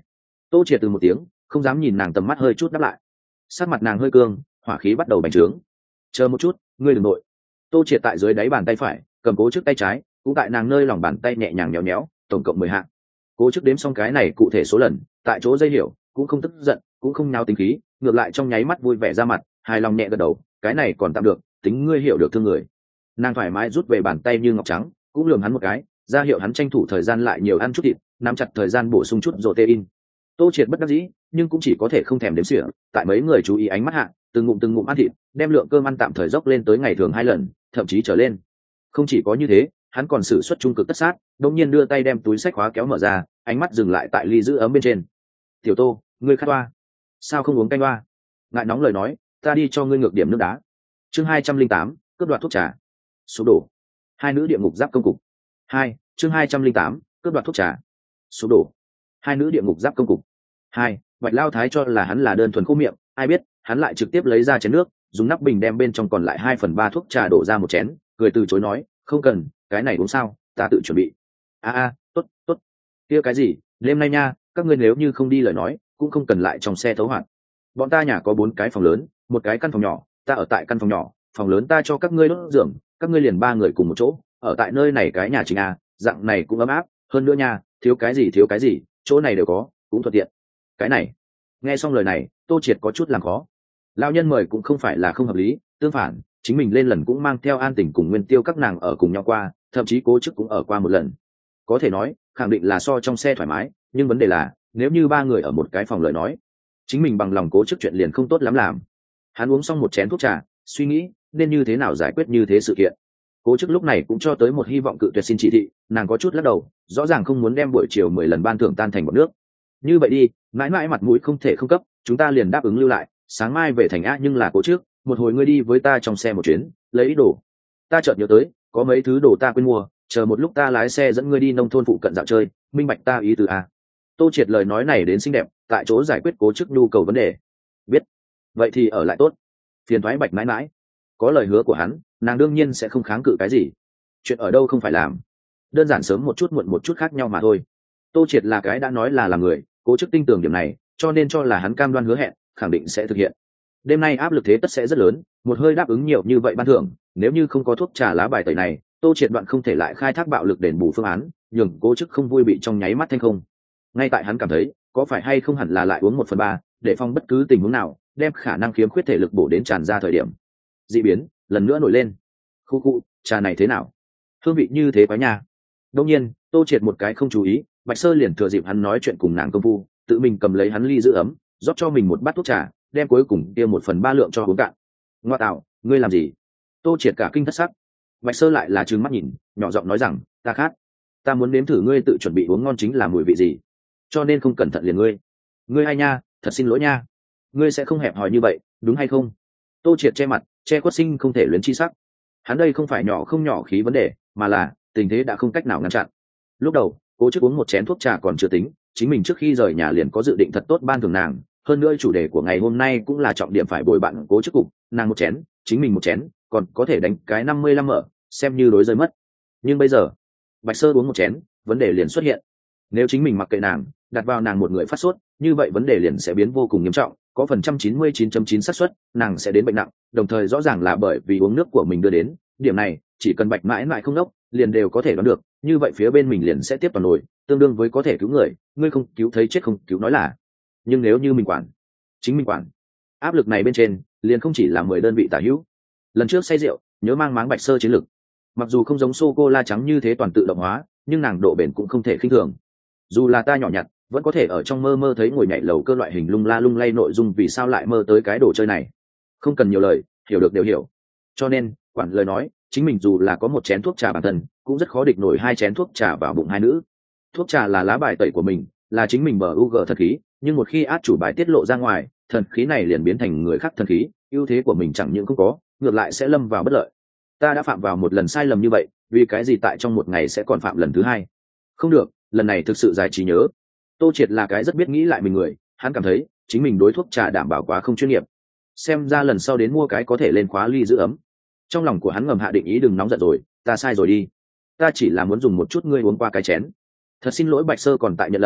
Tô Triệt từ một tiếng, không dám nhìn nàng, tầm mắt hơi chút đáp lại. Sát mặt nàng hơi cương, hỏa khí bắt đầu bành trướng. Chờ một chút, ngươi đừng nội. Tô Triệt tại dưới đáy bàn tay phải cầm Cố Chức tay trái, cũng tại nàng nơi lòng bàn tay nhẹ nhàng nhéo nhéo, tổng cộng 10 hạng. Cố Chức đếm xong cái này cụ thể số lần, tại chỗ dây hiểu, cũng không tức giận, cũng không nháo tính khí, ngược lại trong nháy mắt vui vẻ ra mặt, hài lòng nhẹ gật đầu, cái này còn tạm được, tính ngươi hiểu được thương người. Nàng thoải mái rút về bàn tay như ngọc trắng, cũng lườm hắn một cái, ra hiệu hắn tranh thủ thời gian lại nhiều ăn chút thịt, nắm chặt thời gian bổ sung chút protein. Tô Triệt bất đắc dĩ, nhưng cũng chỉ có thể không thèm đếm xỉa, tại mấy người chú ý ánh mắt hạ, từng ngụm ăn thịt, đem lượng cơm ăn tạm thời dốc lên tới ngày thường 2 lần, thậm chí trở lên. Không chỉ có như thế, hắn còn sử xuất trung cực tất sát, đột nhiên đưa tay đem túi sách khóa kéo mở ra, ánh mắt dừng lại tại ly giữ ấm bên trên. "Tiểu Tô, ngươi khát toa, sao không uống canh toa?" Ngại nóng lời nói, "Ta đi cho ngươi ngược điểm nước đá." Chương 208, cướp đoạt thuốc trà. Sụp đổ. Hai nữ địa ngục giáp công cục. 2, chương 208, cướp đoạt thuốc trà. Sụp đổ. Hai nữ địa ngục giáp công cục. 2, Bạch Lao Thái cho là hắn là đơn thuần khô miệng, ai biết, hắn lại trực tiếp lấy ra chén nước, dùng nắp bình đem bên trong còn lại 2/3 thuốc trà đổ ra một chén, cười từ chối nói, "Không cần, cái này uống sao, ta tự chuẩn bị." Tốt tốt. Kia cái gì, đêm nay nha, các ngươi nếu như không đi lời nói, cũng không cần lại trong xe thấu hoạt. Bọn ta nhà có 4 cái phòng lớn, một cái căn phòng nhỏ, ta ở tại căn phòng nhỏ, phòng lớn ta cho các ngươi đốt giường, các ngươi liền 3 người cùng một chỗ, ở tại nơi này cái nhà chính dạng này cũng ấm áp, hơn nữa nha, thiếu cái gì, chỗ này đều có, cũng thuận tiện. Cái này. Nghe xong lời này, Tô Triệt có chút làm khó. Lão nhân mời cũng không phải là không hợp lý, tương phản, chính mình lên lần cũng mang theo An Tình cùng Nguyên Tiêu các nàng ở cùng nhau qua, thậm chí Cố Chức cũng ở qua một lần. Có thể nói, khẳng định là so trong xe thoải mái, nhưng vấn đề là, nếu như 3 người ở một cái phòng lời nói, chính mình bằng lòng Cố Chức chuyện liền không tốt lắm làm. Hắn uống xong một chén thuốc trà, suy nghĩ nên như thế nào giải quyết như thế sự kiện. Cố Chức lúc này cũng cho tới một hy vọng cự tuyệt xin chỉ thị, nàng có chút lắc đầu, rõ ràng không muốn đem buổi chiều 10 lần ban thưởng tan thành bọt nước. Như vậy đi, mãi mãi mặt mũi không thể không cấp, chúng ta liền đáp ứng lưu lại, sáng mai về thành A. Nhưng là Cố Trước, một hồi ngươi đi với ta trong xe một chuyến, lấy ít đồ. Ta chợt nhớ tới, có mấy thứ đồ ta quên mua, chờ một lúc ta lái xe dẫn ngươi đi nông thôn phụ cận dạo chơi, minh bạch ta ý từ A. Tô Triệt lời nói này đến xinh đẹp, tại chỗ giải quyết Cố Chức nhu cầu vấn đề. Biết. Vậy thì ở lại tốt. Phiền thoái Bạch mãi mãi. Có lời hứa của hắn, nàng đương nhiên sẽ không kháng cự cái gì. Chuyện ở đâu không phải làm, đơn giản sớm một chút muộn một chút khác nhau mà thôi. Tô Triệt là cái đã nói là làm người, Cố Chức tin tưởng điểm này, cho nên cho là hắn cam đoan hứa hẹn, khẳng định sẽ thực hiện. Đêm nay áp lực thế tất sẽ rất lớn, một hơi đáp ứng nhiều như vậy ban thưởng, nếu như không có thuốc trà lá bài tẩy này, Tô Triệt đoạn không thể lại khai thác bạo lực đền bù phương án, nhường Cố Chức không vui bị trong nháy mắt thanh không. Ngay tại hắn cảm thấy, có phải hay không hẳn là lại uống 1/3, để phòng bất cứ tình huống nào, đem khả năng khiếm khuyết thể lực bổ đến tràn ra thời điểm. Dị biến lần nữa nổi lên. Khu, trà này thế nào? Hương vị như thế quái nha. Đương nhiên, Tô Triệt một cái không chú ý, Bạch Sơ liền thừa dịp hắn nói chuyện cùng nàng công phu, tự mình cầm lấy hắn ly giữ ấm, rót cho mình một bát thuốc trà, đem cuối cùng kia 1/3 lượng cho uống cạn. Ngoa tạo, ngươi làm gì? Tô Triệt cả kinh thất sắc. Bạch Sơ lại là trừng mắt nhìn, nhỏ giọng nói rằng, ta khát, ta muốn nếm thử ngươi tự chuẩn bị uống ngon chính là mùi vị gì, cho nên không cẩn thận liền ngươi hay nha, thật xin lỗi nha, ngươi sẽ không hẹp hòi như vậy, đúng hay không? Tô Triệt che mặt, che khuất sinh không thể luyến chi sắc. Hắn đây không phải nhỏ không nhỏ khí vấn đề, mà là tình thế đã không cách nào ngăn chặn. Lúc đầu, Cố Chức uống một chén thuốc trà còn chưa tính, chính mình trước khi rời nhà liền có dự định thật tốt ban thưởng nàng, hơn nữa chủ đề của ngày hôm nay cũng là trọng điểm phải bồi bạn Cố Chức cục, nàng một chén, chính mình một chén, còn có thể đánh cái 55 mở, xem như đối rơi mất. Nhưng bây giờ, Bạch Sơ uống một chén, vấn đề liền xuất hiện. Nếu chính mình mặc kệ nàng, đặt vào nàng một người phát sốt, như vậy vấn đề liền sẽ biến vô cùng nghiêm trọng, có phần trăm 99.9 xác suất nàng sẽ đến bệnh nặng, đồng thời rõ ràng là bởi vì uống nước của mình đưa đến, điểm này chỉ cần Bạch mãi mãi không đốc, liền đều có thể đoán được, như vậy phía bên mình liền sẽ tiếp toàn nổi, tương đương với có thể cứu người, ngươi không cứu thấy chết không cứu nói là. Nhưng nếu như mình quản, chính mình quản, áp lực này bên trên liền không chỉ là 10 đơn vị tả hữu. Lần trước say rượu, nhớ mang máng Bạch Sơ chiến lực, mặc dù không giống sô cô la trắng như thế toàn tự động hóa, nhưng nàng độ bền cũng không thể khinh thường. Dù là ta nhỏ nhặt, vẫn có thể ở trong mơ mơ thấy ngồi nhảy lầu cơ loại hình lung la lung lay nội dung, vì sao lại mơ tới cái đồ chơi này. Không cần nhiều lời, hiểu được đều hiểu. Cho nên quản lời nói, chính mình dù là có một chén thuốc trà bản thân, cũng rất khó địch nổi 2 chén thuốc trà vào bụng hai nữ. Thuốc trà là lá bài tẩy của mình, là chính mình bờ UG thần khí, nhưng một khi át chủ bài tiết lộ ra ngoài, thần khí này liền biến thành người khác thần khí, ưu thế của mình chẳng những không có, ngược lại sẽ lâm vào bất lợi. Ta đã phạm vào một lần sai lầm như vậy, vì cái gì tại trong một ngày sẽ còn phạm lần thứ hai? Không được, lần này thực sự giải trí nhớ. Tô Triệt là cái rất biết nghĩ lại mình người, hắn cảm thấy chính mình đối thuốc trà đảm bảo quá không chuyên nghiệp, xem ra lần sau đến mua cái có thể lên khóa ly giữ ấm. Trong lòng của hắn ngầm hạ định ý đừng nóng giận rồi, ta sai rồi đi, ta chỉ là muốn dùng một chút ngươi uống qua cái chén. Thật xin lỗi Bạch Sơ còn tại nhận lầm,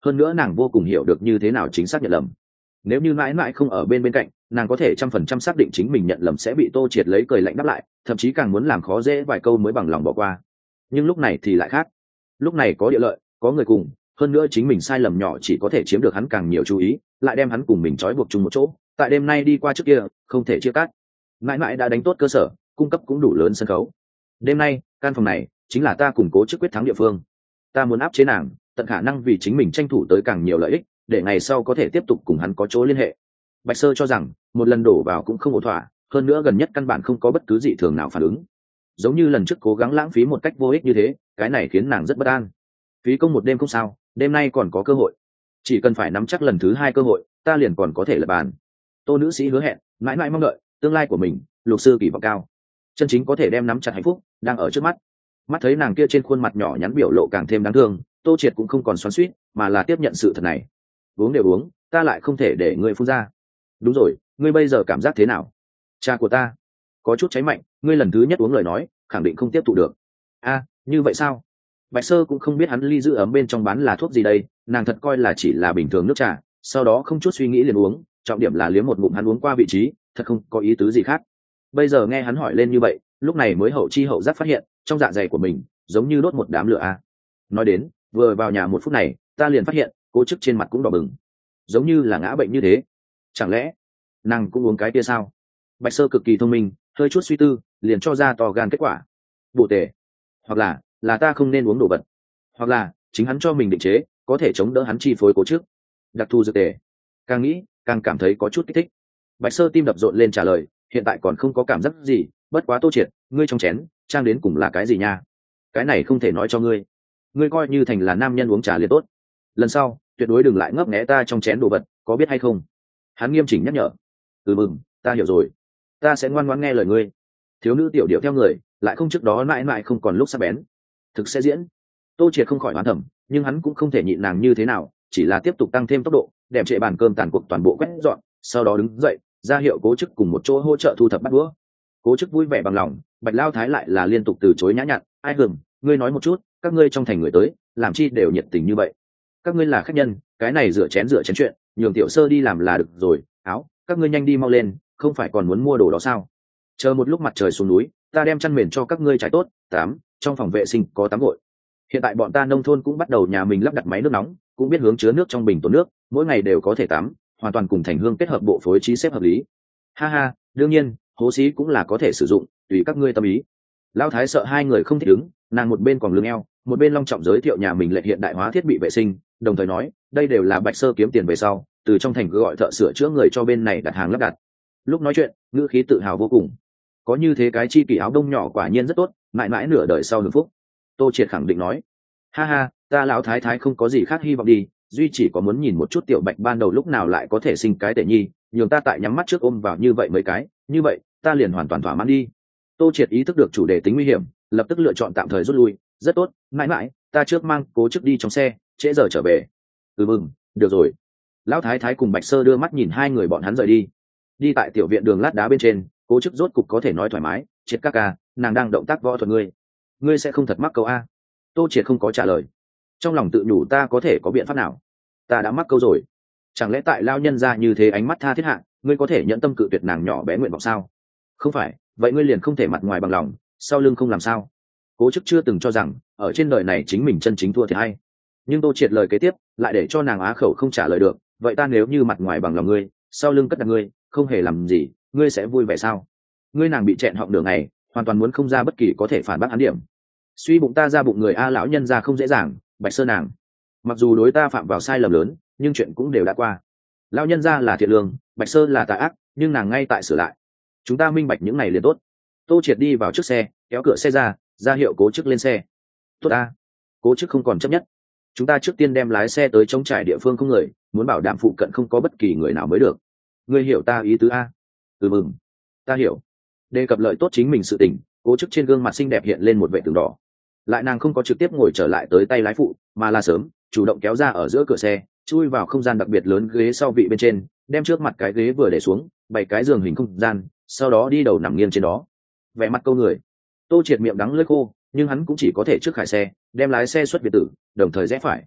hơn nữa nàng vô cùng hiểu được như thế nào chính xác nhận lầm. Nếu như mãi mãi không ở bên cạnh, nàng có thể 100% xác định chính mình nhận lầm sẽ bị Tô Triệt lấy cười lạnh đáp lại, thậm chí càng muốn làm khó dễ vài câu mới bằng lòng bỏ qua. Nhưng lúc này thì lại khác. Lúc này có địa lợi, có người cùng, hơn nữa chính mình sai lầm nhỏ chỉ có thể chiếm được hắn càng nhiều chú ý, lại đem hắn cùng mình trói buộc chung một chỗ. Tại đêm nay đi qua trước kia, không thể chia cắt. Mãi mãi đã đánh tốt cơ sở, cung cấp cũng đủ lớn sân khấu. Đêm nay, căn phòng này chính là ta củng cố chức quyết thắng địa phương. Ta muốn áp chế nàng, tận khả năng vì chính mình tranh thủ tới càng nhiều lợi ích, để ngày sau có thể tiếp tục cùng hắn có chỗ liên hệ. Bạch Sơ cho rằng một lần đổ vào cũng không ổn thỏa, hơn nữa gần nhất căn bản không có bất cứ dị thường nào phản ứng, giống như lần trước cố gắng lãng phí một cách vô ích như thế, cái này khiến nàng rất bất an. Phí công một đêm không sao, đêm nay còn có cơ hội, chỉ cần phải nắm chắc lần thứ hai cơ hội, ta liền còn có thể lật bàn. Tô nữ sĩ hứa hẹn, mãi mãi mong đợi tương lai của mình, Lục sư kỳ vọng cao, chân chính có thể đem nắm chặt hạnh phúc đang ở trước mắt. Mắt thấy nàng kia trên khuôn mặt nhỏ nhắn biểu lộ càng thêm đáng thương, Tô Triệt cũng không còn xoắn xuýt, mà là tiếp nhận sự thật này. Uống đều uống, ta lại không thể để ngươi phun ra. Đúng rồi, ngươi bây giờ cảm giác thế nào? Cha của ta có chút cháy mạnh, ngươi lần thứ nhất uống lời nói khẳng định không tiếp thụ được. A, như vậy sao? Bạch Sơ cũng không biết hắn ly giữ ấm bên trong bán là thuốc gì đây, nàng thật coi là chỉ là bình thường nước trà, sau đó không chút suy nghĩ liền uống, trọng điểm là liếm một ngụm hắn uống qua vị trí, thật không có ý tứ gì khác. Bây giờ nghe hắn hỏi lên như vậy, lúc này mới hậu chi hậu giác phát hiện, trong dạ dày của mình giống như đốt một đám lửa a. Nói đến, vừa vào nhà một phút này, ta liền phát hiện, Cố Chức trên mặt cũng đỏ bừng, giống như là ngã bệnh như thế. Chẳng lẽ nàng cũng uống cái kia sao? Bạch Sơ cực kỳ thông minh, hơi chút suy tư liền cho ra to gan kết quả. Bổ tề, hoặc là ta không nên uống đồ vật, hoặc là chính hắn cho mình định chế, có thể chống đỡ hắn chi phối Cố Chức. Đặc thù dược tề. Càng nghĩ càng cảm thấy có chút kích thích. Bạch Sơ tim đập rộn lên trả lời, hiện tại còn không có cảm giác gì, bất quá Tô Triệt, ngươi trong chén trang đến cùng là cái gì nha? Cái này không thể nói cho ngươi, ngươi coi như thành là nam nhân uống trà liền tốt, lần sau tuyệt đối đừng lại ngấp nghé ta trong chén đồ vật, có biết hay không? Hắn nghiêm chỉnh nhắc nhở. Mừng, ta hiểu rồi, ta sẽ ngoan ngoãn nghe lời ngươi. Thiếu nữ tiểu điệu theo người, lại không trước đó mãi mãi không còn lúc sắc bén, thực sẽ diễn. Tô Triệt không khỏi oán thầm, nhưng hắn cũng không thể nhịn nàng như thế nào, chỉ là tiếp tục tăng thêm tốc độ, đem trệ bàn cơm tàn cuộc toàn bộ quét dọn, sau đó đứng dậy ra hiệu Cố Chức cùng một chỗ hỗ trợ thu thập bát đũa. Cố Chức vui vẻ bằng lòng, Bạch Lao Thái lại là liên tục từ chối nhã nhặn. Ai hưởng, ngươi nói một chút, các ngươi trong thành người tới làm chi đều nhiệt tình như vậy? Các ngươi là khách nhân, cái này rửa chén chuyện, nhường tiểu sơ đi làm là được rồi. Áo, các ngươi nhanh đi mau lên, không phải còn muốn mua đồ đó sao? Chờ một lúc mặt trời xuống núi, ta đem chăn mền cho các ngươi trải tốt. Trong phòng vệ sinh có tắm gội. Hiện tại bọn ta nông thôn cũng bắt đầu nhà mình lắp đặt máy nước nóng, cũng biết hướng chứa nước trong bình tồn nước, mỗi ngày đều có thể tắm, hoàn toàn cùng thành hương kết hợp, bộ phối trí xếp hợp lý. Ha ha, đương nhiên hố xí cũng là có thể sử dụng, tùy các ngươi tâm ý. Lão Thái sợ hai người không thích ứng, nàng một bên còn lưng eo, một bên long trọng giới thiệu nhà mình lệ hiện đại hóa thiết bị vệ sinh, đồng thời nói đây đều là Bạch Sơ kiếm tiền về sau từ trong thành gọi thợ sửa chữa người cho bên này đặt hàng lắp đặt. Lúc nói chuyện ngữ khí tự hào vô cùng, có như thế cái chi kỷ áo đông nhỏ quả nhiên rất tốt, mãi mãi nửa đời sau hưởng phúc. Tô Triệt khẳng định nói. Ha ha, ta lão thái thái không có gì khác hy vọng đi, duy chỉ có muốn nhìn một chút tiểu Bạch ban đầu lúc nào lại có thể sinh cái tể nhi, nhường ta tại nhắm mắt trước ôm vào như vậy mấy cái, như vậy ta liền hoàn toàn thỏa mãn đi. Tô Triệt ý thức được chủ đề tính nguy hiểm, lập tức lựa chọn tạm thời rút lui. Rất tốt, mãi mãi ta trước mang Cố Chức đi trong xe, trễ giờ trở về. Mừng, được rồi. Lão thái thái cùng Bạch Sơ đưa mắt nhìn hai người bọn hắn rời đi. Đi tại tiểu viện đường lát đá bên trên, Cố Chức rốt cục có thể nói thoải mái. Triệt ca ca, nàng đang động tác võ thuật, ngươi sẽ không thật mắc câu a? Tô Triệt không có trả lời, trong lòng tự nhủ ta có thể có biện pháp nào? Ta đã mắc câu rồi, chẳng lẽ tại lao nhân ra như thế ánh mắt tha thiết hạ, ngươi có thể nhẫn tâm cự tuyệt nàng nhỏ bé nguyện vọng sao? Không phải vậy ngươi liền không thể mặt ngoài bằng lòng, sau lưng không làm sao? Cố Chức chưa từng cho rằng ở trên đời này chính mình chân chính thua thì hay, nhưng Tô Triệt lời kế tiếp lại để cho nàng á khẩu không trả lời được. Vậy ta nếu như mặt ngoài bằng lòng ngươi, sau lưng cất đặt ngươi, không hề làm gì, ngươi sẽ vui vẻ sao? Ngươi nàng bị chẹn họng đường này, hoàn toàn muốn không ra bất kỳ có thể phản bác hắn điểm. Suy bụng ta ra bụng người a, lão nhân ra không dễ dàng. Bạch Sơ nàng mặc dù đối ta phạm vào sai lầm lớn, nhưng chuyện cũng đều đã qua. Lão nhân ra là thiện lương, Bạch Sơ là tà ác, nhưng nàng ngay tại sửa lại. Chúng ta minh bạch những này liền tốt. Tô Triệt đi vào trước xe, kéo cửa xe ra hiệu Cố Chức lên xe. Tốt ta. Cố Chức không còn chấp nhất. Chúng ta trước tiên đem lái xe tới trống trải địa phương không người, muốn bảo đảm phụ cận không có bất kỳ người nào mới được. Ngươi hiểu ta ý tứ a? Mừng, ta hiểu. Đề cập lợi tốt chính mình sự tình, Cố Chức trên gương mặt xinh đẹp hiện lên một vệ tường đỏ. Lại nàng không có trực tiếp ngồi trở lại tới tay lái phụ, mà là sớm chủ động kéo ra ở giữa cửa xe, chui vào không gian đặc biệt lớn ghế sau vị bên trên, đem trước mặt cái ghế vừa để xuống, bày cái giường hình không gian, sau đó đi đầu nằm nghiêng trên đó. Vẻ mặt câu người. Tô Triệt miệng đắng lưỡi khô, nhưng hắn cũng chỉ có thể trước khải xe, đem lái xe xuất biệt tử, đồng thời rẽ phải.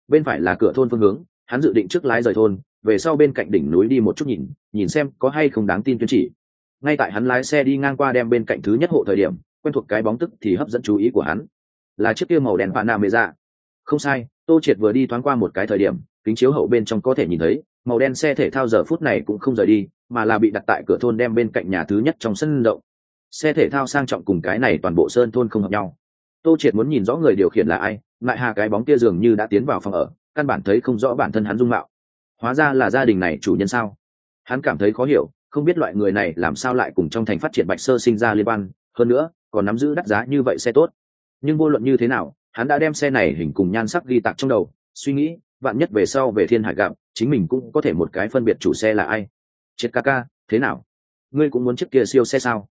bên phải là cửa thôn phương hướng, hắn dự định trước lái rời thôn, về sau bên cạnh đỉnh núi đi một chút nhìn xem có hay không đáng tin tuyên chỉ. Ngay tại hắn lái xe đi ngang qua đem bên cạnh thứ nhất hộ thời điểm, quen thuộc cái bóng tức thì hấp dẫn chú ý của hắn, là chiếc kia màu đen Panamera. Không sai, Tô Triệt vừa đi thoáng qua một cái thời điểm, kính chiếu hậu bên trong có thể nhìn thấy màu đen xe thể thao giờ phút này cũng không rời đi, mà là bị đặt tại cửa thôn đem bên cạnh nhà thứ nhất trong sân rộng. Xe thể thao sang trọng cùng cái này toàn bộ sơn thôn không hợp nhau. Tô Triệt muốn nhìn rõ người điều khiển là ai, lại hà cái bóng kia dường như đã tiến vào phòng ở, căn bản thấy không rõ bản thân hắn dung mạo. Hóa ra là gia đình này chủ nhân sao? Hắn cảm thấy khó hiểu, không biết loại người này làm sao lại cùng trong thành phát triển Bạch Sơ sinh ra liên quan, hơn nữa còn nắm giữ đắt giá như vậy xe tốt. Nhưng vô luận như thế nào, hắn đã đem xe này hình cùng nhan sắc ghi tạc trong đầu, suy nghĩ vạn nhất về sau về Thiên Hải gặp, chính mình cũng có thể một cái phân biệt chủ xe là ai. Triệt ca ca, thế nào? Ngươi cũng muốn chiếc kia siêu xe sao?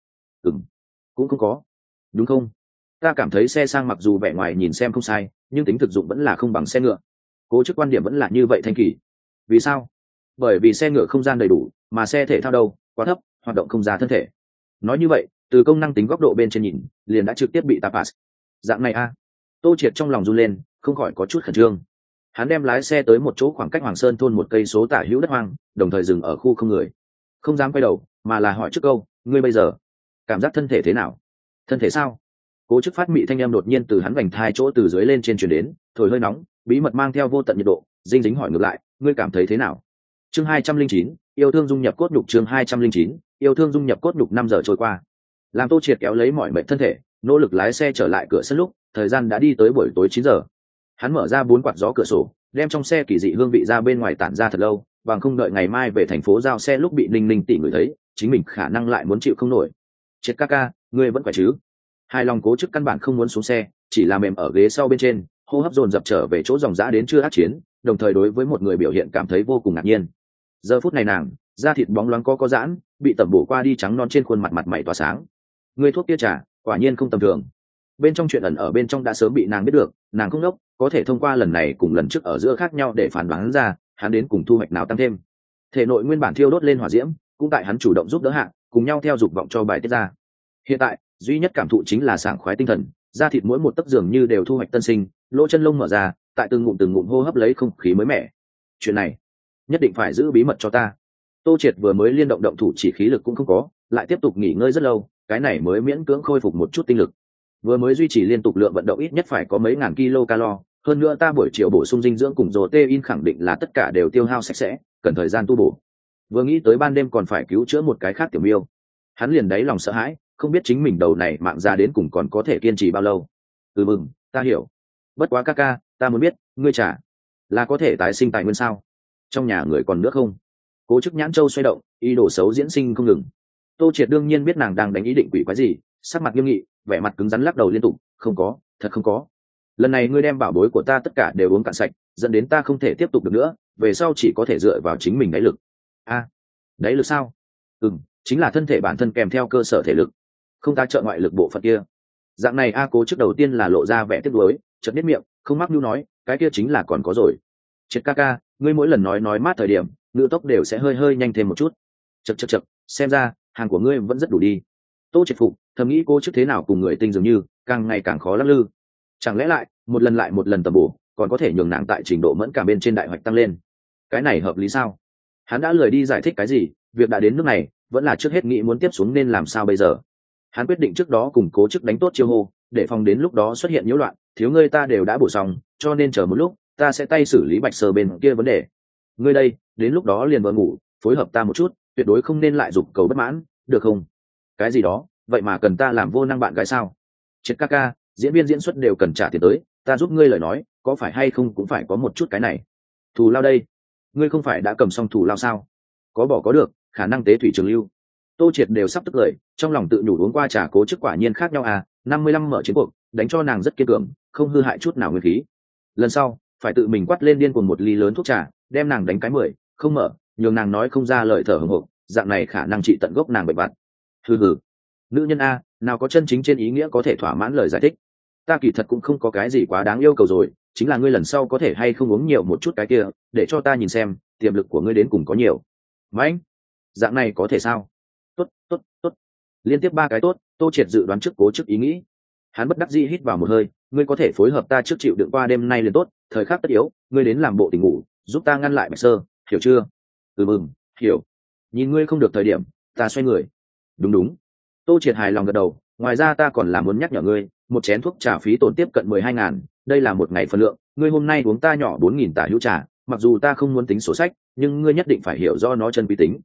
Cũng không có. Đúng không? Ta cảm thấy xe sang mặc dù vẻ ngoài nhìn xem không sai, nhưng tính thực dụng vẫn là không bằng xe ngựa. Cố chức quan điểm vẫn là như vậy Thanh Kỳ. Vì sao? Bởi vì xe ngựa không gian đầy đủ, mà xe thể thao đâu, quá thấp, hoạt động không ra thân thể. Nói như vậy, từ công năng tính góc độ bên trên nhìn, liền đã trực tiếp bị tapas. Dạng này a. Tô Triệt trong lòng run lên, không khỏi có chút khẩn trương. Hắn đem lái xe tới một chỗ khoảng cách Hoàng Sơn thôn 1 cây số tả hữu đất hoang, đồng thời dừng ở khu không người. Không dám quay đầu, mà là hỏi trước câu, ngươi bây giờ cảm giác thân thể thế nào? Thân thể sao? Cố chức phát mị thanh âm đột nhiên từ hắn vành thai chỗ từ dưới lên trên truyền đến, thổi hơi nóng, bí mật mang theo vô tận nhiệt độ, dinh dính hỏi ngược lại, ngươi cảm thấy thế nào? Chương 209, yêu thương dung nhập cốt nhục. Chương 209, yêu thương dung nhập cốt nhục. 5 giờ trôi qua, làm Tô Triệt kéo lấy mọi mệnh thân thể, nỗ lực lái xe trở lại cửa sân lúc thời gian đã đi tới buổi tối 9 giờ. Hắn mở ra 4 quạt gió cửa sổ, đem trong xe kỳ dị hương vị ra bên ngoài tản ra thật lâu, bằng không đợi ngày mai về thành phố giao xe lúc bị Ninh Ninh tỷ người thấy, chính mình khả năng lại muốn chịu không nổi. Triệt ca ca, ngươi vẫn khỏe chứ? Hai lòng cố chức căn bản không muốn xuống xe, chỉ là mềm ở ghế sau bên trên, hô hấp dồn dập trở về chỗ dòng dã đến chưa ác chiến, đồng thời đối với một người biểu hiện cảm thấy vô cùng ngạc nhiên. Giờ phút này nàng da thịt bóng loáng có giãn, bị tẩm bổ qua đi trắng non trên khuôn mặt mặt mày tỏa sáng. Người thuốc kia trà quả nhiên không tầm thường. Bên trong chuyện ẩn ở bên trong đã sớm bị nàng biết được, nàng không đốc, có thể thông qua lần này cùng lần trước ở giữa khác nhau để phán đoán ra hắn đến cùng thu hoạch nào tăng thêm. Thể nội nguyên bản thiêu đốt lên hỏa diễm, cũng tại hắn chủ động giúp đỡ hạ, cùng nhau theo dục vọng cho bài tiết ra. Hiện tại duy nhất cảm thụ chính là sảng khoái tinh thần, da thịt mỗi một tấc dường như đều thu hoạch tân sinh, lỗ chân lông mở ra, tại từng ngụm hô hấp lấy không khí mới mẻ. Chuyện này nhất định phải giữ bí mật cho ta. Tô Triệt vừa mới liên động thủ chỉ khí lực cũng không có, lại tiếp tục nghỉ ngơi rất lâu, cái này mới miễn cưỡng khôi phục một chút tinh lực. Vừa mới duy trì liên tục lượng vận động ít nhất phải có mấy ngàn kcal, hơn nữa ta buổi chiều bổ sung dinh dưỡng cùng protein khẳng định là tất cả đều tiêu hao sạch sẽ, cần thời gian tu bổ. Vừa nghĩ tới ban đêm còn phải cứu chữa một cái khác tiểu miêu, hắn liền đáy lòng sợ hãi, không biết chính mình đầu này mạng ra đến cùng còn có thể kiên trì bao lâu. Mừng, ta hiểu. Bất quá ca ca, ta muốn biết, ngươi trả là có thể tái sinh tài nguyên sao? Trong nhà người còn nước không? Cố chức nhãn châu xoay động, ý đồ xấu diễn sinh không ngừng. Tô Triệt đương nhiên biết nàng đang đánh ý định quỷ quái gì, sắc mặt nghiêm nghị, vẻ mặt cứng rắn lắc đầu liên tục, không có, thật không có. Lần này ngươi đem bảo bối của ta tất cả đều uống cạn sạch, dẫn đến ta không thể tiếp tục được nữa, về sau chỉ có thể dựa vào chính mình đáy lực. Đáy lực sao? Chính là thân thể bản thân kèm theo cơ sở thể lực, không ta trợ ngoại lực bộ phận kia. Dạng này Cố trước đầu tiên là lộ ra vẻ tiếc nuối, chợt biết miệng, không mắc nhu nói, cái kia chính là còn có rồi. Triệt ca ca, ngươi mỗi lần nói mát thời điểm, ngữ tốc đều sẽ hơi nhanh thêm một chút. Chậc, xem ra hàng của ngươi vẫn rất đủ đi. Tô Triệt phục, thầm nghĩ cô trước thế nào cùng người tinh dường như, càng ngày càng khó lắc lư. Chẳng lẽ lại một lần tầm bổ, còn có thể nhường nàng tại trình độ mẫn cảm bên trên đại hoạch tăng lên? Cái này hợp lý sao? Hắn đã lười đi giải thích cái gì, việc đã đến nước này, vẫn là trước hết nghĩ muốn tiếp xuống nên làm sao bây giờ. Hắn quyết định trước đó cùng Cố chức đánh tốt chiêu hô, để phòng đến lúc đó xuất hiện nhiễu loạn, thiếu ngươi ta đều đã bổ xong, cho nên chờ một lúc, ta sẽ tay xử lý Bạch Sơ bên kia vấn đề. Ngươi đây, đến lúc đó liền vợ ngủ, phối hợp ta một chút, tuyệt đối không nên lại giục cầu bất mãn, được không? Cái gì đó, vậy mà cần ta làm vô năng bạn gái sao? Triệt ca ca, diễn viên diễn xuất đều cần trả tiền tới, ta giúp ngươi lời nói, có phải hay không cũng phải có một chút cái này. Thù lao đây, ngươi không phải đã cầm xong thù lao sao? Có bỏ có được, khả năng tế thủy trường lưu. Tô Triệt đều sắp tức cười, trong lòng tự nhủ uống qua trà Cố chức quả nhiên khác nhau 55 mở chiến cuộc, đánh cho nàng rất kiên cường, không hư hại chút nào nguyên khí. Lần sau phải tự mình quát lên điên cuồng một ly lớn thuốc trà, đem nàng đánh cái 10, không mở, nhường nàng nói không ra lời thở hổn hộc, dạng này khả năng trị tận gốc nàng bệnh vặt. Hừ, nữ nhân nào có chân chính trên ý nghĩa có thể thỏa mãn lời giải thích. Ta kỳ thật cũng không có cái gì quá đáng yêu cầu rồi, chính là ngươi lần sau có thể hay không uống nhiều một chút cái kia, để cho ta nhìn xem tiềm lực của ngươi đến cùng có nhiều. Mãnh, dạng này có thể sao? Tốt. Liên tiếp 3 cái tốt. Tô Triệt dự đoán trước Cố chức ý nghĩ. Hắn bất đắc dĩ hít vào một hơi, ngươi có thể phối hợp ta trước chịu đựng qua đêm nay liền tốt, thời khắc tất yếu ngươi đến làm bộ tình ngủ giúp ta ngăn lại Bạch Sơ, hiểu chưa? Mừng, hiểu. Nhìn ngươi không được thời điểm ta xoay người. Đúng. Tô Triệt hài lòng gật đầu. Ngoài ra ta còn là muốn nhắc nhở ngươi, một chén thuốc trà phí tổn tiếp cận 12.000, đây là một ngày phần lượng, ngươi hôm nay uống ta nhỏ 4.000 tả hữu trà, mặc dù ta không muốn tính sổ sách, nhưng ngươi nhất định phải hiểu do nó chân quý tính.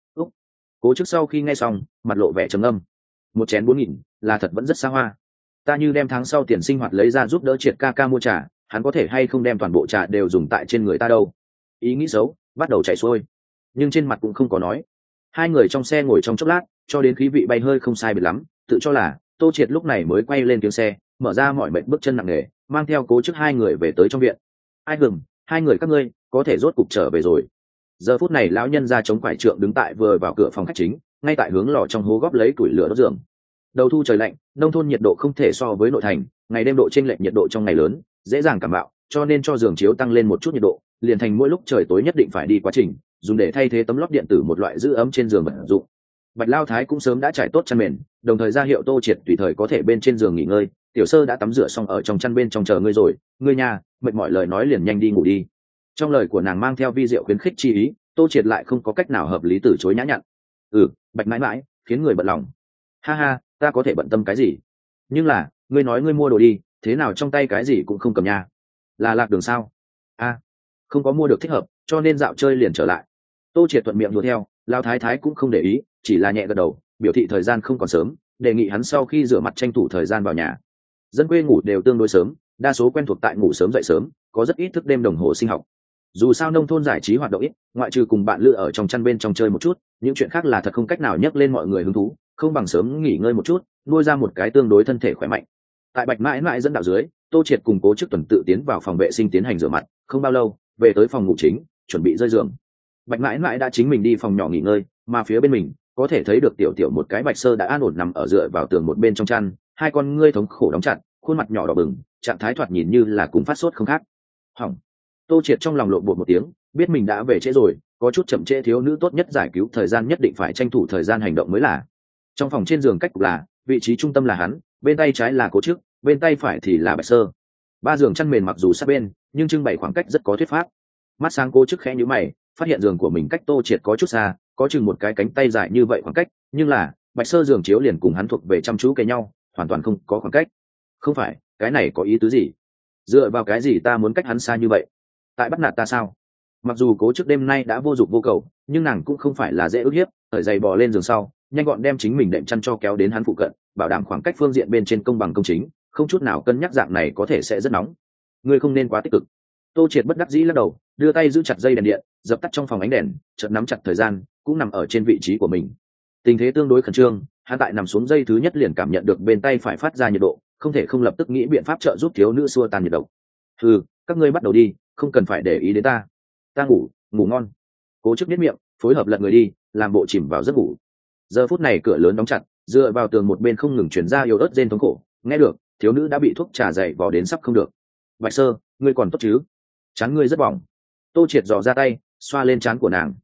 Cố Chức sau khi nghe xong mặt lộ vẻ trầm ngâm. Một chén 4.000 là thật vẫn rất xa hoa. Ta như đem tháng sau tiền sinh hoạt lấy ra giúp đỡ Triệt ca ca mua trà, hắn có thể hay không đem toàn bộ trà đều dùng tại trên người ta đâu. Ý nghĩ xấu bắt đầu chảy xuôi, nhưng trên mặt cũng không có nói. Hai người trong xe ngồi trong chốc lát, cho đến khí vị bay hơi không sai biệt lắm, tự cho là Tô Triệt lúc này mới quay lên tiếng xe, mở ra mọi mệnh bước chân nặng nề, mang theo Cố Chức hai người về tới trong viện. Ai gừng, hai người các ngươi có thể rốt cục trở về rồi. Giờ phút này lão nhân ra chống quải trượng đứng tại vừa vào cửa phòng khách chính, ngay tại hướng lò trong hố góp lấy củi lửa đốt giường. Đầu thu trời lạnh, nông thôn nhiệt độ không thể so với nội thành, ngày đêm độ chênh lệch nhiệt độ trong ngày lớn, dễ dàng cảm bạo, cho nên cho giường chiếu tăng lên một chút nhiệt độ, liền thành mỗi lúc trời tối nhất định phải đi quá trình, dùng để thay thế tấm lót điện tử một loại giữ ấm trên giường vật dụng. Bạch Lao Thái cũng sớm đã trải tốt chăn mền, đồng thời ra hiệu Tô Triệt tùy thời có thể bên trên giường nghỉ ngơi. Tiểu Sơ đã tắm rửa xong ở trong chăn bên trong chờ ngươi rồi, ngươi nhà mệt mỏi lời nói liền nhanh đi ngủ đi. Trong lời của nàng mang theo vi diệu khuyến khích chi ý, Tô Triệt lại không có cách nào hợp lý từ chối nhã nhặn. Bạch mãi mãi khiến người bận lòng. Ha ha, ta có thể bận tâm cái gì? Nhưng là ngươi nói ngươi mua đồ đi, thế nào trong tay cái gì cũng không cầm nha? Là lạc đường sao? Không có mua được thích hợp, cho nên dạo chơi liền trở lại. Tô Triệt thuận miệng đùa theo, Lao Thái Thái cũng không để ý, chỉ là nhẹ gật đầu, biểu thị thời gian không còn sớm, đề nghị hắn sau khi rửa mặt tranh thủ thời gian vào nhà. Dân quê ngủ đều tương đối sớm, đa số quen thuộc tại ngủ sớm dậy sớm, có rất ít thức đêm đồng hồ sinh học. Dù sao nông thôn giải trí hoạt động ít, ngoại trừ cùng bạn lữ ở trong chăn bên trong chơi một chút, những chuyện khác là thật không cách nào nhắc lên mọi người hứng thú, không bằng sớm nghỉ ngơi một chút, nuôi ra một cái tương đối thân thể khỏe mạnh. Tại Bạch mãi mãi dẫn đạo dưới, Tô Triệt cùng Cố Chức tuần tự tiến vào phòng vệ sinh tiến hành rửa mặt, không bao lâu về tới phòng ngủ chính, chuẩn bị rơi giường. Bạch mãi mãi đã chính mình đi phòng nhỏ nghỉ ngơi, mà phía bên mình có thể thấy được tiểu tiểu một cái Bạch Sơ đã an ổn nằm ở dựa vào tường một bên trong chăn, hai con ngươi thống khổ đóng chặt, khuôn mặt nhỏ đỏ bừng, trạng thái thoạt nhìn như là cùng phát sốt không khác. Hỏng. Tô Triệt trong lòng lộn bột một tiếng, biết mình đã về trễ rồi, có chút chậm trễ, thiếu nữ tốt nhất giải cứu thời gian nhất định phải tranh thủ thời gian hành động mới là. Trong phòng trên giường cách cục là vị trí trung tâm là hắn, bên tay trái là Cố Chức, bên tay phải thì là Bạch Sơ. Ba giường chăn mền mặc dù sát bên, nhưng trưng bày khoảng cách rất có thuyết pháp. Mắt sáng Cố Chức khẽ nhíu mày, phát hiện giường của mình cách Tô Triệt có chút xa, có chừng một cái cánh tay dài như vậy khoảng cách, nhưng là Bạch Sơ giường chiếu liền cùng hắn thuộc về chăm chú kề nhau, hoàn toàn không có khoảng cách. Không phải, cái này có ý tứ gì? Dựa vào cái gì ta muốn cách hắn xa như vậy? Tại bắt nạt ta sao? Mặc dù Cố Chức đêm nay đã vô dụng vô cầu, nhưng nàng cũng không phải là dễ ức hiếp, thời giày bò lên giường sau, nhanh gọn đem chính mình đệm chăn cho kéo đến hắn phụ cận, bảo đảm khoảng cách phương diện bên trên công bằng công chính, không chút nào cân nhắc dạng này có thể sẽ rất nóng. Ngươi không nên quá tích cực. Tô Triệt bất đắc dĩ lắc đầu, đưa tay giữ chặt dây đèn điện, dập tắt trong phòng ánh đèn, chợt nắm chặt thời gian, cũng nằm ở trên vị trí của mình. Tình thế tương đối khẩn trương, hắn tại nằm xuống dây thứ nhất liền cảm nhận được bên tay phải phát ra nhiệt độ, không thể không lập tức nghĩ biện pháp trợ giúp thiếu nữ xua tan nhiệt độc. Các ngươi bắt đầu đi, không cần phải để ý đến ta. Ta ngủ ngon. Cố Chức nhếch miệng, phối hợp lật người đi, làm bộ chìm vào giấc ngủ. Giờ phút này cửa lớn đóng chặt, dựa vào tường một bên không ngừng truyền ra yếu ớt rên thống khổ, nghe được thiếu nữ đã bị thuốc trà dày vò đến sắp không được. Bạch Sơ, ngươi còn tốt chứ? Trán ngươi rất bỏng. Tô Triệt dò ra tay, xoa lên trán của nàng.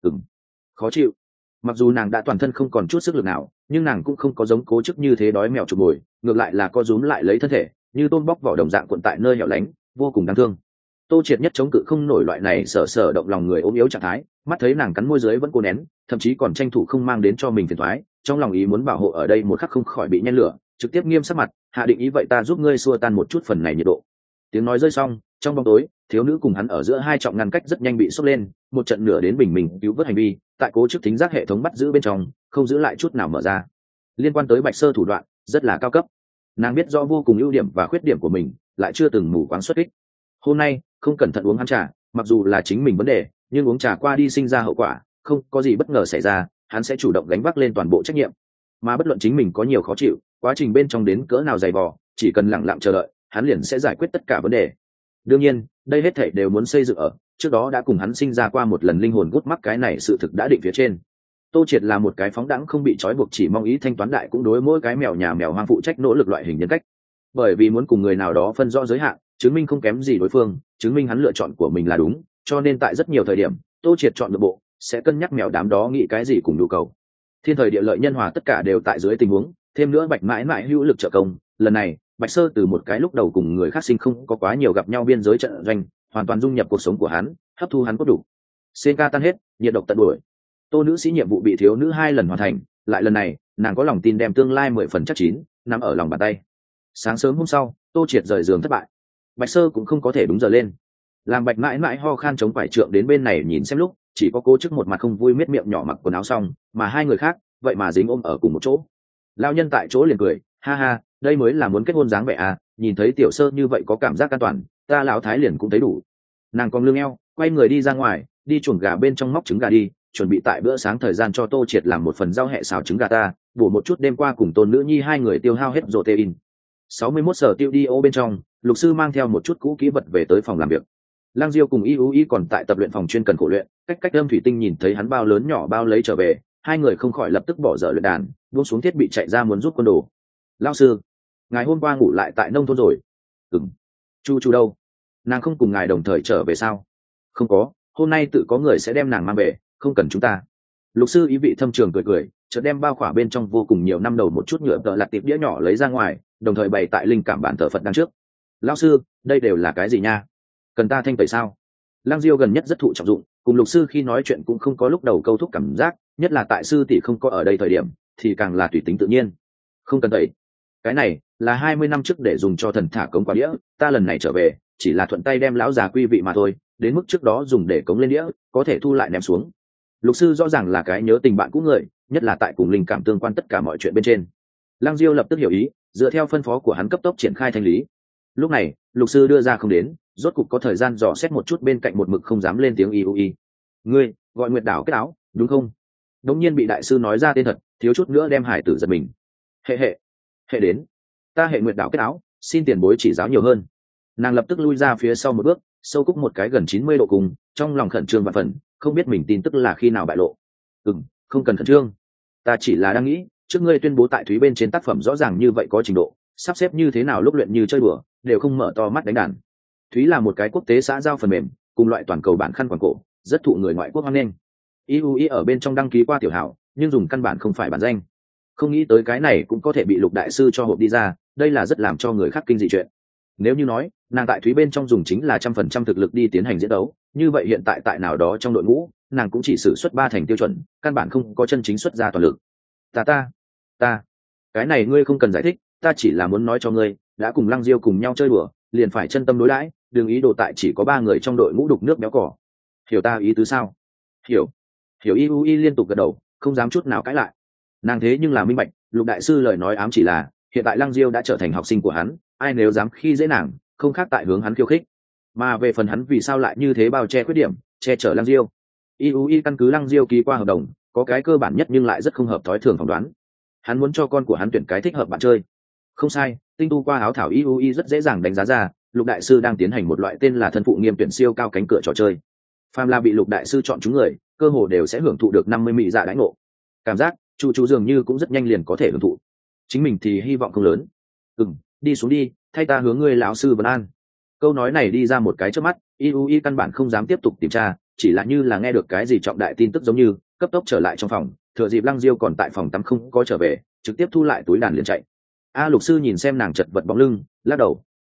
Khó chịu. Mặc dù nàng đã toàn thân không còn chút sức lực nào, nhưng nàng cũng không có giống Cố Chức như thế đói mèo chụp mồi, ngược lại là co rúm lại lấy thân thể, như tôm bóc vỏ đồng dạng cuộn tại nơi hẻo lánh, vô cùng đáng thương. Tô Triệt nhất chống cự không nổi loại này sợ động lòng người ốm yếu trạng thái, mắt thấy nàng cắn môi dưới vẫn cố nén, thậm chí còn tranh thủ không mang đến cho mình phiền toái, trong lòng ý muốn bảo hộ ở đây một khắc không khỏi bị nhen lửa, trực tiếp nghiêm sắc mặt, hạ định ý vậy ta giúp ngươi xua tan một chút phần này nhiệt độ. Tiếng nói rơi xong, trong bóng tối, thiếu nữ cùng hắn ở giữa hai trọng ngăn cách rất nhanh bị sốc lên, một trận nửa đến bình mình cứu vớt hành vi, tại Cố Chức thính giác hệ thống bắt giữ bên trong, không giữ lại chút nào mở ra. Liên quan tới Bạch Sơ thủ đoạn, rất là cao cấp. Nàng biết rõ vô cùng ưu điểm và khuyết điểm của mình, lại chưa từng mù quáng xuất kích. Hôm nay không cẩn thận uống hắn trà, mặc dù là chính mình vấn đề, nhưng uống trà qua đi sinh ra hậu quả, không có gì bất ngờ xảy ra, hắn sẽ chủ động gánh vác lên toàn bộ trách nhiệm. Mà bất luận chính mình có nhiều khó chịu, quá trình bên trong đến cỡ nào dày vò, chỉ cần lặng lặng chờ đợi, hắn liền sẽ giải quyết tất cả vấn đề. Đương nhiên, đây hết thảy đều muốn xây dựng ở trước đó đã cùng hắn sinh ra qua một lần linh hồn gút mắc cái này sự thực đã định phía trên. Tô Triệt là một cái phóng đãng không bị trói buộc chỉ mong ý thanh toán đại cũng đối mỗi cái mèo nhà mèo hoang phụ trách nỗ lực loại hình nhân cách. Bởi vì muốn cùng người nào đó phân rõ giới hạn, chứng minh không kém gì đối phương, chứng minh hắn lựa chọn của mình là đúng, cho nên tại rất nhiều thời điểm, Tô Triệt chọn nội bộ, sẽ cân nhắc mèo đám đó nghĩ cái gì cùng nhu cầu. Thiên thời địa lợi nhân hòa tất cả đều tại dưới tình huống, thêm nữa Bạch mãi mãi hữu lực trợ công, lần này Bạch Sơ từ một cái lúc đầu cùng người khác sinh không có quá nhiều gặp nhau biên giới trận doanh, hoàn toàn dung nhập cuộc sống của hắn, hấp thu hắn cốt đủ. Senka tan hết, nhiệt độc tận đuổi. Tô nữ sĩ nhiệm vụ bị thiếu nữ 2 lần hoàn thành, lại lần này, nàng có lòng tin đem tương lai 10 phần chắc chín, nằm ở lòng bàn tay. Sáng sớm hôm sau, Tô Triệt rời giường thất bại. Bạch Sơ cũng không có thể đúng giờ lên. Làm Bạch mãi mãi ho khan chống quải trượng đến bên này nhìn xem lúc, chỉ có Cố Chức một mặt không vui miết miệng nhỏ mặc quần áo xong, mà hai người khác, vậy mà dính ôm ở cùng một chỗ. Lão nhân tại chỗ liền cười, ha ha, đây mới là muốn kết hôn dáng vẻ à, nhìn thấy Tiểu Sơ như vậy có cảm giác an toàn, ta lão thái liền cũng thấy đủ. Nàng cong lưng eo, quay người đi ra ngoài, đi chuồng gà bên trong móc trứng gà đi, chuẩn bị tại bữa sáng thời gian cho Tô Triệt làm một phần rau hẹ xào trứng gà ta, bổ một chút đêm qua cùng Tôn nữ nhi hai người tiêu hao hết protein. 61 sở tiêu đi ô bên trong, Lục sư mang theo một chút cũ kỹ vật về tới phòng làm việc. Lang Diêu cùng Y còn tại tập luyện phòng chuyên cần khổ luyện, cách âm thủy tinh nhìn thấy hắn bao lớn nhỏ bao lấy trở về, hai người không khỏi lập tức bỏ dở luyện đàn, buông xuống thiết bị chạy ra muốn rút quân đồ. Lão sư, ngài hôm qua ngủ lại tại nông thôn rồi? Chu đâu? Nàng không cùng ngài đồng thời trở về sao? Không có, hôm nay tự có người sẽ đem nàng mang về, không cần chúng ta. Lục sư ý vị thâm trường cười, chợt đem bao khỏa bên trong vô cùng nhiều năm đầu một chút nhựa tợ lặt tiệp đĩa nhỏ lấy ra ngoài, đồng thời bày tại linh cảm bản thờ Phật đằng trước. Lão sư, đây đều là cái gì nha? Cần ta thanh tẩy sao? Lang Diêu gần nhất rất thụ trọng dụng, cùng Lục sư khi nói chuyện cũng không có lúc đầu câu thúc cảm giác, nhất là tại sư tỷ không có ở đây thời điểm, thì càng là tùy tính tự nhiên. Không cần tẩy. Cái này là 20 năm trước để dùng cho thần thả cống quả đĩa, ta lần này trở về, chỉ là thuận tay đem lão già quy vị mà thôi, đến mức trước đó dùng để cống lên đĩa, có thể thu lại ném xuống. Lục sư rõ ràng là cái nhớ tình bạn cũ người, nhất là tại cùng linh cảm tương quan tất cả mọi chuyện bên trên. Lang Diêu lập tức hiểu ý, dựa theo phân phó của hắn cấp tốc triển khai thanh lý. Lúc này, Lục sư đưa ra không đến, rốt cục có thời gian dò xét một chút bên cạnh một mực không dám lên tiếng y. Ngươi gọi Nguyệt Đảo kết áo, đúng không? Đống nhiên bị đại sư nói ra tên thật, thiếu chút nữa đem hải tử giật mình. Hệ đến, ta hệ Nguyệt Đảo kết áo, xin tiền bối chỉ giáo nhiều hơn. Nàng lập tức lui ra phía sau một bước, sâu cúc một cái gần 90 độ cùng, trong lòng khẩn trương và phần, không biết mình tin tức là khi nào bại lộ. Không cần khẩn trương, ta chỉ là đang nghĩ, trước ngươi tuyên bố tại Thúy bên trên tác phẩm rõ ràng như vậy có trình độ, sắp xếp như thế nào lúc luyện như chơi đùa, đều không mở to mắt đánh đàn. Thúy là một cái quốc tế xã giao phần mềm, cùng loại toàn cầu bản khăn quàng cổ, rất thụ người ngoại quốc hoan nghênh. IUI ở bên trong đăng ký qua tiểu hảo, nhưng dùng căn bản không phải bản danh. Không nghĩ tới cái này cũng có thể bị Lục đại sư cho hộp đi ra, đây là rất làm cho người khác kinh dị chuyện. Nếu như nói, nàng tại Thúy bên trong dùng chính là 100% thực lực đi tiến hành diễn đấu, như vậy hiện tại tại nào đó trong đội ngũ, nàng cũng chỉ sử xuất 3 thành tiêu chuẩn, căn bản không có chân chính xuất ra toàn lực. Ta, cái này ngươi không cần giải thích, ta chỉ là muốn nói cho ngươi, đã cùng Lăng Diêu cùng nhau chơi đùa, liền phải chân tâm đối đãi, đừng ý đồ tại chỉ có 3 người trong đội ngũ đục nước béo cỏ. Hiểu ta ý tứ sao? Hiểu IUI liên tục gật đầu, không dám chút nào cãi lại. Nàng thế nhưng là minh bạch, Lục đại sư lời nói ám chỉ là hiện tại Lăng Diêu đã trở thành học sinh của hắn, ai nếu dám khi dễ nàng, không khác tại hướng hắn khiêu khích. Mà về phần hắn vì sao lại như thế bao che khuyết điểm, che chở Lăng Diêu, IUI căn cứ Lăng Diêu ký qua hợp đồng, có cái cơ bản nhất nhưng lại rất không hợp thói thường phỏng đoán. Hắn muốn cho con của hắn tuyển cái thích hợp bạn chơi. Không sai, tinh tu qua áo thảo IUI rất dễ dàng đánh giá ra, Lục đại sư đang tiến hành một loại tên là thân phụ nghiêm tuyển siêu cao cánh cửa trò chơi. Phàm là bị Lục đại sư chọn chúng người, cơ hồ đều sẽ hưởng thụ được 50 mỹ dạ đãi ngộ. Cảm giác chú dường như cũng rất nhanh liền có thể hưởng thụ. Chính mình thì hy vọng không lớn. Đi xuống đi, thay ta hướng ngươi lão sư vấn an. Câu nói này đi ra một cái trước mắt, IUI căn bản không dám tiếp tục tìm tra, chỉ là như là nghe được cái gì trọng đại tin tức giống như, cấp tốc trở lại trong phòng, thừa dịp Lăng Diêu còn tại phòng tắm không có trở về, trực tiếp thu lại túi đàn liền chạy. Lục sư nhìn xem nàng chật vật bóng lưng, lắc đầu,